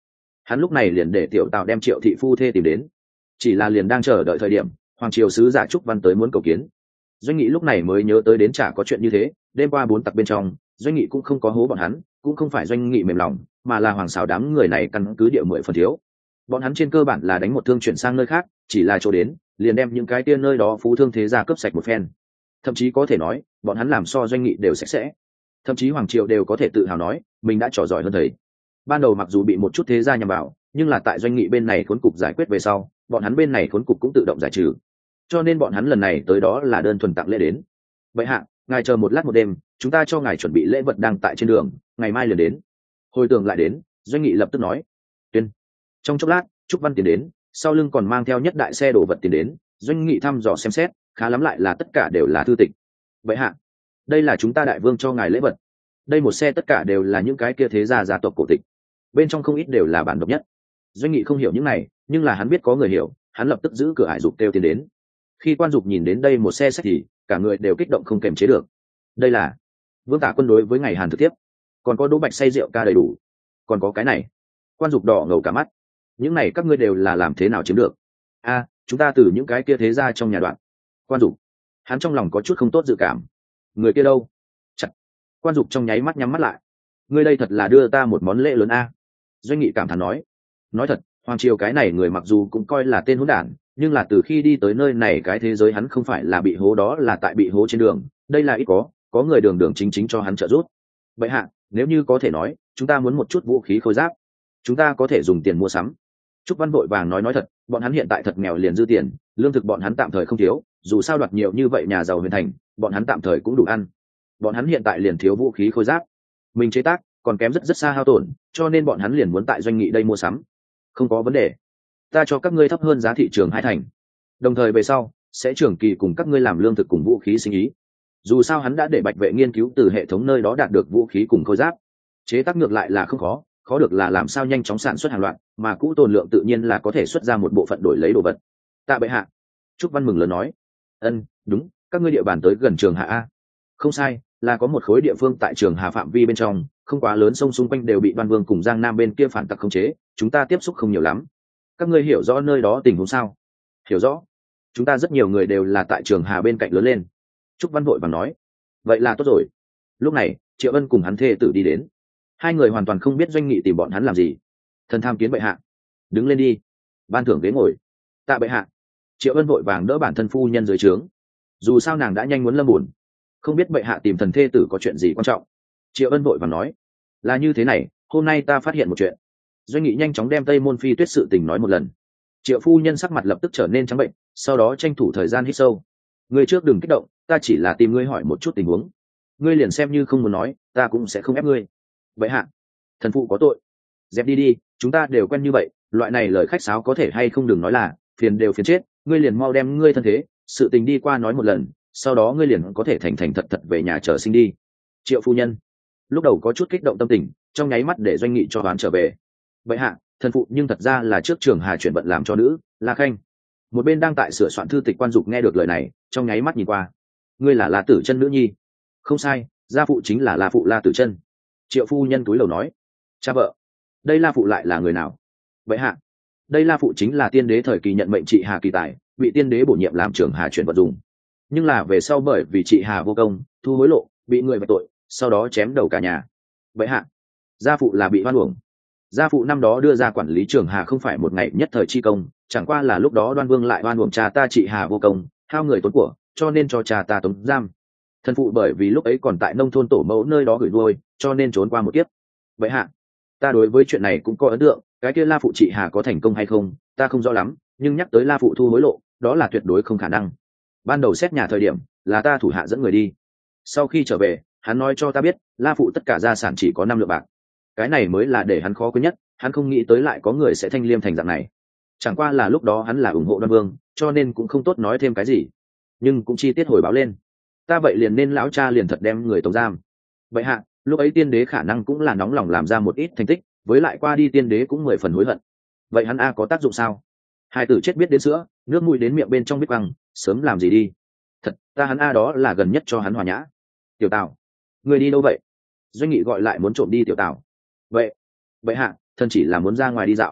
hắn lúc này liền để tiểu tào đem Triệu thị phu thê tìm đến, chỉ là liền đang chờ đợi thời điểm hoàng triều sứ giả Trúc Văn tới muốn cầu kiến. Doanh Nghị lúc này mới nhớ tới đến chả có chuyện như thế, đêm qua 4 tặc bên trong Doanh Nghị cũng không có hố bọn hắn, cũng không phải Doanh Nghị mềm lòng, mà là hoàng xảo đám người này căn cứ địa 10 phần thiếu. Bọn hắn trên cơ bản là đánh một thương chuyển sang nơi khác, chỉ là chỗ đến liền đem những cái tiên nơi đó phú thương thế gia cướp sạch một phen. Thậm chí có thể nói bọn hắn làm so Doanh Nghị đều sạch sẽ, thậm chí hoàng triều đều có thể tự hào nói mình đã trò giỏi hơn thầy. Ban đầu mặc dù bị một chút thế gia nhằm vào, nhưng là tại Doanh Nghị bên này khốn cục giải quyết về sau, bọn hắn bên này khốn cục cũng tự động giải trừ, cho nên bọn hắn lần này tới đó là đơn thuần tặng lễ đến. Vậy hạ, ngài chờ một lát một đêm, chúng ta cho ngài chuẩn bị lễ vật đang tại trên đường, ngày mai liền đến. Hồi tưởng lại đến, Doanh Nghị lập tức nói. Tuyên. Trong chốc lát Trúc Văn tiến đến, sau lưng còn mang theo nhất đại xe đồ vật tiến đến. Doanh Nghị thăm dò xem xét, khá lắm lại là tất cả đều là thư tịch. Vậy hạ, đây là chúng ta đại vương cho ngài lễ vật. Đây một xe tất cả đều là những cái kia thế gia gia tộc cổ tịch, bên trong không ít đều là bản độc nhất. Doanh Nghị không hiểu những này, nhưng là hắn biết có người hiểu, hắn lập tức giữ cửa ải dục kêu tiến đến. Khi quan dục nhìn đến đây một xe sách thì cả người đều kích động không kềm chế được. Đây là Vương Tả Quân đối với ngày Hàn thực tiếp, còn có Đỗ Bạch say rượu ca đầy đủ, còn có cái này. Quan dục đỏ ngầu cả mắt. Những này các ngươi đều là làm thế nào chiếm được? A, chúng ta từ những cái kia thế ra trong nhà đoạn. Quan dục, hắn trong lòng có chút không tốt dự cảm. Người kia đâu? Chặt. Quan dục trong nháy mắt nhắm mắt lại. Ngươi đây thật là đưa ta một món lễ lớn a. Doanh Nghị cảm thán nói thật, hoàng triều cái này người mặc dù cũng coi là tên hỗn đản, nhưng là từ khi đi tới nơi này cái thế giới hắn không phải là bị hố đó là tại bị hố trên đường, đây là ít có người đường đường chính chính cho hắn trợ giúp. Vậy hạ, nếu như có thể nói, chúng ta muốn một chút vũ khí khôi giáp, chúng ta có thể dùng tiền mua sắm. Trúc Văn vội vàng nói thật, bọn hắn hiện tại thật nghèo liền dư tiền, lương thực bọn hắn tạm thời không thiếu, dù sao đoạt nhiều như vậy nhà giàu huyền thành, bọn hắn tạm thời cũng đủ ăn. Bọn hắn hiện tại liền thiếu vũ khí khôi giáp, mình chế tác còn kém rất xa hao tổn, cho nên bọn hắn liền muốn tại Doanh Nghị đây mua sắm. Không có vấn đề, ta cho các ngươi thấp hơn giá thị trường 2 thành, đồng thời về sau sẽ trưởng kỳ cùng các ngươi làm lương thực cùng vũ khí sinh ý. Dù sao hắn đã để Bạch Vệ nghiên cứu từ hệ thống nơi đó đạt được vũ khí cùng khôi giáp, chế tác ngược lại là không khó được là làm sao nhanh chóng sản xuất hàng loạt, mà cũ tồn lượng tự nhiên là có thể xuất ra một bộ phận đổi lấy đồ vật. Tạ bệ hạ. Trúc Văn mừng lớn nói. Đúng, các ngươi địa bàn tới gần Trường Hà a. Không sai, là có một khối địa phương tại Trường Hà phạm vi bên trong, không quá lớn, sông xung quanh đều bị Đoan Vương cùng Giang Nam bên kia phản tặc khống chế, chúng ta tiếp xúc không nhiều lắm. Các ngươi hiểu rõ nơi đó tình huống sao? Hiểu rõ, chúng ta rất nhiều người đều là tại Trường Hà bên cạnh lớn lên. Trúc Văn vội vàng nói. Vậy là tốt rồi. Lúc này Triệu Ân cùng hắn thê tử đi đến, hai người hoàn toàn không biết Doanh Nghị tìm bọn hắn làm gì. Thần tham kiến bệ hạ. Đứng lên đi, ban thưởng ghế ngồi. Tạ bệ hạ. Triệu Ân vội vàng đỡ bản thân phu nhân dưới trướng, dù sao nàng đã nhanh muốn lâm buồn, không biết bệ hạ tìm thần thê tử có chuyện gì quan trọng. Triệu Ân vội vàng nói. Là như thế này, hôm nay ta phát hiện một chuyện. Doanh Nghị nhanh chóng đem Tây Môn Phi Tuyết sự tình nói một lần. Triệu phu nhân sắc mặt lập tức trở nên trắng bệnh, sau đó tranh thủ thời gian hít sâu. Ngươi trước đừng kích động, ta chỉ là tìm ngươi hỏi một chút tình huống, ngươi liền xem như không muốn nói, ta cũng sẽ không ép ngươi. Vậy hạ, thần phụ có tội. Dẹp đi, chúng ta đều quen như vậy, loại này lời khách sáo có thể hay không đừng nói là, phiền đều phiền chết, ngươi liền mau đem ngươi thân thế, sự tình đi qua nói một lần, sau đó ngươi liền có thể thành thật về nhà chờ sinh đi. Triệu phu nhân lúc đầu có chút kích động tâm tình, trong nháy mắt để Doanh Nghị cho đoán trở về. Vậy hạ, thần phụ nhưng thật ra là trước Trường Hà chuyển bận làm cho nữ La Khanh. Một bên đang tại sửa soạn thư tịch Quan Dục nghe được lời này, trong nháy mắt nhìn qua. Ngươi là La Tử Chân nữ nhi? Không sai, gia phụ chính là La phụ La Tử Chân. Triệu phu nhân túi lầu nói. Cha vợ, đây La phụ lại là người nào? Vậy hạ, đây La phụ chính là tiên đế thời kỳ nhận mệnh trị Hà kỳ tài, bị tiên đế bổ nhiệm làm Trường Hà chuyển vận dùng, nhưng là về sau bởi vì trị Hà vô công, thu hối lộ, bị người vạch tội, sau đó chém đầu cả nhà. Vậy hạ, gia phụ là bị oan uổng. Gia phụ năm đó đưa ra quản lý Trường Hà không phải một ngày nhất thời chi công, chẳng qua là lúc đó Đoan Vương lại oan uổng cha ta trị Hà vô công, hao người tốn của, cho nên cho cha ta tống giam. Thần phụ bởi vì lúc ấy còn tại nông thôn tổ mẫu nơi đó gửi nuôi, cho nên trốn qua một kiếp. Vậy hạ, ta đối với chuyện này cũng có ấn tượng, cái kia La phụ trị Hà có thành công hay không, ta không rõ lắm, nhưng nhắc tới La phụ thu hối lộ, đó là tuyệt đối không khả năng. Ban đầu xét nhà thời điểm, là ta thủ hạ dẫn người đi. Sau khi trở về, hắn nói cho ta biết, La phụ tất cả gia sản chỉ có 5 lượng bạc. Cái này mới là để hắn khó quên nhất, hắn không nghĩ tới lại có người sẽ thanh liêm thành dạng này. Chẳng qua là lúc đó hắn là ủng hộ Đoan Vương, cho nên cũng không tốt nói thêm cái gì, nhưng cũng chi tiết hồi báo lên. Ta vậy liền nên lão cha liền thật đem người tống giam. Vậy hạ, lúc ấy tiên đế khả năng cũng là nóng lòng làm ra một ít thành tích, với lại qua đi tiên đế cũng 10 phần hối hận. Vậy hắn a có tác dụng sao? Hai tử chết biết đến sữa, nước mũi đến miệng bên trong biết băng, sớm làm gì đi. Thật, ta hắn a đó là gần nhất cho hắn hòa nhã. Tiểu Tào, người đi đâu vậy? Doanh Nghị gọi lại muốn trộm đi Tiểu Tào. Vậy hạ, thần chỉ là muốn ra ngoài đi dạo.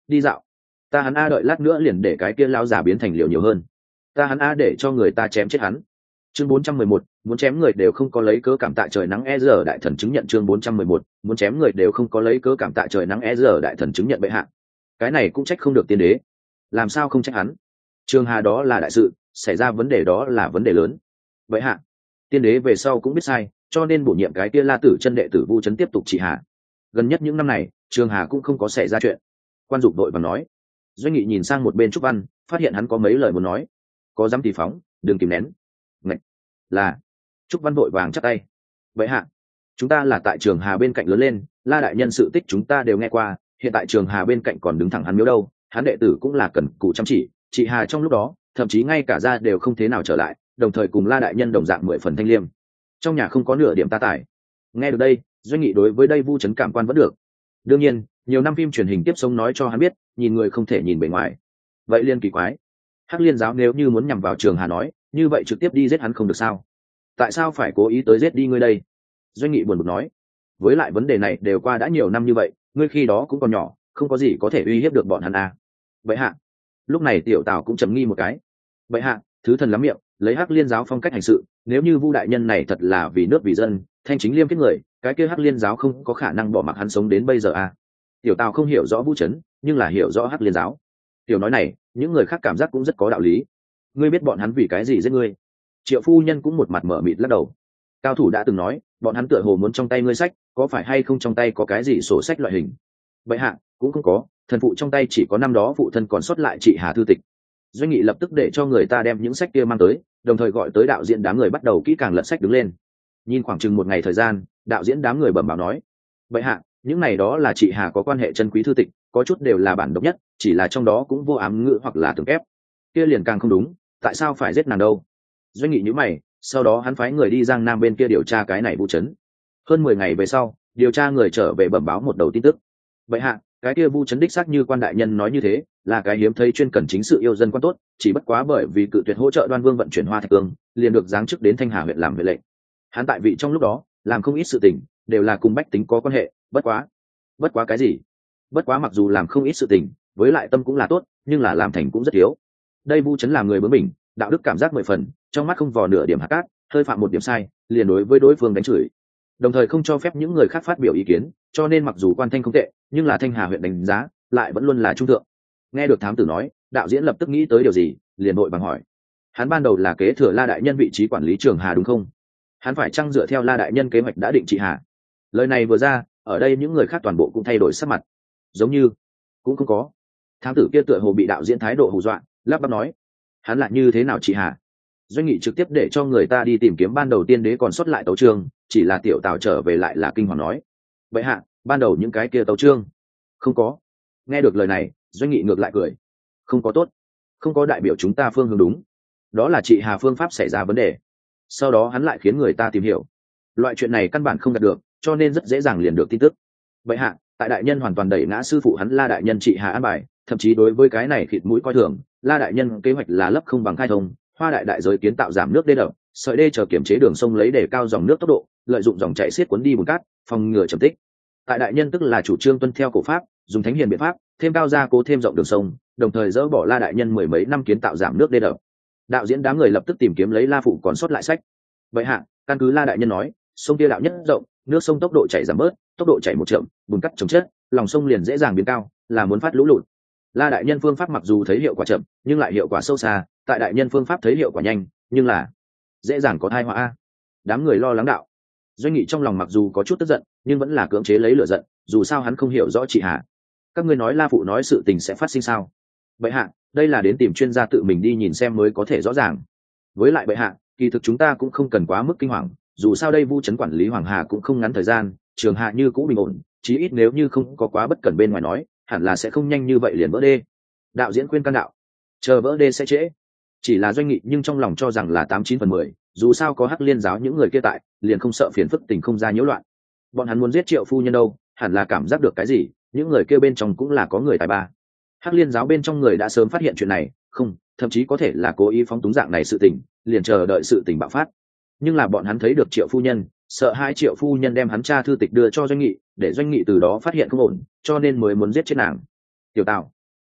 đi dạo. Ta hắn a, đợi lát nữa liền để cái kia lao giả biến thành liều nhiều hơn. Ta hắn a, để cho người ta chém chết hắn. Chương 411, muốn chém người đều không có lấy cớ cảm tạ trời nắng giờ đại thần chứng nhận. Chương 411, muốn chém người đều không có lấy cớ cảm tạ trời nắng giờ đại thần chứng nhận bệ hạ. Cái này cũng trách không được tiên đế. Làm sao không trách hắn? Trường Hà đó là đại sự, xảy ra vấn đề đó là vấn đề lớn. Bệ hạ, tiên đế về sau cũng biết sai, cho nên bổ nhiệm cái kia La Tử chân đệ tử Vu Trấn tiếp tục trị hà. Gần nhất những năm này, Trường Hà cũng không có xảy ra chuyện. Quan Dục đội và nói. Doanh Nghị nhìn sang một bên Trúc Văn, phát hiện hắn có mấy lời muốn nói. Có dám thì phóng, đừng kìm nén. Ngạch. Là. Trúc Văn vội vàng chắp tay. Vậy hạ, chúng ta là tại Trường Hà bên cạnh lớn lên, La đại nhân sự tích chúng ta đều nghe qua, hiện tại Trường Hà bên cạnh còn đứng thẳng hắn miếu đâu, hắn đệ tử cũng là cần cù chăm chỉ, trị hà trong lúc đó, thậm chí ngay cả ra đều không thế nào trở lại, đồng thời cùng La đại nhân đồng dạng 10 phần thanh liêm. Trong nhà không có nửa điểm ta tải. Nghe được đây, Doanh Nghị đối với đây Vu Trấn cảm quan vẫn được. Đương nhiên, nhiều năm phim truyền hình tiếp sống nói cho hắn biết, nhìn người không thể nhìn bề ngoài. Vậy liên kỳ quái. Hắc Liên giáo nếu như muốn nhằm vào Trường Hà nói, như vậy trực tiếp đi giết hắn không được sao? Tại sao phải cố ý tới giết đi ngươi đây? Doanh Nghị buồn bực nói. Với lại vấn đề này đều qua đã nhiều năm như vậy, ngươi khi đó cũng còn nhỏ, không có gì có thể uy hiếp được bọn hắn à? Vậy hạ. Lúc này Tiểu Tào cũng trầm nghi một cái. Vậy hạ, thứ thần lắm miệng, lấy Hắc Liên giáo phong cách hành sự, nếu như Vu đại nhân này thật là vì nước vì dân, thanh chính liêm khiết người, cái kia Hắc Liên giáo không có khả năng bỏ mặc hắn sống đến bây giờ à? Tiểu Tào không hiểu rõ Vu Trấn, nhưng là hiểu rõ Hắc Liên giáo. Tiểu nói này, những người khác cảm giác cũng rất có đạo lý. Ngươi biết bọn hắn vì cái gì giết ngươi? Triệu phu nhân cũng một mặt mở mịt lắc đầu. Cao thủ đã từng nói, bọn hắn tựa hồ muốn trong tay ngươi sách, có phải hay không trong tay có cái gì sổ sách loại hình? Vậy hạ, cũng không có, thần phụ trong tay chỉ có năm đó phụ thân còn sót lại trị Hà thư tịch. Doanh Nghị lập tức để cho người ta đem những sách kia mang tới, đồng thời gọi tới đạo diễn đám người bắt đầu kỹ càng lật sách đứng lên. Nhìn khoảng chừng một ngày thời gian, đạo diễn đám người bẩm báo nói: vậy hạ, những này đó là trị Hà có quan hệ chân quý thư tịch, có chút đều là bản độc nhất, chỉ là trong đó cũng vô ám ngữ hoặc là tường kép. Kia liền càng không đúng, tại sao phải giết nàng đâu? Doanh Nghị nhíu mày, sau đó hắn phái người đi Giang Nam bên kia điều tra cái này Vu Trấn. Hơn 10 ngày về sau, điều tra người trở về bẩm báo một đầu tin tức. Vậy hạ, cái kia Vu Trấn đích xác như quan đại nhân nói như thế, là cái hiếm thấy chuyên cần chính sự yêu dân quan tốt, chỉ bất quá bởi vì cự tuyệt hỗ trợ Đoan Vương vận chuyển Hoa Thạch Cương, liền được giáng chức đến Thanh Hà huyện làm huyện lệnh. Hắn tại vị trong lúc đó, làm không ít sự tình, đều là cùng bách tính có quan hệ, bất quá cái gì? Bất quá mặc dù làm không ít sự tình, với lại tâm cũng là tốt, nhưng là làm thành cũng rất thiếu. Đây Vu Trấn làm người bướng bỉnh, đạo đức cảm giác 10 phần, trong mắt không vò nửa điểm hạt cát, hơi phạm một điểm sai, liền đối với đối phương đánh chửi. Đồng thời không cho phép những người khác phát biểu ý kiến, cho nên mặc dù quan thanh không tệ, nhưng là Thanh Hà huyện đánh giá lại vẫn luôn là trung thượng. Nghe được thám tử nói, đạo diễn lập tức nghĩ tới điều gì, liền vội vàng hỏi: hắn ban đầu là kế thừa La đại nhân vị trí quản lý Trường Hà đúng không? Hắn phải chăng dựa theo La đại nhân kế hoạch đã định trị Hà? Lời này vừa ra, ở đây những người khác toàn bộ cũng thay đổi sắc mặt. Giống như cũng không có. Thám tử kia tựa hồ bị đạo diễn thái độ hù dọa, lắp bắp nói: hắn lại như thế nào trị Hà? Doanh Nghị trực tiếp để cho người ta đi tìm kiếm ban đầu tiên đế còn sót lại tấu chương, chỉ là Tiểu Tào trở về lại là kinh hoàng nói: vậy hạ, ban đầu những cái kia tấu chương không có. Nghe được lời này, Doanh Nghị ngược lại cười: không có tốt, không có đại biểu chúng ta phương hướng đúng, đó là trị Hà phương pháp xảy ra vấn đề. Sau đó hắn lại khiến người ta tìm hiểu, loại chuyện này căn bản không đạt được, cho nên rất dễ dàng liền được tin tức. Vậy hạ, tại đại nhân hoàn toàn đẩy ngã sư phụ hắn La đại nhân trị Hà an bài, thậm chí đối với cái này khịt mũi coi thường, La đại nhân kế hoạch là lấp không bằng khai thông, Hoa đại đại giới kiến tạo giảm nước đê đập, sợi đê chờ kiểm chế đường sông lấy để cao dòng nước tốc độ, lợi dụng dòng chảy xiết cuốn đi bùn cát, phòng ngừa trầm tích. Tại đại nhân tức là chủ trương tuân theo cổ pháp, dùng thánh hiền biện pháp, thêm cao gia cố thêm rộng đường sông, đồng thời dỡ bỏ La đại nhân 10 mấy năm kiến tạo giảm nước đê đập. Đạo diễn đám người lập tức tìm kiếm lấy La phụ còn sót lại sách. Vậy hạ, căn cứ La đại nhân nói, sông kia đạo nhất rộng, nước sông tốc độ chảy giảm bớt, tốc độ chảy một chậm, bùn cát chồng chất, lòng sông liền dễ dàng biến cao, là muốn phát lũ lụt. La đại nhân phương pháp mặc dù thấy hiệu quả chậm, nhưng lại hiệu quả sâu xa, tại đại nhân phương pháp thấy hiệu quả nhanh, nhưng là dễ dàng có tai họa. Đám người lo lắng đạo. Doanh Nghị trong lòng mặc dù có chút tức giận, nhưng vẫn là cưỡng chế lấy lửa giận, dù sao hắn không hiểu rõ trị Hà. Các ngươi nói La phụ nói sự tình sẽ phát sinh sao? Bệ hạ, đây là đến tìm chuyên gia tự mình đi nhìn xem mới có thể rõ ràng. Với lại bệ hạ, kỳ thực chúng ta cũng không cần quá mức kinh hoàng, dù sao đây Vu Trấn quản lý Hoàng Hà cũng không ngắn thời gian, Trường Hà như cũ bình ổn, chí ít nếu như không có quá bất cẩn bên ngoài nói, hẳn là sẽ không nhanh như vậy liền vỡ đê. Đạo diễn khuyên can đạo: chờ vỡ đê sẽ trễ. Chỉ là Doanh Nghị nhưng trong lòng cho rằng là 89/10, dù sao có Hắc Liên giáo những người kia tại, liền không sợ phiền phức tình không ra nhiễu loạn. Bọn hắn muốn giết Triệu phu nhân đâu, hẳn là cảm giác được cái gì, những người kia bên trong cũng là có người tài ba. Hắc Liên giáo bên trong người đã sớm phát hiện chuyện này, không, thậm chí có thể là cố ý phóng túng dạng này sự tình, liền chờ đợi sự tình bạo phát. Nhưng là bọn hắn thấy được Triệu phu nhân, sợ hai Triệu phu nhân đem hắn tra thư tịch đưa cho Doanh Nghị, để Doanh Nghị từ đó phát hiện không ổn, cho nên mới muốn giết chết nàng. Tiểu Tào,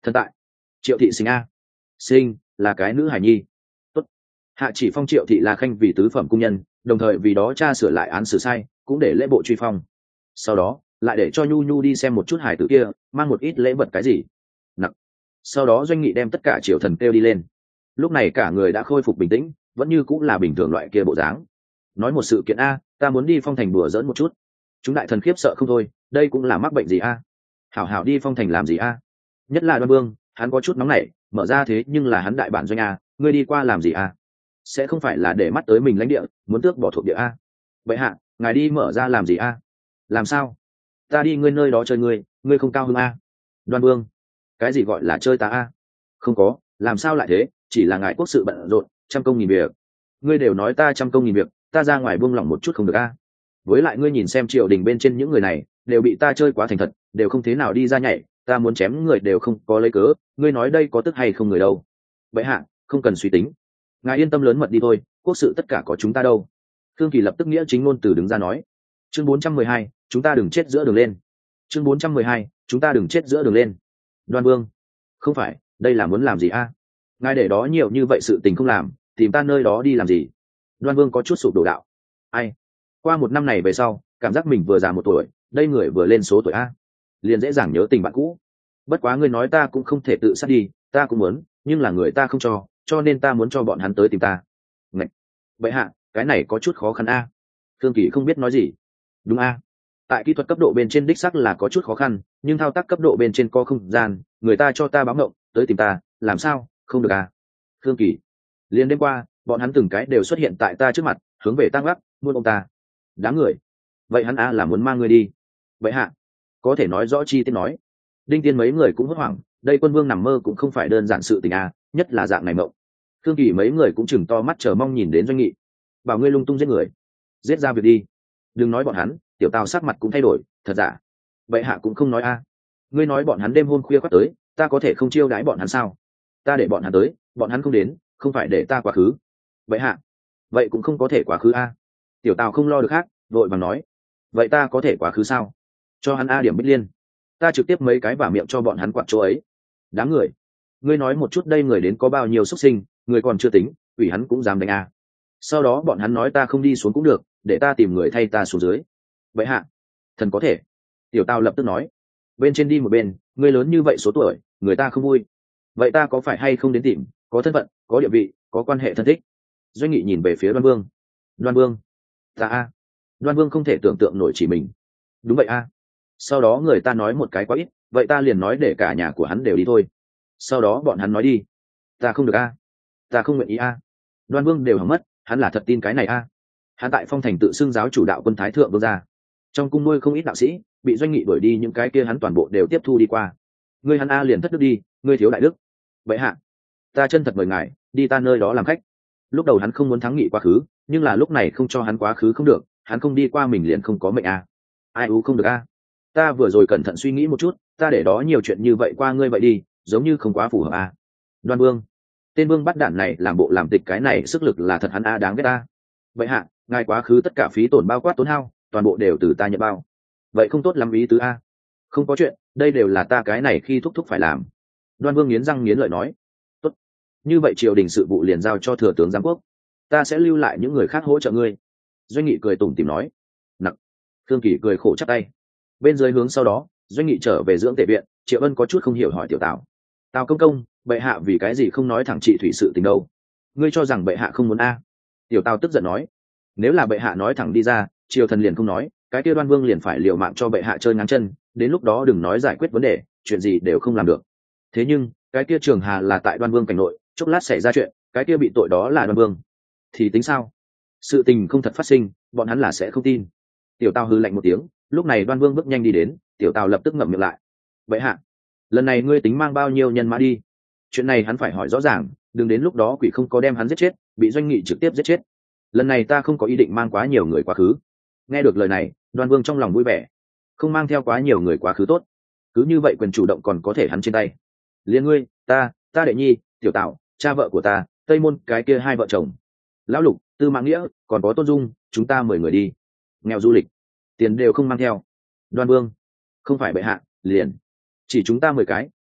Thần tại. Triệu thị sinh a. Sinh là cái nữ hải nhi. Tốt. Hạ chỉ phong Triệu thị là khanh vì tứ phẩm cung nhân, đồng thời vì đó cha sửa lại án xử sai, cũng để lễ bộ truy phong. Sau đó lại để cho Nhu Nhu đi xem một chút hải tử kia, mang một ít lễ vật cái gì nặng. Sau đó Doanh Nghị đem tất cả triều thần kêu đi lên. Lúc này cả người đã khôi phục bình tĩnh, vẫn như cũng là bình thường loại kia bộ dáng. Nói một sự kiện a, ta muốn đi phong thành đùa giỡn một chút. Chúng đại thần khiếp sợ không thôi, đây cũng là mắc bệnh gì a? Hảo hảo đi phong thành làm gì a? Nhất là Đoan Vương, hắn có chút nóng nảy, mở ra thế nhưng là hắn đại bản doanh a, ngươi đi qua làm gì a? Sẽ không phải là để mắt tới mình lãnh địa, muốn tước bỏ thuộc địa a? Vậy hạ, ngài đi mở ra làm gì a? Làm sao? Ta đi ngươi nơi đó chơi ngươi không cao hơn a? Đoan Vương, cái gì gọi là chơi ta a? Không có, làm sao lại thế, chỉ là ngài quốc sự bận rộn, trăm công nghìn việc. Ngươi đều nói ta trăm công nghìn việc, ta ra ngoài buông lỏng một chút không được a? Với lại ngươi nhìn xem triều đình bên trên những người này đều bị ta chơi quá thành thật, đều không thế nào đi ra nhảy, ta muốn chém người đều không có lấy cớ, ngươi nói đây có tức hay không người đâu. Vậy hạ, không cần suy tính, ngài yên tâm lớn mật đi thôi, quốc sự tất cả có chúng ta đâu. Thương Kỳ lập tức nghĩa chính ngôn từ đứng ra nói. Chương 412, chúng ta đừng chết giữa đường lên. Chương 412, chúng ta đừng chết giữa đường lên. Đoan Vương, không phải, đây là muốn làm gì a? Ngài để đó nhiều như vậy sự tình không làm, tìm ta nơi đó đi làm gì? Đoan Vương có chút sụp đổ đạo. Ai? Qua một năm này về sau, cảm giác mình vừa già một tuổi, đây người vừa lên số tuổi a, liền dễ dàng nhớ tình bạn cũ. Bất quá ngươi nói ta cũng không thể tự sát đi, ta cũng muốn, nhưng là người ta không cho nên ta muốn cho bọn hắn tới tìm ta. Ngạch. Vậy hạ, cái này có chút khó khăn a. Thương Kỳ không biết nói gì. Đúng a, tại kỹ thuật cấp độ bên trên đích xác là có chút khó khăn, nhưng thao tác cấp độ bên trên có không gian, người ta cho ta báo mộng tới tìm ta, làm sao không được a? Thương Kỳ, liền đêm qua bọn hắn từng cái đều xuất hiện tại ta trước mặt, hướng về tăng gác muôn ông ta. Đáng người. Vậy hắn a là muốn mang ngươi đi. Vậy hạ, có thể nói rõ chi tiết nói. Đinh Tiên mấy người cũng hốt hoảng, đây quân vương nằm mơ cũng không phải đơn giản sự tình a, nhất là dạng này mộng. Thương Kỳ mấy người cũng chừng to mắt chờ mong nhìn đến Doanh Nghị. Bảo ngươi lung tung giết người, giết ra việc đi. Đừng nói bọn hắn, tiểu Tào sắc mặt cũng thay đổi, thật giả. Vậy hạ cũng không nói a. Ngươi nói bọn hắn đêm hôm khuya khoắt tới, ta có thể không chiêu đãi bọn hắn sao? Ta để bọn hắn tới, bọn hắn không đến, không phải để ta quá khứ. Vậy hạ, vậy cũng không có thể quá khứ a. Tiểu Tào không lo được khác, vội vàng nói. Vậy ta có thể quá khứ sao? Cho hắn a điểm Bích Liên, ta trực tiếp mấy cái vả miệng cho bọn hắn quạt chỗ ấy. Đáng người, ngươi nói một chút đây người đến có bao nhiêu xuất sinh, người còn chưa tính, ủy hắn cũng dám đánh a. Sau đó bọn hắn nói ta không đi xuống cũng được, để ta tìm người thay ta xuống dưới. Vậy hạ, thần có thể. Tiểu Tào lập tức nói. Bên trên đi một bên, ngươi lớn như vậy số tuổi, người ta không vui. Vậy ta có phải hay không đến tìm, có thân phận, có địa vị, có quan hệ thân thích. Doanh Nghị nhìn về phía Đoan Vương. Đoan Vương, ta a. Đoan Vương không thể tưởng tượng nổi chỉ mình. Đúng vậy a. Sau đó người ta nói một cái quá ít, vậy ta liền nói để cả nhà của hắn đều đi thôi. Sau đó bọn hắn nói đi. Ta không được a. Ta không nguyện ý a. Đoan Vương đều hỏng mất, hắn là thật tin cái này a. Hắn tại phong thành tự xưng giáo chủ đạo quân thái thượng vương gia, trong cung nuôi không ít đạo sĩ, bị Doanh Nghị đuổi đi, những cái kia hắn toàn bộ đều tiếp thu đi qua. Ngươi hắn a liền thất đức đi, ngươi thiếu đại đức. Vậy hạ, ta chân thật mời ngài đi ta nơi đó làm khách. Lúc đầu hắn không muốn thắng Nghị quá khứ, nhưng là lúc này không cho hắn quá khứ không được, hắn không đi qua mình liền không có mệnh a. Ai u không được a. Ta vừa rồi cẩn thận suy nghĩ một chút, ta để đó nhiều chuyện như vậy qua ngươi vậy đi, giống như không quá phù hợp a. Đoan Vương, tên Vương bắt đạn này làm bộ làm tịch, cái này sức lực là thật hắn a, đáng ghét ta. Vậy hạ, ngài quá khứ tất cả phí tổn bao quát tốn hao, toàn bộ đều từ ta nhận bao. Vậy không tốt lắm ý tứ a. Không có chuyện, đây đều là ta cái này khi thúc thúc phải làm. Đoan Vương nghiến răng nghiến lợi nói. Tốt, như vậy triều đình sự vụ liền giao cho thừa tướng giám quốc, ta sẽ lưu lại những người khác hỗ trợ ngươi. Doanh Nghị cười tủm tỉm nói. Nặng. Thương Kỳ cười khổ chắp tay. Bên dưới hướng sau đó, Doanh Nghị trở về dưỡng tể viện. Triệu Ân có chút không hiểu hỏi tiểu Tào. Tào công công, bệ hạ vì cái gì không nói thẳng trị thủy sự tình đâu? Ngươi cho rằng bệ hạ không muốn a? Tiểu Tào tức giận nói. Nếu là bệ hạ nói thẳng đi ra, triều thần liền không nói, cái kia Đoan Vương liền phải liều mạng cho bệ hạ chơi ngáng chân, đến lúc đó đừng nói giải quyết vấn đề, chuyện gì đều không làm được. Thế nhưng cái kia Trường Hà là tại Đoan Vương cảnh nội, chốc lát xảy ra chuyện, cái kia bị tội đó là Đoan Vương, thì tính sao? Sự tình không thật phát sinh, bọn hắn là sẽ không tin. Tiểu Tào hừ lạnh một tiếng. Lúc này Đoan Vương bước nhanh đi đến, Tiểu Tào lập tức ngậm miệng lại. Bệ hạ, lần này ngươi tính mang bao nhiêu nhân mã đi? Chuyện này hắn phải hỏi rõ ràng, đừng đến lúc đó quỷ không có đem hắn giết chết, bị Doanh Nghị trực tiếp giết chết. Lần này ta không có ý định mang quá nhiều người quá khứ. Nghe được lời này, Đoan Vương trong lòng vui vẻ. Không mang theo quá nhiều người quá khứ tốt, cứ như vậy quyền chủ động còn có thể hắn trên tay. Liên ngươi, ta đệ nhi, Tiểu Tào, cha vợ của ta, Tây Môn cái kia hai vợ chồng, Lão Lục, Tư Mã Nghĩa, còn có Tôn Dung, chúng ta 10 người đi. Nghèo du lịch, tiền đều không mang theo. Đoan Vương, không phải bệ hạ, liền chỉ chúng ta 10 cái,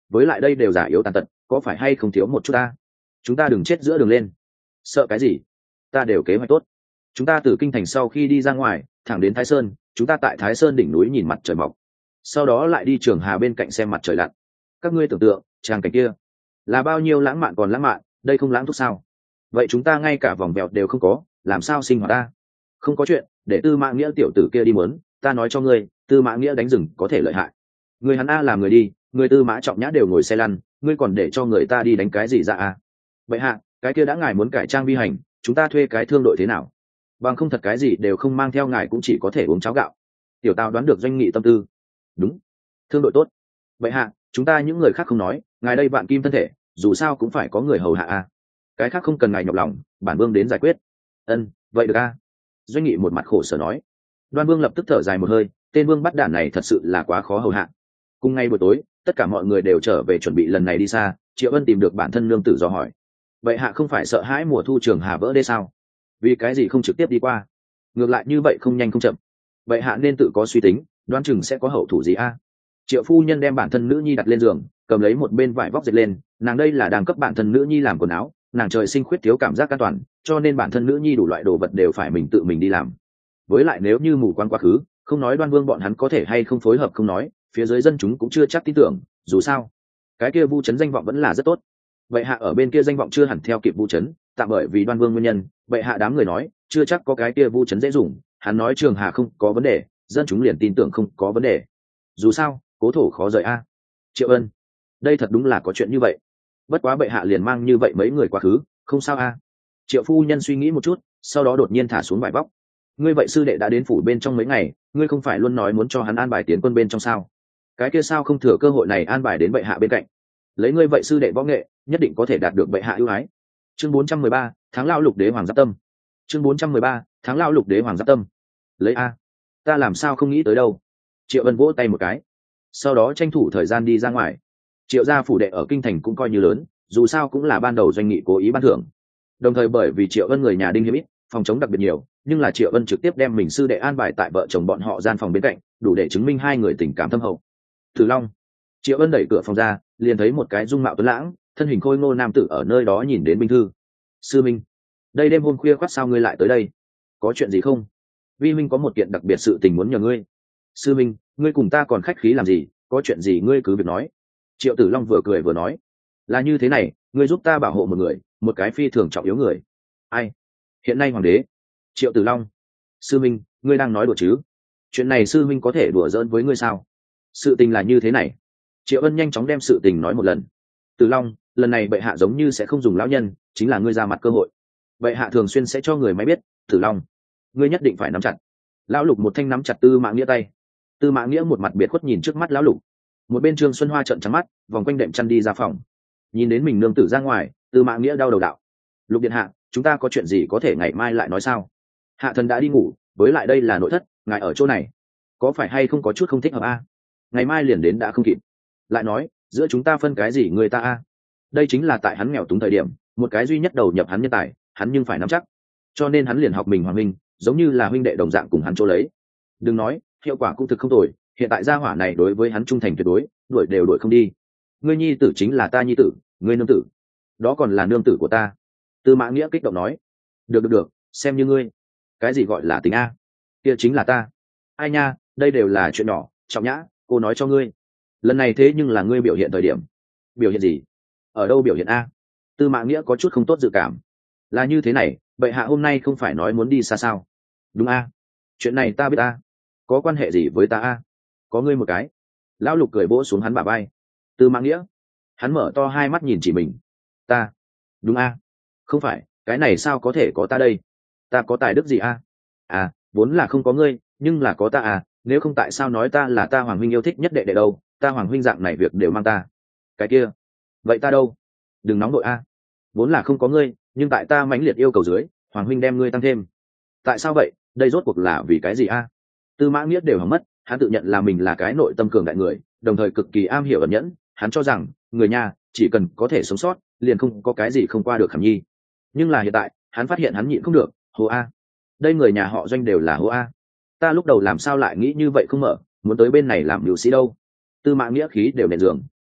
với lại đây đều giả yếu tàn tật, có phải hay không thiếu một chút ta? Chúng ta đừng chết giữa đường lên. Sợ cái gì? Ta đều kế hoạch tốt. Chúng ta từ kinh thành sau khi đi ra ngoài, thẳng đến Thái Sơn, chúng ta tại Thái Sơn đỉnh núi nhìn mặt trời mọc, sau đó lại đi Trường Hà bên cạnh xem mặt trời lặn. Các ngươi tưởng tượng tràng cảnh kia là bao nhiêu lãng mạn, còn lãng mạn, đây không lãng thuốc sao? Vậy chúng ta ngay cả vòng vèo đều không có, làm sao sinh hoạt ta? Không có chuyện, để Tư Mã Nghĩa tiểu tử kia đi muốn, ta nói cho ngươi, Tư Mã Nghĩa đánh rừng có thể lợi hại. Người hắn a làm người đi, người Tư Mã Trọng Nhã đều ngồi xe lăn, ngươi còn để cho người ta đi đánh cái gì ra a? Vậy hạ, cái kia đã ngài muốn cải trang vi hành, chúng ta thuê cái thương đội thế nào? Bằng không thật cái gì đều không mang theo, ngài cũng chỉ có thể uống cháo gạo. Tiểu Tào đoán được Doanh Nghị tâm tư. Đúng, thương đội tốt. Vậy hạ, chúng ta những người khác không nói, ngài đây vạn kim thân thể, dù sao cũng phải có người hầu hạ a. Cái khác không cần ngài nhọc lòng, bản vương đến giải quyết. Ân, vậy được a. Doanh Nghị một mặt khổ sở nói. Đoan Vương lập tức thở dài một hơi, tên vương bắt đản này thật sự là quá khó hầu hạ. Cùng ngay buổi tối, tất cả mọi người đều trở về chuẩn bị lần này đi xa. Triệu Ân tìm được bản thân nương tử dò hỏi. Vậy hạ không phải sợ hãi mùa thu Trường Hà vỡ đê sao? Vì cái gì không trực tiếp đi qua? Ngược lại như vậy không nhanh không chậm. Vậy hạ nên tự có suy tính, đoán chừng sẽ có hậu thủ gì a? Triệu phu nhân đem bản thân nữ nhi đặt lên giường, cầm lấy một bên vải vóc dệt lên. Nàng đây là đang cấp bản thân nữ nhi làm quần áo. Nàng trời sinh khuyết thiếu cảm giác an toàn, cho nên bản thân nữ nhi đủ loại đồ vật đều phải mình tự mình đi làm. Với lại nếu như mù quan quá khứ, không nói Đoan Vương bọn hắn có thể hay không phối hợp không nói, phía dưới dân chúng cũng chưa chắc tin tưởng. Dù sao cái kia Vu Trấn danh vọng vẫn là rất tốt. Vậy hạ ở bên kia danh vọng chưa hẳn theo kịp Vu Trấn, tạm bởi vì Đoan Vương nguyên nhân. Vậy hạ đám người nói chưa chắc có cái kia Vu Trấn dễ dùng, hắn nói Trường Hà không có vấn đề, dân chúng liền tin tưởng không có vấn đề. Dù sao cố thổ khó rời a. Triệu Ân, đây thật đúng là có chuyện như vậy. Bất quá bệ hạ liền mang như vậy mấy người quá khứ, không sao a. Triệu phu nhân suy nghĩ một chút, sau đó đột nhiên thả xuống vải vóc. Ngươi vậy sư đệ đã đến phủ bên trong mấy ngày, ngươi không phải luôn nói muốn cho hắn an bài tiến quân bên trong sao? Cái kia sao không thừa cơ hội này an bài đến bệ hạ bên cạnh? Lấy ngươi vậy sư đệ võ nghệ, nhất định có thể đạt được bệ hạ ưu ái. Chương 413, tháng lao lục đế hoàng giáp tâm. Chương 413, tháng lao lục đế hoàng giáp tâm. Lấy a, ta làm sao không nghĩ tới đâu. Triệu Ân vỗ tay một cái, sau đó tranh thủ thời gian đi ra ngoài. Triệu gia phủ đệ ở kinh thành cũng coi như lớn, dù sao cũng là ban đầu Doanh Nghị cố ý ban thưởng. Đồng thời bởi vì Triệu Ân người nhà đinh hiếm ít, phòng chống đặc biệt nhiều, nhưng là Triệu Ân trực tiếp đem mình sư đệ an bài tại vợ chồng bọn họ gian phòng bên cạnh, đủ để chứng minh hai người tình cảm thâm hậu. Tử Long. Triệu Ân đẩy cửa phòng ra, liền thấy một cái dung mạo tuấn lãng, thân hình khôi ngô nam tử ở nơi đó nhìn đến binh thư. Sư Minh, đây đêm hôm khuya khoắt sao ngươi lại tới đây? Có chuyện gì không? Vi Minh có một kiện đặc biệt sự tình muốn nhờ ngươi. Sư Minh, ngươi cùng ta còn khách khí làm gì? Có chuyện gì ngươi cứ việc nói. Triệu Tử Long vừa cười vừa nói, là như thế này, ngươi giúp ta bảo hộ một người, một cái phi thường trọng yếu người. Ai? Hiện nay hoàng đế. Triệu Tử Long. Sư Minh, ngươi đang nói đùa chứ? Chuyện này sư Minh có thể đùa giỡn với ngươi sao? Sự tình là như thế này. Triệu Ân nhanh chóng đem sự tình nói một lần. Tử Long, lần này bệ hạ giống như sẽ không dùng lão nhân, chính là ngươi ra mặt cơ hội. Bệ hạ thường xuyên sẽ cho người máy biết. Tử Long, ngươi nhất định phải nắm chặt. Lão Lục một thanh nắm chặt Tư Mã Nghĩa tay. Tư Mã Nghĩa một mặt biệt khuất nhìn trước mắt lão Lục. Một bên Trương Xuân Hoa trợn trắng mắt, vòng quanh đệm chăn đi ra phòng. Nhìn đến mình nương tử ra ngoài, Tư Mã Nghĩa đau đầu đạo: Lục điện hạ, chúng ta có chuyện gì có thể ngày mai lại nói sao? Hạ thần đã đi ngủ, với lại đây là nội thất, ngài ở chỗ này, có phải hay không có chút không thích hợp a? Ngày mai liền đến đã không kịp. Lại nói, giữa chúng ta phân cái gì người ta a? Đây chính là tại hắn nghèo túng thời điểm, một cái duy nhất đầu nhập hắn nhân tài, hắn nhưng phải nắm chắc. Cho nên hắn liền học mình hoàng minh, giống như là huynh đệ đồng dạng cùng hắn chỗ lấy. Đừng nói, hiệu quả cũng thực không tồi, hiện tại gia hỏa này đối với hắn trung thành tuyệt đối, đuổi đều đuổi không đi. Ngươi nhi tử chính là ta nhi tử, ngươi nương tử, đó còn là nương tử của ta. Tư Mã Nghĩa kích động nói. Được, xem như ngươi. Cái gì gọi là tính a? Kia chính là ta. Ai nha, đây đều là chuyện nhỏ. Trọng Nhã, cô nói cho ngươi, lần này thế nhưng là ngươi biểu hiện thời điểm. Biểu hiện gì? Ở đâu biểu hiện a? Tư Mã Nghĩa có chút không tốt dự cảm. Là như thế này, bệ hạ hôm nay không phải nói muốn đi xa sao? Đúng a? Chuyện này ta biết a. Có quan hệ gì với ta a? Có ngươi một cái. Lão Lục cười vỗ xuống hắn bả vai. Tư Mã Nghĩa, hắn mở to hai mắt nhìn chỉ mình. Ta? Đúng a? Không phải, cái này sao có thể có ta đây? Ta có tài đức gì a? À, vốn là không có ngươi, nhưng là có ta à, nếu không tại sao nói ta là ta hoàng huynh yêu thích nhất đệ đệ đâu, ta hoàng huynh dạng này việc đều mang ta. Cái kia, vậy ta đâu? Đừng nóng đội a. Vốn là không có ngươi, nhưng tại ta mãnh liệt yêu cầu dưới, hoàng huynh đem ngươi tăng thêm. Tại sao vậy? Đây rốt cuộc là vì cái gì a? Tư Mã Nghĩa đều hỏng mất, hắn tự nhận là mình là cái nội tâm cường đại người, đồng thời cực kỳ am hiểu ẩn nhẫn, hắn cho rằng người nhà chỉ cần có thể sống sót, liền không có cái gì không qua được Khảm Nhi. Nhưng là hiện tại, hắn phát hiện hắn nhịn không được, hồ a, đây người nhà họ Doanh đều là hồ a. Ta lúc đầu làm sao lại nghĩ như vậy không mở, muốn tới bên này làm mưu sĩ đâu. Tư Mã Nghĩa khí đều nền giường.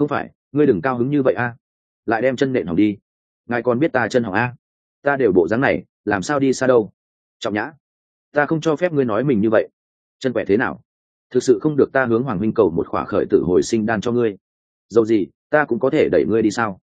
không phải, ngươi đừng cao hứng như vậy a, lại đem chân nện hỏng đi. Ngài còn biết ta chân hỏng a, ta đều bộ dáng này làm sao đi xa đâu. Trọng Nhã, ta không cho phép ngươi nói mình như vậy. Chân quẻ thế nào, thực sự không được ta hướng Hoàng huynh cầu một khỏa khởi tử hồi sinh đan cho ngươi. Dầu gì ta cũng có thể đẩy ngươi đi sao?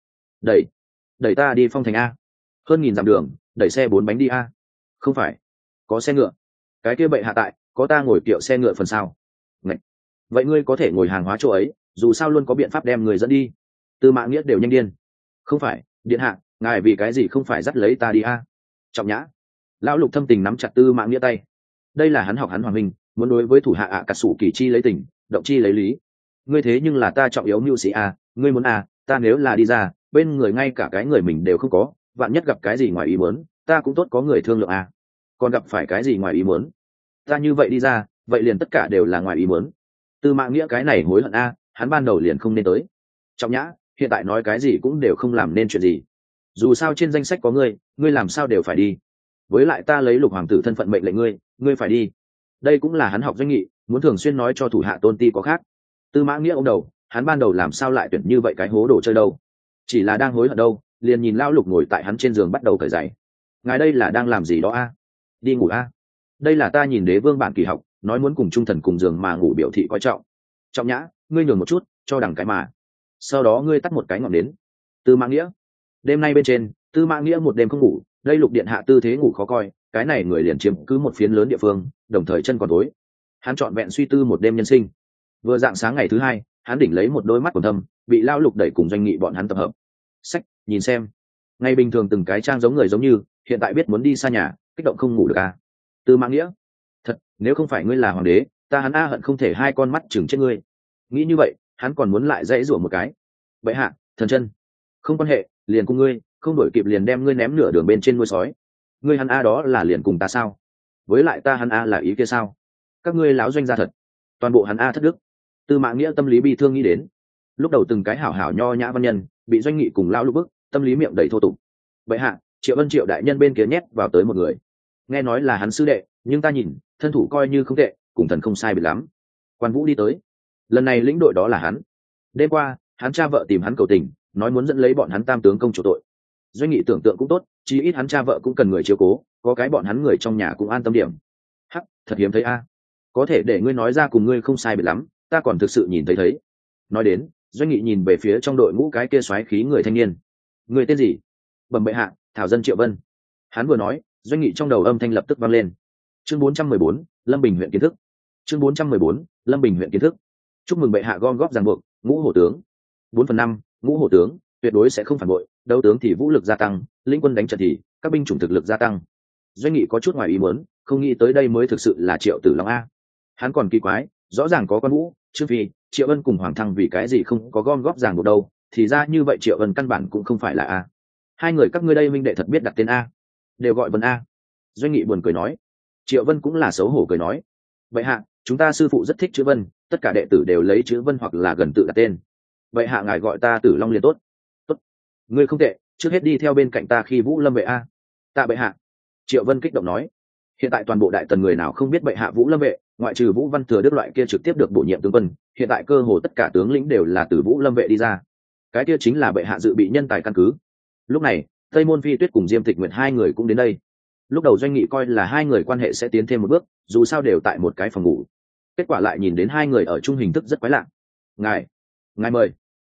Đẩy ta đi Phong Thành a, hơn 1000 dặm đường, đẩy xe 4 bánh đi a. Không phải, có xe ngựa, cái kia bệ hạ tại, có ta ngồi kiệu xe ngựa phần sao? Ngậy. Vậy ngươi có thể ngồi hàng hóa chỗ ấy, dù sao luôn có biện pháp đem người dẫn đi. Tư Mã Nghĩa đều nhanh điên. Không phải, điện hạ, ngài vì cái gì không phải dắt lấy ta đi a? Trọng Nhã, lão Lục thâm tình nắm chặt Tư Mã Nghĩa tay. Đây là hắn học hắn Hoàng huynh, muốn đối với thủ hạ cắt sủ kỳ chi lấy tình, động chi lấy lý. Ngươi thế nhưng là ta trọng yếu mưu sĩ a, ngươi muốn ta nếu là đi ra, bên người ngay cả cái người mình đều không có, vạn nhất gặp cái gì ngoài ý muốn, ta cũng tốt có người thương lượng a. Còn gặp phải cái gì ngoài ý muốn, ta như vậy đi ra, vậy liền tất cả đều là ngoài ý muốn. Tư Mã Nghĩa cái này hối hận a, hắn ban đầu liền không nên tới. Trọng Nhã, hiện tại nói cái gì cũng đều không làm nên chuyện gì. Dù sao trên danh sách có ngươi làm sao đều phải đi. Với lại ta lấy Lục hoàng tử thân phận mệnh lệnh ngươi phải đi. Đây cũng là hắn học Doanh Nghị, muốn thường xuyên nói cho thủ hạ tôn ti có khác. Tư Mã Nghĩa ông đầu, hắn ban đầu làm sao lại tuyển như vậy cái hố đồ chơi đâu. Chỉ là đang hối hận đâu, liền nhìn lão Lục ngồi tại hắn trên giường bắt đầu cởi giày. Ngài đây là đang làm gì đó a? Đi ngủ a? Đây là ta nhìn Đế Vương bản kỳ học, nói muốn cùng trung thần cùng giường mà ngủ biểu thị coi trọng. Trọng Nhã, ngươi nhường một chút, cho đằng cái mà. Sau đó ngươi tắt một cái ngọn nến. Tư Mã Nghĩa, đêm nay bên trên, Tư Mã Nghĩa một đêm không ngủ, đây Lục điện hạ tư thế ngủ khó coi, cái này người liền chiếm cứ một phiến lớn địa phương, đồng thời chân còn tối. Hắn trọn vẹn suy tư một đêm nhân sinh. Vừa dạng sáng ngày thứ hai, hắn đỉnh lấy một đôi mắt còn thâm, bị lão Lục đẩy cùng Doanh Nghị bọn hắn tập hợp. Sách, nhìn xem. Ngày bình thường từng cái trang giống người giống như, hiện tại biết muốn đi xa nhà, kích động không ngủ được à? Tư Mã Nghĩa, thật, nếu không phải ngươi là hoàng đế, ta hắn hận không thể hai con mắt chừng chết ngươi. Nghĩ như vậy, hắn còn muốn lại dãy rủa một cái. Bệ hạ, thần chân, không quan hệ, liền cùng ngươi, không đổi kịp liền đem ngươi ném nửa đường bên trên nuôi sói. Ngươi hắn đó là liền cùng ta sao? Với lại ta hắn là ý kia sao? Các ngươi láo Doanh gia thật, toàn bộ hắn thất đức. Tư Mã Nghĩa tâm lý bi thương nghĩ đến, lúc đầu từng cái hảo hảo nho nhã văn nhân, bị Doanh Nghị cùng lão Lục bức, tâm lý miệng đầy thô tục. Bệ hạ, Triệu Ân Triệu đại nhân bên kia nhét vào tới một người, nghe nói là hắn sư đệ, nhưng ta nhìn thân thủ coi như không tệ, cùng thần không sai biệt lắm. Quan Vũ đi tới, lần này lĩnh đội đó là hắn. Đêm qua hắn cha vợ tìm hắn cầu tình, nói muốn dẫn lấy bọn hắn tam tướng công chủ tội. Doanh Nghị tưởng tượng cũng tốt, chí ít hắn cha vợ cũng cần người chiếu cố, có cái bọn hắn người trong nhà cũng an tâm điểm. Hắc, thật hiếm thấy a. Có thể để ngươi nói ra cùng ngươi không sai biệt lắm, ta còn thực sự nhìn thấy. Nói đến, Doanh Nghị nhìn về phía trong đội ngũ cái kia xoáy khí người thanh niên. Người tên gì? Bẩm bệ hạ, thảo dân Triệu Vân. Hắn vừa nói, Doanh Nghị trong đầu âm thanh lập tức vang lên. Chương 414, Lâm Bình huyện kiến thức. Chương 414, Lâm Bình huyện kiến thức. Chúc mừng bệ hạ gom góp ràng buộc, ngũ hổ tướng. 4/5, ngũ hổ tướng, tuyệt đối sẽ không phản bội, đấu tướng thì vũ lực gia tăng, lĩnh quân đánh trận thì các binh chủng thực lực gia tăng. Doanh Nghị có chút ngoài ý muốn, không nghĩ tới đây mới thực sự là Triệu Tử Long a. Hắn còn kỳ quái, rõ ràng có Quan Vũ, Trương Phi, Triệu Ân cùng Hoàng Thăng vì cái gì không có gom góp ràng buộc đâu, thì ra như vậy Triệu Ân căn bản cũng không phải là a. Hai người các ngươi đây minh đệ thật biết đặt tên a, đều gọi Vân a. Doanh Nghị buồn cười nói. Triệu Vân cũng là xấu hổ cười nói, vậy hạ, chúng ta sư phụ rất thích chữ Vân, tất cả đệ tử đều lấy chữ Vân hoặc là gần tự đặt tên. Vậy hạ ngài gọi ta Tử Long liền tốt. Tốt, ngươi không tệ, trước hết đi theo bên cạnh ta khi Vũ Lâm vệ a. Tạ bệ hạ. Triệu Vân kích động nói, hiện tại toàn bộ đại tần người nào không biết bệ hạ Vũ Lâm vệ, ngoại trừ Vũ Văn Thừa Đức loại kia trực tiếp được bổ nhiệm tướng quân, hiện tại cơ hồ tất cả tướng lĩnh đều là từ Vũ Lâm vệ đi ra. Cái kia chính là bệ hạ dự bị nhân tài căn cứ. Lúc này, Tây Môn Phi Tuyết cùng Diêm Tịch Nguyệt hai người cũng đến đây. Lúc đầu Doanh Nghị coi là hai người quan hệ sẽ tiến thêm một bước, dù sao đều tại một cái phòng ngủ. Kết quả lại nhìn đến hai người ở chung hình thức rất quái lạ. Ngài mời.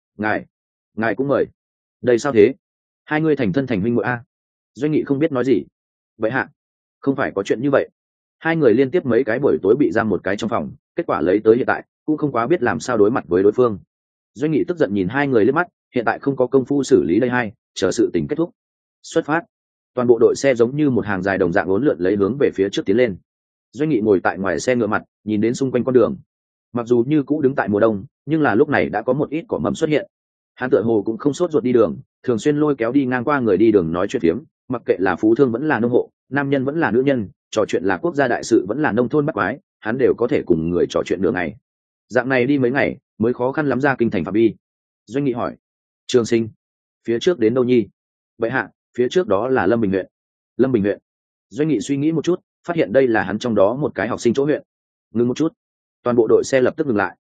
Ngài cũng mời. Đây sao thế? Hai người thành thân thành huynh muội a. Doanh Nghị không biết nói gì. Vậy hạ, không phải có chuyện như vậy. Hai người liên tiếp mấy cái buổi tối bị giam một cái trong phòng, kết quả lấy tới hiện tại cũng không quá biết làm sao đối mặt với đối phương. Doanh Nghị tức giận nhìn hai người liếc mắt, hiện tại không có công phu xử lý đây hai, chờ sự tình kết thúc. Xuất phát. Toàn bộ đội xe giống như một hàng dài đồng dạng uốn lượn lấy hướng về phía trước tiến lên. Doanh Nghị ngồi tại ngoài xe ngựa mặt, nhìn đến xung quanh con đường. Mặc dù như cũ đứng tại mùa đông, nhưng là lúc này đã có một ít cỏ mầm xuất hiện. Hắn tựa hồ cũng không sốt ruột đi đường, thường xuyên lôi kéo đi ngang qua người đi đường nói chuyện phiếm, mặc kệ là phú thương vẫn là nông hộ, nam nhân vẫn là nữ nhân, trò chuyện là quốc gia đại sự vẫn là nông thôn bắt quái, hắn đều có thể cùng người trò chuyện nửa ngày. Dạng này đi mấy ngày, mới khó khăn lắm ra kinh thành phạm vi. Doanh Nghị hỏi, Trường Sinh, phía trước đến đâu nhi? Vậy hạ, phía trước đó là Lâm Bình huyện. Lâm Bình huyện. Doanh Nghị suy nghĩ một chút, phát hiện đây là hắn trong đó một cái học sinh chỗ huyện. Ngưng một chút, toàn bộ đội xe lập tức ngừng lại.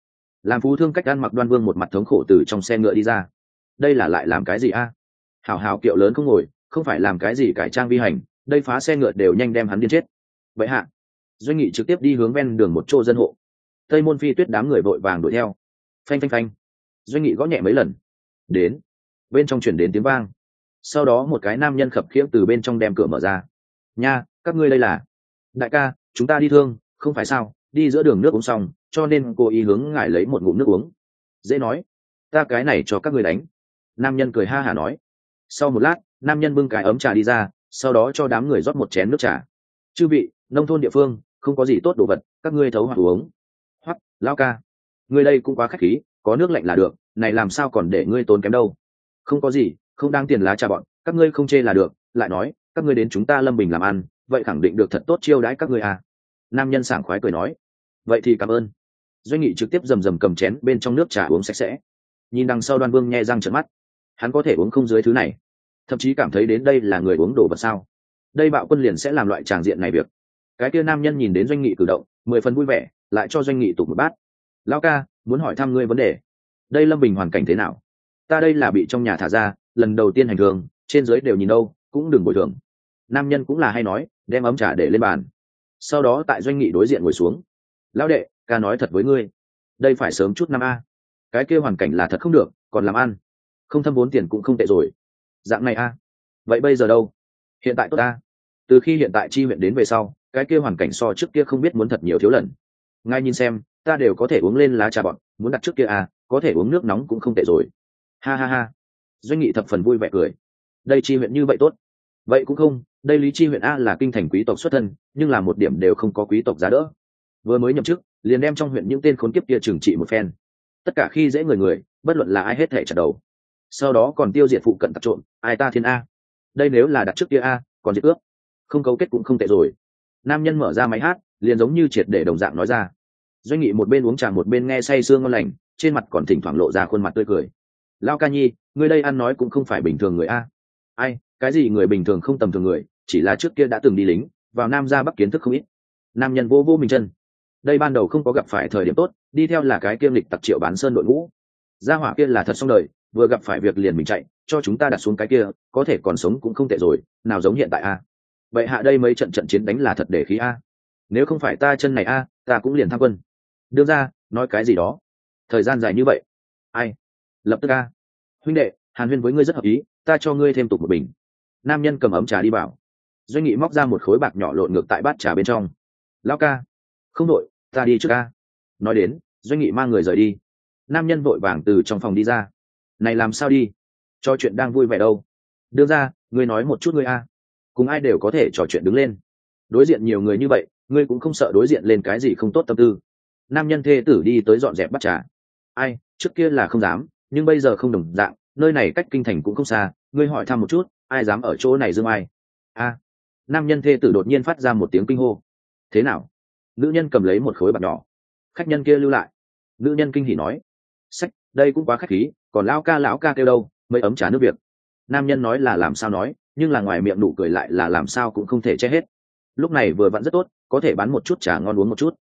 Làm phú thương cách ăn mặc Đoan Vương một mặt thống khổ từ trong xe ngựa đi ra. Đây là lại làm cái gì a? Hảo hảo kiệu lớn không ngồi, không phải làm cái gì cải trang vi hành, đây phá xe ngựa đều nhanh đem hắn điên chết. Vậy hạ, Doanh Nghị trực tiếp đi hướng ven đường một chỗ dân hộ. Tây Môn Phi Tuyết đám người vội vàng đuổi theo. Phanh phanh phanh. Doanh Nghị gõ nhẹ mấy lần. Đến. Bên trong truyền đến tiếng vang. Sau đó một cái nam nhân khập khiễng từ bên trong đem cửa mở ra. Nha, các ngươi đây là? Đại ca, chúng ta đi thương, không phải sao? Đi giữa đường nước uống xong, cho nên cô ý hướng ngài lấy một ngụm nước uống. Dễ nói, ta cái này cho các ngươi đánh. Nam nhân cười ha hả nói. Sau một lát, nam nhân bưng cái ấm trà đi ra, sau đó cho đám người rót một chén nước trà. Chư vị, nông thôn địa phương, không có gì tốt đồ vật, các ngươi thấu hoặc uống. Hoặc, lao ca, ngươi đây cũng quá khách khí, có nước lạnh là được, này làm sao còn để ngươi tốn kém đâu. Không có gì, không đáng tiền lá trà bọn, các ngươi không chê là được. Lại nói, các ngươi đến chúng ta Lâm Bình làm ăn, vậy khẳng định được thật tốt chiêu đãi các ngươi à. Nam nhân sảng khoái cười nói. Vậy thì cảm ơn. Doanh Nghị trực tiếp rầm cầm chén bên trong nước trà uống sạch sẽ. Nhìn đằng sau Đoan Vương nhe răng trợn mắt, hắn có thể uống không dưới thứ này, thậm chí cảm thấy đến đây là người uống đồ vật sao. Đây Bạo Quân liền sẽ làm loại tràng diện này việc. Cái kia nam nhân nhìn đến Doanh Nghị cử động, 10 phần vui vẻ, lại cho Doanh Nghị tụt một bát. Lão ca, muốn hỏi thăm ngươi vấn đề. Đây Lâm Bình hoàn cảnh thế nào? Ta đây là bị trong nhà thả ra, lần đầu tiên hành thường, trên dưới đều nhìn đâu, cũng đừng bồi thường. Nam nhân cũng là hay nói, đem ấm trà để lên bàn. Sau đó tại Doanh Nghị đối diện ngồi xuống. Lão đệ, ca nói thật với ngươi, đây phải sớm chút năm a. Cái kia hoàn cảnh là thật không được, còn làm ăn không thâm vốn tiền cũng không tệ rồi. Dạng này a. Vậy bây giờ đâu? Hiện tại tốt a. Từ khi hiện tại chi huyện đến về sau, cái kia hoàn cảnh so trước kia không biết muốn thật nhiều thiếu lần. Ngay nhìn xem, ta đều có thể uống lên lá trà bọn, muốn đặt trước kia a, có thể uống nước nóng cũng không tệ rồi. Ha ha ha. Doanh Nghị thập phần vui vẻ cười. Đây chi huyện như vậy tốt. Vậy cũng không, đây Lý chi huyện a là kinh thành quý tộc xuất thân, nhưng là một điểm đều không có quý tộc giá đỡ. Vừa mới nhậm chức, liền đem trong huyện những tên khốn kiếp kia trừng trị một phen. Tất cả khi dễ người, bất luận là ai hết thể chặt đầu. Sau đó còn tiêu diệt phụ cận tặc trộm, ai ta thiên a. Đây nếu là đặt trước kia a, còn diệt ước, không cấu kết cũng không tệ rồi. Nam nhân mở ra máy hát, liền giống như triệt để đồng dạng nói ra. Doanh Nghị một bên uống trà một bên nghe say sương ngon lành, trên mặt còn thỉnh thoảng lộ ra khuôn mặt tươi cười. Lao ca nhi, người đây ăn nói cũng không phải bình thường người a. Ai, cái gì người bình thường không tầm thường người, chỉ là trước kia đã từng đi lính, vào Nam ra Bắc kiến thức không ít. Nam nhân vô mình chân. Đây ban đầu không có gặp phải thời điểm tốt, đi theo là cái kiêm lịch tặc Triệu Bán Sơn đội ngũ. Gia hỏa kia là thật xong đời, vừa gặp phải việc liền mình chạy, cho chúng ta đặt xuống cái kia, có thể còn sống cũng không tệ rồi, nào giống hiện tại a. Vậy hạ đây mấy trận chiến đánh là thật để khí a. Nếu không phải ta chân này a, ta cũng liền tham quân. Đương ra, nói cái gì đó. Thời gian dài như vậy. Ai? Lập tức a. Huynh đệ, hàn huyên với ngươi rất hợp ý, ta cho ngươi thêm tục một bình. Nam nhân cầm ấm trà đi vào. Doanh Nghị móc ra một khối bạc nhỏ lộn ngược tại bát trà bên trong. Lão ca, không đội, ta đi trước ca. Nói đến, Doanh Nghị mang người rời đi. Nam nhân vội vàng từ trong phòng đi ra. Này làm sao đi? Cho chuyện đang vui vẻ đâu. Đưa ra, ngươi nói một chút ngươi a. Cùng ai đều có thể trò chuyện đứng lên. Đối diện nhiều người như vậy, ngươi cũng không sợ đối diện lên cái gì không tốt tâm tư. Nam nhân thê tử đi tới dọn dẹp bát trà. Ai, trước kia là không dám, nhưng bây giờ không đồng dạng, nơi này cách kinh thành cũng không xa, ngươi hỏi thăm một chút, ai dám ở chỗ này dương ai? A. Nam nhân thê tử đột nhiên phát ra một tiếng kinh hô. Thế nào? Nữ nhân cầm lấy một khối bạc nhỏ. Khách nhân kia lưu lại. Nữ nhân kinh hỉ nói. Sách, đây cũng quá khách khí, còn lão ca kêu đâu, mấy ấm trà nước việc. Nam nhân nói là làm sao nói, nhưng là ngoài miệng nụ cười lại là làm sao cũng không thể che hết. Lúc này vừa vặn rất tốt, có thể bán một chút trà ngon uống một chút.